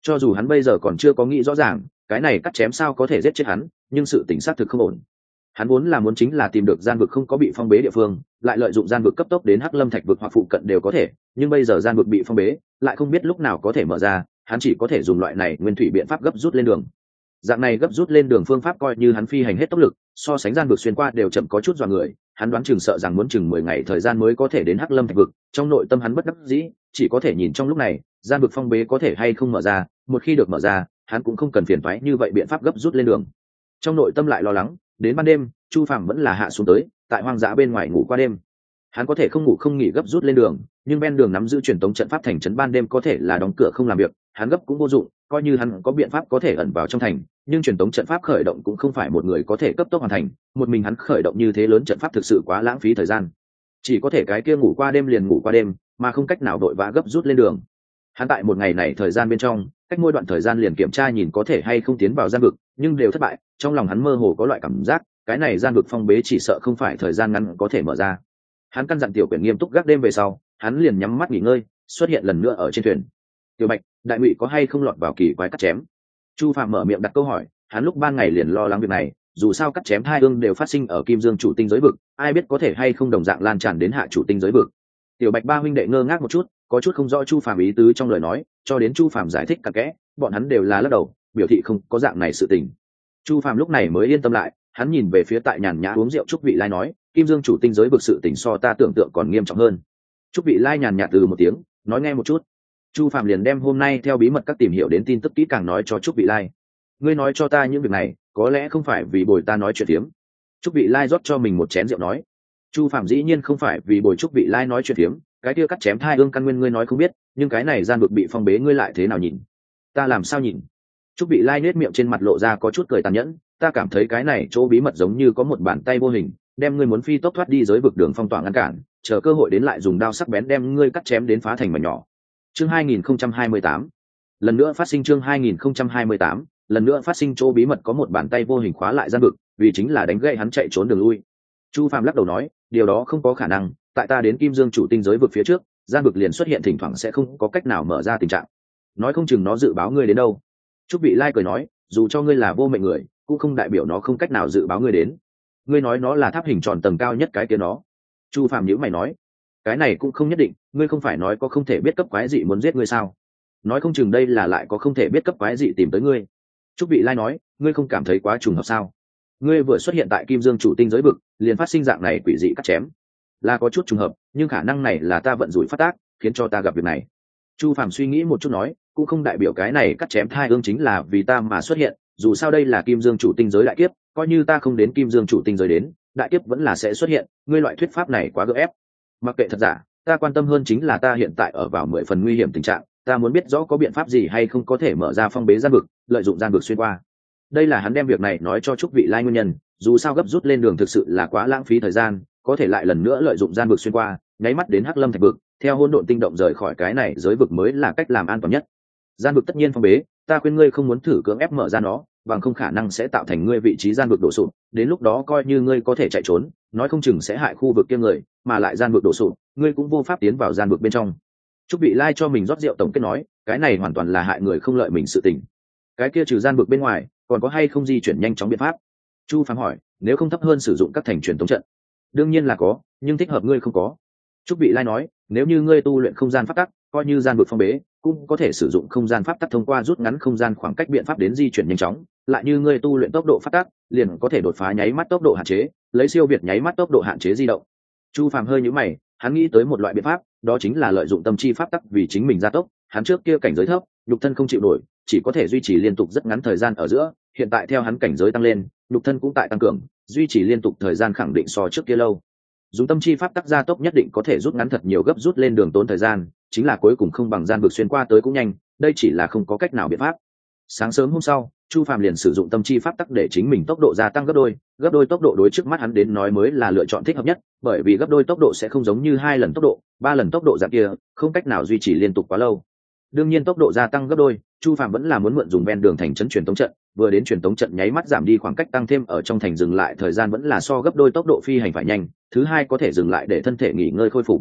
Cho dù hắn bây giờ còn chưa có nghĩ rõ ràng cái này cắt chém sao có thể giết chết hắn, nhưng sự tỉnh xác thực không ổn. Hắn muốn chính là tìm được gian vực không có bị phong bế địa phương, lại lợi dụng gian vực cấp tốc đến Hắc Lâm Thạch vực hoặc phụ cận đều có thể, nhưng bây giờ gian vực bị phong bế, lại không biết lúc nào có thể mở ra, hắn chỉ có thể dùng loại này nguyên thủy biện pháp gấp rút lên đường. Dạng này gấp rút lên đường phương pháp coi như hắn phi hành hết tốc lực, so sánh gian vực xuyên qua đều chậm có chút dọa người, hắn đoán chừng sợ rằng muốn chừng 10 ngày thời gian mới có thể đến Hắc Lâm Thạch vực, trong nội tâm hắn bất đắc dĩ, chỉ có thể nhìn trong lúc này, gian vực phong bế có thể hay không mở ra, một khi được mở ra, hắn cũng không cần phiền toái như vậy biện pháp gấp rút lên đường. Trong nội tâm lại lo lắng, đến ban đêm, Chu Phàm vẫn là hạ xuống tới, tại hoang dã bên ngoài ngủ qua đêm. Hắn có thể không ngủ không nghỉ gấp rút lên đường, nhưng ven đường nắm giữ truyền tống trận pháp thành trấn ban đêm có thể là đóng cửa không làm việc, hắn gấp cũng vô dụng, coi như hắn có biện pháp có thể ẩn vào trong thành, nhưng truyền tống trận pháp khởi động cũng không phải một người có thể cấp tốc hoàn thành, một mình hắn khởi động như thế lớn trận pháp thực sự quá lãng phí thời gian. Chỉ có thể cái kia ngủ qua đêm liền ngủ qua đêm, mà không cách nào đội vã gấp rút lên đường. Hắn tại một ngày này thời gian bên trong, cách mỗi đoạn thời gian liền kiểm tra nhìn có thể hay không tiến vào gian vực, nhưng đều thất bại, trong lòng hắn mơ hồ có loại cảm giác, cái này gian vực phong bế chỉ sợ không phải thời gian ngắn có thể mở ra. Hắn căn dặn Tiểu Quyển nghiêm túc gác đêm về sau, hắn liền nhắm mắt nghỉ ngơi, xuất hiện lần nữa ở trên thuyền. Tiểu Bạch, đại ngụy có hay không lọt vào kỳ quái cắt chém? Chu Phạm mở miệng đặt câu hỏi, hắn lúc ban ngày liền lo lắng việc này, dù sao cắt chém hai ương đều phát sinh ở Kim Dương chủ tinh giới vực, ai biết có thể hay không đồng dạng lan tràn đến hạ chủ tinh giới vực. Tiểu Bạch ba huynh đệ ngơ ngác một chút, có chút không rõ Chu Phạm ý tứ trong lời nói, cho đến Chu Phạm giải thích cặn kẽ, bọn hắn đều là lắc đầu, biểu thị không có dạng này sự tình. Chu Phạm lúc này mới yên tâm lại, hắn nhìn về phía tại nhàn nhã uống rượu Trúc Vị Lai nói, Kim Dương chủ tinh giới vực sự tình so ta tưởng tượng còn nghiêm trọng hơn. Trúc Vị Lai nhàn nhạt từ một tiếng, nói nghe một chút. Chu Phạm liền đem hôm nay theo bí mật các tìm hiểu đến tin tức kỹ càng nói cho Trúc Vị Lai. Ngươi nói cho ta những việc này, có lẽ không phải vì bồi ta nói chuyện tiếm. Trúc Vị Lai rót cho mình một chén rượu nói. Chu Phạm dĩ nhiên không phải vì bồi Trúc Vị Lai nói chuyện tiếm, cái kia cắt chém thai ương căn nguyên ngươi nói không biết, nhưng cái này gian vực bị phong bế ngươi lại thế nào nhìn? Ta làm sao nhìn? Trúc Vị Lai nết miệng trên mặt lộ ra có chút cười tàn nhẫn, ta cảm thấy cái này chỗ bí mật giống như có một bàn tay vô hình, đem ngươi muốn phi tốc thoát đi giới vực đường phong tỏa ngăn cản, chờ cơ hội đến lại dùng đao sắc bén đem ngươi cắt chém đến phá thành mảnh nhỏ. Chương 2028. Lần nữa phát sinh chương 2028, lần nữa phát sinh chỗ bí mật có một bàn tay vô hình khóa lại gian vực, vì chính là đánh gãy hắn chạy trốn đường lui. Chu Phạm lắc đầu nói, điều đó không có khả năng, tại ta đến Kim Dương chủ tinh giới vực phía trước, gian vực liền xuất hiện thỉnh thoảng sẽ không có cách nào mở ra tình trạng. Nói không chừng nó dự báo ngươi đến đâu. Trúc Vị Lai cười nói, dù cho ngươi là vô mệnh người, cũng không đại biểu nó không cách nào dự báo ngươi đến. Ngươi nói nó là tháp hình tròn tầng cao nhất cái kia nó. Chu Phạm nhíu mày nói, cái này cũng không nhất định, ngươi không phải nói có không thể biết cấp quái dị muốn giết ngươi sao? Nói không chừng đây là lại có không thể biết cấp quái dị tìm tới ngươi. Trúc Vị Lai nói, ngươi không cảm thấy quá trùng hợp sao? Ngươi vừa xuất hiện tại Kim Dương chủ tinh giới vực, liền phát sinh dạng này quỷ dị cắt chém, là có chút trùng hợp, nhưng khả năng này là ta vận rủi phát tác, khiến cho ta gặp việc này. Chu Phạm suy nghĩ một chút nói, cũng không đại biểu cái này cắt chém thai ương chính là vì ta mà xuất hiện, dù sao đây là Kim Dương chủ tinh giới đại kiếp, coi như ta không đến Kim Dương chủ tinh giới đến, đại kiếp vẫn là sẽ xuất hiện, ngươi loại thuyết pháp này quá gượng ép. Mặc kệ thật giả, ta quan tâm hơn chính là ta hiện tại ở vào 10 phần nguy hiểm tình trạng, ta muốn biết rõ có biện pháp gì hay không có thể mở ra phong bế gian vực, lợi dụng gian vực xuyên qua. Đây là hắn đem việc này nói cho Trúc Vị Lai nguyên nhân, dù sao gấp rút lên đường thực sự là quá lãng phí thời gian, có thể lại lần nữa lợi dụng gian vực xuyên qua, nháy mắt đến Hắc Lâm Thạch vực, theo hỗn độn tinh động rời khỏi cái này giới vực mới là cách làm an toàn nhất. Gian vực tất nhiên phong bế, ta khuyên ngươi không muốn thử cưỡng ép mở ra nó, bằng không khả năng sẽ tạo thành ngươi vị trí gian vực đổ sụp, đến lúc đó coi như ngươi có thể chạy trốn, nói không chừng sẽ hại khu vực kia người, mà lại gian vực đổ sụp, ngươi cũng vô pháp tiến vào gian vực bên trong. Trúc Vị Lai cho mình rót rượu tổng kết nói, cái này hoàn toàn là hại người không lợi mình sự tình. Cái kia trừ gian vực bên ngoài, còn có hay không di chuyển nhanh chóng biện pháp? Chu Phàm hỏi, nếu không thấp hơn sử dụng các thành truyền tống trận? Đương nhiên là có, nhưng thích hợp ngươi không có. Trúc Vị Lai nói, nếu như ngươi tu luyện không gian pháp tắc, coi như gian vực phong bế, cũng có thể sử dụng không gian pháp tắc thông qua rút ngắn không gian khoảng cách biện pháp đến di chuyển nhanh chóng, lại như ngươi tu luyện tốc độ pháp tắc, liền có thể đột phá nháy mắt tốc độ hạn chế, lấy siêu việt nháy mắt tốc độ hạn chế di động. Chu Phàm hơi nhíu mày, hắn nghĩ tới một loại biện pháp, đó chính là lợi dụng tâm chi pháp tắc vì chính mình gia tốc, hắn trước kia cảnh giới thấp, nhục thân không chịu nổi, chỉ có thể duy trì liên tục rất ngắn thời gian ở giữa, hiện tại theo hắn cảnh giới tăng lên, nhục thân cũng tại tăng cường, duy trì liên tục thời gian khẳng định so trước kia lâu. Dùng tâm chi pháp tắc gia tốc nhất định có thể rút ngắn thật nhiều gấp rút lên đường tốn thời gian, chính là cuối cùng không bằng gian vực xuyên qua tới cũng nhanh, đây chỉ là không có cách nào biện pháp. Sáng sớm hôm sau, Chu Phàm liền sử dụng tâm chi pháp tắc để chính mình tốc độ gia tăng gấp đôi tốc độ đối trước mắt hắn đến nói mới là lựa chọn thích hợp nhất, bởi vì gấp đôi tốc độ sẽ không giống như 2 lần tốc độ, 3 lần tốc độ dạng kia, không cách nào duy trì liên tục quá lâu. Đương nhiên tốc độ gia tăng gấp đôi, Chu Phàm vẫn là muốn mượn dùng ven đường thành trấn truyền tống trận, vừa đến truyền tống trận nháy mắt giảm đi khoảng cách tăng thêm ở trong thành dừng lại thời gian vẫn là so gấp đôi tốc độ phi hành phải nhanh, thứ hai có thể dừng lại để thân thể nghỉ ngơi khôi phục.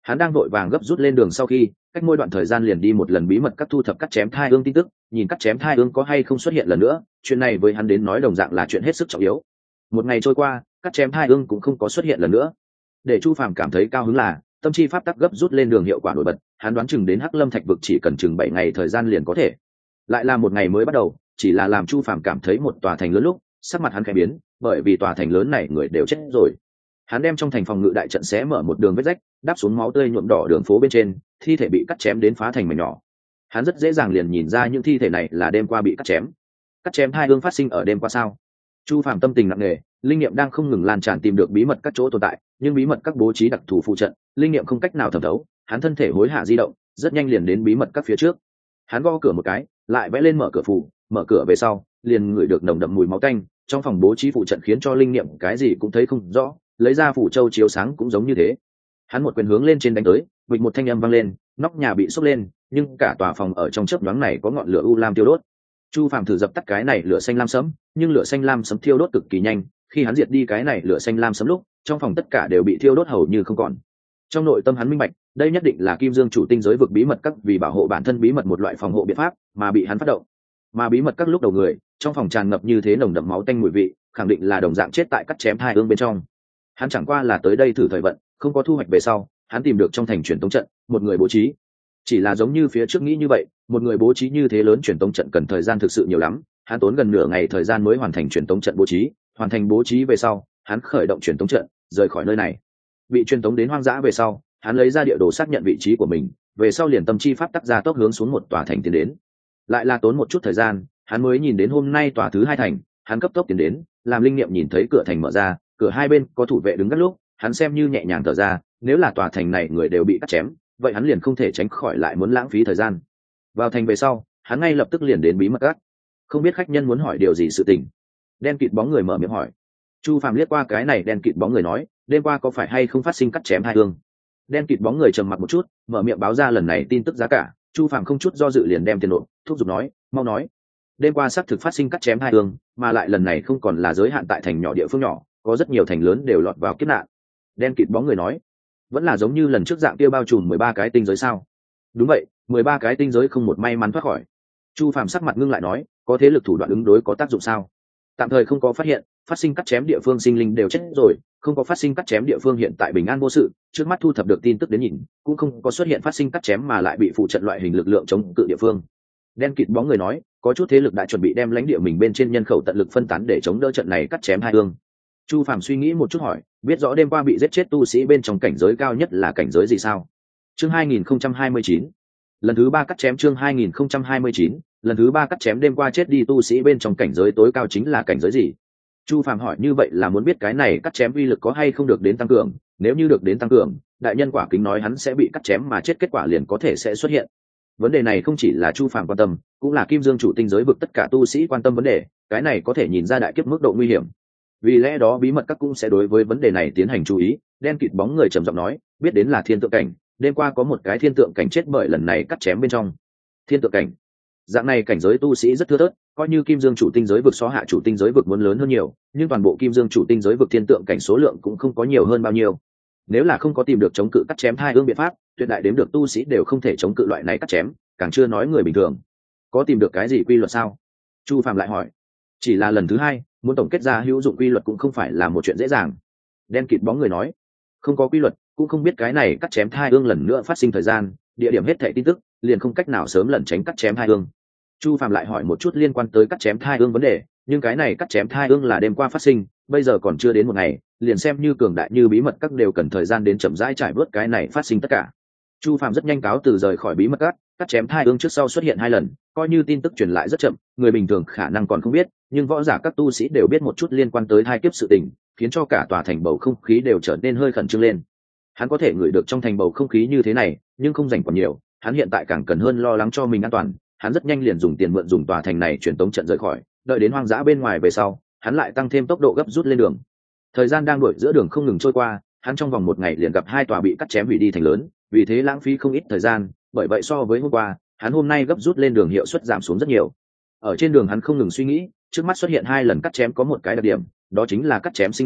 Hắn đang vội vàng gấp rút lên đường sau khi cách mỗi đoạn thời gian liền đi một lần bí mật cắt thu thập cắt chém thai ương tin tức, nhìn cắt chém thai ương có hay không xuất hiện lần nữa. Chuyện này với hắn đến nói đồng dạng là chuyện hết sức trọng yếu. Một ngày trôi qua, cắt chém thai ương cũng không có xuất hiện lần nữa. Để Chu Phàm cảm thấy cao hứng là tâm chi pháp tắc gấp rút lên đường hiệu quả nổi bật. Hắn đoán chừng đến Hắc Lâm Thạch vực chỉ cần chừng 7 ngày thời gian liền có thể. Lại là một ngày mới bắt đầu, chỉ là làm Chu Phàm cảm thấy một tòa thành lớn lúc sắc mặt hắn khẽ biến, bởi vì tòa thành lớn này người đều chết rồi. Hắn đem trong thành phòng ngự đại trận xé mở một đường vết rách, đáp xuống máu tươi nhuộm đỏ đường phố bên trên, thi thể bị cắt chém đến phá thành mảnh nhỏ. Hắn rất dễ dàng liền nhìn ra những thi thể này là đêm qua bị cắt chém. Cắt chém hai hương phát sinh ở đêm qua sao? Chu Phàm tâm tình nặng nề, linh nghiệm đang không ngừng lan tràn tìm được bí mật các chỗ tồn tại, nhưng bí mật các bố trí đặc thù phụ trận, linh nghiệm không cách nào thẩm thấu. Hắn thân thể hối hả di động, rất nhanh liền đến bí mật các phía trước. Hắn gõ cửa một cái, lại vẽ lên mở cửa phù, mở cửa về sau, liền ngửi được nồng đậm mùi máu tanh. Trong phòng bố trí phụ trận khiến cho linh nghiệm cái gì cũng thấy không rõ, lấy ra phủ châu chiếu sáng cũng giống như thế. Hắn một quyền hướng lên trên đánh tới, bịch một thanh âm vang lên, nóc nhà bị sốc lên, nhưng cả tòa phòng ở trong chớp nhoáng này có ngọn lửa u lam thiêu đốt. Chu Phàm thử dập tắt cái này lửa xanh lam sấm, nhưng lửa xanh lam sấm thiêu đốt cực kỳ nhanh. Khi hắn diệt đi cái này lửa xanh lam sấm lúc, trong phòng tất cả đều bị thiêu đốt hầu như không còn. Trong nội tâm hắn minh bạch, đây nhất định là Kim Dương chủ tinh giới vực bí mật các vì bảo hộ bản thân bí mật một loại phòng hộ biện pháp mà bị hắn phát động. Mà bí mật các lúc đầu người, trong phòng tràn ngập như thế nồng đậm máu tanh mùi vị, khẳng định là đồng dạng chết tại cắt chém hai ương bên trong. Hắn chẳng qua là tới đây thử thời vận, không có thu hoạch về sau, hắn tìm được trong thành truyền tống trận, một người bố trí. Chỉ là giống như phía trước nghĩ như vậy, một người bố trí như thế lớn truyền tống trận cần thời gian thực sự nhiều lắm, hắn tốn gần nửa ngày thời gian mới hoàn thành truyền tống trận bố trí. Hoàn thành bố trí về sau, hắn khởi động truyền tống trận, rời khỏi nơi này. Bị truyền tống đến hoang dã về sau, hắn lấy ra địa đồ xác nhận vị trí của mình, về sau liền tâm chi pháp tắc ra tốc hướng xuống một tòa thành tiến đến. Lại là tốn một chút thời gian, hắn mới nhìn đến hôm nay tòa thứ hai thành. Hắn cấp tốc tiến đến, làm linh nghiệm nhìn thấy cửa thành mở ra, cửa hai bên có thủ vệ đứng gác lúc, hắn xem như nhẹ nhàng thở ra. Nếu là tòa thành này người đều bị cắt chém, vậy hắn liền không thể tránh khỏi lại muốn lãng phí thời gian. Vào thành về sau, hắn ngay lập tức liền đến bí mật các. Không biết khách nhân muốn hỏi điều gì sự tình. Đen kịt bóng người mở miệng hỏi. Chu Phàm liếc qua cái này đen kịt bóng người nói, đêm qua có phải hay không phát sinh cắt chém hai hương? Đen kịt bóng người trầm mặc một chút, mở miệng báo ra lần này tin tức giá cả. Chu Phàm không chút do dự liền đem tiền nộp, thúc giục nói, mau nói. Đêm qua xác thực phát sinh cắt chém hai hương, mà lại lần này không còn là giới hạn tại thành nhỏ địa phương nhỏ, có rất nhiều thành lớn đều lọt vào kiếp nạn. Đen kịt bóng người nói, vẫn là giống như lần trước dạng kia bao trùm 13 cái tinh giới sao? Đúng vậy, 13 cái tinh giới không một may mắn thoát khỏi. Chu Phàm sắc mặt ngưng lại nói, có thế lực thủ đoạn ứng đối có tác dụng sao? Tạm thời không có phát hiện, phát sinh cắt chém địa phương sinh linh đều chết rồi, không có phát sinh cắt chém địa phương hiện tại bình an vô sự, trước mắt thu thập được tin tức đến nhìn, cũng không có xuất hiện phát sinh cắt chém mà lại bị phụ trận loại hình lực lượng chống cự địa phương. Đen kịt bóng người nói, có chút thế lực đã chuẩn bị đem lãnh địa mình bên trên nhân khẩu tận lực phân tán để chống đỡ trận này cắt chém hai hương. Chu Phàm suy nghĩ một chút hỏi, biết rõ đêm qua bị giết chết tu sĩ bên trong cảnh giới cao nhất là cảnh giới gì sao? Chương 2029. Lần thứ 3 cắt chém chương 2029, lần thứ 3 cắt chém đêm qua chết đi tu sĩ bên trong cảnh giới tối cao chính là cảnh giới gì? Chu Phàm hỏi như vậy là muốn biết cái này cắt chém uy lực có hay không được đến tăng cường, nếu như được đến tăng cường, đại nhân quả kính nói hắn sẽ bị cắt chém mà chết kết quả liền có thể sẽ xuất hiện. Vấn đề này không chỉ là Chu Phàm quan tâm, cũng là Kim Dương chủ tinh giới vực tất cả tu sĩ quan tâm vấn đề, cái này có thể nhìn ra đại kiếp mức độ nguy hiểm. Vì lẽ đó bí mật các cũng sẽ đối với vấn đề này tiến hành chú ý. Đen kịt bóng người trầm giọng nói, biết đến là thiên tượng cảnh, đêm qua có một cái thiên tượng cảnh chết bởi lần này cắt chém bên trong. Thiên tượng cảnh, dạng này cảnh giới tu sĩ rất thưa thớt, coi như Kim Dương chủ tinh giới vực so hạ chủ tinh giới vực muốn lớn hơn nhiều, nhưng toàn bộ Kim Dương chủ tinh giới vực thiên tượng cảnh số lượng cũng không có nhiều hơn bao nhiêu. Nếu là không có tìm được chống cự cắt chém hai hương biện pháp, tuyệt đại đếm được tu sĩ đều không thể chống cự loại này cắt chém, càng chưa nói người bình thường. Có tìm được cái gì quy luật sao? Chu Phàm lại hỏi. Chỉ là lần thứ hai, muốn tổng kết ra hữu dụng quy luật cũng không phải là một chuyện dễ dàng. Đen kịt bóng người nói, không có quy luật, cũng không biết cái này cắt chém hai hương lần nữa phát sinh thời gian, địa điểm hết thảy tin tức, liền không cách nào sớm lẩn tránh cắt chém hai hương. Chu Phàm lại hỏi một chút liên quan tới cắt chém hai hương vấn đề, nhưng cái này cắt chém hai hương là đêm qua phát sinh, bây giờ còn chưa đến một ngày, liền xem như cường đại như bí mật các đều cần thời gian đến chậm rãi trải bớt cái này phát sinh tất cả. Chu Phàm rất nhanh cáo từ rời khỏi bí mật các, cắt chém hai hương trước sau xuất hiện 2 lần, coi như tin tức truyền lại rất chậm, người bình thường khả năng còn không biết, nhưng võ giả các tu sĩ đều biết một chút liên quan tới thai kiếp sự tình, khiến cho cả tòa thành bầu không khí đều trở nên hơi khẩn trương lên. Hắn có thể ngửi được trong thành bầu không khí như thế này, nhưng không dành còn nhiều, hắn hiện tại càng cần hơn lo lắng cho mình an toàn. Hắn rất nhanh liền dùng tiền mượn dùng tòa thành này truyền tống trận rời khỏi, đợi đến hoang dã bên ngoài về sau, hắn lại tăng thêm tốc độ gấp rút lên đường. Thời gian đang đuổi giữa đường không ngừng trôi qua, hắn trong vòng 1 ngày liền gặp 2 tòa bị cắt chém hủy đi thành lớn, vì thế lãng phí không ít thời gian, bởi vậy so với hôm qua, hắn hôm nay gấp rút lên đường hiệu suất giảm xuống rất nhiều. Ở trên đường hắn không ngừng suy nghĩ, trước mắt xuất hiện 2 lần cắt chém có một cái đặc điểm, đó chính là cắt chém sinh linh,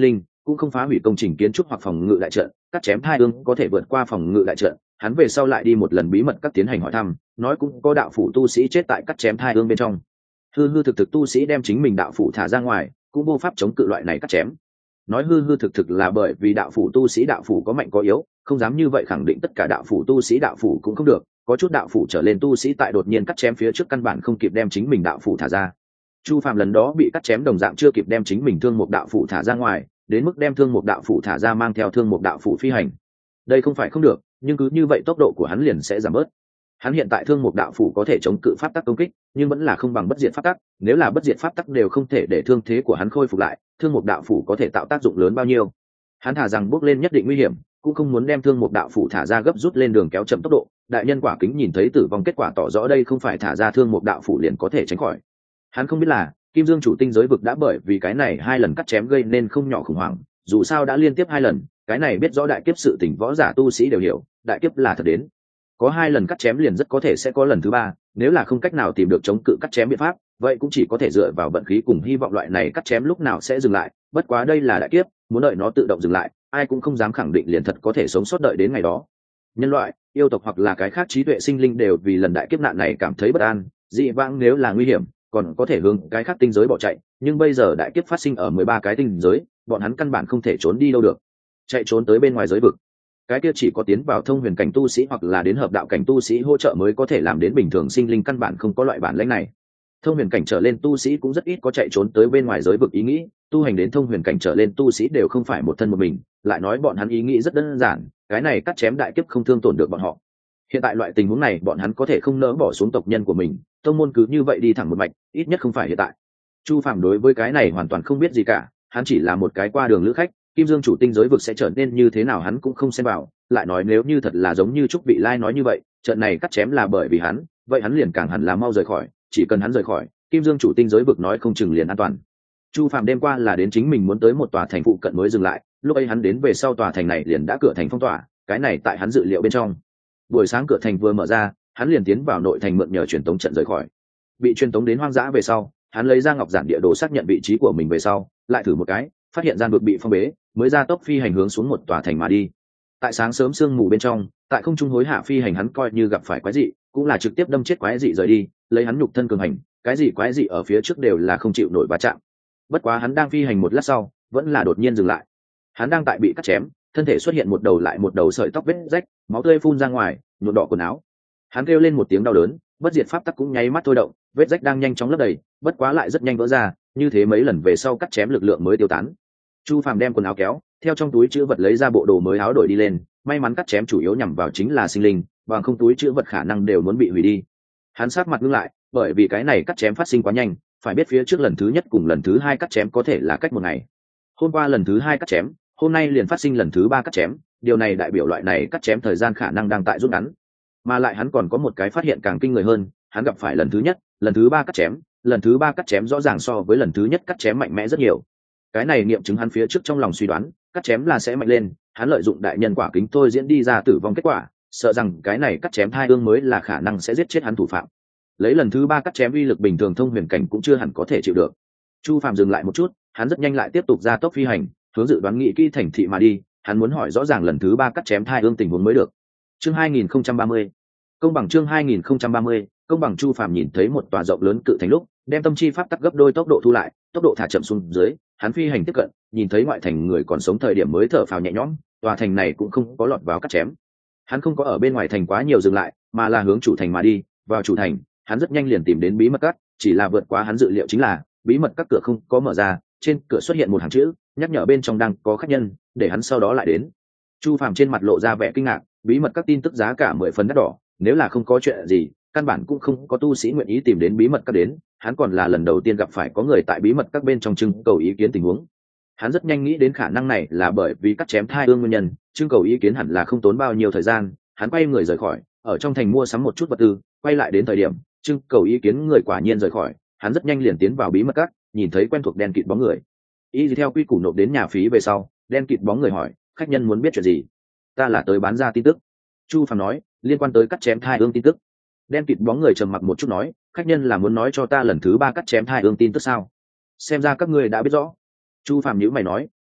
cũng không phá hủy công trình kiến trúc hoặc phòng ngự đại trận, cắt chém thai ương có thể vượt qua phòng ngự đại trận. Hắn về sau lại đi một lần bí mật các tiến hành hỏi thăm, nói cũng có đạo phủ tu sĩ chết tại cắt chém thai ương bên trong. Hư hư thực thực tu sĩ đem chính mình đạo phủ thả ra ngoài, cũng vô pháp chống cự loại này cắt chém. Nói hư hư thực thực là bởi vì đạo phủ tu sĩ đạo phủ có mạnh có yếu, không dám như vậy khẳng định tất cả đạo phủ tu sĩ đạo phủ cũng không được, có chút đạo phủ trở lên tu sĩ tại đột nhiên cắt chém phía trước căn bản không kịp đem chính mình đạo phủ thả ra. Chu Phạm lần đó bị cắt chém đồng dạng chưa kịp đem chính mình thương một đạo phủ thả ra ngoài, đến mức đem thương một đạo phủ thả ra mang theo thương một đạo phủ phi hành. Đây không phải không được, nhưng cứ như vậy tốc độ của hắn liền sẽ giảm bớt. Hắn hiện tại thương một đạo phủ có thể chống cự pháp tắc công kích, nhưng vẫn là không bằng bất diệt pháp tắc, nếu là bất diệt pháp tắc đều không thể để thương thế của hắn khôi phục lại, thương một đạo phủ có thể tạo tác dụng lớn bao nhiêu. Hắn thả rằng bước lên nhất định nguy hiểm, cũng không muốn đem thương một đạo phủ thả ra gấp rút lên đường kéo chậm tốc độ. Đại nhân quả kính nhìn thấy tử vong kết quả tỏ rõ đây không phải thả ra thương một đạo phủ liền có thể tránh khỏi. Hắn không biết là Kim Dương chủ tinh giới vực đã bởi vì cái này 2 lần cắt chém gây nên không nhỏ khủng hoảng, dù sao đã liên tiếp 2 lần, cái này biết rõ đại kiếp sự tình võ giả tu sĩ đều hiểu, đại kiếp là thật đến. Có 2 lần cắt chém liền rất có thể sẽ có lần thứ 3, nếu là không cách nào tìm được chống cự cắt chém biện pháp, vậy cũng chỉ có thể dựa vào vận khí cùng hy vọng loại này cắt chém lúc nào sẽ dừng lại, bất quá đây là đại kiếp, muốn đợi nó tự động dừng lại, ai cũng không dám khẳng định liền thật có thể sống sót đợi đến ngày đó. Nhân loại, yêu tộc hoặc là cái khác trí tuệ sinh linh đều vì lần đại kiếp nạn này cảm thấy bất an, dị vãng nếu là nguy hiểm, còn có thể hướng cái khác tinh giới bỏ chạy, nhưng bây giờ đại kiếp phát sinh ở 13 cái tinh giới, bọn hắn căn bản không thể trốn đi đâu được. Chạy trốn tới bên ngoài giới vực, cái kia chỉ có tiến vào thông huyền cảnh tu sĩ hoặc là đến hợp đạo cảnh tu sĩ hỗ trợ mới có thể làm đến, bình thường sinh linh căn bản không có loại bản lĩnh này. Thông huyền cảnh trở lên tu sĩ cũng rất ít có chạy trốn tới bên ngoài giới vực ý nghĩ, tu hành đến thông huyền cảnh trở lên tu sĩ đều không phải một thân một mình, lại nói bọn hắn ý nghĩ rất đơn giản, cái này cắt chém đại kiếp không thương tổn được bọn họ. Hiện tại loại tình huống này bọn hắn có thể không nỡ bỏ xuống tộc nhân của mình, tông môn cứ như vậy đi thẳng một mạch, ít nhất không phải hiện tại. Chu Phàm đối với cái này hoàn toàn không biết gì cả, hắn chỉ là một cái qua đường lữ khách, Kim Dương chủ tinh giới vực sẽ trở nên như thế nào hắn cũng không xem vào, lại nói nếu như thật là giống như Trúc Vị Lai nói như vậy, trận này cắt chém là bởi vì hắn, vậy hắn liền càng hẳn là mau rời khỏi, chỉ cần hắn rời khỏi, Kim Dương chủ tinh giới vực nói không chừng liền an toàn. Chu Phàm đêm qua là đến chính mình muốn tới một tòa thành phụ cận mới dừng lại, lúc ấy hắn đến về sau tòa thành này liền đã cửa thành phong tỏa, cái này tại hắn dự liệu bên trong. Buổi sáng cửa thành vừa mở ra, hắn liền tiến vào nội thành mượn nhờ truyền tống trận rời khỏi. Bị truyền tống đến hoang dã về sau, hắn lấy ra ngọc giản địa đồ xác nhận vị trí của mình về sau, lại thử một cái, phát hiện gian vực bị phong bế, mới ra tốc phi hành hướng xuống một tòa thành mà đi. Tại sáng sớm sương mù bên trong, tại không trung hối hạ phi hành hắn coi như gặp phải quái dị, cũng là trực tiếp đâm chết quái dị rời đi, lấy hắn nhục thân cường hành, cái gì quái dị ở phía trước đều là không chịu nổi va chạm. Bất quá hắn đang phi hành một lát sau, vẫn là đột nhiên dừng lại. Hắn đang tại bị cắt chém, thân thể xuất hiện một đầu lại một đầu sợi tóc vết rách, máu tươi phun ra ngoài, nhuộm đỏ quần áo. Hắn kêu lên một tiếng đau đớn, bất diệt pháp tắc cũng nháy mắt thôi động, vết rách đang nhanh chóng lấp đầy, bất quá lại rất nhanh vỡ ra, như thế mấy lần về sau cắt chém lực lượng mới tiêu tán. Chu Phàm đem quần áo kéo, theo trong túi trữ vật lấy ra bộ đồ mới áo đổi đi lên, may mắn cắt chém chủ yếu nhằm vào chính là sinh linh, bằng không túi trữ vật khả năng đều muốn bị hủy đi. Hắn sát mặt ngưng lại, bởi vì cái này cắt chém phát sinh quá nhanh, phải biết phía trước lần thứ nhất cùng lần thứ 2 cắt chém có thể là cách một ngày. Hôm qua lần thứ 2 cắt chém, hôm nay liền phát sinh lần thứ 3 cắt chém, điều này đại biểu loại này cắt chém thời gian khả năng đang tại rút ngắn. Mà lại hắn còn có một cái phát hiện càng kinh người hơn, hắn gặp phải lần thứ nhất, lần thứ 3 cắt chém, lần thứ 3 cắt chém rõ ràng so với lần thứ nhất cắt chém mạnh mẽ rất nhiều. Cái này nghiệm chứng hắn phía trước trong lòng suy đoán, cắt chém là sẽ mạnh lên, hắn lợi dụng đại nhân quả kính thôi diễn đi ra tử vong kết quả, sợ rằng cái này cắt chém 2 ương mới là khả năng sẽ giết chết hắn thủ phạm. Lấy lần thứ 3 cắt chém uy lực bình thường thông huyền cảnh cũng chưa hẳn có thể chịu được. Chu Phàm dừng lại một chút, hắn rất nhanh lại tiếp tục ra tốc phi hành, hướng dự đoán nghị kỹ thành thị mà đi, hắn muốn hỏi rõ ràng lần thứ 3 cắt chém 2 ương tình huống mới được. Chương 2030. Công bằng chương 2030, công bằng. Chu Phàm nhìn thấy một tòa rộng lớn cự thành lúc, đem tâm chi pháp tắc gấp đôi tốc độ thu lại, tốc độ thả chậm xuống dưới, hắn phi hành tiếp cận, nhìn thấy ngoại thành người còn sống thời điểm mới thở phào nhẹ nhõm, tòa thành này cũng không có lọt vào cắt chém. Hắn không có ở bên ngoài thành quá nhiều dừng lại, mà là hướng chủ thành mà đi, vào chủ thành, hắn rất nhanh liền tìm đến bí mật các, chỉ là vượt quá hắn dự liệu chính là, bí mật các cửa không có mở ra, trên cửa xuất hiện một hàng chữ, nhắc nhở bên trong đang có khách nhân, để hắn sau đó lại đến. Chu Phàm trên mặt lộ ra vẻ kinh ngạc, bí mật các tin tức giá cả 10 phần đắt đỏ, nếu là không có chuyện gì, căn bản cũng không có tu sĩ nguyện ý tìm đến bí mật các đến, hắn còn là lần đầu tiên gặp phải có người tại bí mật các bên trong trưng cầu ý kiến tình huống. Hắn rất nhanh nghĩ đến khả năng này là bởi vì cắt chém 2 ương nguyên nhân, trưng cầu ý kiến hẳn là không tốn bao nhiêu thời gian, hắn quay người rời khỏi, ở trong thành mua sắm một chút vật tư, quay lại đến thời điểm, trưng cầu ý kiến người quả nhiên rời khỏi, hắn rất nhanh liền tiến vào bí mật các, nhìn thấy quen thuộc đen kịt bóng người. Y theo quy củ nộp đến nhà phí về sau, đen kịt bóng người hỏi, khách nhân muốn biết chuyện gì? Ta là tới bán ra tin tức. Chu Phàm nói, liên quan tới cắt chém 2 ương tin tức. Đen kịt bóng người trầm mặc một chút nói, khách nhân là muốn nói cho ta lần thứ 3 cắt chém 2 ương tin tức sao? Xem ra các ngươi đã biết rõ. Chu Phàm nhíu mày nói,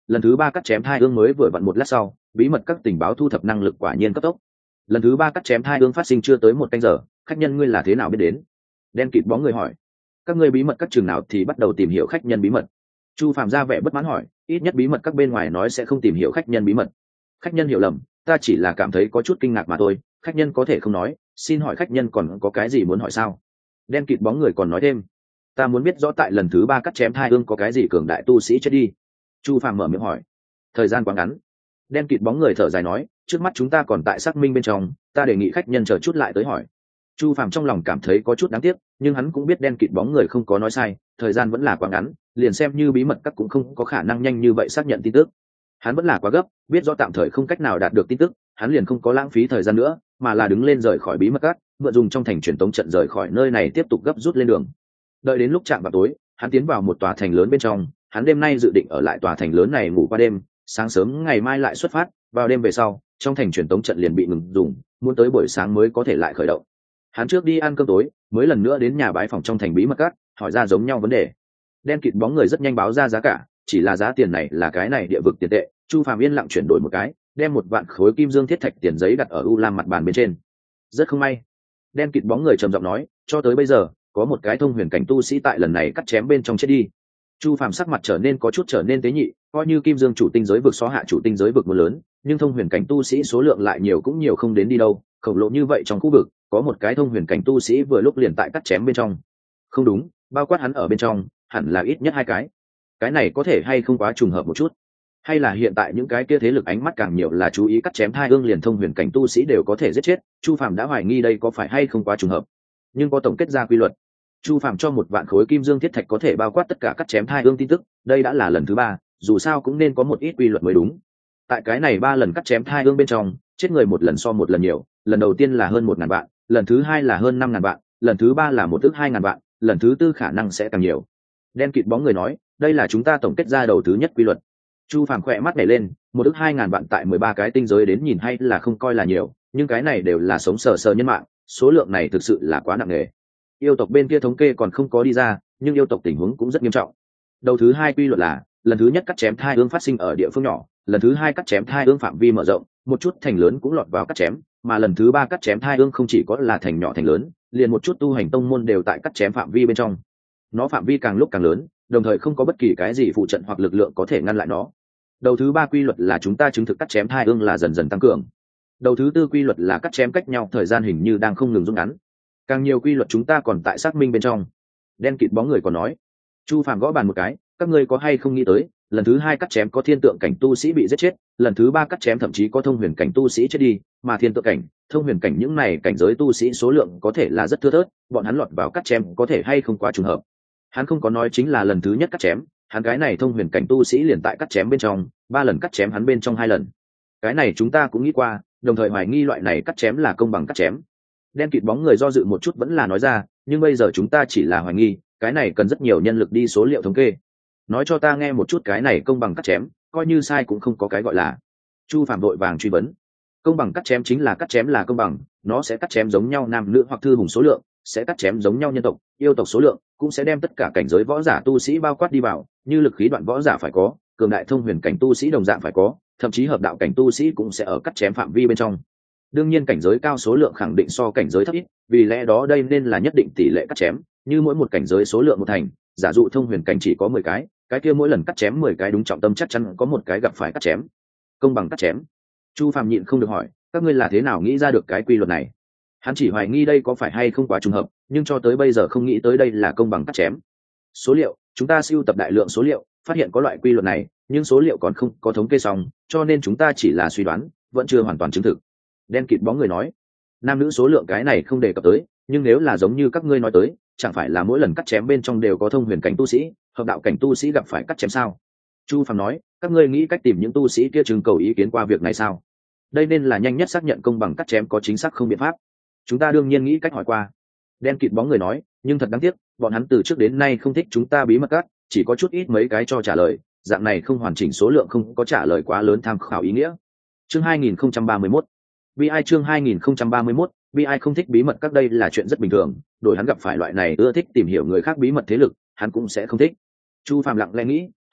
lần thứ ba cắt chém thai ương mới vừa vặn một lát sau, bí mật các tình báo thu thập năng lực quả nhiên cấp tốc. Lần thứ ba cắt chém thai ương phát sinh chưa tới một canh giờ, khách nhân ngươi là thế nào biết đến? Đen kịt bóng người hỏi. Các ngươi bí mật các trường nào thì bắt đầu tìm hiểu khách nhân bí mật? Chu Phạm ra vẻ bất mãn hỏi, ít nhất bí mật các bên ngoài nói sẽ không tìm hiểu khách nhân bí mật. Khách nhân hiểu lầm, ta chỉ là cảm thấy có chút kinh ngạc mà thôi, khách nhân có thể không nói, xin hỏi khách nhân còn có cái gì muốn hỏi sao? Đen kịt bóng người còn nói thêm, ta muốn biết rõ tại lần thứ ba cắt chém thai ương có cái gì cường đại tu sĩ chết đi. Chu Phạm mở miệng hỏi. Thời gian quá ngắn. Đen kịt bóng người thở dài nói, trước mắt chúng ta còn tại xác minh bên trong, ta đề nghị khách nhân chờ chút lại tới hỏi. Chu Phạm trong lòng cảm thấy có chút đáng tiếc, nhưng hắn cũng biết đen kịt bóng người không có nói sai, thời gian vẫn là quá ngắn, liền xem như bí mật các cũng không có khả năng nhanh như vậy xác nhận tin tức. Hắn vẫn là quá gấp, biết rõ tạm thời không cách nào đạt được tin tức, hắn liền không có lãng phí thời gian nữa, mà là đứng lên rời khỏi bí mật các, mượn dùng trong thành truyền tống trận rời khỏi nơi này tiếp tục gấp rút lên đường. Đợi đến lúc chạm vào tối, hắn tiến vào một tòa thành lớn bên trong, hắn đêm nay dự định ở lại tòa thành lớn này ngủ qua đêm, sáng sớm ngày mai lại xuất phát, vào đêm về sau, trong thành truyền tống trận liền bị ngừng dùng, muốn tới buổi sáng mới có thể lại khởi động. Hắn trước đi ăn cơm tối, mới lần nữa đến nhà bái phòng trong thành bí mật các, hỏi ra giống nhau vấn đề. Đen kịt bóng người rất nhanh báo ra giá cả, chỉ là giá tiền này là cái này địa vực tiền tệ. Chu Phàm yên lặng chuyển đổi một cái, đem 1 vạn khối kim dương thiết thạch tiền giấy đặt ở u lam mặt bàn bên trên. Rất không may, đen kịt bóng người trầm giọng nói, cho tới bây giờ có một cái thông huyền cảnh tu sĩ tại lần này cắt chém bên trong chết đi. Chu Phàm sắc mặt trở nên tế nhị, coi như kim dương chủ tinh giới vực xóa hạ chủ tinh giới vực mưa lớn, nhưng thông huyền cảnh tu sĩ số lượng lại nhiều cũng nhiều không đến đi đâu, khổng lồ như vậy trong khu vực có một cái thông huyền cảnh tu sĩ vừa lúc liền tại cắt chém bên trong. Không đúng, bao quát hắn ở bên trong hẳn là ít nhất 2 cái này có thể hay không quá trùng hợp một chút, hay là hiện tại những cái kia thế lực ánh mắt càng nhiều là chú ý cắt chém thai ương liền thông huyền cảnh tu sĩ đều có thể giết chết. Chu Phàm đã hoài nghi đây có phải hay không quá trùng hợp, nhưng có tổng kết ra quy luật. Chu Phàm cho 1 vạn khối kim dương thiết thạch có thể bao quát tất cả cắt chém thai ương tin tức, đây đã là lần thứ 3, dù sao cũng nên có một ít quy luật mới đúng. Tại cái này 3 lần cắt chém thai ương bên trong, chết người một lần so một lần nhiều, lần đầu tiên là hơn 1.000 vạn, lần thứ 2 là hơn 5.000 vạn, lần thứ 3 là 1.200.000 vạn, lần thứ 4 khả năng sẽ càng nhiều. Đen kịt bóng người nói, đây là chúng ta tổng kết ra đầu thứ nhất quy luật. Chu Phàm khỏe mắt nhảy lên, 1.200.000 vạn tại 13 cái tinh giới đến nhìn hay là không coi là nhiều, nhưng cái này đều là sống sờ sờ nhân mạng, số lượng này thực sự là quá nặng nề. Yêu tộc bên kia thống kê còn không có đi ra, nhưng yêu tộc tình huống cũng rất nghiêm trọng. Đầu thứ 2 quy luật là, lần thứ nhất cắt chém thai ương phát sinh ở địa phương nhỏ, lần thứ 2 cắt chém thai ương phạm vi mở rộng, một chút thành lớn cũng lọt vào cắt chém, mà lần thứ 3 cắt chém thai ương không chỉ có là thành nhỏ thành lớn, liền một chút tu hành tông môn đều tại cắt chém phạm vi bên trong. Nó phạm vi càng lúc càng lớn, đồng thời không có bất kỳ cái gì phụ trận hoặc lực lượng có thể ngăn lại nó. Đầu thứ 3 quy luật là chúng ta chứng thực cắt chém thai ương là dần dần tăng cường. Đầu thứ 4 quy luật là cắt chém cách nhau thời gian hình như đang không ngừng rút ngắn. Càng nhiều quy luật chúng ta còn tại xác minh bên trong. Đen kịt bóng người còn nói. Chu Phàm gõ bàn một cái, các ngươi có hay không nghĩ tới, lần thứ 2 cắt chém có thiên tượng cảnh tu sĩ bị giết chết, lần thứ 3 cắt chém thậm chí có thông huyền cảnh tu sĩ chết đi, mà thiên tượng cảnh, thông huyền cảnh những này cảnh giới tu sĩ số lượng có thể là rất thưa thớt, bọn hắn lọt vào cắt chém có thể hay không quá trùng hợp. Hắn không có nói chính là lần thứ nhất cắt chém, hắn cái này thông huyền cảnh tu sĩ liền tại cắt chém bên trong, 3 lần cắt chém hắn bên trong 2 lần. Cái này chúng ta cũng nghĩ qua, đồng thời hoài nghi loại này cắt chém là công bằng cắt chém. Đen kịt bóng người do dự một chút vẫn là nói ra, nhưng bây giờ chúng ta chỉ là hoài nghi, cái này cần rất nhiều nhân lực đi số liệu thống kê. Nói cho ta nghe một chút cái này công bằng cắt chém, coi như sai cũng không có cái gọi là. Chu Phạm vội vàng truy vấn. Công bằng cắt chém chính là cắt chém là công bằng, nó sẽ cắt chém giống nhau nam nữ hoặc thư hùng số lượng, sẽ cắt chém giống nhau nhân tộc, yêu tộc số lượng, cũng sẽ đem tất cả cảnh giới võ giả tu sĩ bao quát đi vào, như lực khí đoạn võ giả phải có, cường đại thông huyền cảnh tu sĩ đồng dạng phải có, thậm chí hợp đạo cảnh tu sĩ cũng sẽ ở cắt chém phạm vi bên trong. Đương nhiên cảnh giới cao số lượng khẳng định so cảnh giới thấp ít, vì lẽ đó đây nên là nhất định tỷ lệ cắt chém, như mỗi một cảnh giới số lượng một thành, giả dụ thông huyền cảnh chỉ có 10 cái kia mỗi lần cắt chém 10 cái đúng trọng tâm chắc chắn có một cái gặp phải cắt chém. Công bằng cắt chém. Chu Phàm nhịn không được hỏi, các ngươi là thế nào nghĩ ra được cái quy luật này? Hắn chỉ hoài nghi đây có phải hay không quá trùng hợp, nhưng cho tới bây giờ không nghĩ tới đây là công bằng cắt chém. Số liệu, chúng ta sưu tập đại lượng số liệu, phát hiện có loại quy luật này, nhưng số liệu còn không có thống kê xong, cho nên chúng ta chỉ là suy đoán, vẫn chưa hoàn toàn chứng thực. Đen kịt bóng người nói, nam nữ số lượng cái này không đề cập tới, nhưng nếu là giống như các ngươi nói tới, chẳng phải là mỗi lần cắt chém bên trong đều có thông huyền cảnh tu sĩ, hợp đạo cảnh tu sĩ gặp phải cắt chém sao? Chu Phàm nói, các ngươi nghĩ cách tìm những tu sĩ kia trưng cầu ý kiến qua việc này sao? Đây nên là nhanh nhất xác nhận công bằng cắt chém có chính xác không biện pháp. Chúng ta đương nhiên nghĩ cách hỏi qua. Đen kịt bóng người nói, nhưng thật đáng tiếc, bọn hắn từ trước đến nay không thích chúng ta bí mật cắt, chỉ có chút ít mấy cái cho trả lời, dạng này không hoàn chỉnh số lượng không có trả lời quá lớn tham khảo ý nghĩa. Chương 2031. BI chương 2031, BI không thích bí mật các đây là chuyện rất bình thường, đổi hắn gặp phải loại này ưa thích tìm hiểu người khác bí mật thế lực, hắn cũng sẽ không thích. Chu Phàm lặng lẽ nghĩ,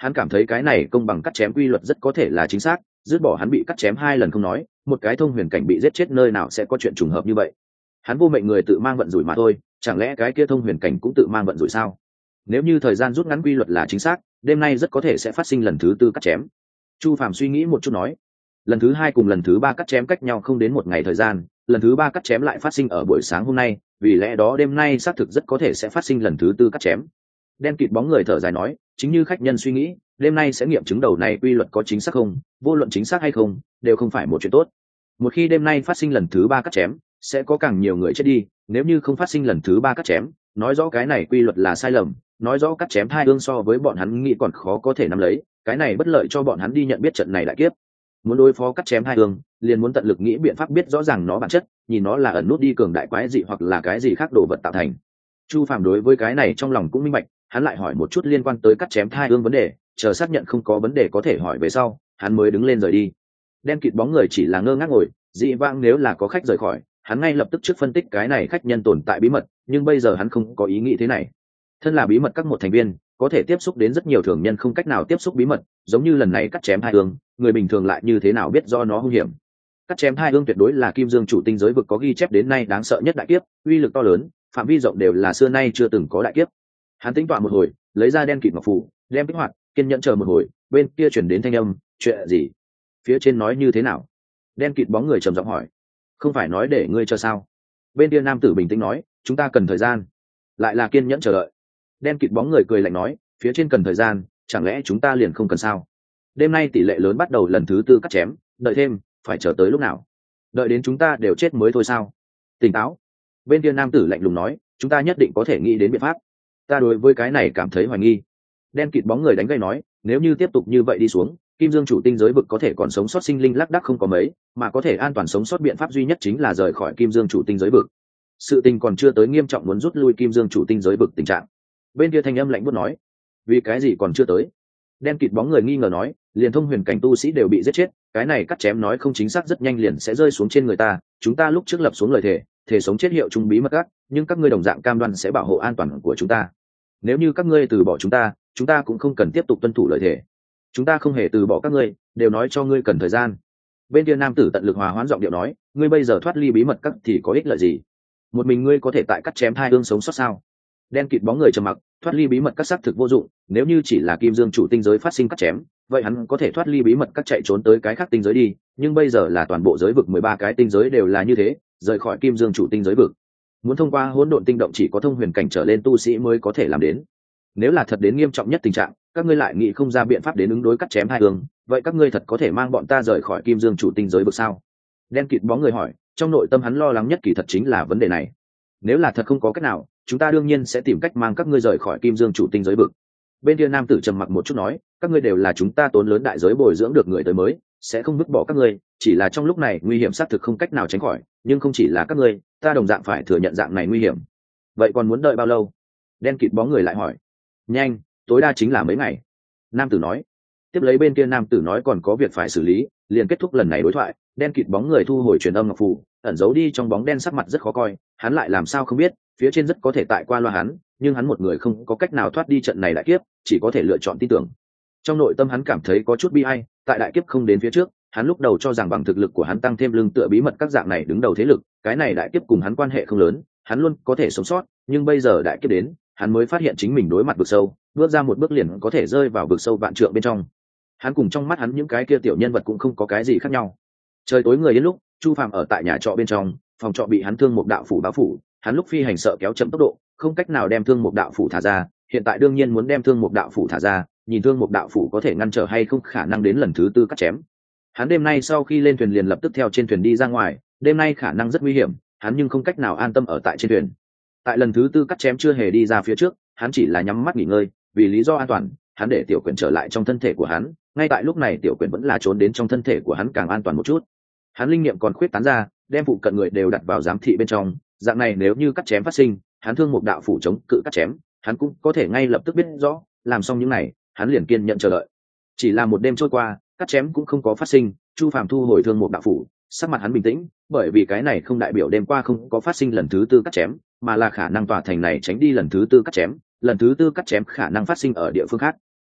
hắn cảm thấy cái này công bằng cắt chém quy luật rất có thể là chính xác, dứt bỏ hắn bị cắt chém 2 lần không nói, một cái thông huyền cảnh bị giết chết nơi nào sẽ có chuyện trùng hợp như vậy. Hắn vô mệnh người tự mang vận rủi mà thôi, chẳng lẽ cái kia thông huyền cảnh cũng tự mang vận rủi sao? Nếu như thời gian rút ngắn quy luật là chính xác, đêm nay rất có thể sẽ phát sinh lần thứ 4 cắt chém. Chu Phàm suy nghĩ một chút nói, lần thứ 2 cùng lần thứ 3 cắt chém cách nhau không đến một ngày thời gian, lần thứ 3 cắt chém lại phát sinh ở buổi sáng hôm nay, vì lẽ đó đêm nay xác thực rất có thể sẽ phát sinh lần thứ 4 cắt chém. Đen kịt bóng người thở dài nói, chính như khách nhân suy nghĩ, đêm nay sẽ nghiệm chứng đầu này quy luật có chính xác không, vô luận chính xác hay không, đều không phải một chuyện tốt. Một khi đêm nay phát sinh lần thứ 3 cắt chém, sẽ có càng nhiều người chết đi, nếu như không phát sinh lần thứ 3 cắt chém, nói rõ cái này quy luật là sai lầm, nói rõ cắt chém hai hương so với bọn hắn nghĩ còn khó có thể nắm lấy, cái này bất lợi cho bọn hắn đi nhận biết trận này đại kiếp. Muốn đối phó cắt chém hai hương, liền muốn tận lực nghĩ biện pháp biết rõ ràng nó bản chất, nhìn nó là ẩn nút đi cường đại quái dị hoặc là cái gì khác đồ vật tạo thành. Chu Phàm đối với cái này trong lòng cũng minh bạch, hắn lại hỏi một chút liên quan tới cắt chém hai hương vấn đề, chờ xác nhận không có vấn đề có thể hỏi về sau, hắn mới đứng lên rời đi. Đen kịt bóng người chỉ là ngơ ngác ngồi, dị vãng nếu là có khách rời khỏi, hắn ngay lập tức trước phân tích cái này khách nhân tồn tại bí mật, nhưng bây giờ hắn không có ý nghĩ thế này. Thân là bí mật các một thành viên, có thể tiếp xúc đến rất nhiều thường nhân không cách nào tiếp xúc bí mật, giống như lần này cắt chém hai hương, người bình thường lại như thế nào biết do nó hung hiểm. Cắt chém hai hương tuyệt đối là Kim Dương chủ tinh giới vực có ghi chép đến nay đáng sợ nhất đại kiếp, uy lực to lớn, phạm vi rộng đều là xưa nay chưa từng có đại kiếp. Hắn tính toán một hồi, lấy ra đen kịt ngọc phù, đem kích hoạt, kiên nhẫn chờ một hồi, bên kia chuyển đến thanh âm, chuyện gì? Phía trên nói như thế nào? Đen kịt bóng người trầm giọng hỏi. Không phải nói để ngươi cho sao? Bên kia nam tử bình tĩnh nói, chúng ta cần thời gian. Lại là kiên nhẫn chờ đợi. Đen kịt bóng người cười lạnh nói, phía trên cần thời gian, chẳng lẽ chúng ta liền không cần sao? Đêm nay tỷ lệ lớn bắt đầu lần thứ 4 cắt chém, đợi thêm, phải chờ tới lúc nào? Đợi đến chúng ta đều chết mới thôi sao? Tỉnh táo. Bên kia nam tử lạnh lùng nói, chúng ta nhất định có thể nghĩ đến biện pháp. Ta đối với cái này cảm thấy hoài nghi. Đen kịt bóng người đánh gây nói, nếu như tiếp tục như vậy đi xuống, Kim Dương chủ tinh giới vực có thể còn sống sót sinh linh lác đác không có mấy, mà có thể an toàn sống sót biện pháp duy nhất chính là rời khỏi Kim Dương chủ tinh giới vực. Sự tình còn chưa tới nghiêm trọng muốn rút lui Kim Dương chủ tinh giới vực tình trạng. Bên kia thanh âm lạnh buốt nói, vì cái gì còn chưa tới? Đen kịt bóng người nghi ngờ nói, liền thông huyền cảnh tu sĩ đều bị giết chết, cái này cắt chém nói không chính xác rất nhanh liền sẽ rơi xuống trên người ta, chúng ta lúc trước lập xuống lời thề sống chết hiệu chung bí mật các, nhưng các ngươi đồng dạng cam đoan sẽ bảo hộ an toàn của chúng ta. Nếu như các ngươi từ bỏ chúng ta cũng không cần tiếp tục tuân thủ lời thề. Chúng ta không hề từ bỏ các ngươi, đều nói cho ngươi cần thời gian. Bên kia nam tử tận lực hòa hoãn giọng điệu nói, ngươi bây giờ thoát ly bí mật các thì có ích lợi gì? Một mình ngươi có thể tại cắt chém hai hương sống sót sao? Đen kịt bóng người trầm mặc, thoát ly bí mật các xác thực vô dụng, nếu như chỉ là Kim Dương chủ tinh giới phát sinh cắt chém, vậy hắn có thể thoát ly bí mật các chạy trốn tới cái khác tinh giới đi, nhưng bây giờ là toàn bộ giới vực 13 cái tinh giới đều là như thế, rời khỏi Kim Dương chủ tinh giới vực. Muốn thông qua hỗn độn tinh động chỉ có thông huyền cảnh trở lên tu sĩ mới có thể làm đến. Nếu là thật đến nghiêm trọng nhất tình trạng, các ngươi lại nghĩ không ra biện pháp đến ứng đối cắt chém hai hương, vậy các ngươi thật có thể mang bọn ta rời khỏi Kim Dương chủ tinh giới vực sao? Đen kịt bóng người hỏi, trong nội tâm hắn lo lắng nhất kỳ thật chính là vấn đề này. Nếu là thật không có cách nào, chúng ta đương nhiên sẽ tìm cách mang các ngươi rời khỏi Kim Dương chủ tinh giới vực. Bên kia nam tử trầm mặc một chút nói, các ngươi đều là chúng ta tốn lớn đại giới bồi dưỡng được người tới mới, sẽ không vứt bỏ các ngươi, chỉ là trong lúc này nguy hiểm xác thực không cách nào tránh khỏi, nhưng không chỉ là các ngươi, ta đồng dạng phải thừa nhận dạng này nguy hiểm. Vậy còn muốn đợi bao lâu? Đen kịt bóng người lại hỏi. Nhanh, tối đa chính là mấy ngày. Nam tử nói. Tiếp lấy bên kia nam tử nói còn có việc phải xử lý, liền kết thúc lần này đối thoại. Đen kịt bóng người thu hồi truyền âm ngọc phù, ẩn giấu đi trong bóng đen, sắc mặt rất khó coi, hắn lại làm sao không biết, phía trên rất có thể tại qua loa hắn, nhưng hắn một người không có cách nào thoát đi trận này đại kiếp, chỉ có thể lựa chọn tin tưởng. Trong nội tâm hắn cảm thấy có chút bi ai, tại đại kiếp không đến phía trước, hắn lúc đầu cho rằng bằng thực lực của hắn tăng thêm lưng tựa bí mật các dạng này đứng đầu thế lực, cái này đại kiếp cùng hắn quan hệ không lớn, hắn luôn có thể sống sót, nhưng bây giờ đại kiếp đến, hắn mới phát hiện chính mình đối mặt vực sâu, bước ra một bước liền có thể rơi vào vực sâu vạn trượng bên trong. Hắn cùng trong mắt hắn những cái kia tiểu nhân vật cũng không có cái gì khác nhau. Trời tối người đến lúc, Chu Phàm ở tại nhà trọ bên trong, phòng trọ bị hắn thương một đạo phủ báo phủ, hắn lúc phi hành sợ kéo chậm tốc độ, không cách nào đem thương một đạo phủ thả ra, hiện tại đương nhiên muốn đem thương một đạo phủ thả ra, nhìn thương một đạo phủ có thể ngăn trở hay không khả năng đến lần thứ 4 cắt chém. Hắn đêm nay sau khi lên thuyền liền lập tức theo trên thuyền đi ra ngoài, đêm nay khả năng rất nguy hiểm, hắn nhưng không cách nào an tâm ở tại trên thuyền. Tại lần thứ 4 cắt chém chưa hề đi ra phía trước, hắn chỉ là nhắm mắt nghỉ ngơi, vì lý do an toàn, hắn để tiểu quyển trở lại trong thân thể của hắn, ngay tại lúc này tiểu quyển vẫn là trốn đến trong thân thể của hắn càng an toàn một chút. Hắn linh nghiệm còn khuyết tán ra, đem phụ cận người đều đặt vào giám thị bên trong, dạng này nếu như cắt chém phát sinh, hắn thương một đạo phủ chống cự cắt chém, hắn cũng có thể ngay lập tức biết rõ, làm xong những này, hắn liền kiên nhận chờ đợi. Chỉ là một đêm trôi qua, cắt chém cũng không có phát sinh, Chu Phàm thu hồi thương một đạo phủ, sắc mặt hắn bình tĩnh, bởi vì cái này không đại biểu đêm qua không có phát sinh lần thứ 4 cắt chém, mà là khả năng tòa thành này tránh đi lần thứ 4 cắt chém, lần thứ 4 cắt chém khả năng phát sinh ở địa phương khác.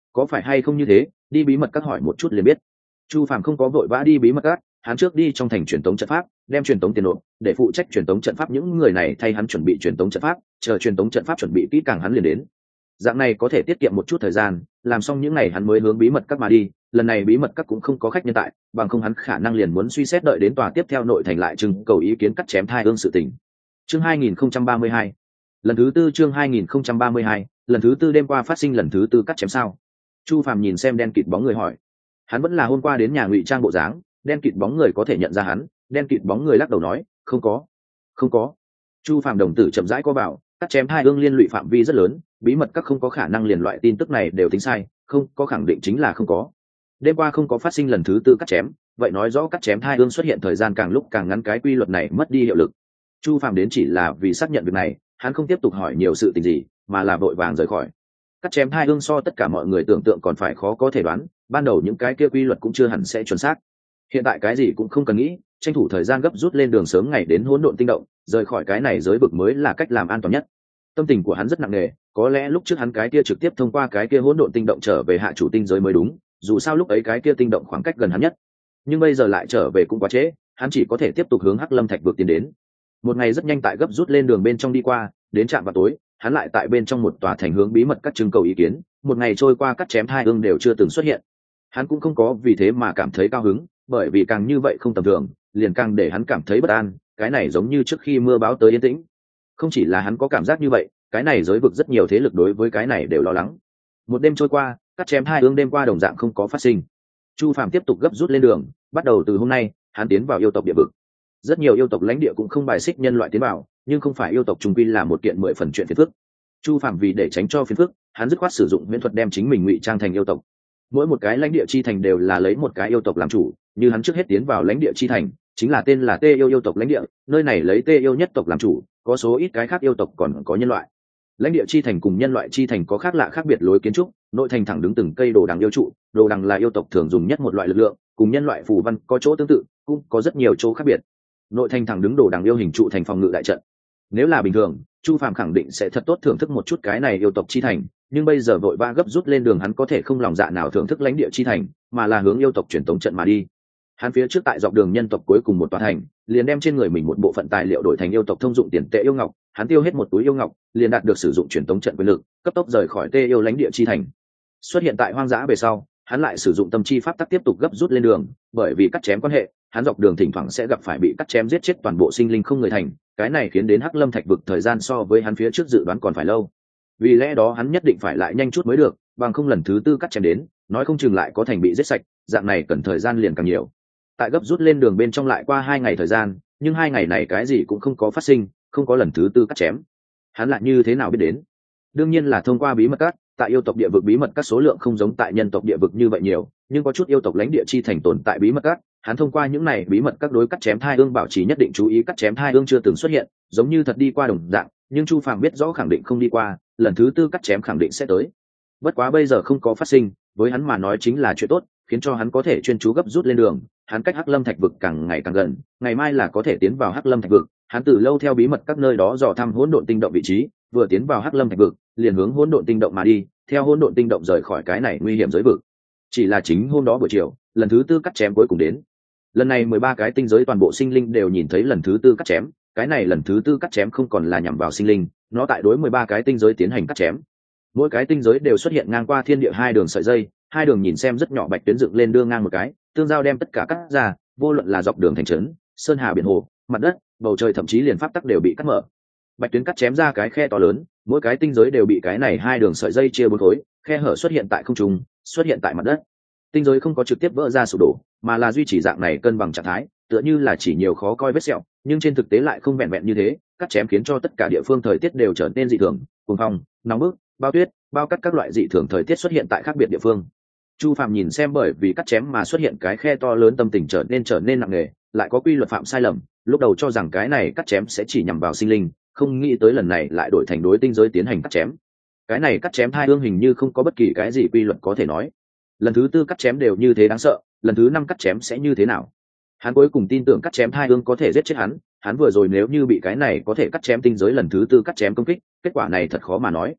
có phải hay không như thế, đi bí mật các hỏi một chút liền biết. Chu Phàm không có vội vã đi bí mật các, hắn trước đi trong thành truyền tống trận pháp, đem truyền tống tiền nộp, để phụ trách truyền tống trận pháp những người này thay hắn chuẩn bị truyền tống trận pháp, chờ truyền tống trận pháp chuẩn bị kỹ càng hắn liền đến. Dạng này có thể tiết kiệm một chút thời gian, làm xong những ngày hắn mới hướng bí mật các mà đi. Lần này bí mật các cũng không có khách nhân tại, bằng không hắn khả năng liền muốn suy xét đợi đến tòa tiếp theo nội thành lại trưng cầu ý kiến cắt chém thai ương sự tình. Chương 2032, lần thứ tư. Chương 2032, lần thứ tư. Đêm qua phát sinh lần thứ tư cắt chém sao? Chu Phàm nhìn xem đen kịt bóng người hỏi. Hắn vẫn là hôm qua đến nhà ngụy trang bộ dáng, đen kịt bóng người có thể nhận ra hắn, đen kịt bóng người lắc đầu nói, không có, không có. Chu Phàm đồng tử chậm rãi có vào, cắt chém hai ương liên lụy phạm vi rất lớn, bí mật các không có khả năng liền loại tin tức này đều tính sai, không có khẳng định chính là không có. Đêm qua không có phát sinh lần thứ tư cắt chém, vậy nói rõ cắt chém hai ương xuất hiện thời gian càng lúc càng ngắn, cái quy luật này mất đi hiệu lực. Chu Phàm đến chỉ là vì xác nhận việc này, hắn không tiếp tục hỏi nhiều sự tình gì, mà là vội vàng rời khỏi. Cắt chém hai ương so tất cả mọi người tưởng tượng còn phải khó có thể đoán, ban đầu những cái kia quy luật cũng chưa hẳn sẽ chuẩn xác. Hiện tại cái gì cũng không cần nghĩ, tranh thủ thời gian gấp rút lên đường sớm ngày đến hỗn độn tinh động, rời khỏi cái này giới vực mới là cách làm an toàn nhất. Tâm tình của hắn rất nặng nề, có lẽ lúc trước hắn cái kia trực tiếp thông qua cái kia hỗn độn tinh động trở về hạ chủ tinh giới mới đúng, dù sao lúc ấy cái kia tinh động khoảng cách gần hắn nhất. Nhưng bây giờ lại trở về cũng quá trễ, hắn chỉ có thể tiếp tục hướng Hắc Lâm Thạch vực tiến đến. Một ngày rất nhanh tại gấp rút lên đường bên trong đi qua, đến trạm vào tối, hắn lại tại bên trong một tòa thành hướng bí mật các trưng cầu ý kiến. Một ngày trôi qua, cắt chém hai ương đều chưa từng xuất hiện. Hắn cũng không có vì thế mà cảm thấy cao hứng, bởi vì càng như vậy không tầm thường, liền càng để hắn cảm thấy bất an. Cái này giống như trước khi mưa bão tới yên tĩnh. Không chỉ là hắn có cảm giác như vậy, cái này giới vực rất nhiều thế lực đối với cái này đều lo lắng. Một đêm trôi qua, cắt chém hai ương đêm qua đồng dạng không có phát sinh. Chu Phàm tiếp tục gấp rút lên đường, bắt đầu từ hôm nay, hắn tiến vào yêu tộc địa vực. Rất nhiều yêu tộc lãnh địa cũng không bài xích nhân loại tiến vào, nhưng không phải yêu tộc trung quy là một kiện 10 phần chuyện phiền phức. Chu Phàm vì để tránh cho phiền phức, hắn dứt khoát sử dụng huyễn thuật đem chính mình ngụy trang thành yêu tộc. Mỗi một cái lãnh địa chi thành đều là lấy một cái yêu tộc làm chủ, như hắn trước hết tiến vào lãnh địa chi thành, chính là tên là Tê Yêu yêu tộc lãnh địa, nơi này lấy Tê Yêu nhất tộc làm chủ, có số ít cái khác yêu tộc còn có nhân loại. Lãnh địa chi thành cùng nhân loại chi thành có khác lạ khác biệt lối kiến trúc, nội thành thẳng đứng từng cây đồ đằng yêu trụ, đồ đằng là yêu tộc thường dùng nhất một loại lực lượng, cùng nhân loại phù văn có chỗ tương tự, cũng có rất nhiều chỗ khác biệt. Nội thành thẳng đứng đồ đằng yêu hình trụ thành phòng ngự đại trận. Nếu là bình thường, Chu Phàm khẳng định sẽ thật tốt thưởng thức một chút cái này yêu tộc chi thành, nhưng bây giờ vội vã gấp rút lên đường, hắn có thể không lòng dạ nào thưởng thức lãnh địa chi thành, mà là hướng yêu tộc truyền tống trận mà đi. Hắn phía trước tại dọc đường nhân tộc cuối cùng một tòa thành, liền đem trên người mình một bộ phận tài liệu đổi thành yêu tộc thông dụng tiền tệ yêu ngọc, hắn tiêu hết một túi yêu ngọc, liền đạt được sử dụng truyền tống trận quyền lực, cấp tốc rời khỏi Tê Yêu lãnh địa chi thành. Xuất hiện tại hoang dã về sau, hắn lại sử dụng tâm chi pháp tắc tiếp tục gấp rút lên đường, bởi vì cắt chém quan hệ, hắn dọc đường thỉnh thoảng sẽ gặp phải bị cắt chém giết chết toàn bộ sinh linh không người thành, cái này khiến đến Hắc Lâm Thạch vực thời gian so với hắn phía trước dự đoán còn phải lâu. Vì lẽ đó hắn nhất định phải lại nhanh chút mới được, bằng không lần thứ tư cắt chém đến, nói không chừng lại có thành bị giết sạch, dạng này cần thời gian liền càng nhiều. Tại gấp rút lên đường bên trong lại qua 2 ngày thời gian, nhưng 2 ngày này cái gì cũng không có phát sinh, không có lần thứ tư cắt chém. Hắn lại như thế nào biết đến? Đương nhiên là thông qua bí mật các. Tại yêu tộc địa vực bí mật các số lượng không giống tại nhân tộc địa vực như vậy nhiều, nhưng có chút yêu tộc lãnh địa chi thành tồn tại bí mật các. Hắn thông qua những này bí mật các đối cắt chém hai ương bảo trì nhất định chú ý, cắt chém hai ương chưa từng xuất hiện, giống như thật đi qua đồng dạng, nhưng Chu Phàm biết rõ khẳng định không đi qua, lần thứ tư cắt chém khẳng định sẽ tới. Bất quá bây giờ không có phát sinh, với hắn mà nói chính là chuyện tốt, khiến cho hắn có thể chuyên chú gấp rút lên đường. Hắn cách Hắc Lâm Thạch vực càng ngày càng gần, ngày mai là có thể tiến vào Hắc Lâm Thạch vực. Hắn từ lâu theo bí mật các nơi đó dò thăm hỗn độn tinh động vị trí, vừa tiến vào Hắc Lâm Thạch vực, liền hướng hỗn độn tinh động mà đi, theo hỗn độn tinh động rời khỏi cái này nguy hiểm giới vực. Chỉ là chính hôm đó buổi chiều, lần thứ tư cắt chém cuối cùng đến. Lần này 13 cái tinh giới toàn bộ sinh linh đều nhìn thấy lần thứ tư cắt chém, cái này lần thứ tư cắt chém không còn là nhằm vào sinh linh, nó tại đối 13 cái tinh giới tiến hành cắt chém. Mỗi cái tinh giới đều xuất hiện ngang qua thiên địa hai đường sợi dây, hai đường nhìn xem rất nhỏ bạch tuyến dựng lên đưa ngang một cái, tương giao đem tất cả cắt ra, vô luận là dọc đường thành trấn, sơn hà biển hồ, mặt đất, bầu trời thậm chí liền pháp tắc đều bị cắt mở. Bạch tuyến cắt chém ra cái khe to lớn, mỗi cái tinh giới đều bị cái này hai đường sợi dây chia bốn khối, khe hở xuất hiện tại không trung, xuất hiện tại mặt đất. Tinh giới không có trực tiếp vỡ ra sụp đổ, mà là duy trì dạng này cân bằng trạng thái, tựa như là chỉ nhiều khó coi vết sẹo, nhưng trên thực tế lại không vẹn vẹn như thế. Cắt chém khiến cho tất cả địa phương thời tiết đều trở nên dị thường, cuồng phong, nóng bức, bao tuyết, bao cắt các loại dị thường thời tiết xuất hiện tại khác biệt địa phương. Chu Phàm nhìn xem bởi vì cắt chém mà xuất hiện cái khe to lớn, tâm tình trở nên nặng nề, lại có quy luật phạm sai lầm, lúc đầu cho rằng cái này cắt chém sẽ chỉ nhằm vào sinh linh, không nghĩ tới lần này lại đổi thành đối tinh giới tiến hành cắt chém. Cái này cắt chém hai ương hình như không có bất kỳ cái gì quy luật có thể nói. Lần thứ tư cắt chém đều như thế đáng sợ, lần thứ 5 cắt chém sẽ như thế nào? Hắn cuối cùng tin tưởng cắt chém hai ương có thể giết chết hắn vừa rồi nếu như bị cái này có thể cắt chém tinh giới lần thứ tư cắt chém công kích, kết quả này thật khó mà nói.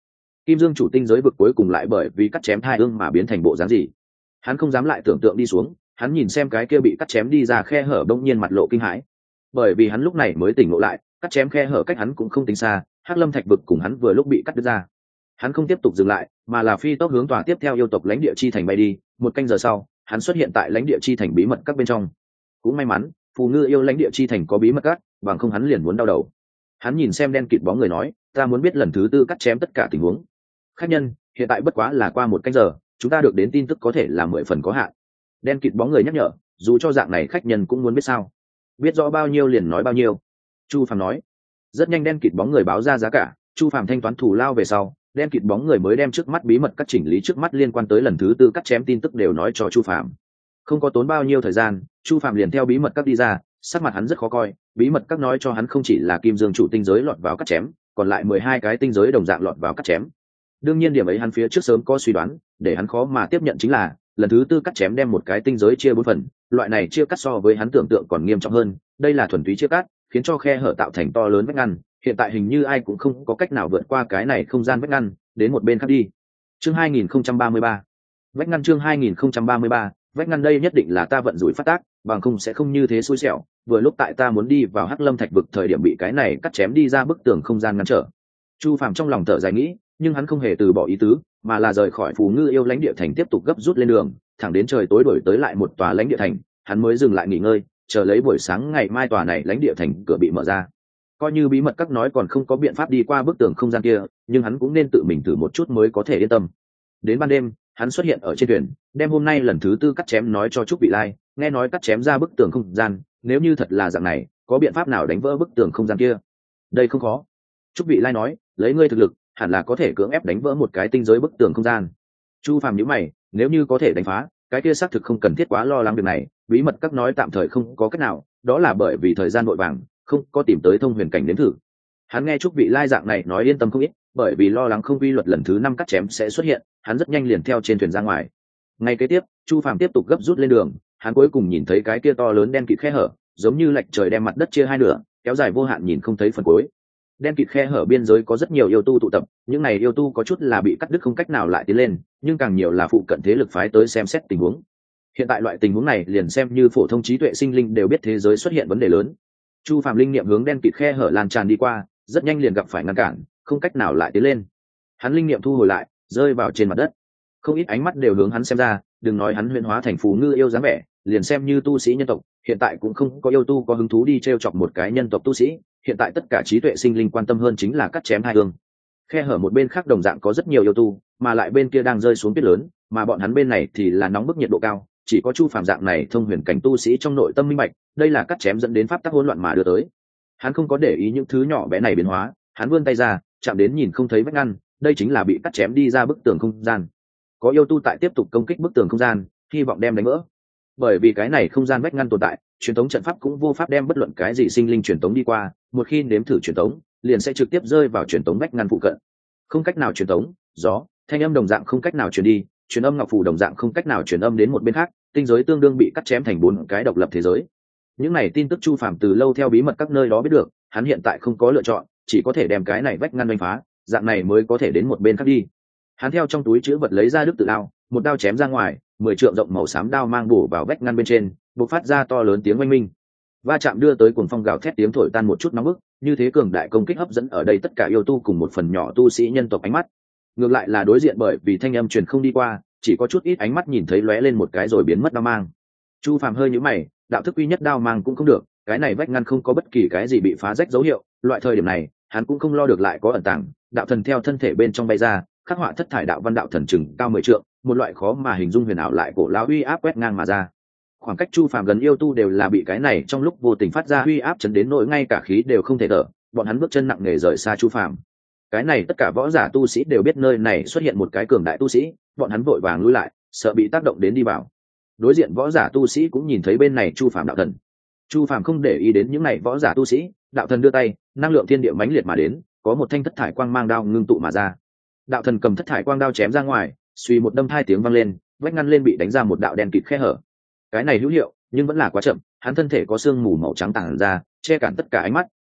Kim Dương chủ tinh giới vực cuối cùng lại bởi vì cắt chém thai ương mà biến thành bộ dáng gì. Hắn không dám lại tưởng tượng đi xuống, hắn nhìn xem cái kia bị cắt chém đi ra khe hở bỗng nhiên mặt lộ kinh hãi, bởi vì hắn lúc này mới tỉnh ngộ lại, cắt chém khe hở cách hắn cũng không tính xa, Hắc Lâm Thạch vực cùng hắn vừa lúc bị cắt đứt ra. Hắn không tiếp tục dừng lại, mà là phi tốc hướng tòa tiếp theo yêu tộc lãnh địa chi thành bay đi. Một canh giờ sau, hắn xuất hiện tại lãnh địa chi thành bí mật các bên trong. Cũng may mắn, phù ngư yêu lãnh địa chi thành có bí mật các, bằng không hắn liền muốn đau đầu. Hắn nhìn xem đen kịt bóng người nói, ta muốn biết lần thứ tư cắt chém tất cả tình huống. Khách nhân, hiện tại bất quá là qua một canh giờ, chúng ta được đến tin tức có thể là 10 phần có hạn. Đen kịt bóng người nhắc nhở, dù cho dạng này khách nhân cũng muốn biết sao? Biết rõ bao nhiêu liền nói bao nhiêu. Chu Phàm nói. Rất nhanh đen kịt bóng người báo ra giá cả, Chu Phàm thanh toán thù lao về sau, đen kịt bóng người mới đem trước mắt bí mật cắt chỉnh lý trước mắt liên quan tới lần thứ tư cắt chém tin tức đều nói cho Chu Phàm. Không có tốn bao nhiêu thời gian, Chu Phàm liền theo bí mật cắt đi ra, sắc mặt hắn rất khó coi, bí mật cắt nói cho hắn không chỉ là Kim Dương chủ tinh giới lọt vào cắt chém, còn lại 12 cái tinh giới đồng dạng lọt vào cắt chém. Đương nhiên điểm ấy hắn phía trước sớm có suy đoán, để hắn khó mà tiếp nhận chính là lần thứ tư cắt chém đem một cái tinh giới chia 4 phần, loại này chia cắt so với hắn tưởng tượng còn nghiêm trọng hơn, đây là thuần túy chia cắt, khiến cho khe hở tạo thành to lớn vách ngăn, hiện tại hình như ai cũng không có cách nào vượt qua cái này không gian vách ngăn, đến một bên khác đi. Chương 2033. Vách ngăn chương 2033, vách ngăn đây nhất định là ta vận rủi phát tác, bằng không sẽ không như thế xui xẻo, vừa lúc tại ta muốn đi vào Hắc Lâm Thạch vực thời điểm bị cái này cắt chém đi ra bức tường không gian ngăn trở. Chu Phàm trong lòng thở dài nghĩ, nhưng hắn không hề từ bỏ ý tứ, mà là rời khỏi phù ngư yêu lãnh địa thành tiếp tục gấp rút lên đường, thẳng đến trời tối đổi tới lại một tòa lãnh địa thành, hắn mới dừng lại nghỉ ngơi, chờ lấy buổi sáng ngày mai tòa này lãnh địa thành cửa bị mở ra. Coi như bí mật các nói còn không có biện pháp đi qua bức tường không gian kia, nhưng hắn cũng nên tự mình thử một chút mới có thể yên tâm. Đến ban đêm, hắn xuất hiện ở trên thuyền, đem hôm nay lần thứ tư cắt chém nói cho Trúc Vị Lai, nghe nói cắt chém ra bức tường không gian, nếu như thật là dạng này, có biện pháp nào đánh vỡ bức tường không gian kia? Đây không khó. Trúc Vị Lai nói, lấy ngươi thực lực, hẳn là có thể cưỡng ép đánh vỡ một cái tinh giới bức tường không gian. Chu Phàm nhíu mày, nếu như có thể đánh phá, cái kia xác thực không cần thiết quá lo lắng việc này, bí mật các nói tạm thời không có cách nào, đó là bởi vì thời gian vội vàng, không có tìm tới thông huyền cảnh đến thử. Hắn nghe Trúc Vị Lai dạng này nói yên tâm không ít, bởi vì lo lắng không quy luật lần thứ 5 cắt chém sẽ xuất hiện, hắn rất nhanh liền theo trên thuyền ra ngoài. Ngày kế tiếp, Chu Phàm tiếp tục gấp rút lên đường, hắn cuối cùng nhìn thấy cái kia to lớn đen kịt khe hở, giống như lệch trời đem mặt đất chia hai nửa, kéo dài vô hạn nhìn không thấy phần cuối. Đen kịt khe hở biên giới có rất nhiều yêu tu tụ tập, những này yêu tu có chút là bị cắt đứt không cách nào lại tiến lên, nhưng càng nhiều là phụ cận thế lực phái tới xem xét tình huống. Hiện tại loại tình huống này liền xem như phổ thông trí tuệ sinh linh đều biết thế giới xuất hiện vấn đề lớn. Chu Phàm linh niệm hướng đen kịt khe hở lan tràn đi qua, rất nhanh liền gặp phải ngăn cản, không cách nào lại tiến lên. Hắn linh niệm thu hồi lại, rơi vào trên mặt đất. Không ít ánh mắt đều hướng hắn xem ra, đừng nói hắn huyễn hóa thành phù ngư yêu dáng vẻ, liền xem như tu sĩ nhân tộc, hiện tại cũng không có yêu tu có hứng thú đi trêu chọc một cái nhân tộc tu sĩ, hiện tại tất cả trí tuệ sinh linh quan tâm hơn chính là cắt chém hai hương. Khe hở một bên khác đồng dạng có rất nhiều yêu tu, mà lại bên kia đang rơi xuống tuyết lớn, mà bọn hắn bên này thì là nóng bức nhiệt độ cao, chỉ có Chu Phàm dạng này thông huyền cảnh tu sĩ trong nội tâm minh bạch, đây là cắt chém dẫn đến pháp tắc hỗn loạn mà đưa tới. Hắn không có để ý những thứ nhỏ bé này biến hóa, hắn vươn tay ra, chạm đến nhìn không thấy vách ngăn, đây chính là bị cắt chém đi ra bức tường không gian. Có yêu tu tại tiếp tục công kích bức tường không gian, hy vọng đem đánh vỡ. Bởi vì cái này không gian vách ngăn tồn tại, truyền thống trận pháp cũng vô pháp đem bất luận cái gì sinh linh truyền tống đi qua, một khi nếm thử truyền tống, liền sẽ trực tiếp rơi vào truyền tống vách ngăn phụ cận. Không cách nào truyền tống, gió, thanh âm đồng dạng không cách nào truyền đi, truyền âm ngọc phù đồng dạng không cách nào truyền âm đến một bên khác, tinh giới tương đương bị cắt chém thành 4 cái độc lập thế giới. Những này tin tức Chu Phàm từ lâu theo bí mật các nơi đó biết được, hắn hiện tại không có lựa chọn, chỉ có thể đem cái này vách ngăn đánh phá, dạng này mới có thể đến một bên khác đi. Hắn theo trong túi trữ vật lấy ra đức tự đao, một đao chém ra ngoài, 10 trượng rộng màu xám đao mang bổ vào vách ngăn bên trên, bộc phát ra to lớn tiếng oanh minh. Va chạm đưa tới cuồng phong gào thét tiếng thổi tan một chút nóng bức, như thế cường đại công kích hấp dẫn ở đây tất cả yêu tu cùng một phần nhỏ tu sĩ nhân tộc ánh mắt. Ngược lại là đối diện bởi vì thanh âm truyền không đi qua, chỉ có chút ít ánh mắt nhìn thấy lóe lên một cái rồi biến mất đao mang. Chu Phàm hơi nhíu mày, đạo thức quy nhất đao mang cũng không được, cái này vách ngăn không có bất kỳ cái gì bị phá rách dấu hiệu, loại thời điểm này, hắn cũng không lo được lại có ẩn tàng, đạo thần theo thân thể bên trong bay ra, khắc họa thất thải đạo văn đạo thần chừng cao 10 trượng, một loại khó mà hình dung huyền ảo lại cổ lão uy áp quét ngang mà ra. Khoảng cách Chu Phàm gần yêu tu đều là bị cái này trong lúc vô tình phát ra uy áp chấn đến nỗi ngay cả khí đều không thể thở, bọn hắn bước chân nặng nề rời xa Chu Phàm. Cái này tất cả võ giả tu sĩ đều biết nơi này xuất hiện một cái cường đại tu sĩ, bọn hắn vội vàng lùi lại, sợ bị tác động đến đi vào. Đối diện võ giả tu sĩ cũng nhìn thấy bên này Chu Phàm đạo thần. Chu Phàm không để ý đến những này võ giả tu sĩ, đạo thần đưa tay, năng lượng thiên địa mãnh liệt mà đến, có một thanh thất thải quang mang đao ngưng tụ mà ra. Đạo thần cầm thất thải quang đao chém ra ngoài, suy một đâm hai tiếng vang lên, vách ngăn lên bị đánh ra một đạo đen kịt khe hở. Cái này hữu hiệu, nhưng vẫn là quá chậm, hắn thân thể có sương mù màu trắng tàng ra, che cản tất cả ánh mắt,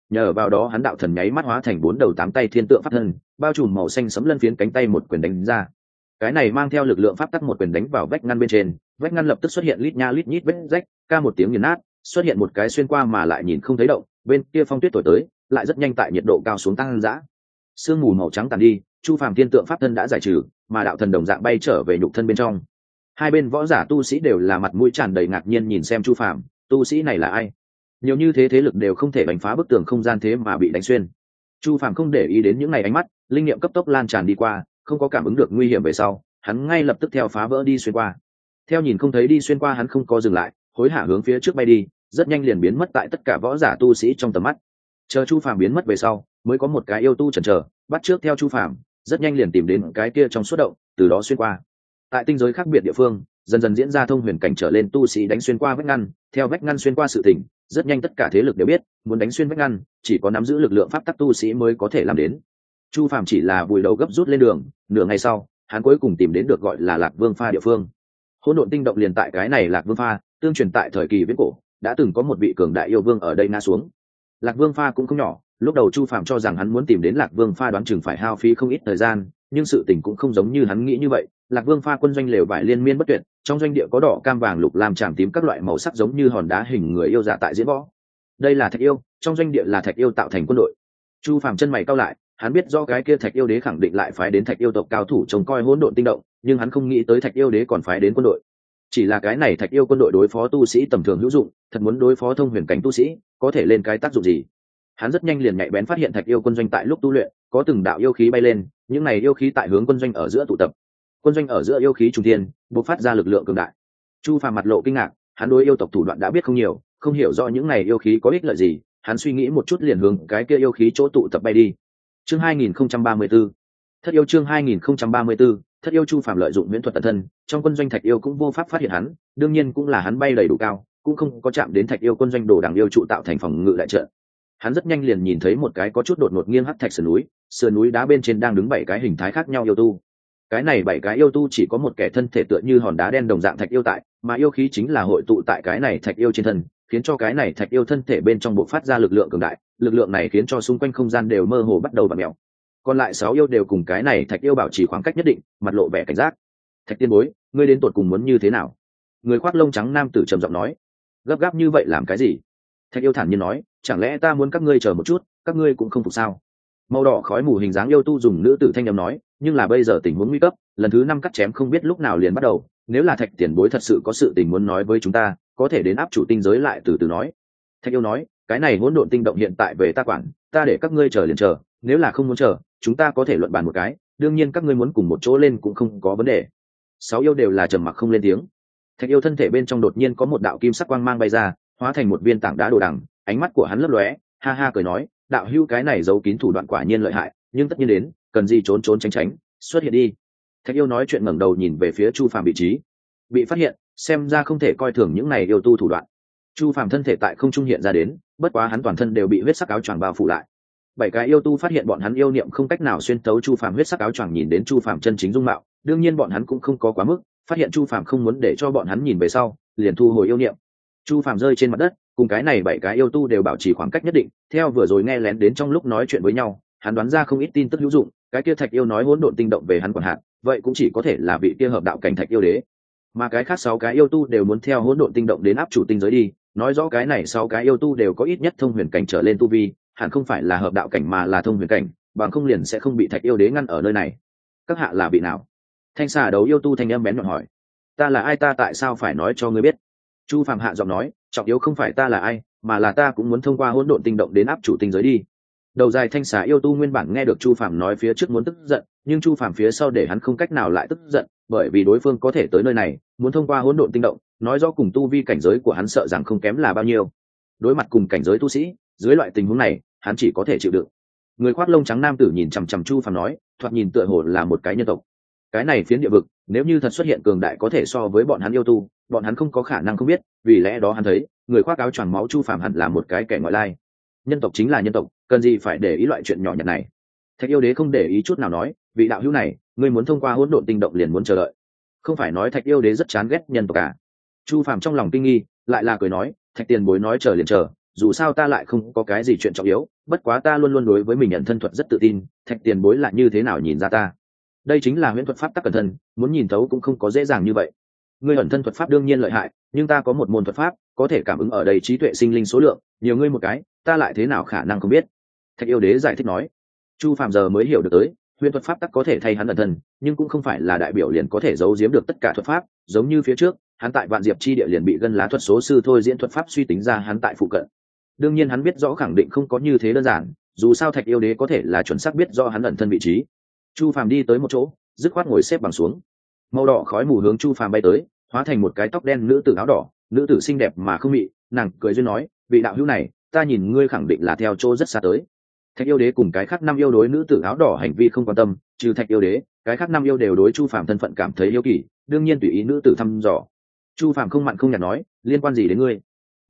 nhờ vào đó hắn đạo thần nháy mắt hóa thành 4 đầu 8 tay thiên tượng pháp thân, bao trùm màu xanh sẫm lân phiến cánh tay một quyền đánh ra. Cái này mang theo lực lượng pháp tắc một quyền đánh vào vách ngăn bên trên, vách ngăn lập tức xuất hiện lít nha lít nhít vết rách, ca một tiếng nghiền nát, xuất hiện một cái xuyên qua mà lại nhìn không thấy động, bên kia phong tuyết thổi tới, lại rất nhanh tại nhiệt độ cao xuống tăng dã. Sương mù màu trắng tàn đi, Chu Phàm thiên tượng pháp thân đã giải trừ, mà đạo thần đồng dạng bay trở về nhục thân bên trong. Hai bên võ giả tu sĩ đều là mặt mũi tràn đầy ngạc nhiên nhìn xem Chu Phàm, tu sĩ này là ai? Nhiều như thế thế lực đều không thể đánh phá bức tường không gian thế mà bị đánh xuyên. Chu Phàm không để ý đến những ngày ánh mắt, linh nghiệm cấp tốc lan tràn đi qua, không có cảm ứng được nguy hiểm về sau, hắn ngay lập tức theo phá vỡ đi xuyên qua. Theo nhìn không thấy đi xuyên qua hắn không có dừng lại, hối hả hướng phía trước bay đi, rất nhanh liền biến mất tại tất cả võ giả tu sĩ trong tầm mắt. Chờ Chu Phàm biến mất về sau, mới có một cái yêu tu chần chờ, bắt trước theo Chu Phàm, rất nhanh liền tìm đến cái kia trong suốt động, từ đó xuyên qua. Tại tinh giới khác biệt địa phương, dần dần diễn ra thông huyền cảnh trở lên tu sĩ đánh xuyên qua vách ngăn, theo vách ngăn xuyên qua sự tình, rất nhanh tất cả thế lực đều biết, muốn đánh xuyên vách ngăn, chỉ có nắm giữ lực lượng pháp tắc tu sĩ mới có thể làm đến. Chu Phàm chỉ là vùi đầu gấp rút lên đường, nửa ngày sau, hắn cuối cùng tìm đến được gọi là Lạc Vương Pha địa phương. Hỗn độn tinh động liền tại cái này Lạc Vương Pha, tương truyền tại thời kỳ viễn cổ, đã từng có một vị cường đại yêu vương ở đây ngã xuống. Lạc Vương Pha cũng không nhỏ, lúc đầu Chu Phàm cho rằng hắn muốn tìm đến Lạc Vương Pha đoán chừng phải hao phí không ít thời gian, nhưng sự tình cũng không giống như hắn nghĩ như vậy. Lạc Vương Pha quân doanh lều vải liên miên bất tuyệt, trong doanh địa có đỏ cam vàng lục lam tràm tím các loại màu sắc giống như hòn đá hình người yêu dạ tại diễn võ. Đây là thạch yêu, trong doanh địa là thạch yêu tạo thành quân đội. Chu Phàm chân mày cau lại, hắn biết do cái kia thạch yêu đế khẳng định lại phái đến thạch yêu tộc cao thủ trông coi hỗn độn tinh động, nhưng hắn không nghĩ tới thạch yêu đế còn phái đến quân đội. Chỉ là cái này thạch yêu quân đội đối phó tu sĩ tầm thường hữu dụng, thật muốn đối phó thông huyền cảnh tu sĩ, có thể lên cái tác dụng gì? Hắn rất nhanh liền nhạy bén phát hiện thạch yêu quân doanh tại lúc tu luyện có từng đạo yêu khí bay lên, những này yêu khí tại hướng quân doanh ở giữa tụ tập. Quân doanh ở giữa yêu khí trùng thiên, bộc phát ra lực lượng cường đại. Chu Phàm mặt lộ kinh ngạc, hắn đối yêu tộc thủ đoạn đã biết không nhiều, không hiểu rõ những này yêu khí có ích lợi gì, hắn suy nghĩ một chút liền hướng cái kia yêu khí chỗ tụ tập bay đi. Chương 2034, Thất yêu chương 2034, Thất yêu. Chu Phàm lợi dụng huyễn thuật tận thân, trong quân doanh thạch yêu cũng vô pháp phát hiện hắn, đương nhiên cũng là hắn bay đầy đủ cao, cũng không có chạm đến thạch yêu quân doanh đồ đằng yêu trụ tạo thành phòng ngự đại trận. Hắn rất nhanh liền nhìn thấy một cái có chút đột ngột nghiêng hắc thạch sườn núi đá bên trên đang đứng 7 cái hình thái khác nhau yêu tu. Cái này 7 cái yêu tu chỉ có một kẻ thân thể tựa như hòn đá đen đồng dạng thạch yêu tại, mà yêu khí chính là hội tụ tại cái này thạch yêu trên thân, khiến cho cái này thạch yêu thân thể bên trong bộc phát ra lực lượng cường đại, lực lượng này khiến cho xung quanh không gian đều mơ hồ bắt đầu vặn mèo. Còn lại 6 yêu đều cùng cái này thạch yêu bảo trì khoảng cách nhất định, mặt lộ vẻ cảnh giác. Thạch tiên bối, ngươi đến tụt cùng muốn như thế nào? Người khoác lông trắng nam tử trầm giọng nói. Gấp gáp như vậy làm cái gì? Thạch yêu thản nhiên nói, chẳng lẽ ta muốn các ngươi chờ một chút, các ngươi cũng không phục sao? Màu đỏ khói mù hình dáng yêu tu dùng nữ tử thanh âm nói, nhưng là bây giờ tình huống nguy cấp, lần thứ 5 cắt chém không biết lúc nào liền bắt đầu, nếu là Thạch tiền bối thật sự có sự tình muốn nói với chúng ta, có thể đến áp chủ tinh giới lại từ từ nói. Thạch yêu nói, cái này hỗn độn tinh động hiện tại về ta quản, ta để các ngươi chờ liền chờ, nếu là không muốn chờ, chúng ta có thể luận bàn một cái, đương nhiên các ngươi muốn cùng một chỗ lên cũng không có vấn đề. 6 yêu đều là trầm mặc không lên tiếng. Thạch yêu thân thể bên trong đột nhiên có một đạo kim sắc quang mang bay ra, hóa thành một viên tảng đá đồ đằng, ánh mắt của hắn lấp lóe, ha ha cười nói, đạo hữu cái này giấu kín thủ đoạn quả nhiên lợi hại, nhưng tất nhiên đến, cần gì trốn trốn tránh tránh, xuất hiện đi. Thạch yêu nói chuyện ngẩng đầu nhìn về phía Chu Phàm vị trí, bị phát hiện, xem ra không thể coi thường những này yêu tu thủ đoạn. Chu Phàm thân thể tại không trung hiện ra đến, bất quá hắn toàn thân đều bị huyết sắc áo choàng bao phủ lại. 7 cái yêu tu phát hiện bọn hắn yêu niệm không cách nào xuyên tấu Chu Phàm huyết sắc áo choàng nhìn đến Chu Phàm chân chính dung mạo, đương nhiên bọn hắn cũng không có quá mức, phát hiện Chu Phàm không muốn để cho bọn hắn nhìn về sau, liền thu hồi yêu niệm. Chu Phàm rơi trên mặt đất, cùng cái này 7 cái yêu tu đều bảo trì khoảng cách nhất định, theo vừa rồi nghe lén đến trong lúc nói chuyện với nhau, hắn đoán ra không ít tin tức hữu dụng, cái kia Thạch yêu nói hỗn độn tinh động về hắn quản hạt, vậy cũng chỉ có thể là vị kia hợp đạo cảnh Thạch yêu đế. Mà cái khác 6 cái yêu tu đều muốn theo hỗn độn tinh động đến áp chủ tinh giới đi, nói rõ cái này 6 cái yêu tu đều có ít nhất thông huyền cảnh trở lên tu vi, hẳn không phải là hợp đạo cảnh mà là thông huyền cảnh, bằng không liền sẽ không bị Thạch yêu đế ngăn ở nơi này. Các hạ là vị nào? Thanh xà đấu yêu tu thanh âm bén nhọn hỏi. Ta là ai, ta tại sao phải nói cho ngươi biết? Chu Phàm hạ giọng nói, trọng yếu không phải ta là ai, mà là ta cũng muốn thông qua hỗn độn tinh động đến áp chủ tinh giới đi. Đầu dài thanh xà yêu tu nguyên bản nghe được Chu Phàm nói phía trước muốn tức giận, nhưng Chu Phàm phía sau để hắn không cách nào lại tức giận, bởi vì đối phương có thể tới nơi này, muốn thông qua hỗn độn tinh động, nói rõ cùng tu vi cảnh giới của hắn sợ rằng không kém là bao nhiêu. Đối mặt cùng cảnh giới tu sĩ, dưới loại tình huống này, hắn chỉ có thể chịu đựng. Người khoác lông trắng nam tử nhìn chằm chằm Chu Phàm nói, thoạt nhìn tựa hồ là một cái nhân tộc. Cái này phiến địa vực, nếu như thật xuất hiện cường đại có thể so với bọn hắn yêu tu, bọn hắn không có khả năng không biết, vì lẽ đó hắn thấy, người khoác áo choàng máu Chu Phàm hẳn là một cái kẻ ngoại lai. Nhân tộc chính là nhân tộc, cần gì phải để ý loại chuyện nhỏ nhặt này. Thạch yêu đế không để ý chút nào nói, vị đạo hữu này, ngươi muốn thông qua hỗn độn tinh động liền muốn chờ đợi. Không phải nói Thạch yêu đế rất chán ghét nhân tộc cả. Chu Phàm trong lòng kinh nghi, lại là cười nói, Thạch tiền bối nói chờ liền chờ, dù sao ta lại không có cái gì chuyện trọng yếu, bất quá ta luôn luôn đối với mình nhận thân thuật rất tự tin, Thạch tiền bối là như thế nào nhìn ra ta? Đây chính là huyễn thuật pháp tắc cẩn thân, muốn nhìn thấu cũng không có dễ dàng như vậy. Ngươi ẩn thân thuật pháp đương nhiên lợi hại, nhưng ta có một môn thuật pháp có thể cảm ứng ở đây trí tuệ sinh linh số lượng nhiều ngươi một cái, ta lại thế nào khả năng không biết? Thạch yêu đế giải thích nói. Chu Phạm giờ mới hiểu được tới, huyền thuật pháp tắc có thể thay hắn ẩn thân, nhưng cũng không phải là đại biểu liền có thể giấu giếm được tất cả thuật pháp, giống như phía trước hắn tại Vạn Diệp chi địa liền bị Gân Lá thuật số sư thôi diễn thuật pháp suy tính ra hắn tại phụ cận. Đương nhiên hắn biết rõ khẳng định không có như thế đơn giản, dù sao Thạch yêu đế có thể là chuẩn xác biết rõ hắn ẩn thân vị trí. Chu Phạm đi tới một chỗ, dứt khoát ngồi xếp bằng xuống. Màu đỏ khói mù hướng Chu Phạm bay tới, hóa thành một cái tóc đen nữ tử áo đỏ, nữ tử xinh đẹp mà không mị, nàng cười duyên nói, vị đạo hữu này, ta nhìn ngươi khẳng định là theo chỗ rất xa tới. Thạch yêu đế cùng cái khác năm yêu đối nữ tử áo đỏ hành vi không quan tâm, trừ Thạch yêu đế, cái khác năm yêu đều đối Chu Phạm thân phận cảm thấy yêu kỳ, đương nhiên tùy ý nữ tử thăm dò. Chu Phạm không mặn không nhạt nói, liên quan gì đến ngươi?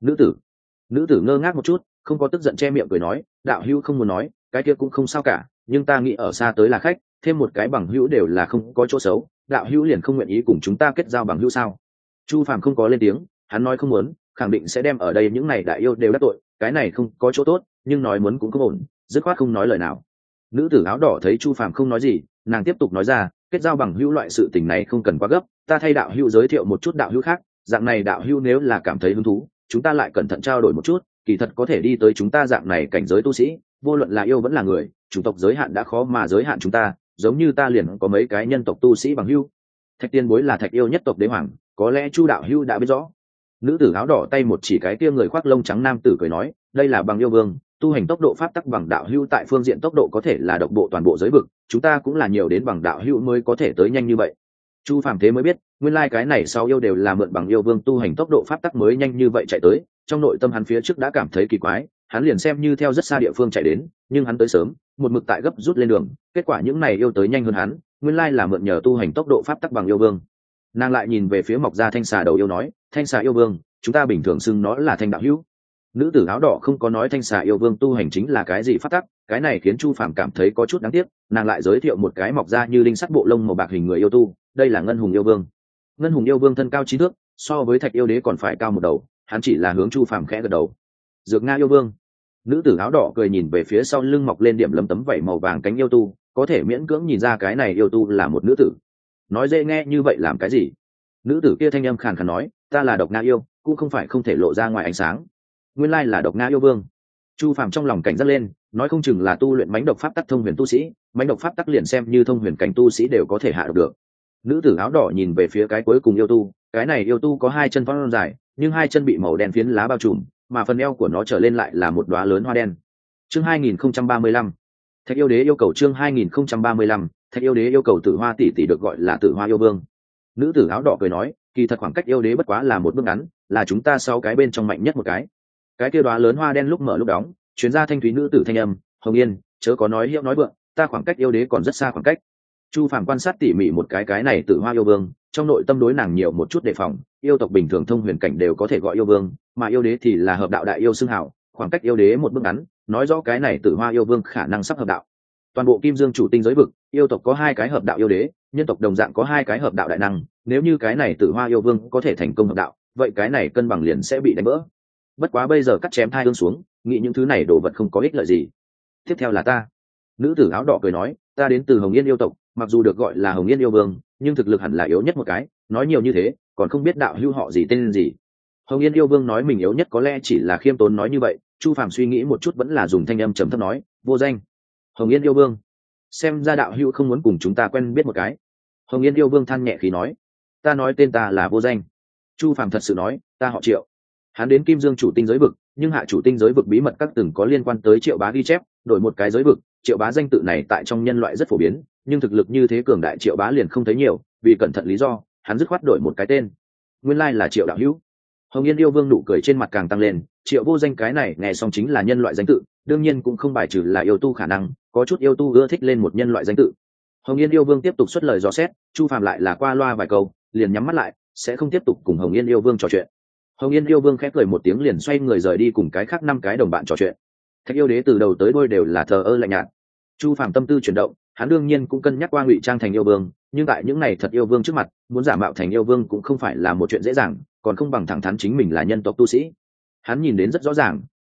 Nữ tử ngơ ngác một chút, không có tức giận che miệng cười nói, đạo hữu không muốn nói, cái kia cũng không sao cả, nhưng ta nghĩ ở xa tới là khách, thêm một cái bằng hữu đều là không có chỗ xấu, đạo hữu liền không nguyện ý cùng chúng ta kết giao bằng hữu sao? Chu Phạm không có lên tiếng, hắn nói không muốn, khẳng định sẽ đem ở đây những này đại yêu đều đắc tội, cái này không có chỗ tốt, nhưng nói muốn cũng không ổn, dứt khoát không nói lời nào. Nữ tử áo đỏ thấy Chu Phạm không nói gì, nàng tiếp tục nói ra, kết giao bằng hữu loại sự tình này không cần quá gấp, ta thay đạo hữu giới thiệu một chút đạo hữu khác, dạng này đạo hữu nếu là cảm thấy hứng thú, chúng ta lại cẩn thận trao đổi một chút, kỳ thật có thể đi tới chúng ta dạng này cảnh giới tu sĩ, vô luận là yêu vẫn là người, chủng tộc giới hạn đã khó mà giới hạn chúng ta, giống như ta liền có mấy cái nhân tộc tu sĩ bằng hữu. Thạch Tiên Bối là Thạch yêu nhất tộc đế hoàng, có lẽ Chu đạo hữu đã biết rõ. Nữ tử áo đỏ tay một chỉ cái kia người khoác lông trắng nam tử cười nói, đây là bằng yêu vương, tu hành tốc độ pháp tắc bằng đạo hữu tại phương diện tốc độ có thể là độc bộ toàn bộ giới vực, chúng ta cũng là nhiều đến bằng đạo hữu mới có thể tới nhanh như vậy. Chu Phàm thế mới biết, nguyên lai cái này sau yêu đều là mượn bằng yêu vương tu hành tốc độ pháp tắc mới nhanh như vậy chạy tới, trong nội tâm hắn phía trước đã cảm thấy kỳ quái, hắn liền xem như theo rất xa địa phương chạy đến, nhưng hắn tới sớm, một mực tại gấp rút lên đường, kết quả những này yêu tới nhanh hơn hắn, nguyên lai là mượn nhờ tu hành tốc độ pháp tắc bằng yêu vương. Nàng lại nhìn về phía mọc ra thanh xà đầu yêu nói, thanh xà yêu vương, chúng ta bình thường xưng nó là thanh đạo hữu. Nữ tử áo đỏ không có nói thanh xà yêu vương tu hành chính là cái gì pháp tắc, cái này khiến Chu Phàm cảm thấy có chút đáng tiếc, nàng lại giới thiệu một cái mọc ra như linh sắt bộ lông màu bạc hình người yêu tu, đây là Ngân Hùng yêu vương. Ngân Hùng yêu vương thân cao 9 thước, so với Thạch yêu đế còn phải cao một đầu, hắn chỉ là hướng Chu Phàm khẽ gật đầu. Dược Nga yêu vương. Nữ tử áo đỏ cười nhìn về phía sau lưng mọc lên điểm lấm tấm vảy màu vàng cánh yêu tu, có thể miễn cưỡng nhìn ra cái này yêu tu là một nữ tử. Nói dễ nghe như vậy làm cái gì? Nữ tử kia thanh âm khàn khàn nói, ta là Độc Nga yêu, cũng không phải không thể lộ ra ngoài ánh sáng. Nguyên lai là Độc Nga yêu vương. Chu Phàm trong lòng cảnh giác lên, nói không chừng là tu luyện mãnh độc pháp tắc thông huyền tu sĩ, mãnh độc pháp tắc liền xem như thông huyền cảnh tu sĩ đều có thể hạ độc được. Nữ tử áo đỏ nhìn về phía cái cuối cùng yêu tu, cái này yêu tu có 2 chân thon dài, nhưng 2 chân bị màu đen phiến lá bao trùm, mà phần eo của nó trở lên lại là một đóa lớn hoa đen. Chương 2035. Thạch yêu đế yêu cầu chương 2035, Thạch yêu đế yêu cầu Tử Hoa tỷ tỷ được gọi là Tử Hoa yêu vương. Nữ tử áo đỏ cười nói, kỳ thật khoảng cách yêu đế bất quá là một bước ngắn, là chúng ta 6 cái bên trong mạnh nhất một cái. Cái kia đóa lớn hoa đen lúc mở lúc đóng, truyền ra thanh thúy nữ tử thanh âm, Hồng Yên, chớ có nói hiệu nói vượng, ta khoảng cách yêu đế còn rất xa khoảng cách. Chu Phàm quan sát tỉ mỉ một cái này Tử Hoa yêu vương, trong nội tâm đối nàng nhiều một chút đề phòng, yêu tộc bình thường thông huyền cảnh đều có thể gọi yêu vương, mà yêu đế thì là hợp đạo đại yêu xưng hào, khoảng cách yêu đế một bước ngắn, nói rõ cái này Tử Hoa yêu vương khả năng sắp hợp đạo. Toàn bộ Kim Dương chủ tinh giới vực, yêu tộc có 2 cái hợp đạo yêu đế, nhân tộc đồng dạng có 2 cái hợp đạo đại năng, nếu như cái này Tử Hoa yêu vương có thể thành công hợp đạo, vậy cái này cân bằng liền sẽ bị đánh vỡ. Bất quá bây giờ cắt chém thai hương xuống, nghĩ những thứ này đồ vật không có ích lợi gì. Tiếp theo là ta. Nữ tử áo đỏ cười nói, ta đến từ Hồng Yên yêu tộc, mặc dù được gọi là Hồng Yên yêu vương, nhưng thực lực hẳn là yếu nhất một cái, nói nhiều như thế, còn không biết đạo hữu họ gì tên gì. Hồng Yên yêu vương nói mình yếu nhất có lẽ chỉ là khiêm tốn nói như vậy, Chu Phàm suy nghĩ một chút vẫn là dùng thanh âm trầm thấp nói, vô danh. Hồng Yên yêu vương, xem ra đạo hữu không muốn cùng chúng ta quen biết một cái. Hồng Yên yêu vương than nhẹ khí nói, ta nói tên ta là vô danh. Chu Phàm thật sự nói, ta họ Triệu. Hắn đến Kim Dương chủ tinh giới vực, nhưng hạ chủ tinh giới vực bí mật các từng có liên quan tới Triệu Bá ghi chép, đổi một cái giới vực, Triệu Bá danh tự này tại trong nhân loại rất phổ biến, nhưng thực lực như thế cường đại Triệu Bá liền không thấy nhiều, vì cẩn thận lý do, hắn dứt khoát đổi một cái tên. Nguyên lai là Triệu đạo hữu. Hồng Yên yêu vương nụ cười trên mặt càng tăng lên, Triệu vô danh cái này nghe xong chính là nhân loại danh tự, đương nhiên cũng không bài trừ là yêu tu khả năng, có chút yêu tu ưa thích lên một nhân loại danh tự. Hồng Yên yêu vương tiếp tục xuất lời dò xét, Chu Phàm lại là qua loa vài câu, liền nhắm mắt lại, sẽ không tiếp tục cùng Hồng Yên yêu vương trò chuyện. Hồng Yên yêu vương khẽ cười một tiếng liền xoay người rời đi cùng cái khác 5 cái đồng bạn trò chuyện. Thạch yêu đế từ đầu tới đuôi đều là thờ ơ lạnh nhạt. Chu Phàm tâm tư chuyển động, hắn đương nhiên cũng cân nhắc qua ngụy trang thành yêu vương, nhưng tại những này thật yêu vương trước mặt, muốn giả mạo thành yêu vương cũng không phải là một chuyện dễ dàng, còn không bằng thẳng thắn chính mình là nhân tộc tu sĩ. Hắn nhìn đến rất rõ ràng,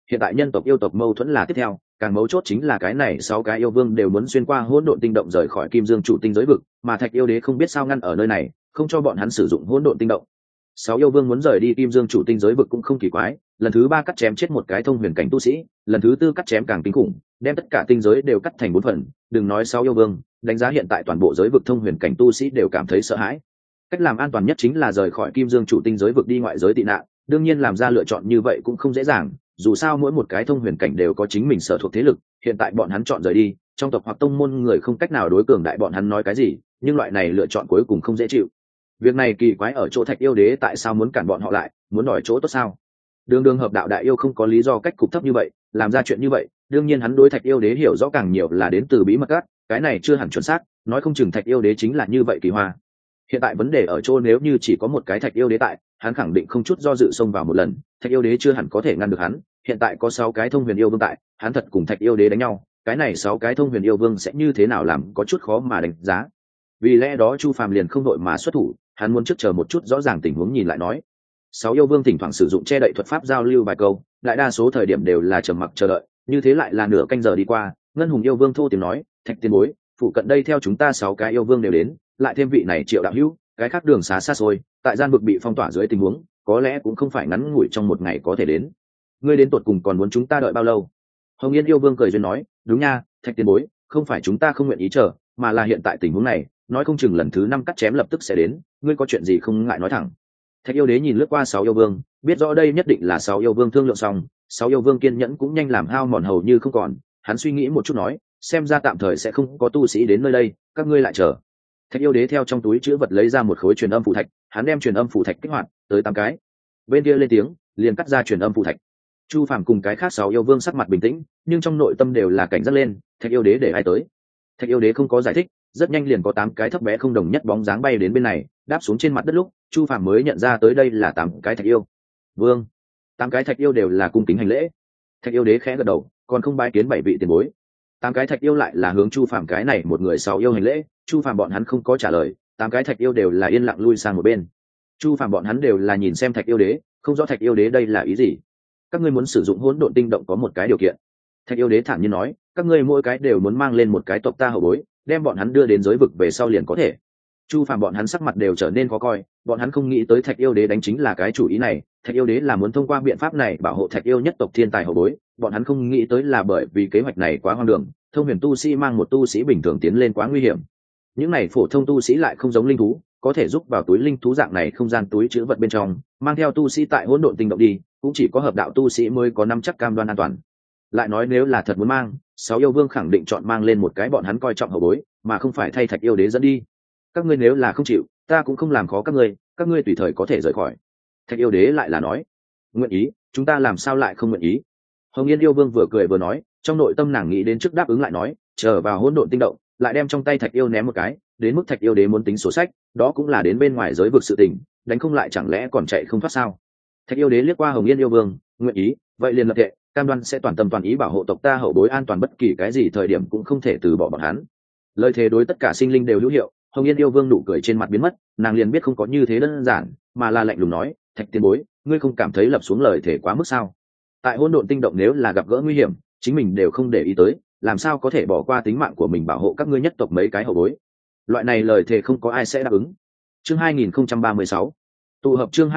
hiện tại nhân tộc yêu tộc mâu thuẫn là tiếp theo, càng mấu chốt chính là cái này 6 cái yêu vương đều muốn xuyên qua hỗn độn tinh động rời khỏi Kim Dương chủ tinh giới vực, mà Thạch yêu đế không biết sao ngăn ở nơi này, không cho bọn hắn sử dụng hỗn độn tinh động. 6 yêu vương muốn rời đi Kim Dương chủ tinh giới vực cũng không kỳ quái, lần thứ 3 cắt chém chết một cái thông huyền cảnh tu sĩ, lần thứ 4 cắt chém càng kinh khủng, đem tất cả tinh giới đều cắt thành 4 phần, đừng nói 6 yêu vương, đánh giá hiện tại toàn bộ giới vực thông huyền cảnh tu sĩ đều cảm thấy sợ hãi. Cách làm an toàn nhất chính là rời khỏi Kim Dương chủ tinh giới vực đi ngoại giới tị nạn, đương nhiên làm ra lựa chọn như vậy cũng không dễ dàng, dù sao mỗi một cái thông huyền cảnh đều có chính mình sở thuộc thế lực, hiện tại bọn hắn chọn rời đi, trong tộc hoặc tông môn người không cách nào đối cường đại bọn hắn nói cái gì, nhưng loại này lựa chọn cuối cùng không dễ chịu. Việc này kỳ quái ở chỗ Thạch yêu đế tại sao muốn cản bọn họ lại, muốn đòi chỗ tốt sao? Đường đường hợp đạo đại yêu không có lý do cách cục thấp như vậy làm ra chuyện như vậy, đương nhiên hắn đối Thạch yêu đế hiểu rõ càng nhiều là đến từ bí mật các, cái này chưa hẳn chuẩn xác, nói không chừng Thạch yêu đế chính là như vậy kỳ hoa. Hiện tại vấn đề ở chỗ nếu như chỉ có một cái Thạch yêu đế tại, hắn khẳng định không chút do dự xông vào một lần, Thạch yêu đế chưa hẳn có thể ngăn được hắn, hiện tại có 6 cái thông huyền yêu vương tại, hắn thật cùng Thạch yêu đế đánh nhau, cái này 6 cái thông huyền yêu vương sẽ như thế nào làm có chút khó mà đánh giá. Vì lẽ đó Chu Phàm liền không đội mà xuất thủ, hắn muốn trước chờ một chút rõ ràng tình huống nhìn lại nói. 6 yêu vương thỉnh thoảng sử dụng che đậy thuật pháp giao lưu vài câu, đại đa số thời điểm đều là trầm mặc chờ đợi, như thế lại là nửa canh giờ đi qua, Ngân Hùng yêu vương thô tiếng nói, Thạch tiền bối, phụ cận đây theo chúng ta 6 cái yêu vương đều đến, lại thêm vị này Triệu đạo hữu, cái khác đường xá xa xôi, tại gian vực bị phong tỏa dưới tình huống, có lẽ cũng không phải ngắn ngủi trong một ngày có thể đến. Ngươi đến tụt cùng còn muốn chúng ta đợi bao lâu? Hồng Yên yêu vương cười duyên nói, đúng nha, Thạch tiền bối, không phải chúng ta không nguyện ý chờ, mà là hiện tại tình huống này, nói không chừng lần thứ 5 cắt chém lập tức sẽ đến, ngươi có chuyện gì không ngại nói thẳng. Thạch yêu đế nhìn lướt qua 6 yêu vương, biết rõ đây nhất định là 6 yêu vương thương lượng xong, 6 yêu vương kiên nhẫn cũng nhanh làm hao mòn hầu như không còn, hắn suy nghĩ một chút nói, xem ra tạm thời sẽ không có tu sĩ đến nơi đây, các ngươi lại chờ. Thạch yêu đế theo trong túi chữ vật lấy ra một khối truyền âm phù thạch, hắn đem truyền âm phù thạch kích hoạt tới 8 cái. Bên kia lên tiếng, liền cắt ra truyền âm phù thạch. Chu Phàm cùng cái khác 6 yêu vương sắc mặt bình tĩnh, nhưng trong nội tâm đều là cảnh giác lên, Thạch yêu đế để ai tới? Thạch yêu đế không có giải thích, rất nhanh liền có 8 cái thấp bé không đồng nhất bóng dáng bay đến bên này, đáp xuống trên mặt đất lúc, Chu Phàm mới nhận ra tới đây là 8 cái Thạch yêu. Vương, 8 cái Thạch yêu đều là cung kính hành lễ. Thạch yêu đế khẽ gật đầu, còn không bái kiến 7 vị tiền bối. 8 cái Thạch yêu lại là hướng Chu Phàm cái này một người 6 yêu hành lễ, Chu Phàm bọn hắn không có trả lời, 8 cái Thạch yêu đều là yên lặng lui sang một bên. Chu Phàm bọn hắn đều là nhìn xem Thạch yêu đế, không rõ Thạch yêu đế đây là ý gì. Các ngươi muốn sử dụng hỗn độn tinh động có một cái điều kiện. Thạch yêu đế thản nhiên nói, các ngươi mỗi cái đều muốn mang lên một cái tộc ta hậu bối, đem bọn hắn đưa đến giới vực về sau liền có thể. Chu Phàm bọn hắn sắc mặt đều trở nên khó coi, bọn hắn không nghĩ tới Thạch yêu đế đánh chính là cái chủ ý này, Thạch yêu đế là muốn thông qua biện pháp này bảo hộ Thạch yêu nhất tộc thiên tài hậu bối, bọn hắn không nghĩ tới là bởi vì kế hoạch này quá hoang đường, thông huyền tu sĩ mang một tu sĩ bình thường tiến lên quá nguy hiểm. Những này phổ thông tu sĩ lại không giống linh thú, có thể giúp vào túi linh thú dạng này không gian túi chứa vật bên trong, mang theo tu sĩ tại hỗn độn tinh động đi, cũng chỉ có hợp đạo tu sĩ mới có nắm chắc cam đoan an toàn. Lại nói nếu là thật muốn mang, 6 yêu vương khẳng định chọn mang lên một cái bọn hắn coi trọng hậu bối, mà không phải thay Thạch yêu đế dẫn đi. Các ngươi nếu là không chịu, ta cũng không làm khó các ngươi tùy thời có thể rời khỏi. Thạch yêu đế lại là nói, nguyện ý, chúng ta làm sao lại không nguyện ý? Hồng Yên yêu vương vừa cười vừa nói, trong nội tâm nàng nghĩ đến trước đáp ứng lại nói, chờ vào hỗn độn tinh động, lại đem trong tay Thạch yêu ném một cái, đến mức Thạch yêu đế muốn tính sổ sách, đó cũng là đến bên ngoài giới vực sự tình, đánh không lại chẳng lẽ còn chạy không thoát sao? Thạch yêu đế liếc qua Hồng Yên yêu vương, nguyện ý, vậy liền lập thệ, cam đoan sẽ toàn tâm toàn ý bảo hộ tộc ta hậu bối an toàn, bất kỳ cái gì thời điểm cũng không thể từ bỏ bọn hắn. Lời thề đối tất cả sinh linh đều hữu hiệu. Hồng Yên yêu vương nụ cười trên mặt biến mất, nàng liền biết không có như thế đơn giản, mà là lạnh lùng nói, Thạch tiền bối, ngươi không cảm thấy lập xuống lời thề quá mức sao? Tại hỗn độn tinh động nếu là gặp gỡ nguy hiểm, chính mình đều không để ý tới, làm sao có thể bỏ qua tính mạng của mình bảo hộ các ngươi nhất tộc mấy cái hậu bối? Loại này lời thề không có ai sẽ đáp ứng. Chương 2036 tụ hợp, chương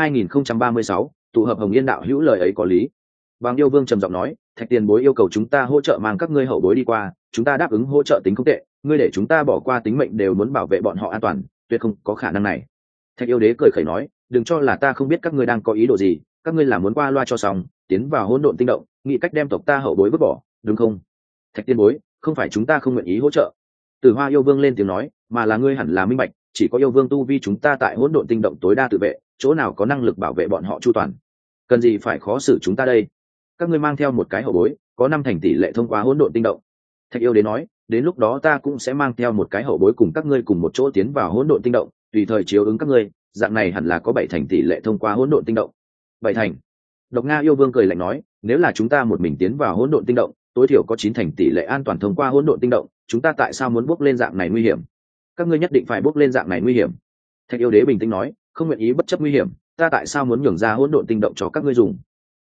2036 tụ hợp. Hồng Yên đạo hữu lời ấy có lý. Bằng yêu vương trầm giọng nói, Thạch tiền bối yêu cầu chúng ta hỗ trợ mang các ngươi hậu bối đi qua, chúng ta đáp ứng hỗ trợ tính không tệ, ngươi để chúng ta bỏ qua tính mệnh đều muốn bảo vệ bọn họ an toàn, tuyệt không có khả năng này. Thạch yêu đế cười khẩy nói, đừng cho là ta không biết các ngươi đang có ý đồ gì, các ngươi là muốn qua loa cho xong, tiến vào hỗn độn tinh động, nghĩ cách đem tộc ta hậu bối vứt bỏ, đúng không? Thạch tiền bối, không phải chúng ta không nguyện ý hỗ trợ. Tử Hoa yêu vương lên tiếng nói, mà là ngươi hẳn là minh bạch, chỉ có yêu vương tu vi chúng ta tại hỗn độn tinh động tối đa tự vệ, chỗ nào có năng lực bảo vệ bọn họ chu toàn. Cần gì phải khó xử chúng ta đây? Các ngươi mang theo một cái hậu bối, có 5 thành tỷ lệ thông qua hỗn độn tinh động. Thạch yêu đế nói, đến lúc đó ta cũng sẽ mang theo một cái hậu bối cùng các ngươi cùng một chỗ tiến vào hỗn độn tinh động, tùy thời chiếu ứng các ngươi, dạng này hẳn là có 7 thành tỷ lệ thông qua hỗn độn tinh động. 7 thành? Độc Nga yêu vương cười lạnh nói, nếu là chúng ta một mình tiến vào hỗn độn tinh động, tối thiểu có 9 thành tỷ lệ an toàn thông qua hỗn độn tinh động, chúng ta tại sao muốn bước lên dạng này nguy hiểm? Các ngươi nhất định phải bước lên dạng này nguy hiểm. Thạch yêu đế bình tĩnh nói, không nguyện ý bất chấp nguy hiểm, ta tại sao muốn nhường ra hỗn độn tinh động cho các ngươi dùng?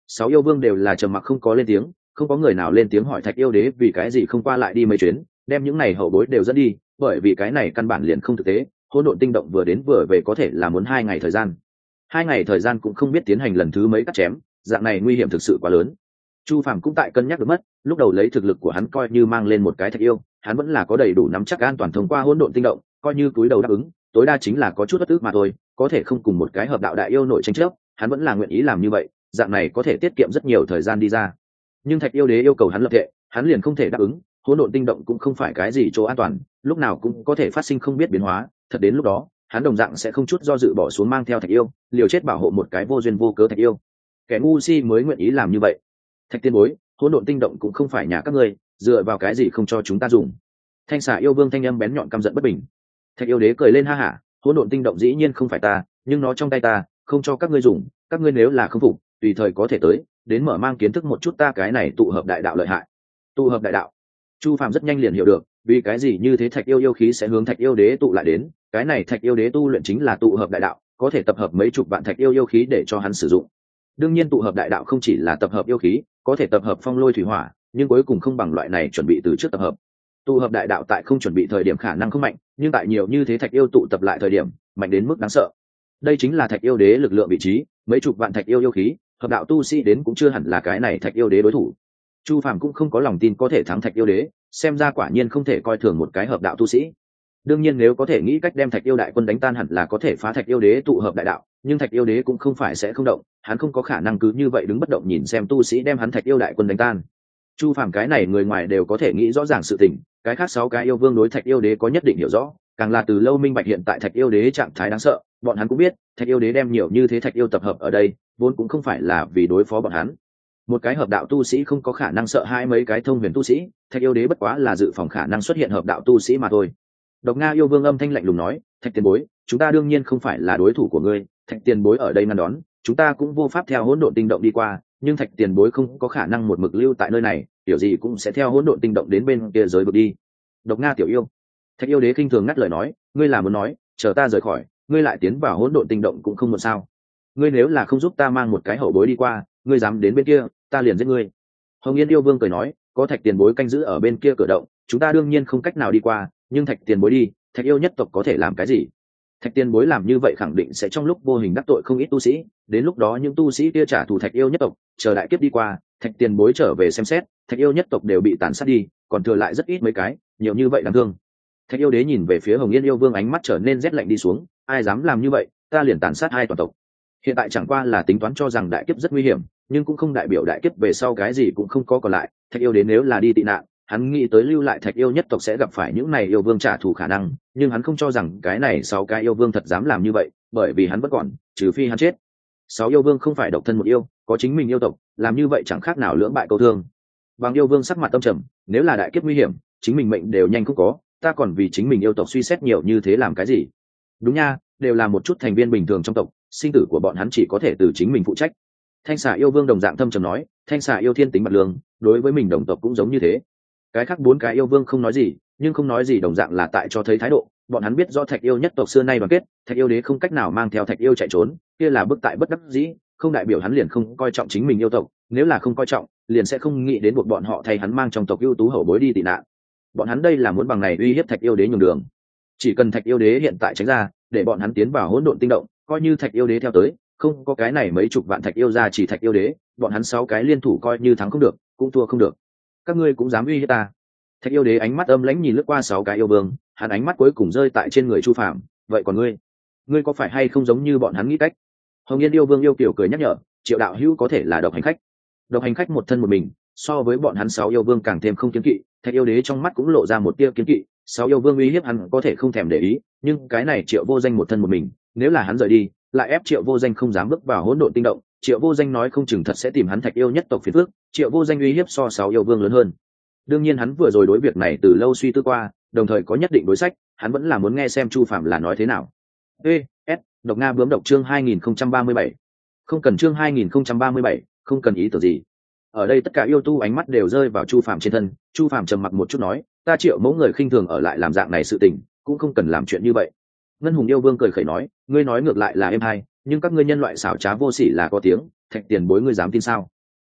6 yêu vương đều là trầm mặc không có lên tiếng, không có người nào lên tiếng hỏi thạch yêu đế vì cái gì không qua lại đi mấy chuyến, đem những này hậu bối đều dẫn đi, bởi vì cái này căn bản liền không thực tế. Hỗn độn tinh động vừa đến vừa về có thể là muốn 2 ngày thời gian. 2 ngày thời gian cũng không biết tiến hành lần thứ mấy cắt chém, dạng này nguy hiểm thực sự quá lớn. Chu Phàm cũng tại cân nhắc được mất, lúc đầu lấy thực lực của hắn coi như mang lên một cái thạch yêu, hắn vẫn là có đầy đủ nắm chắc an toàn thông qua hỗn độn tinh động, coi như túi đầu đáp ứng, tối đa chính là có chút bất ức mà thôi, có thể không cùng một cái hợp đạo đại yêu nội tranh chấp, hắn vẫn là nguyện ý làm như vậy, dạng này có thể tiết kiệm rất nhiều thời gian đi ra. Nhưng thạch yêu đế yêu cầu hắn lập thệ, hắn liền không thể đáp ứng, hỗn độn tinh động cũng không phải cái gì chỗ an toàn, lúc nào cũng có thể phát sinh không biết biến hóa, thật đến lúc đó, hắn đồng dạng sẽ không chút do dự bỏ xuống mang theo thạch yêu, liều chết bảo hộ một cái vô duyên vô cớ thạch yêu. Kẻ ngu si mới nguyện ý làm như vậy. Thạch tiên bối, hỗn độn tinh động cũng không phải nhà các ngươi, dựa vào cái gì không cho chúng ta dùng? Thanh xà yêu vương thanh âm bén nhọn căm giận bất bình. Thạch yêu đế cười lên ha hả, hỗn độn tinh động dĩ nhiên không phải ta, nhưng nó trong tay ta, không cho các ngươi dùng, các ngươi nếu là không phục, tùy thời có thể tới, đến mở mang kiến thức một chút ta cái này tụ hợp đại đạo lợi hại. Tụ hợp đại đạo. Chu Phàm rất nhanh liền hiểu được, vì cái gì như thế thạch yêu yêu khí sẽ hướng thạch yêu đế tụ lại đến, cái này thạch yêu đế tu luyện chính là tụ hợp đại đạo, có thể tập hợp mấy chục vạn thạch yêu yêu khí để cho hắn sử dụng. Đương nhiên tụ hợp đại đạo không chỉ là tập hợp yêu khí, có thể tập hợp phong lôi thủy hỏa, nhưng cuối cùng không bằng loại này chuẩn bị từ trước tập hợp. Tụ hợp đại đạo tại không chuẩn bị thời điểm khả năng không mạnh, nhưng tại nhiều như thế thạch yêu tụ tập lại thời điểm, mạnh đến mức đáng sợ. Đây chính là thạch yêu đế lực lượng vị trí, mấy chục vạn thạch yêu yêu khí, hợp đạo tu sĩ đến cũng chưa hẳn là cái này thạch yêu đế đối thủ. Chu Phàm cũng không có lòng tin có thể thắng thạch yêu đế, xem ra quả nhiên không thể coi thường một cái hợp đạo tu sĩ. Đương nhiên nếu có thể nghĩ cách đem thạch yêu đại quân đánh tan hẳn là có thể phá thạch yêu đế tụ hợp đại đạo, nhưng thạch yêu đế cũng không phải sẽ không động, hắn không có khả năng cứ như vậy đứng bất động nhìn xem tu sĩ đem hắn thạch yêu đại quân đánh tan. Chu Phàm cái này người ngoài đều có thể nghĩ rõ ràng sự tình, cái khác 6 cái yêu vương đối thạch yêu đế có nhất định hiểu rõ, càng là từ lâu minh bạch hiện tại thạch yêu đế trạng thái đáng sợ, bọn hắn cũng biết thạch yêu đế đem nhiều như thế thạch yêu tập hợp ở đây vốn cũng không phải là vì đối phó bọn hắn. Một cái hợp đạo tu sĩ không có khả năng sợ hai mấy cái thông huyền tu sĩ, thạch yêu đế bất quá là dự phòng khả năng xuất hiện hợp đạo tu sĩ mà thôi. Độc Nga yêu vương âm thanh lạnh lùng nói, thạch tiền bối, chúng ta đương nhiên không phải là đối thủ của ngươi, thạch tiền bối ở đây ngăn đón, chúng ta cũng vô pháp theo hỗn độn tinh động đi qua, nhưng thạch tiền bối không có khả năng một mực lưu tại nơi này, tiểu gì cũng sẽ theo hỗn độn tinh động đến bên kia giới vực đi. Độc Nga tiểu yêu. Thạch yêu đế khinh thường ngắt lời nói, ngươi là muốn nói, chờ ta rời khỏi, ngươi lại tiến vào hỗn độn tinh động cũng không muộn sao? Ngươi nếu là không giúp ta mang một cái hậu bối đi qua, ngươi dám đến bên kia, ta liền giết ngươi. Hồng Yên yêu vương cười nói, có thạch tiền bối canh giữ ở bên kia cửa động, chúng ta đương nhiên không cách nào đi qua, nhưng thạch tiền bối đi, thạch yêu nhất tộc có thể làm cái gì? Thạch tiền bối làm như vậy khẳng định sẽ trong lúc vô hình đắc tội không ít tu sĩ, đến lúc đó những tu sĩ kia trả thù thạch yêu nhất tộc, chờ đại kiếp đi qua, thạch tiền bối trở về xem xét, thạch yêu nhất tộc đều bị tàn sát đi, còn thừa lại rất ít mấy cái, nhiều như vậy đáng thương. Thạch yêu đế nhìn về phía Hồng Yên yêu vương, ánh mắt trở nên rét lạnh đi xuống, ai dám làm như vậy, ta liền tàn sát hai toàn tộc. Hiện tại chẳng qua là tính toán cho rằng đại kiếp rất nguy hiểm, nhưng cũng không đại biểu đại kiếp về sau cái gì cũng không có còn lại. Thạch yêu đế nếu là đi tị nạn, hắn nghĩ tới lưu lại thạch yêu nhất tộc sẽ gặp phải những này yêu vương trả thù khả năng, nhưng hắn không cho rằng cái này 6 cái yêu vương thật dám làm như vậy, bởi vì hắn vẫn còn, trừ phi hắn chết. 6 yêu vương không phải độc thân một yêu, có chính mình yêu tộc, làm như vậy chẳng khác nào lưỡng bại câu thương. Bằng yêu vương sắc mặt tâm trầm, nếu là đại kiếp nguy hiểm, chính mình mệnh đều nhanh không có, ta còn vì chính mình yêu tộc suy xét nhiều như thế làm cái gì? Đúng nha, đều là một chút thành viên bình thường trong tộc, sinh tử của bọn hắn chỉ có thể từ chính mình phụ trách. Thanh xà yêu vương đồng dạng thâm trầm nói, thanh xà yêu thiên tính mặt lương, đối với mình đồng tộc cũng giống như thế. Cái khác 4 cái yêu vương không nói gì, nhưng không nói gì đồng dạng là tại cho thấy thái độ, bọn hắn biết do thạch yêu nhất tộc xưa nay đoàn kết, thạch yêu đế không cách nào mang theo thạch yêu chạy trốn, kia là bức tại bất đắc dĩ, không đại biểu hắn liền không coi trọng chính mình yêu tộc, nếu là không coi trọng, liền sẽ không nghĩ đến buộc bọn họ thay hắn mang trong tộc ưu tú hậu bối đi tị nạn. Bọn hắn đây là muốn bằng này uy hiếp thạch yêu đế nhường đường. Chỉ cần thạch yêu đế hiện tại tránh ra, để bọn hắn tiến vào hỗn độn tinh động, coi như thạch yêu đế theo tới, không có cái này mấy chục vạn thạch yêu ra chỉ thạch yêu đế, bọn hắn 6 cái liên thủ coi như thắng không được, cũng thua không được. Các ngươi cũng dám uy hiếp ta? Thạch yêu đế ánh mắt âm lãnh nhìn lướt qua 6 cái yêu vương, hắn ánh mắt cuối cùng rơi tại trên người Chu Phàm. Vậy còn ngươi có phải hay không giống như bọn hắn nghĩ cách? Hồng Yên yêu vương yêu kiều cười nhắc nhở, Triệu đạo hữu có thể là độc hành khách. Độc hành khách một thân một mình, so với bọn hắn 6 yêu vương càng thêm không kiêng kỵ. Thạch yêu đế trong mắt cũng lộ ra một tia kiêng kỵ, 6 yêu vương uy hiếp hắn có thể không thèm để ý, nhưng cái này Triệu Vô Danh một thân một mình, nếu là hắn rời đi, lại ép Triệu Vô Danh không dám bước vào hỗn độn tinh động, Triệu Vô Danh nói không chừng thật sẽ tìm hắn thạch yêu nhất tộc phiền phức. Triệu Vô Danh uy hiếp so 6 yêu vương lớn hơn. Đương nhiên hắn vừa rồi đối việc này từ lâu suy tư qua, đồng thời có nhất định đối sách, hắn vẫn là muốn nghe xem Chu Phàm là nói thế nào. Độc Nga bướm độc chương 2037. Không cần chương 2037, không cần ý tưởng gì. Ở đây tất cả yêu tu ánh mắt đều rơi vào Chu Phàm trên thân, Chu Phàm trầm mặc một chút nói, ta Triệu mẫu người khinh thường ở lại làm dạng này sự tình, cũng không cần làm chuyện như vậy. Ngân Hùng yêu vương cười khẩy nói, ngươi nói ngược lại là êm hay, nhưng các ngươi nhân loại xảo trá vô sỉ là có tiếng, thạch tiền bối ngươi dám tin sao?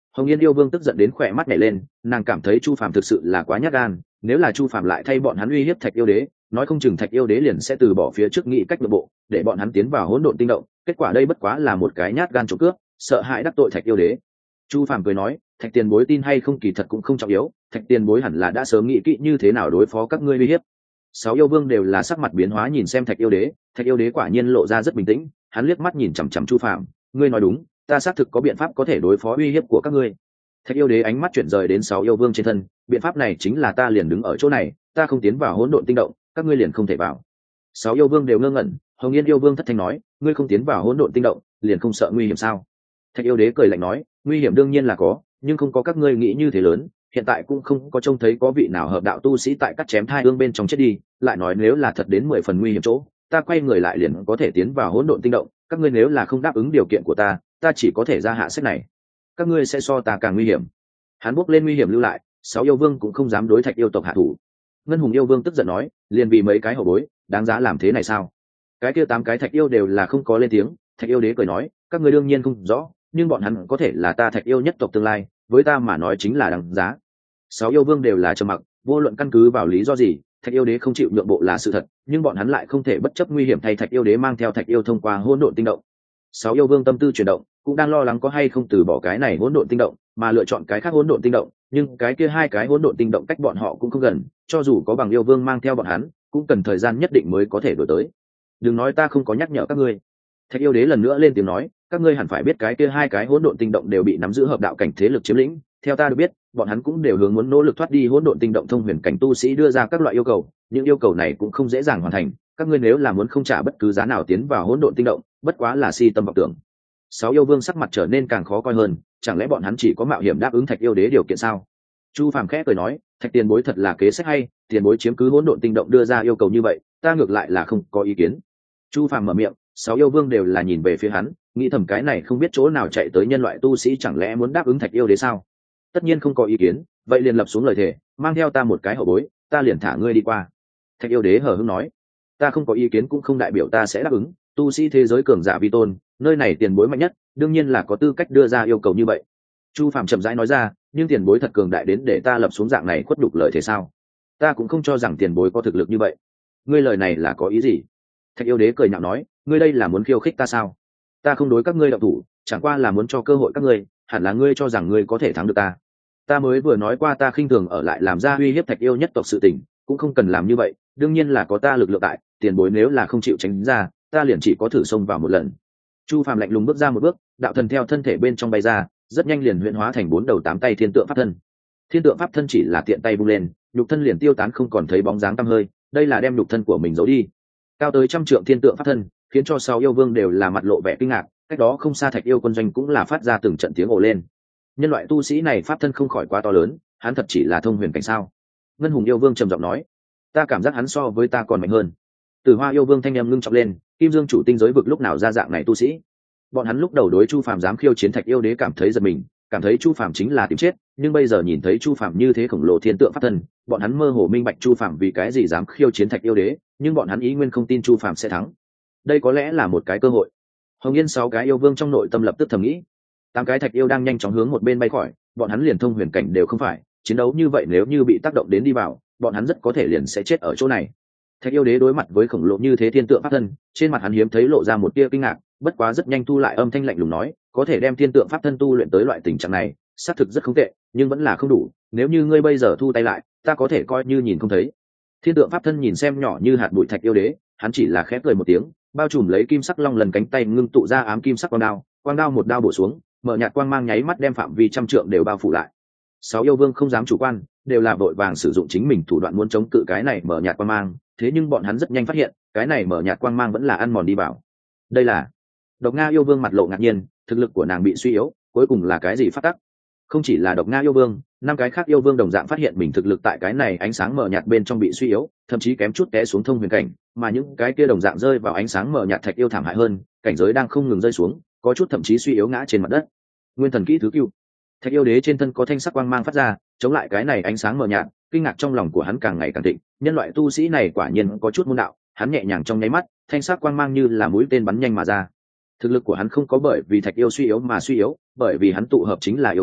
Hồng Yên yêu vương tức giận đến khỏe mắt nhảy lên, nàng cảm thấy Chu Phàm thực sự là quá nhát gan, nếu là Chu Phàm lại thay bọn hắn uy hiếp Thạch yêu đế, nói không chừng Thạch yêu đế liền sẽ từ bỏ phía trước nghị cách nội bộ, để bọn hắn tiến vào hỗn độn tinh động, kết quả đây bất quá là một cái nhát gan trộm cướp, sợ hãi đắc tội Thạch yêu đế. Chu Phàm cười nói, Thạch tiền bối tin hay không kỳ thật cũng không trọng yếu, Thạch tiền bối hẳn là đã sớm nghĩ kỹ như thế nào đối phó các ngươi uy hiếp. Sáu yêu vương đều là sắc mặt biến hóa nhìn xem Thạch yêu đế, Thạch yêu đế quả nhiên lộ ra rất bình tĩnh, hắn liếc mắt nhìn chằm chằm Chu Phàm, ngươi nói đúng, ta xác thực có biện pháp có thể đối phó uy hiếp của các ngươi. Thạch yêu đế ánh mắt chuyển rời đến sáu yêu vương trên thân, biện pháp này chính là ta liền đứng ở chỗ này, ta không tiến vào hỗn độn tinh động, các ngươi liền không thể vào. Sáu yêu vương đều ngơ ngẩn. Hồng Yên yêu vương thất thanh nói, ngươi không tiến vào hỗn độn tinh động, liền không sợ nguy hiểm sao? Thạch yêu đế cười lạnh nói, nguy hiểm đương nhiên là có, nhưng không có các ngươi nghĩ như thế lớn, hiện tại cũng không có trông thấy có vị nào hợp đạo tu sĩ tại cắt chém thai ương bên trong chết đi, lại nói nếu là thật đến 10 phần nguy hiểm chỗ, ta quay người lại liền có thể tiến vào hỗn độn tinh động, các ngươi nếu là không đáp ứng điều kiện của ta chỉ có thể ra hạ sách này, các ngươi sẽ so ta càng nguy hiểm. Hắn bước lên nguy hiểm lưu lại, sáu yêu vương cũng không dám đối Thạch yêu tộc hạ thủ. Ngân hùng yêu vương tức giận nói, liền vì mấy cái hậu bối đáng giá làm thế này sao? Cái kia 8 cái Thạch yêu đều là không có lên tiếng. Thạch yêu đế cười nói, các ngươi đương nhiên không rõ, nhưng bọn hắn có thể là ta Thạch yêu nhất tộc tương lai, với ta mà nói chính là đáng giá. Sáu yêu vương đều là trầm mặc, vô luận căn cứ vào lý do gì, Thạch yêu đế không chịu nhượng bộ là sự thật, nhưng bọn hắn lại không thể bất chấp nguy hiểm thay Thạch yêu đế mang theo Thạch yêu thông qua hỗn độn tinh động. Sáu yêu vương tâm tư chuyển động, cũng đang lo lắng có hay không từ bỏ cái này hỗn độn tinh động, mà lựa chọn cái khác hỗn độn tinh động, nhưng cái kia 2 cái hỗn độn tinh động cách bọn họ cũng không gần, cho dù có bằng yêu vương mang theo bọn hắn, cũng cần thời gian nhất định mới có thể đổi tới. Đừng nói ta không có nhắc nhở các ngươi. Thạch yêu đế lần nữa lên tiếng nói, các ngươi hẳn phải biết cái kia 2 cái hỗn độn tinh động đều bị nắm giữ hợp đạo cảnh thế lực chiếm lĩnh, theo ta được biết, bọn hắn cũng đều hướng muốn nỗ lực thoát đi hỗn độn tinh động thông huyền cảnh tu sĩ đưa ra các loại yêu cầu, những yêu cầu này cũng không dễ dàng hoàn thành, các ngươi nếu là muốn không trả bất cứ giá nào tiến vào hỗn độn tinh động, bất quá là si tâm vọng tưởng. Sáu yêu vương sắc mặt trở nên càng khó coi hơn, chẳng lẽ bọn hắn chỉ có mạo hiểm đáp ứng Thạch yêu đế điều kiện sao? Chu Phàm khẽ cười nói, Thạch tiền bối thật là kế sách hay, tiền bối chiếm cứ hỗn độn tinh động đưa ra yêu cầu như vậy, ta ngược lại là không có ý kiến. Chu Phàm mở miệng, sáu yêu vương đều là nhìn về phía hắn, nghĩ thầm cái này không biết chỗ nào chạy tới nhân loại tu sĩ chẳng lẽ muốn đáp ứng Thạch yêu đế sao? Tất nhiên không có ý kiến, vậy liền lập xuống lời thề, mang theo ta một cái hậu bối, ta liền thả ngươi đi qua. Thạch yêu đế hờ hững nói, ta không có ý kiến cũng không đại biểu ta sẽ đáp ứng, tu sĩ thế giới cường giả vi tôn, nơi này tiền bối mạnh nhất, đương nhiên là có tư cách đưa ra yêu cầu như vậy. Chu Phàm chậm rãi nói ra, nhưng tiền bối thật cường đại đến để ta lập xuống dạng này khuất đục lời thế sao? Ta cũng không cho rằng tiền bối có thực lực như vậy. Ngươi lời này là có ý gì? Thạch yêu đế cười nhạo nói, ngươi đây là muốn khiêu khích ta sao? Ta không đối các ngươi động thủ, chẳng qua là muốn cho cơ hội các ngươi, hẳn là ngươi cho rằng ngươi có thể thắng được ta. Ta mới vừa nói qua ta khinh thường ở lại làm ra uy hiếp Thạch yêu nhất tộc sự tình, cũng không cần làm như vậy, đương nhiên là có ta lực lượng tại, tiền bối nếu là không chịu tránh ra, ta liền chỉ có thử xông vào một lần. Chu Phàm lạnh lùng bước ra một bước, đạo thần theo thân thể bên trong bay ra, rất nhanh liền huyễn hóa thành 4 đầu 8 tay thiên tượng pháp thân. Thiên tượng pháp thân chỉ là tiện tay vung lên, nhục thân liền tiêu tán không còn thấy bóng dáng tăm hơi, đây là đem nhục thân của mình giấu đi. Cao tới 100 trượng thiên tượng pháp thân, khiến cho 6 yêu vương đều là mặt lộ vẻ kinh ngạc, cách đó không xa Thạch yêu quân doanh cũng là phát ra từng trận tiếng ồ lên. Nhân loại tu sĩ này pháp thân không khỏi quá to lớn, hắn thật chỉ là thông huyền cảnh sao? Ngân hùng yêu vương trầm giọng nói, ta cảm giác hắn so với ta còn mạnh hơn. Tử Hoa yêu vương thanh âm ngưng trọng lên, Kim Dương chủ tinh giới vực lúc nào ra dạng này tu sĩ? Bọn hắn lúc đầu đối Chu Phàm dám khiêu chiến Thạch yêu đế cảm thấy giật mình, cảm thấy Chu Phàm chính là tìm chết, nhưng bây giờ nhìn thấy Chu Phàm như thế khổng lồ thiên tượng pháp thân, bọn hắn mơ hồ minh bạch Chu Phàm vì cái gì dám khiêu chiến Thạch yêu đế, nhưng bọn hắn ý nguyên không tin Chu Phàm sẽ thắng. Đây có lẽ là một cái cơ hội. Hồng Yên 6 cái yêu vương trong nội tâm lập tức thầm nghĩ, 8 cái Thạch yêu đang nhanh chóng hướng một bên bay khỏi, bọn hắn liền thông huyền cảnh đều không phải, chiến đấu như vậy nếu như bị tác động đến đi vào, bọn hắn rất có thể liền sẽ chết ở chỗ này. Thạch yêu đế đối mặt với khổng lồ như thế thiên tượng pháp thân, trên mặt hắn hiếm thấy lộ ra một tia kinh ngạc, bất quá rất nhanh thu lại âm thanh lạnh lùng nói, có thể đem thiên tượng pháp thân tu luyện tới loại tình trạng này, xác thực rất không tệ, nhưng vẫn là không đủ, nếu như ngươi bây giờ thu tay lại, ta có thể coi như nhìn không thấy. Thiên tượng pháp thân nhìn xem nhỏ như hạt bụi Thạch yêu đế, hắn chỉ là khẽ cười một tiếng, bao trùm lấy kim sắc long lần cánh tay ngưng tụ ra ám kim sắc quang đao một đao bổ xuống, mở nhạt quang mang nháy mắt đem phạm vi 100 trượng đều bao phủ lại. 6 yêu vương không dám chủ quan, đều là vội vàng sử dụng chính mình thủ đoạn muốn chống cự cái này mở nhạt quang mang, thế nhưng bọn hắn rất nhanh phát hiện, cái này mở nhạt quang mang vẫn là ăn mòn đi vào. Đây là Độc Nga yêu vương mặt lộ ngạc nhiên, thực lực của nàng bị suy yếu, cuối cùng là cái gì phát tắc? Không chỉ là Độc Nga yêu vương, 5 cái khác yêu vương đồng dạng phát hiện mình thực lực tại cái này ánh sáng mở nhạt bên trong bị suy yếu, thậm chí kém chút té xuống thông huyền cảnh, mà những cái kia đồng dạng rơi vào ánh sáng mở nhạt Thạch yêu thảm hại hơn, cảnh giới đang không ngừng rơi xuống, có chút thậm chí suy yếu ngã trên mặt đất. Nguyên thần kỹ thứ cửu. Thạch yêu đế trên thân có thanh sắc quang mang phát ra, chống lại cái này ánh sáng mờ nhạt, kinh ngạc trong lòng của hắn càng ngày càng thịnh, nhân loại tu sĩ này quả nhiên có chút môn đạo, hắn nhẹ nhàng trong nháy mắt, thanh sắc quang mang như là mũi tên bắn nhanh mà ra. Thực lực của hắn không có bởi vì Thạch yêu suy yếu mà suy yếu, bởi vì hắn tụ hợp chính là yêu khí,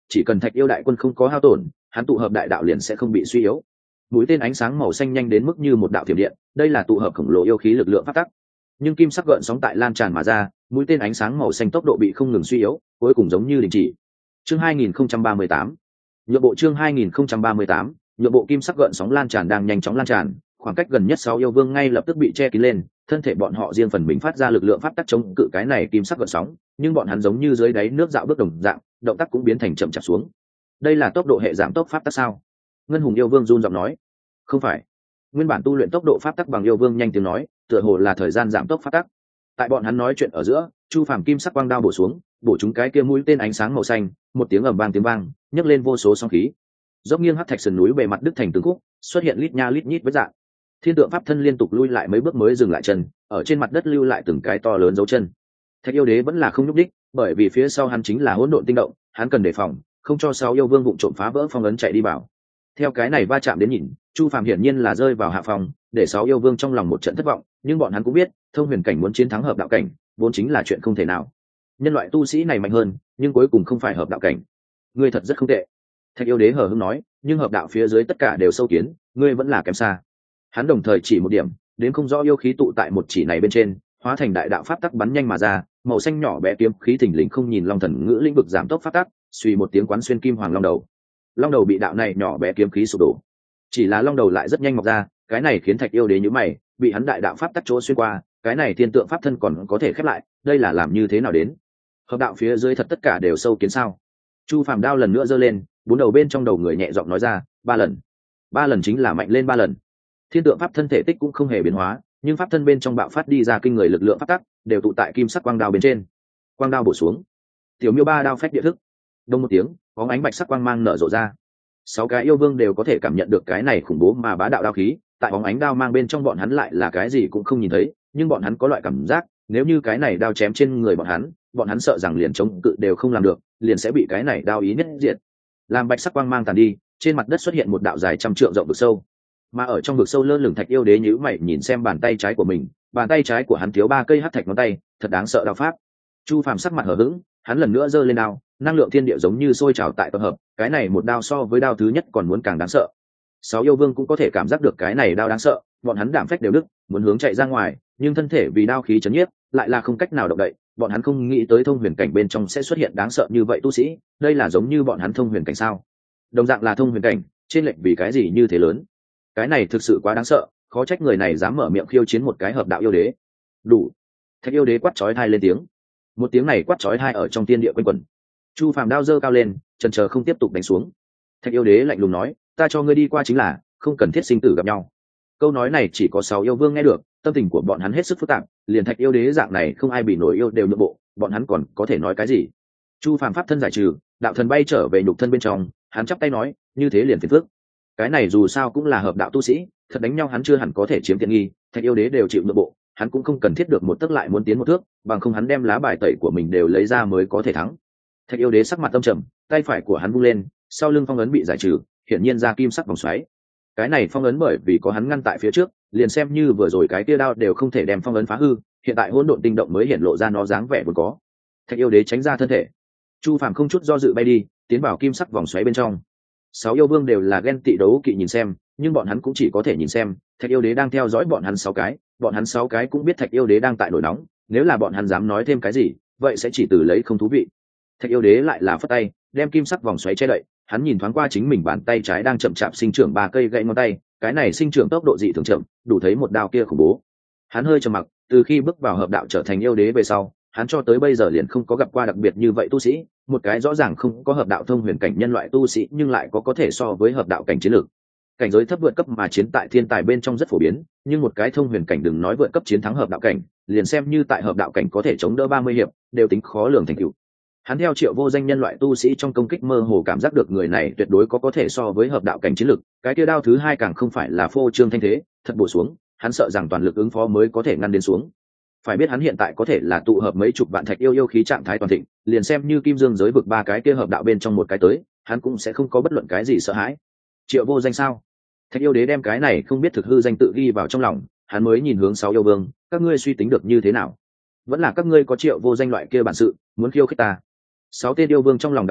chỉ cần Thạch yêu đại quân không có hao tổn, hắn tụ hợp đại đạo liền sẽ không bị suy yếu. Mũi tên ánh sáng màu xanh nhanh đến mức như một đạo thiểm điện, đây là tụ hợp khổng lồ yêu khí lực lượng pháp tắc. Nhưng kim sắc gợn sóng tại lan tràn mà ra, mũi tên ánh sáng màu xanh tốc độ bị không ngừng suy yếu, cuối cùng giống như đình chỉ. Chương 2038. Nhượng bộ chương 2038, nhượng bộ kim sắc gợn sóng lan tràn đang nhanh chóng lan tràn, khoảng cách gần nhất 6 yêu vương ngay lập tức bị che kín lên, thân thể bọn họ riêng phần mình phát ra lực lượng pháp tắc chống cự cái này kim sắc gợn sóng, nhưng bọn hắn giống như dưới đáy nước dạo bước đồng dạng, động tác cũng biến thành chậm chạp xuống. Đây là tốc độ hệ giảm tốc pháp tắc sao? Ngân Hùng yêu vương run giọng nói. Không phải. Nguyên bản tu luyện tốc độ pháp tắc bằng yêu vương nhanh tiếng nói, tựa hồ là thời gian giảm tốc pháp tắc. Tại bọn hắn nói chuyện ở giữa, Chu Phàm kim sắc quang đao bổ xuống, bổ chúng cái kia mũi tên ánh sáng màu xanh, một tiếng ầm vang tiếng vang, nhấc lên vô số sóng khí. Dốc nghiêng hắc thạch sườn núi bề mặt đứt thành từng khúc, xuất hiện lít nha lít nhít vết rạn. Thiên tượng pháp thân liên tục lui lại mấy bước mới dừng lại chân, ở trên mặt đất lưu lại từng cái to lớn dấu chân. Thạch yêu đế vẫn là không nhúc đích, bởi vì phía sau hắn chính là hỗn độn tinh động, hắn cần đề phòng, không cho 6 yêu vương vụng trộm phá vỡ phong ấn chạy đi vào. Theo cái này va chạm đến nhìn, Chu Phàm hiển nhiên là rơi vào hạ phòng, để 6 yêu vương trong lòng một trận thất vọng, nhưng bọn hắn cũng biết, thông huyền cảnh muốn chiến thắng hợp đạo cảnh, vốn chính là chuyện không thể nào. Nhân loại tu sĩ này mạnh hơn, nhưng cuối cùng không phải hợp đạo cảnh. Ngươi thật rất không tệ. Thạch yêu đế hờ hững nói, nhưng hợp đạo phía dưới tất cả đều sâu kiến, ngươi vẫn là kém xa. Hắn đồng thời chỉ một điểm, đến không rõ yêu khí tụ tại một chỉ này bên trên, hóa thành đại đạo pháp tắc bắn nhanh mà ra, màu xanh nhỏ bé kiếm khí thình lình không nhìn long thần ngữ lĩnh vực giảm tốc pháp tắc, suy một tiếng quán xuyên kim hoàng long đầu. Long đầu bị đạo này nhỏ bé kiếm khí sụp đổ. Chỉ là long đầu lại rất nhanh mọc ra, cái này khiến Thạch yêu đế nhíu mày, bị hắn đại đạo pháp tắc chỗ xuyên qua, cái này thiên tượng pháp thân còn có thể khép lại, đây là làm như thế nào đến? Hợp đạo phía dưới thật tất cả đều sâu kiến sao? Chu Phàm đao lần nữa giơ lên, 4 đầu bên trong đầu người nhẹ giọng nói ra, 3 lần. 3 lần chính là mạnh lên 3 lần. Thiên tượng pháp thân thể tích cũng không hề biến hóa, nhưng pháp thân bên trong bạo phát đi ra kinh người lực lượng pháp tắc, đều tụ tại kim sắc quang đao bên trên. Quang đao bổ xuống. Tiểu Miêu ba đao phách địa thức. Đông một tiếng, bóng ánh bạch sắc quang mang nở rộ ra. 6 cái yêu vương đều có thể cảm nhận được cái này khủng bố mà bá đạo đao khí, tại bóng ánh đao mang bên trong bọn hắn lại là cái gì cũng không nhìn thấy, nhưng bọn hắn có loại cảm giác, nếu như cái này đao chém trên người bọn hắn sợ rằng liền chống cự đều không làm được, liền sẽ bị cái này đao ý nhất diệt. Làm bạch sắc quang mang tàn đi, trên mặt đất xuất hiện một đạo dài trăm trượng rộng vực sâu. Mà ở trong vực sâu lơ lửng Thạch yêu đế nhíu mày nhìn xem bàn tay trái của mình, bàn tay trái của hắn thiếu 3 cây hắc thạch ngón tay, thật đáng sợ đao pháp. Chu Phàm sắc mặt hờ hững, hắn lần nữa giơ lên đao, năng lượng thiên địa giống như sôi trào tại tập hợp, cái này một đao so với đao thứ nhất còn muốn càng đáng sợ. 6 yêu vương cũng có thể cảm giác được cái này đao đáng sợ, bọn hắn đảm phách đều đứt, muốn hướng chạy ra ngoài, nhưng thân thể vì đao khí chấn nhiếp, lại là không cách nào động đậy. Bọn hắn không nghĩ tới thông huyền cảnh bên trong sẽ xuất hiện đáng sợ như vậy tu sĩ, đây là giống như bọn hắn thông huyền cảnh sao? Đồng dạng là thông huyền cảnh, trên lệnh vì cái gì như thế lớn? Cái này thực sự quá đáng sợ, khó trách người này dám mở miệng khiêu chiến một cái hợp đạo yêu đế. Đủ. Thạch yêu đế quát chói tai lên tiếng. Một tiếng này quát chói tai ở trong thiên địa quanh quẩn. Chu Phàm đao giơ cao lên, chần chờ không tiếp tục đánh xuống. Thạch yêu đế lạnh lùng nói, ta cho ngươi đi qua chính là, không cần thiết sinh tử gặp nhau. Câu nói này chỉ có 6 yêu vương nghe được, tâm tình của bọn hắn hết sức phức tạp, liền Thạch yêu đế dạng này không ai bị nổi yêu đều nhượng bộ, bọn hắn còn có thể nói cái gì? Chu Phàm pháp thân giải trừ, đạo thần bay trở về nhục thân bên trong, hắn chắp tay nói, như thế liền phiền phức. Cái này dù sao cũng là hợp đạo tu sĩ, thật đánh nhau hắn chưa hẳn có thể chiếm tiện nghi, Thạch yêu đế đều chịu nhượng bộ, hắn cũng không cần thiết được một tấc lại muốn tiến một thước, bằng không hắn đem lá bài tẩy của mình đều lấy ra mới có thể thắng. Thạch yêu đế sắc mặt âm trầm, tay phải của hắn vung lên, sau lưng phong ấn bị giải trừ, hiển nhiên ra kim sắc vòng xoáy. Cái này phong ấn bởi vì có hắn ngăn tại phía trước, liền xem như vừa rồi cái tia đao đều không thể đem phong ấn phá hư, hiện tại hỗn độn tinh động mới hiện lộ ra nó dáng vẻ vốn có. Thạch yêu đế tránh ra thân thể. Chu Phàm không chút do dự bay đi, tiến vào kim sắc vòng xoáy bên trong. 6 yêu vương đều là ghen tị đấu kỵ nhìn xem, nhưng bọn hắn cũng chỉ có thể nhìn xem, Thạch yêu đế đang theo dõi bọn hắn 6 cái, bọn hắn 6 cái cũng biết Thạch yêu đế đang tại nổi nóng, nếu là bọn hắn dám nói thêm cái gì, vậy sẽ chỉ từ lấy không thú vị. Thạch yêu đế lại là phất tay, đem kim sắc vòng xoáy che đậy, hắn nhìn thoáng qua chính mình bàn tay trái đang chậm chạp sinh trưởng 3 cây gãy ngón tay, cái này sinh trưởng tốc độ dị thường chậm, đủ thấy một đao kia khủng bố. Hắn hơi trầm mặc, từ khi bước vào hợp đạo trở thành yêu đế về sau, hắn cho tới bây giờ liền không có gặp qua đặc biệt như vậy tu sĩ, một cái rõ ràng không có hợp đạo thông huyền cảnh nhân loại tu sĩ nhưng lại có thể so với hợp đạo cảnh chiến lược. Cảnh giới thấp vượt cấp mà chiến tại thiên tài bên trong rất phổ biến, nhưng một cái thông huyền cảnh đừng nói vượt cấp chiến thắng hợp đạo cảnh, liền xem như tại hợp đạo cảnh có thể chống đỡ 30 hiệp, đều tính khó lường thành tựu. Hắn theo Triệu Vô Danh nhân loại tu sĩ trong công kích mơ hồ cảm giác được người này tuyệt đối có thể so với hợp đạo cảnh chiến lực, cái kia đao thứ 2 càng không phải là phô trương thanh thế, thật bổ xuống, hắn sợ rằng toàn lực ứng phó mới có thể ngăn đến xuống. Phải biết hắn hiện tại có thể là tụ hợp mấy chục vạn thạch yêu khí trạng thái toàn thịnh, liền xem như Kim Dương giới vực 3 cái kia hợp đạo bên trong một cái tới, hắn cũng sẽ không có bất luận cái gì sợ hãi. Triệu Vô Danh sao? Thạch yêu đế đem cái này không biết thực hư danh tự ghi vào trong lòng, hắn mới nhìn hướng 6 yêu vương, các ngươi suy tính được như thế nào? Vẫn là các ngươi có Triệu Vô Danh loại kia bản sự, muốn khiêu khích ta? 6 tên yêu vương trong lòng đắng chát,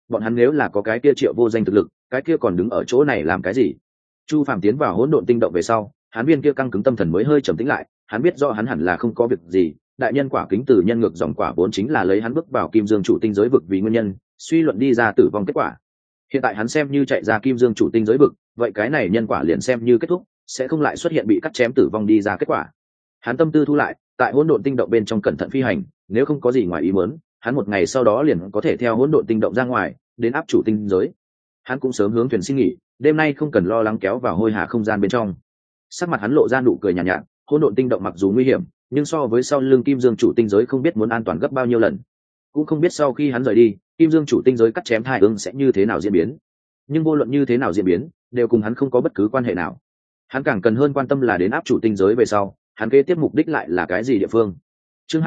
bọn hắn nếu là có cái kia Triệu Vô Danh thực lực, cái kia còn đứng ở chỗ này làm cái gì? Chu Phàm tiến vào hỗn độn tinh động về sau, hắn viên kia căng cứng tâm thần mới hơi trầm tĩnh lại, hắn biết rõ hắn hẳn là không có việc gì, đại nhân quả kính từ nhân ngược dòng quả vốn chính là lấy hắn bước vào Kim Dương chủ tinh giới vực vì nguyên nhân, suy luận đi ra tử vong kết quả. Hiện tại hắn xem như chạy ra Kim Dương chủ tinh giới vực, vậy cái này nhân quả liền xem như kết thúc, sẽ không lại xuất hiện bị cắt chém tử vong đi ra kết quả. Hắn tâm tư thu lại, tại hỗn độn tinh động bên trong cẩn thận phi hành, nếu không có gì ngoài ý muốn, hắn một ngày sau đó liền có thể theo hỗn độn tinh động ra ngoài, đến áp chủ tinh giới. Hắn cũng sớm hướng thuyền xin nghỉ, đêm nay không cần lo lắng kéo vào hôi hà không gian bên trong. Sắc mặt hắn lộ ra nụ cười nhàn nhạt, hỗn độn tinh động mặc dù nguy hiểm, nhưng so với sau lưng Kim Dương chủ tinh giới không biết muốn an toàn gấp bao nhiêu lần. Cũng không biết sau khi hắn rời đi, Kim Dương chủ tinh giới cắt chém thai ương sẽ như thế nào diễn biến. Nhưng vô luận như thế nào diễn biến, đều cùng hắn không có bất cứ quan hệ nào. Hắn càng cần hơn quan tâm là đến áp chủ tinh giới về sau, hắn kế tiếp mục đích lại là cái gì địa phương. Chương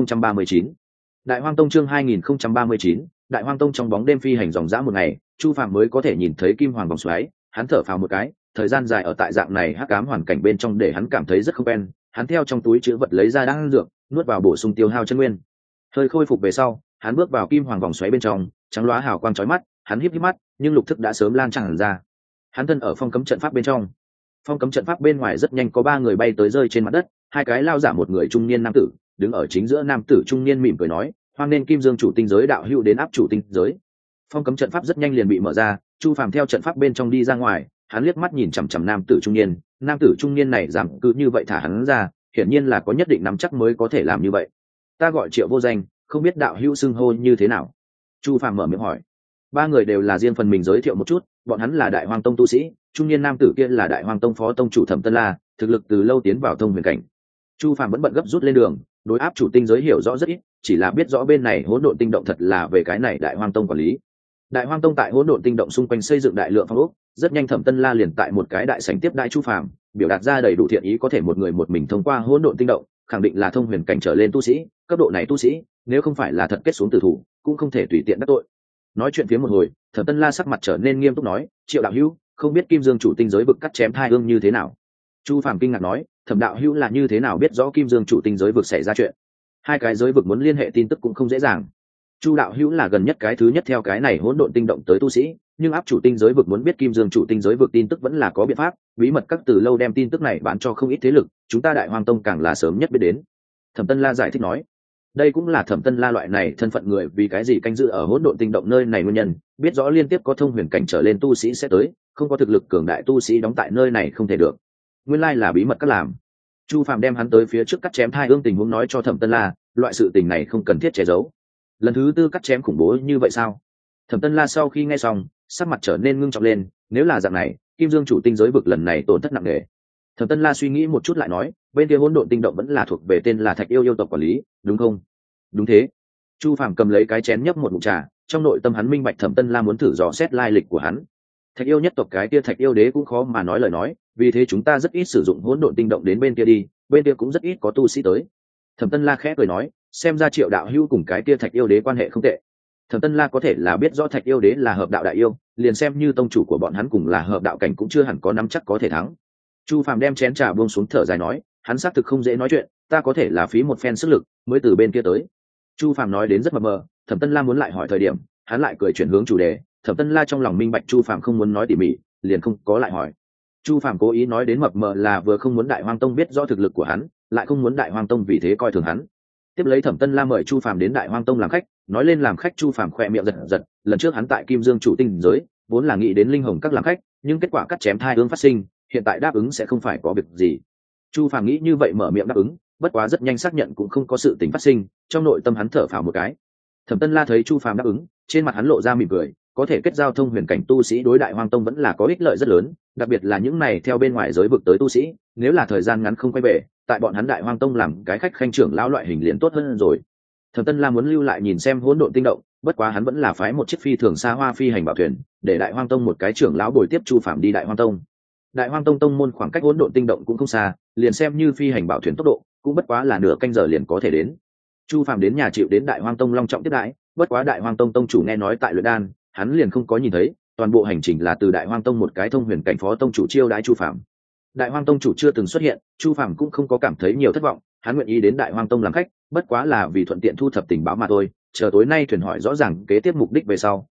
2039 Đại Hoang Tông. Chương 2039 Đại Hoang Tông. Trong bóng đêm phi hành dòng dã một ngày, Chu Phàm mới có thể nhìn thấy kim hoàng vòng xoáy. Hắn thở phào một cái, thời gian dài ở tại dạng này hắc ám hoàn cảnh bên trong để hắn cảm thấy rất không quen. Hắn theo trong túi chứa vật lấy ra đan dược, nuốt vào bổ sung tiêu hao chân nguyên. Hơi khôi phục về sau, hắn bước vào kim hoàng vòng xoáy bên trong, trắng loá hào quang chói mắt, hắn híp híp mắt, nhưng lục thức đã sớm lan tràn ra. Hắn thân ở phong cấm trận pháp bên trong. Phong cấm trận pháp bên ngoài rất nhanh có 3 người bay tới rơi trên mặt đất, 2 cái lao giả một người trung niên nam tử, đứng ở chính giữa nam tử trung niên mỉm cười nói, hoan nên Kim Dương chủ tinh giới đạo hữu đến áp chủ tinh giới. Phong cấm trận pháp rất nhanh liền bị mở ra, Chu Phàm theo trận pháp bên trong đi ra ngoài, hắn liếc mắt nhìn chằm chằm nam tử trung niên này giảm cứ như vậy thả hắn ra, hiển nhiên là có nhất định nắm chắc mới có thể làm như vậy. Ta gọi Triệu Vô Danh, không biết đạo hữu xưng hô như thế nào? Chu Phàm mở miệng hỏi. 3 người đều là riêng phần mình giới thiệu một chút, bọn hắn là Đại Hoang Tông tu sĩ, trung niên nam tử kia là Đại Hoang Tông phó tông chủ Thẩm Tân La, thực lực từ lâu tiến vào thông huyền cảnh. Chu Phàm vẫn bận gấp rút lên đường, đối áp chủ tinh giới hiểu rõ rất ít, chỉ là biết rõ bên này hỗn độn tinh động thật là về cái này Đại Hoang Tông quản lý. Đại Hoang Tông tại hỗn độn tinh động xung quanh xây dựng đại lượng phong ốc, rất nhanh Thẩm Tân La liền tại một cái đại sảnh tiếp đại Chu Phàm, biểu đạt ra đầy đủ thiện ý có thể một người một mình thông qua hỗn độn tinh động, khẳng định là thông huyền cảnh trở lên tu sĩ, cấp độ này tu sĩ, nếu không phải là thật kết xuống tử thủ, cũng không thể tùy tiện đắc tội. Nói chuyện phía một hồi, Thẩm Tân La sắc mặt trở nên nghiêm túc nói, Triệu đạo hữu, không biết Kim Dương chủ tinh giới vực cắt chém thai ương như thế nào? Chu Phàm kinh ngạc nói, Thẩm đạo hữu là như thế nào biết rõ Kim Dương chủ tinh giới vực xảy ra chuyện? 2 cái giới vực muốn liên hệ tin tức cũng không dễ dàng. Chu đạo hữu là gần nhất cái thứ nhất theo cái này hỗn độn tinh động tới tu sĩ, nhưng áp chủ tinh giới vực muốn biết Kim Dương chủ tinh giới vực tin tức vẫn là có biện pháp, bí mật các từ lâu đem tin tức này bán cho không ít thế lực, chúng ta Đại Hoang Tông càng là sớm nhất biết đến. Thẩm Tân La giải thích nói, đây cũng là Thẩm Tân La loại này thân phận người vì cái gì canh giữ ở hỗn độn tinh động nơi này nguyên nhân, biết rõ liên tiếp có thông huyền cảnh trở lên tu sĩ sẽ tới, không có thực lực cường đại tu sĩ đóng tại nơi này không thể được. Nguyên lai là bí mật các làm. Chu Phàm đem hắn tới phía trước cắt chém thai ương tình huống nói cho Thẩm Tân La, loại sự tình này không cần thiết che giấu. Lần thứ 4 cắt chém khủng bố như vậy sao? Thẩm Tân La sau khi nghe xong, sắc mặt trở nên ngưng trọng lên, nếu là dạng này, Kim Dương chủ tinh giới vực lần này tổn thất nặng nề. Thẩm Tân La suy nghĩ một chút lại nói, bên kia hỗn độn tinh động vẫn là thuộc về tên là Thạch Yêu yêu tộc quản lý, đúng không? Đúng thế. Chu Phàm cầm lấy cái chén nhấp một ngụm trà, trong nội tâm hắn minh bạch Thẩm Tân La muốn thử dò xét lai lịch của hắn. Thạch Yêu nhất tộc cái kia Thạch Yêu đế cũng khó mà nói lời nói, vì thế chúng ta rất ít sử dụng hỗn độn tinh động đến bên kia đi, bên kia cũng rất ít có tu sĩ tới. Thẩm Tân La khẽ cười nói, xem ra Triệu đạo hữu cùng cái kia Thạch Yêu đế quan hệ không tệ. Thẩm Tân La có thể là biết rõ Thạch Yêu đế là hợp đạo đại yêu, liền xem như tông chủ của bọn hắn cùng là hợp đạo cảnh cũng chưa hẳn có nắm chắc có thể thắng. Chu Phàm đem chén trà buông xuống thở dài nói, hắn xác thực không dễ nói chuyện, ta có thể là phí một phen sức lực mới từ bên kia tới. Chu Phàm nói đến rất mập mờ, Thẩm Tân La muốn lại hỏi thời điểm, hắn lại cười chuyển hướng chủ đề. Thẩm Tân La trong lòng minh bạch Chu Phàm không muốn nói tỉ mỉ, liền không có lại hỏi. Chu Phàm cố ý nói đến mập mờ là vừa không muốn Đại Hoang Tông biết rõ thực lực của hắn, lại không muốn Đại Hoang Tông vì thế coi thường hắn. Tiếp lấy Thẩm Tân La mời Chu Phàm đến Đại Hoang Tông làm khách, nói lên làm khách Chu Phàm khẽ miệng giật giật, lần trước hắn tại Kim Dương chủ tinh giới, vốn là nghĩ đến Linh Hồng các làm khách, nhưng kết quả cắt chém thai ương phát sinh, hiện tại đáp ứng sẽ không phải có việc gì. Chu Phàm nghĩ như vậy mở miệng đáp ứng, bất quá rất nhanh xác nhận cũng không có sự tình phát sinh, trong nội tâm hắn thở phào một cái. Thẩm Tân La thấy Chu Phàm đáp ứng, trên mặt hắn lộ ra mỉm cười, có thể kết giao thông huyền cảnh tu sĩ đối Đại Hoang Tông vẫn là có ích lợi rất lớn, đặc biệt là những này theo bên ngoài giới vực tới tu sĩ, nếu là thời gian ngắn không quay về, tại bọn hắn Đại Hoang Tông làm cái khách khanh trưởng lão loại hình liền tốt hơn rồi. Thẩm Tân La muốn lưu lại nhìn xem hỗn độn tinh động, bất quá hắn vẫn là phái một chiếc phi thường xa hoa phi hành bảo thuyền, để Đại Hoang Tông một cái trưởng lão bồi tiếp Chu Phàm đi Đại Hoang Tông. Đại Hoang Tông tông môn khoảng cách hỗn độn tinh động cũng không xa, liền xem như phi hành bảo thuyền tốc độ, cũng bất quá là nửa canh giờ liền có thể đến. Chu Phàm đến nhà chịu đến Đại Hoang Tông long trọng tiếp đãi, bất quá Đại Hoang Tông tông chủ nghe nói tại luyện đan, hắn liền không có nhìn thấy, toàn bộ hành trình là từ Đại Hoang Tông một cái thông huyền cảnh phó tông chủ chiêu đãi Chu Phàm. Đại Hoang Tông chủ chưa từng xuất hiện, Chu Phàm cũng không có cảm thấy nhiều thất vọng, hắn nguyện ý đến Đại Hoang Tông làm khách, bất quá là vì thuận tiện thu thập tình báo mà thôi, chờ tối nay thuyền hỏi rõ ràng kế tiếp mục đích về sau,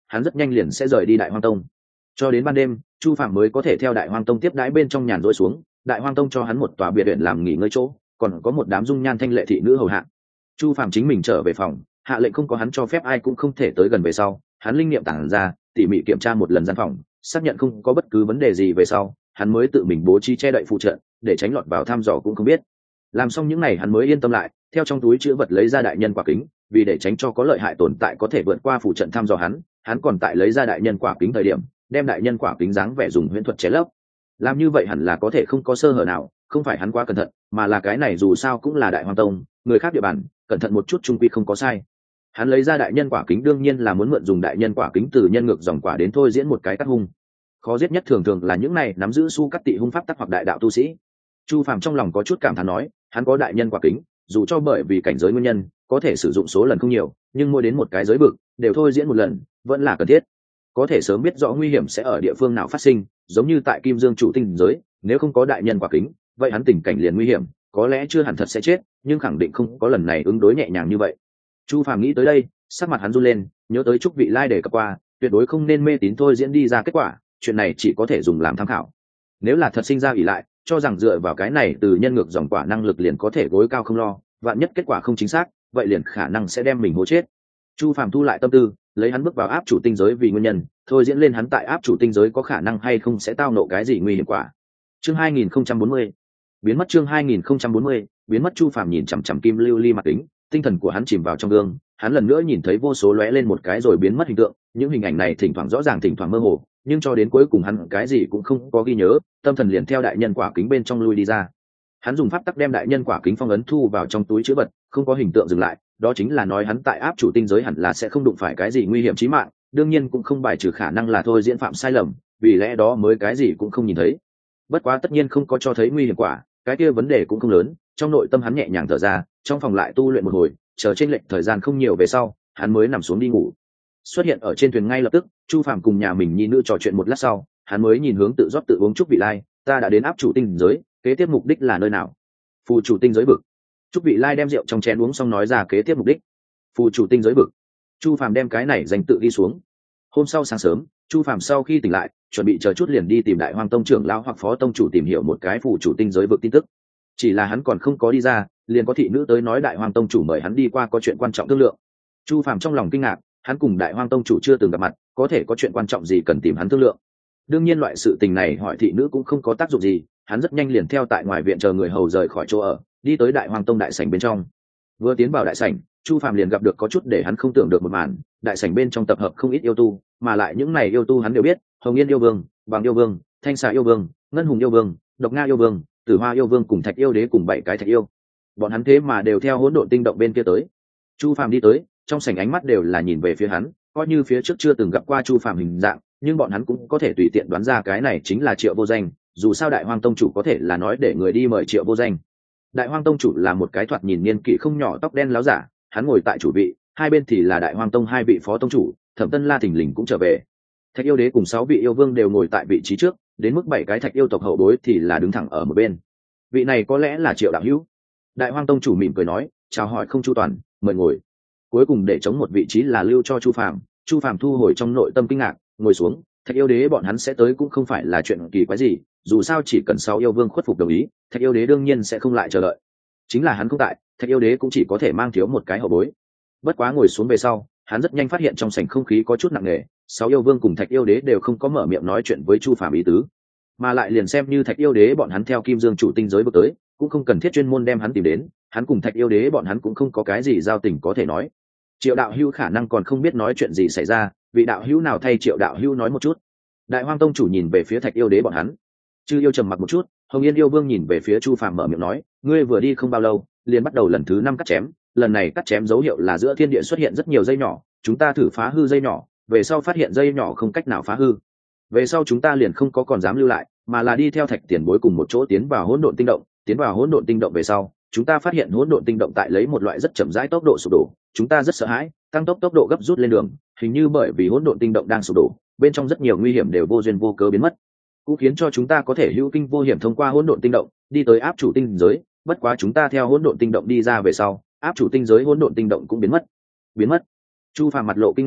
hắn rất nhanh liền sẽ rời đi Đại Hoang Tông. Cho đến ban đêm, Chu Phạm mới có thể theo Đại Hoang Tông tiếp đãi bên trong nhàn rỗi xuống. Đại Hoang Tông cho hắn một tòa biệt viện làm nghỉ ngơi chỗ, còn có một đám dung nhan thanh lệ thị nữ hầu hạ. Chu Phạm chính mình trở về phòng, hạ lệnh không có hắn cho phép ai cũng không thể tới gần. Về sau, hắn linh niệm tản ra, tỉ mỉ kiểm tra một lần gian phòng, xác nhận không có bất cứ vấn đề gì về sau, hắn mới tự mình bố trí che đậy phụ trận, để tránh lọt vào thăm dò cũng không biết. Làm xong những này hắn mới yên tâm lại, theo trong túi chứa vật lấy ra đại nhân quả kính, vì để tránh cho có lợi hại tồn tại có thể vượt qua phụ trận thăm dò hắn còn tại lấy ra đại nhân quả kính thời điểm, đem đại nhân quả kính dáng vẻ dùng huyễn thuật chế lấp. Làm như vậy hẳn là có thể không có sơ hở nào, không phải hắn quá cẩn thận, mà là cái này dù sao cũng là Đại Hoang Tông, người khác địa bàn, cẩn thận một chút trung quy không có sai. Hắn lấy ra đại nhân quả kính đương nhiên là muốn mượn dùng đại nhân quả kính từ nhân ngược dòng quả đến thôi diễn một cái cắt hung. Khó giết nhất thường thường là những này nắm giữ su cắt tị hung pháp tắc hoặc đại đạo tu sĩ. Chu Phàm trong lòng có chút cảm thán nói, hắn có đại nhân quả kính, dù cho bởi vì cảnh giới nguyên nhân, có thể sử dụng số lần không nhiều, nhưng mỗi đến một cái giới vực, đều thôi diễn một lần, vẫn là cần thiết. Có thể sớm biết rõ nguy hiểm sẽ ở địa phương nào phát sinh, giống như tại Kim Dương chủ tinh giới, nếu không có đại nhân quả kính, vậy hắn tình cảnh liền nguy hiểm, có lẽ chưa hẳn thật sẽ chết, nhưng khẳng định không có lần này ứng đối nhẹ nhàng như vậy. Chu Phàm nghĩ tới đây, sắc mặt hắn run lên, nhớ tới Trúc Vị Lai đề cập qua, tuyệt đối không nên mê tín thôi diễn đi ra kết quả, chuyện này chỉ có thể dùng làm tham khảo. Nếu là thật sinh ra ỷ lại, cho rằng dựa vào cái này từ nhân ngược dòng quả năng lực liền có thể gối cao không lo, vạn nhất kết quả không chính xác, vậy liền khả năng sẽ đem mình hố chết. Chu Phàm thu lại tâm tư, lấy hắn bước vào áp chủ tinh giới vì nguyên nhân, thôi diễn lên hắn tại áp chủ tinh giới có khả năng hay không sẽ tao nộ cái gì nguy hiểm quả. Chương 2040 biến mất. Chương 2040 biến mất. Chu Phàm nhìn chằm chằm kim lưu ly mặt kính, tinh thần của hắn chìm vào trong gương, hắn lần nữa nhìn thấy vô số lóe lên một cái rồi biến mất hình tượng, những hình ảnh này thỉnh thoảng rõ ràng thỉnh thoảng mơ hồ, nhưng cho đến cuối cùng hắn cái gì cũng không có ghi nhớ, tâm thần liền theo đại nhân quả kính bên trong lui đi ra. Hắn dùng pháp tắc đem đại nhân quả kính phong ấn thu vào trong túi chứa vật, không có hình tượng dừng lại, đó chính là nói hắn tại áp chủ tinh giới hẳn là sẽ không đụng phải cái gì nguy hiểm chí mạng, đương nhiên cũng không bài trừ khả năng là thôi diễn phạm sai lầm, vì lẽ đó mới cái gì cũng không nhìn thấy. Bất quá tất nhiên không có cho thấy nguy hiểm quả, cái kia vấn đề cũng không lớn, trong nội tâm hắn nhẹ nhàng thở ra, trong phòng lại tu luyện một hồi, chờ trên lệch thời gian không nhiều về sau, hắn mới nằm xuống đi ngủ. Xuất hiện ở trên thuyền ngay lập tức, Chu Phàm cùng nhà mình nhi nữ trò chuyện một lát sau, hắn mới nhìn hướng tự rót tự uống Trúc Vị Lai, ta đã đến áp chủ tinh giới, kế tiếp mục đích là nơi nào? Phù chủ tinh giới vực. Trúc Vị Lai đem rượu trong chén uống xong nói ra kế tiếp mục đích. Phù chủ tinh giới vực. Chu Phàm đem cái này dành tự đi xuống. Hôm sau sáng sớm, Chu Phàm sau khi tỉnh lại, chuẩn bị chờ chút liền đi tìm Đại Hoang Tông trưởng lão hoặc phó tông chủ tìm hiểu một cái phù chủ tinh giới vực tin tức. Chỉ là hắn còn không có đi ra, liền có thị nữ tới nói Đại Hoang Tông chủ mời hắn đi qua có chuyện quan trọng thương lượng. Chu Phàm trong lòng kinh ngạc, hắn cùng Đại Hoang Tông chủ chưa từng gặp mặt, có thể có chuyện quan trọng gì cần tìm hắn thương lượng. Đương nhiên loại sự tình này hỏi thị nữ cũng không có tác dụng gì, hắn rất nhanh liền theo tại ngoài viện chờ người hầu rời khỏi chỗ ở, đi tới Đại Hoang Tông đại sảnh bên trong. Vừa tiến vào đại sảnh, Chu Phàm liền gặp được có chút để hắn không tưởng được một màn, đại sảnh bên trong tập hợp không ít yêu tu, mà lại những này yêu tu hắn đều biết, Hồng Yên yêu vương, Bằng yêu vương, Thanh Xà yêu vương, Ngân Hùng yêu vương, Độc Nga yêu vương, Tử Hoa yêu vương cùng Thạch yêu đế cùng 7 cái thạch yêu. Bọn hắn thế mà đều theo hỗn độn tinh động bên kia tới. Chu Phàm đi tới, trong sảnh ánh mắt đều là nhìn về phía hắn, coi như phía trước chưa từng gặp qua Chu Phàm hình dạng, nhưng bọn hắn cũng có thể tùy tiện đoán ra cái này chính là Triệu Vô Danh, dù sao Đại Hoang Tông chủ có thể là nói để người đi mời Triệu Vô Danh. Đại Hoang Tông chủ là một cái thoạt nhìn niên kỷ không nhỏ tóc đen láo giả, hắn ngồi tại chủ vị, hai bên thì là Đại Hoang Tông hai vị phó tông chủ, Thẩm Tân La thình lình cũng trở về. Thạch yêu đế cùng 6 vị yêu vương đều ngồi tại vị trí trước, đến mức 7 cái thạch yêu tộc hậu bối thì là đứng thẳng ở một bên. Vị này có lẽ là Triệu đạo hữu. Đại Hoang Tông chủ mỉm cười nói, chào hỏi không chu toàn, mời ngồi. Cuối cùng để chống một vị trí là lưu cho Chu Phàm. Chu Phàm thu hồi trong nội tâm kinh ngạc, ngồi xuống. Thạch yêu đế bọn hắn sẽ tới cũng không phải là chuyện kỳ quái gì, dù sao chỉ cần 6 yêu vương khuất phục đồng ý, Thạch yêu đế đương nhiên sẽ không lại chờ đợi. Chính là hắn không tại, Thạch yêu đế cũng chỉ có thể mang thiếu một cái hậu bối. Bất quá ngồi xuống về sau, hắn rất nhanh phát hiện trong sảnh không khí có chút nặng nề, 6 yêu vương cùng Thạch yêu đế đều không có mở miệng nói chuyện với Chu Phàm ý tứ, mà lại liền xem như Thạch yêu đế bọn hắn theo Kim Dương chủ tinh giới bước tới, cũng không cần thiết chuyên môn đem hắn tìm đến, hắn cùng Thạch yêu đế bọn hắn cũng không có cái gì giao tình có thể nói. Triệu đạo hữu khả năng còn không biết nói chuyện gì xảy ra, vị đạo hữu nào thay Triệu đạo hữu nói một chút. Đại Hoang Tông chủ nhìn về phía Thạch yêu đế bọn hắn. Chư yêu trầm mặc một chút, Hồng Yên yêu vương nhìn về phía Chu Phàm mở miệng nói, ngươi vừa đi không bao lâu, liền bắt đầu lần thứ 5 cắt chém, lần này cắt chém dấu hiệu là giữa thiên địa xuất hiện rất nhiều dây nhỏ, chúng ta thử phá hư dây nhỏ, về sau phát hiện dây nhỏ không cách nào phá hư. Về sau chúng ta liền không có còn dám lưu lại, mà là đi theo Thạch tiền bối cùng một chỗ tiến vào hỗn độn tinh động, tiến vào hỗn độn tinh động về sau, chúng ta phát hiện hỗn độn tinh động tại lấy một loại rất chậm rãi tốc độ sụp đổ, chúng ta rất sợ hãi, tăng tốc độ gấp rút lên đường, hình như bởi vì hỗn độn tinh động đang sụp đổ, bên trong rất nhiều nguy hiểm đều vô duyên vô cớ biến mất, cũng khiến cho chúng ta có thể hữu kinh vô hiểm thông qua hỗn độn tinh động, đi tới áp chủ tinh giới. Bất quá chúng ta theo hỗn độn tinh động đi ra về sau, áp chủ tinh giới hỗn độn tinh động cũng biến mất. Chu Phàm mặt lộ kinh ngạc,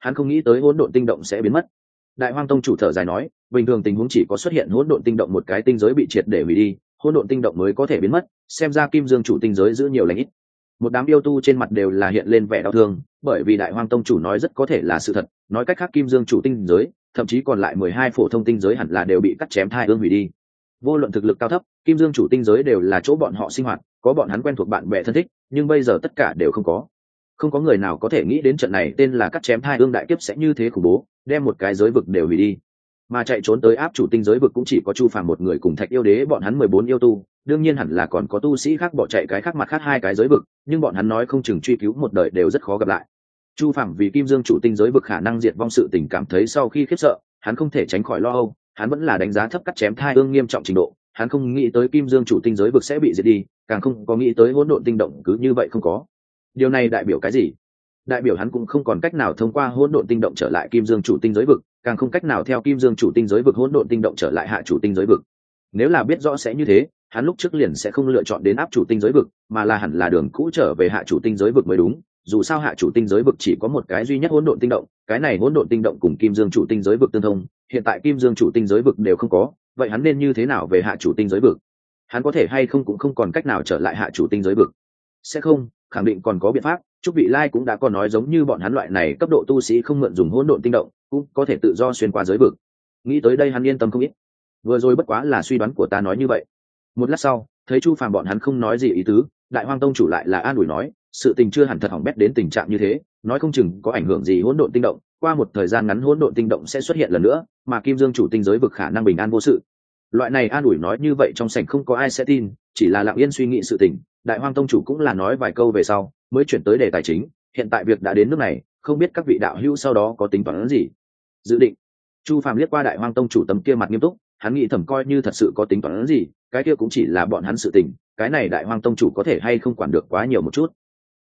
hắn không nghĩ tới hỗn độn tinh động sẽ biến mất. Đại Hoang Tông chủ thở dài nói, bình thường tình huống chỉ có xuất hiện hỗn độn tinh động một cái tinh giới bị triệt để hủy đi, hỗn độn tinh động mới có thể biến mất, xem ra Kim Dương chủ tinh giới giữ nhiều lành ít. Một đám yêu tu trên mặt đều là hiện lên vẻ đau thương, bởi vì Đại Hoang Tông chủ nói rất có thể là sự thật, nói cách khác Kim Dương chủ tinh giới, thậm chí còn lại 12 phổ thông tinh giới hẳn là đều bị cắt chém thai ương hủy đi. Vô luận thực lực cao thấp, Kim Dương chủ tinh giới đều là chỗ bọn họ sinh hoạt, có bọn hắn quen thuộc bạn bè thân thích, nhưng bây giờ tất cả đều không có. Không có người nào có thể nghĩ đến trận này tên là cắt chém thai ương đại kiếp sẽ như thế khủng bố, đem một cái giới vực đều hủy đi. Mà chạy trốn tới áp chủ tinh giới vực cũng chỉ có Chu Phàm một người cùng Thạch Yêu Đế bọn hắn 14 yêu tu, đương nhiên hẳn là còn có tu sĩ khác bỏ chạy cái khác mặt khác hai cái giới vực, nhưng bọn hắn nói không chừng truy cứu một đời đều rất khó gặp lại. Chu Phàm vì Kim Dương chủ tinh giới vực khả năng diệt vong sự tình cảm thấy sau khi khiếp sợ, hắn không thể tránh khỏi lo âu, hắn vẫn là đánh giá thấp cắt chém thai ương nghiêm trọng trình độ, hắn không nghĩ tới Kim Dương chủ tinh giới vực sẽ bị diệt đi, càng không có nghĩ tới hỗn độn tinh động cứ như vậy không có. Điều này đại biểu cái gì? Đại biểu hắn cũng không còn cách nào thông qua hỗn độn tinh động trở lại Kim Dương chủ tinh giới vực, càng không cách nào theo Kim Dương chủ tinh giới vực hỗn độn tinh động trở lại hạ chủ tinh giới vực. Nếu là biết rõ sẽ như thế, hắn lúc trước liền sẽ không lựa chọn đến áp chủ tinh giới vực, mà là hẳn là đường cũ trở về hạ chủ tinh giới vực mới đúng. Dù sao hạ chủ tinh giới vực chỉ có một cái duy nhất hỗn độn tinh động, cái này hỗn độn tinh động cùng Kim Dương chủ tinh giới vực tương thông, hiện tại Kim Dương chủ tinh giới vực đều không có, vậy hắn nên như thế nào về hạ chủ tinh giới vực? Hắn có thể hay không cũng không còn cách nào trở lại hạ chủ tinh giới vực. Sẽ không, khẳng định còn có biện pháp. Trúc Vị Lai cũng đã có nói giống như bọn hắn loại này cấp độ tu sĩ không mượn dùng hỗn độn tinh động, cũng có thể tự do xuyên qua giới vực. Nghĩ tới đây hắn yên tâm không ít. Vừa rồi bất quá là suy đoán của ta nói như vậy. Một lát sau, thấy Chu Phàm bọn hắn không nói gì ý tứ, Đại Hoang Tông chủ lại là an ủi nói, sự tình chưa hẳn thật hỏng bét đến tình trạng như thế, nói không chừng có ảnh hưởng gì hỗn độn tinh động, qua một thời gian ngắn hỗn độn tinh động sẽ xuất hiện lần nữa, mà Kim Dương chủ tinh giới vực khả năng bình an vô sự. Loại này an ủi nói như vậy trong sảnh không có ai sẽ tin, chỉ là lặng yên suy nghĩ sự tình. Đại Hoang Tông chủ cũng là nói vài câu về sau, mới chuyển tới đề tài chính, hiện tại việc đã đến nước này, không biết các vị đạo hữu sau đó có tính toán gì? Dự định. Chu Phàm liếc qua Đại Hoang Tông chủ tấm kia mặt nghiêm túc, hắn nghĩ thầm coi như thật sự có tính toán gì, cái kia cũng chỉ là bọn hắn sự tình, cái này Đại Hoang Tông chủ có thể hay không quản được quá nhiều một chút.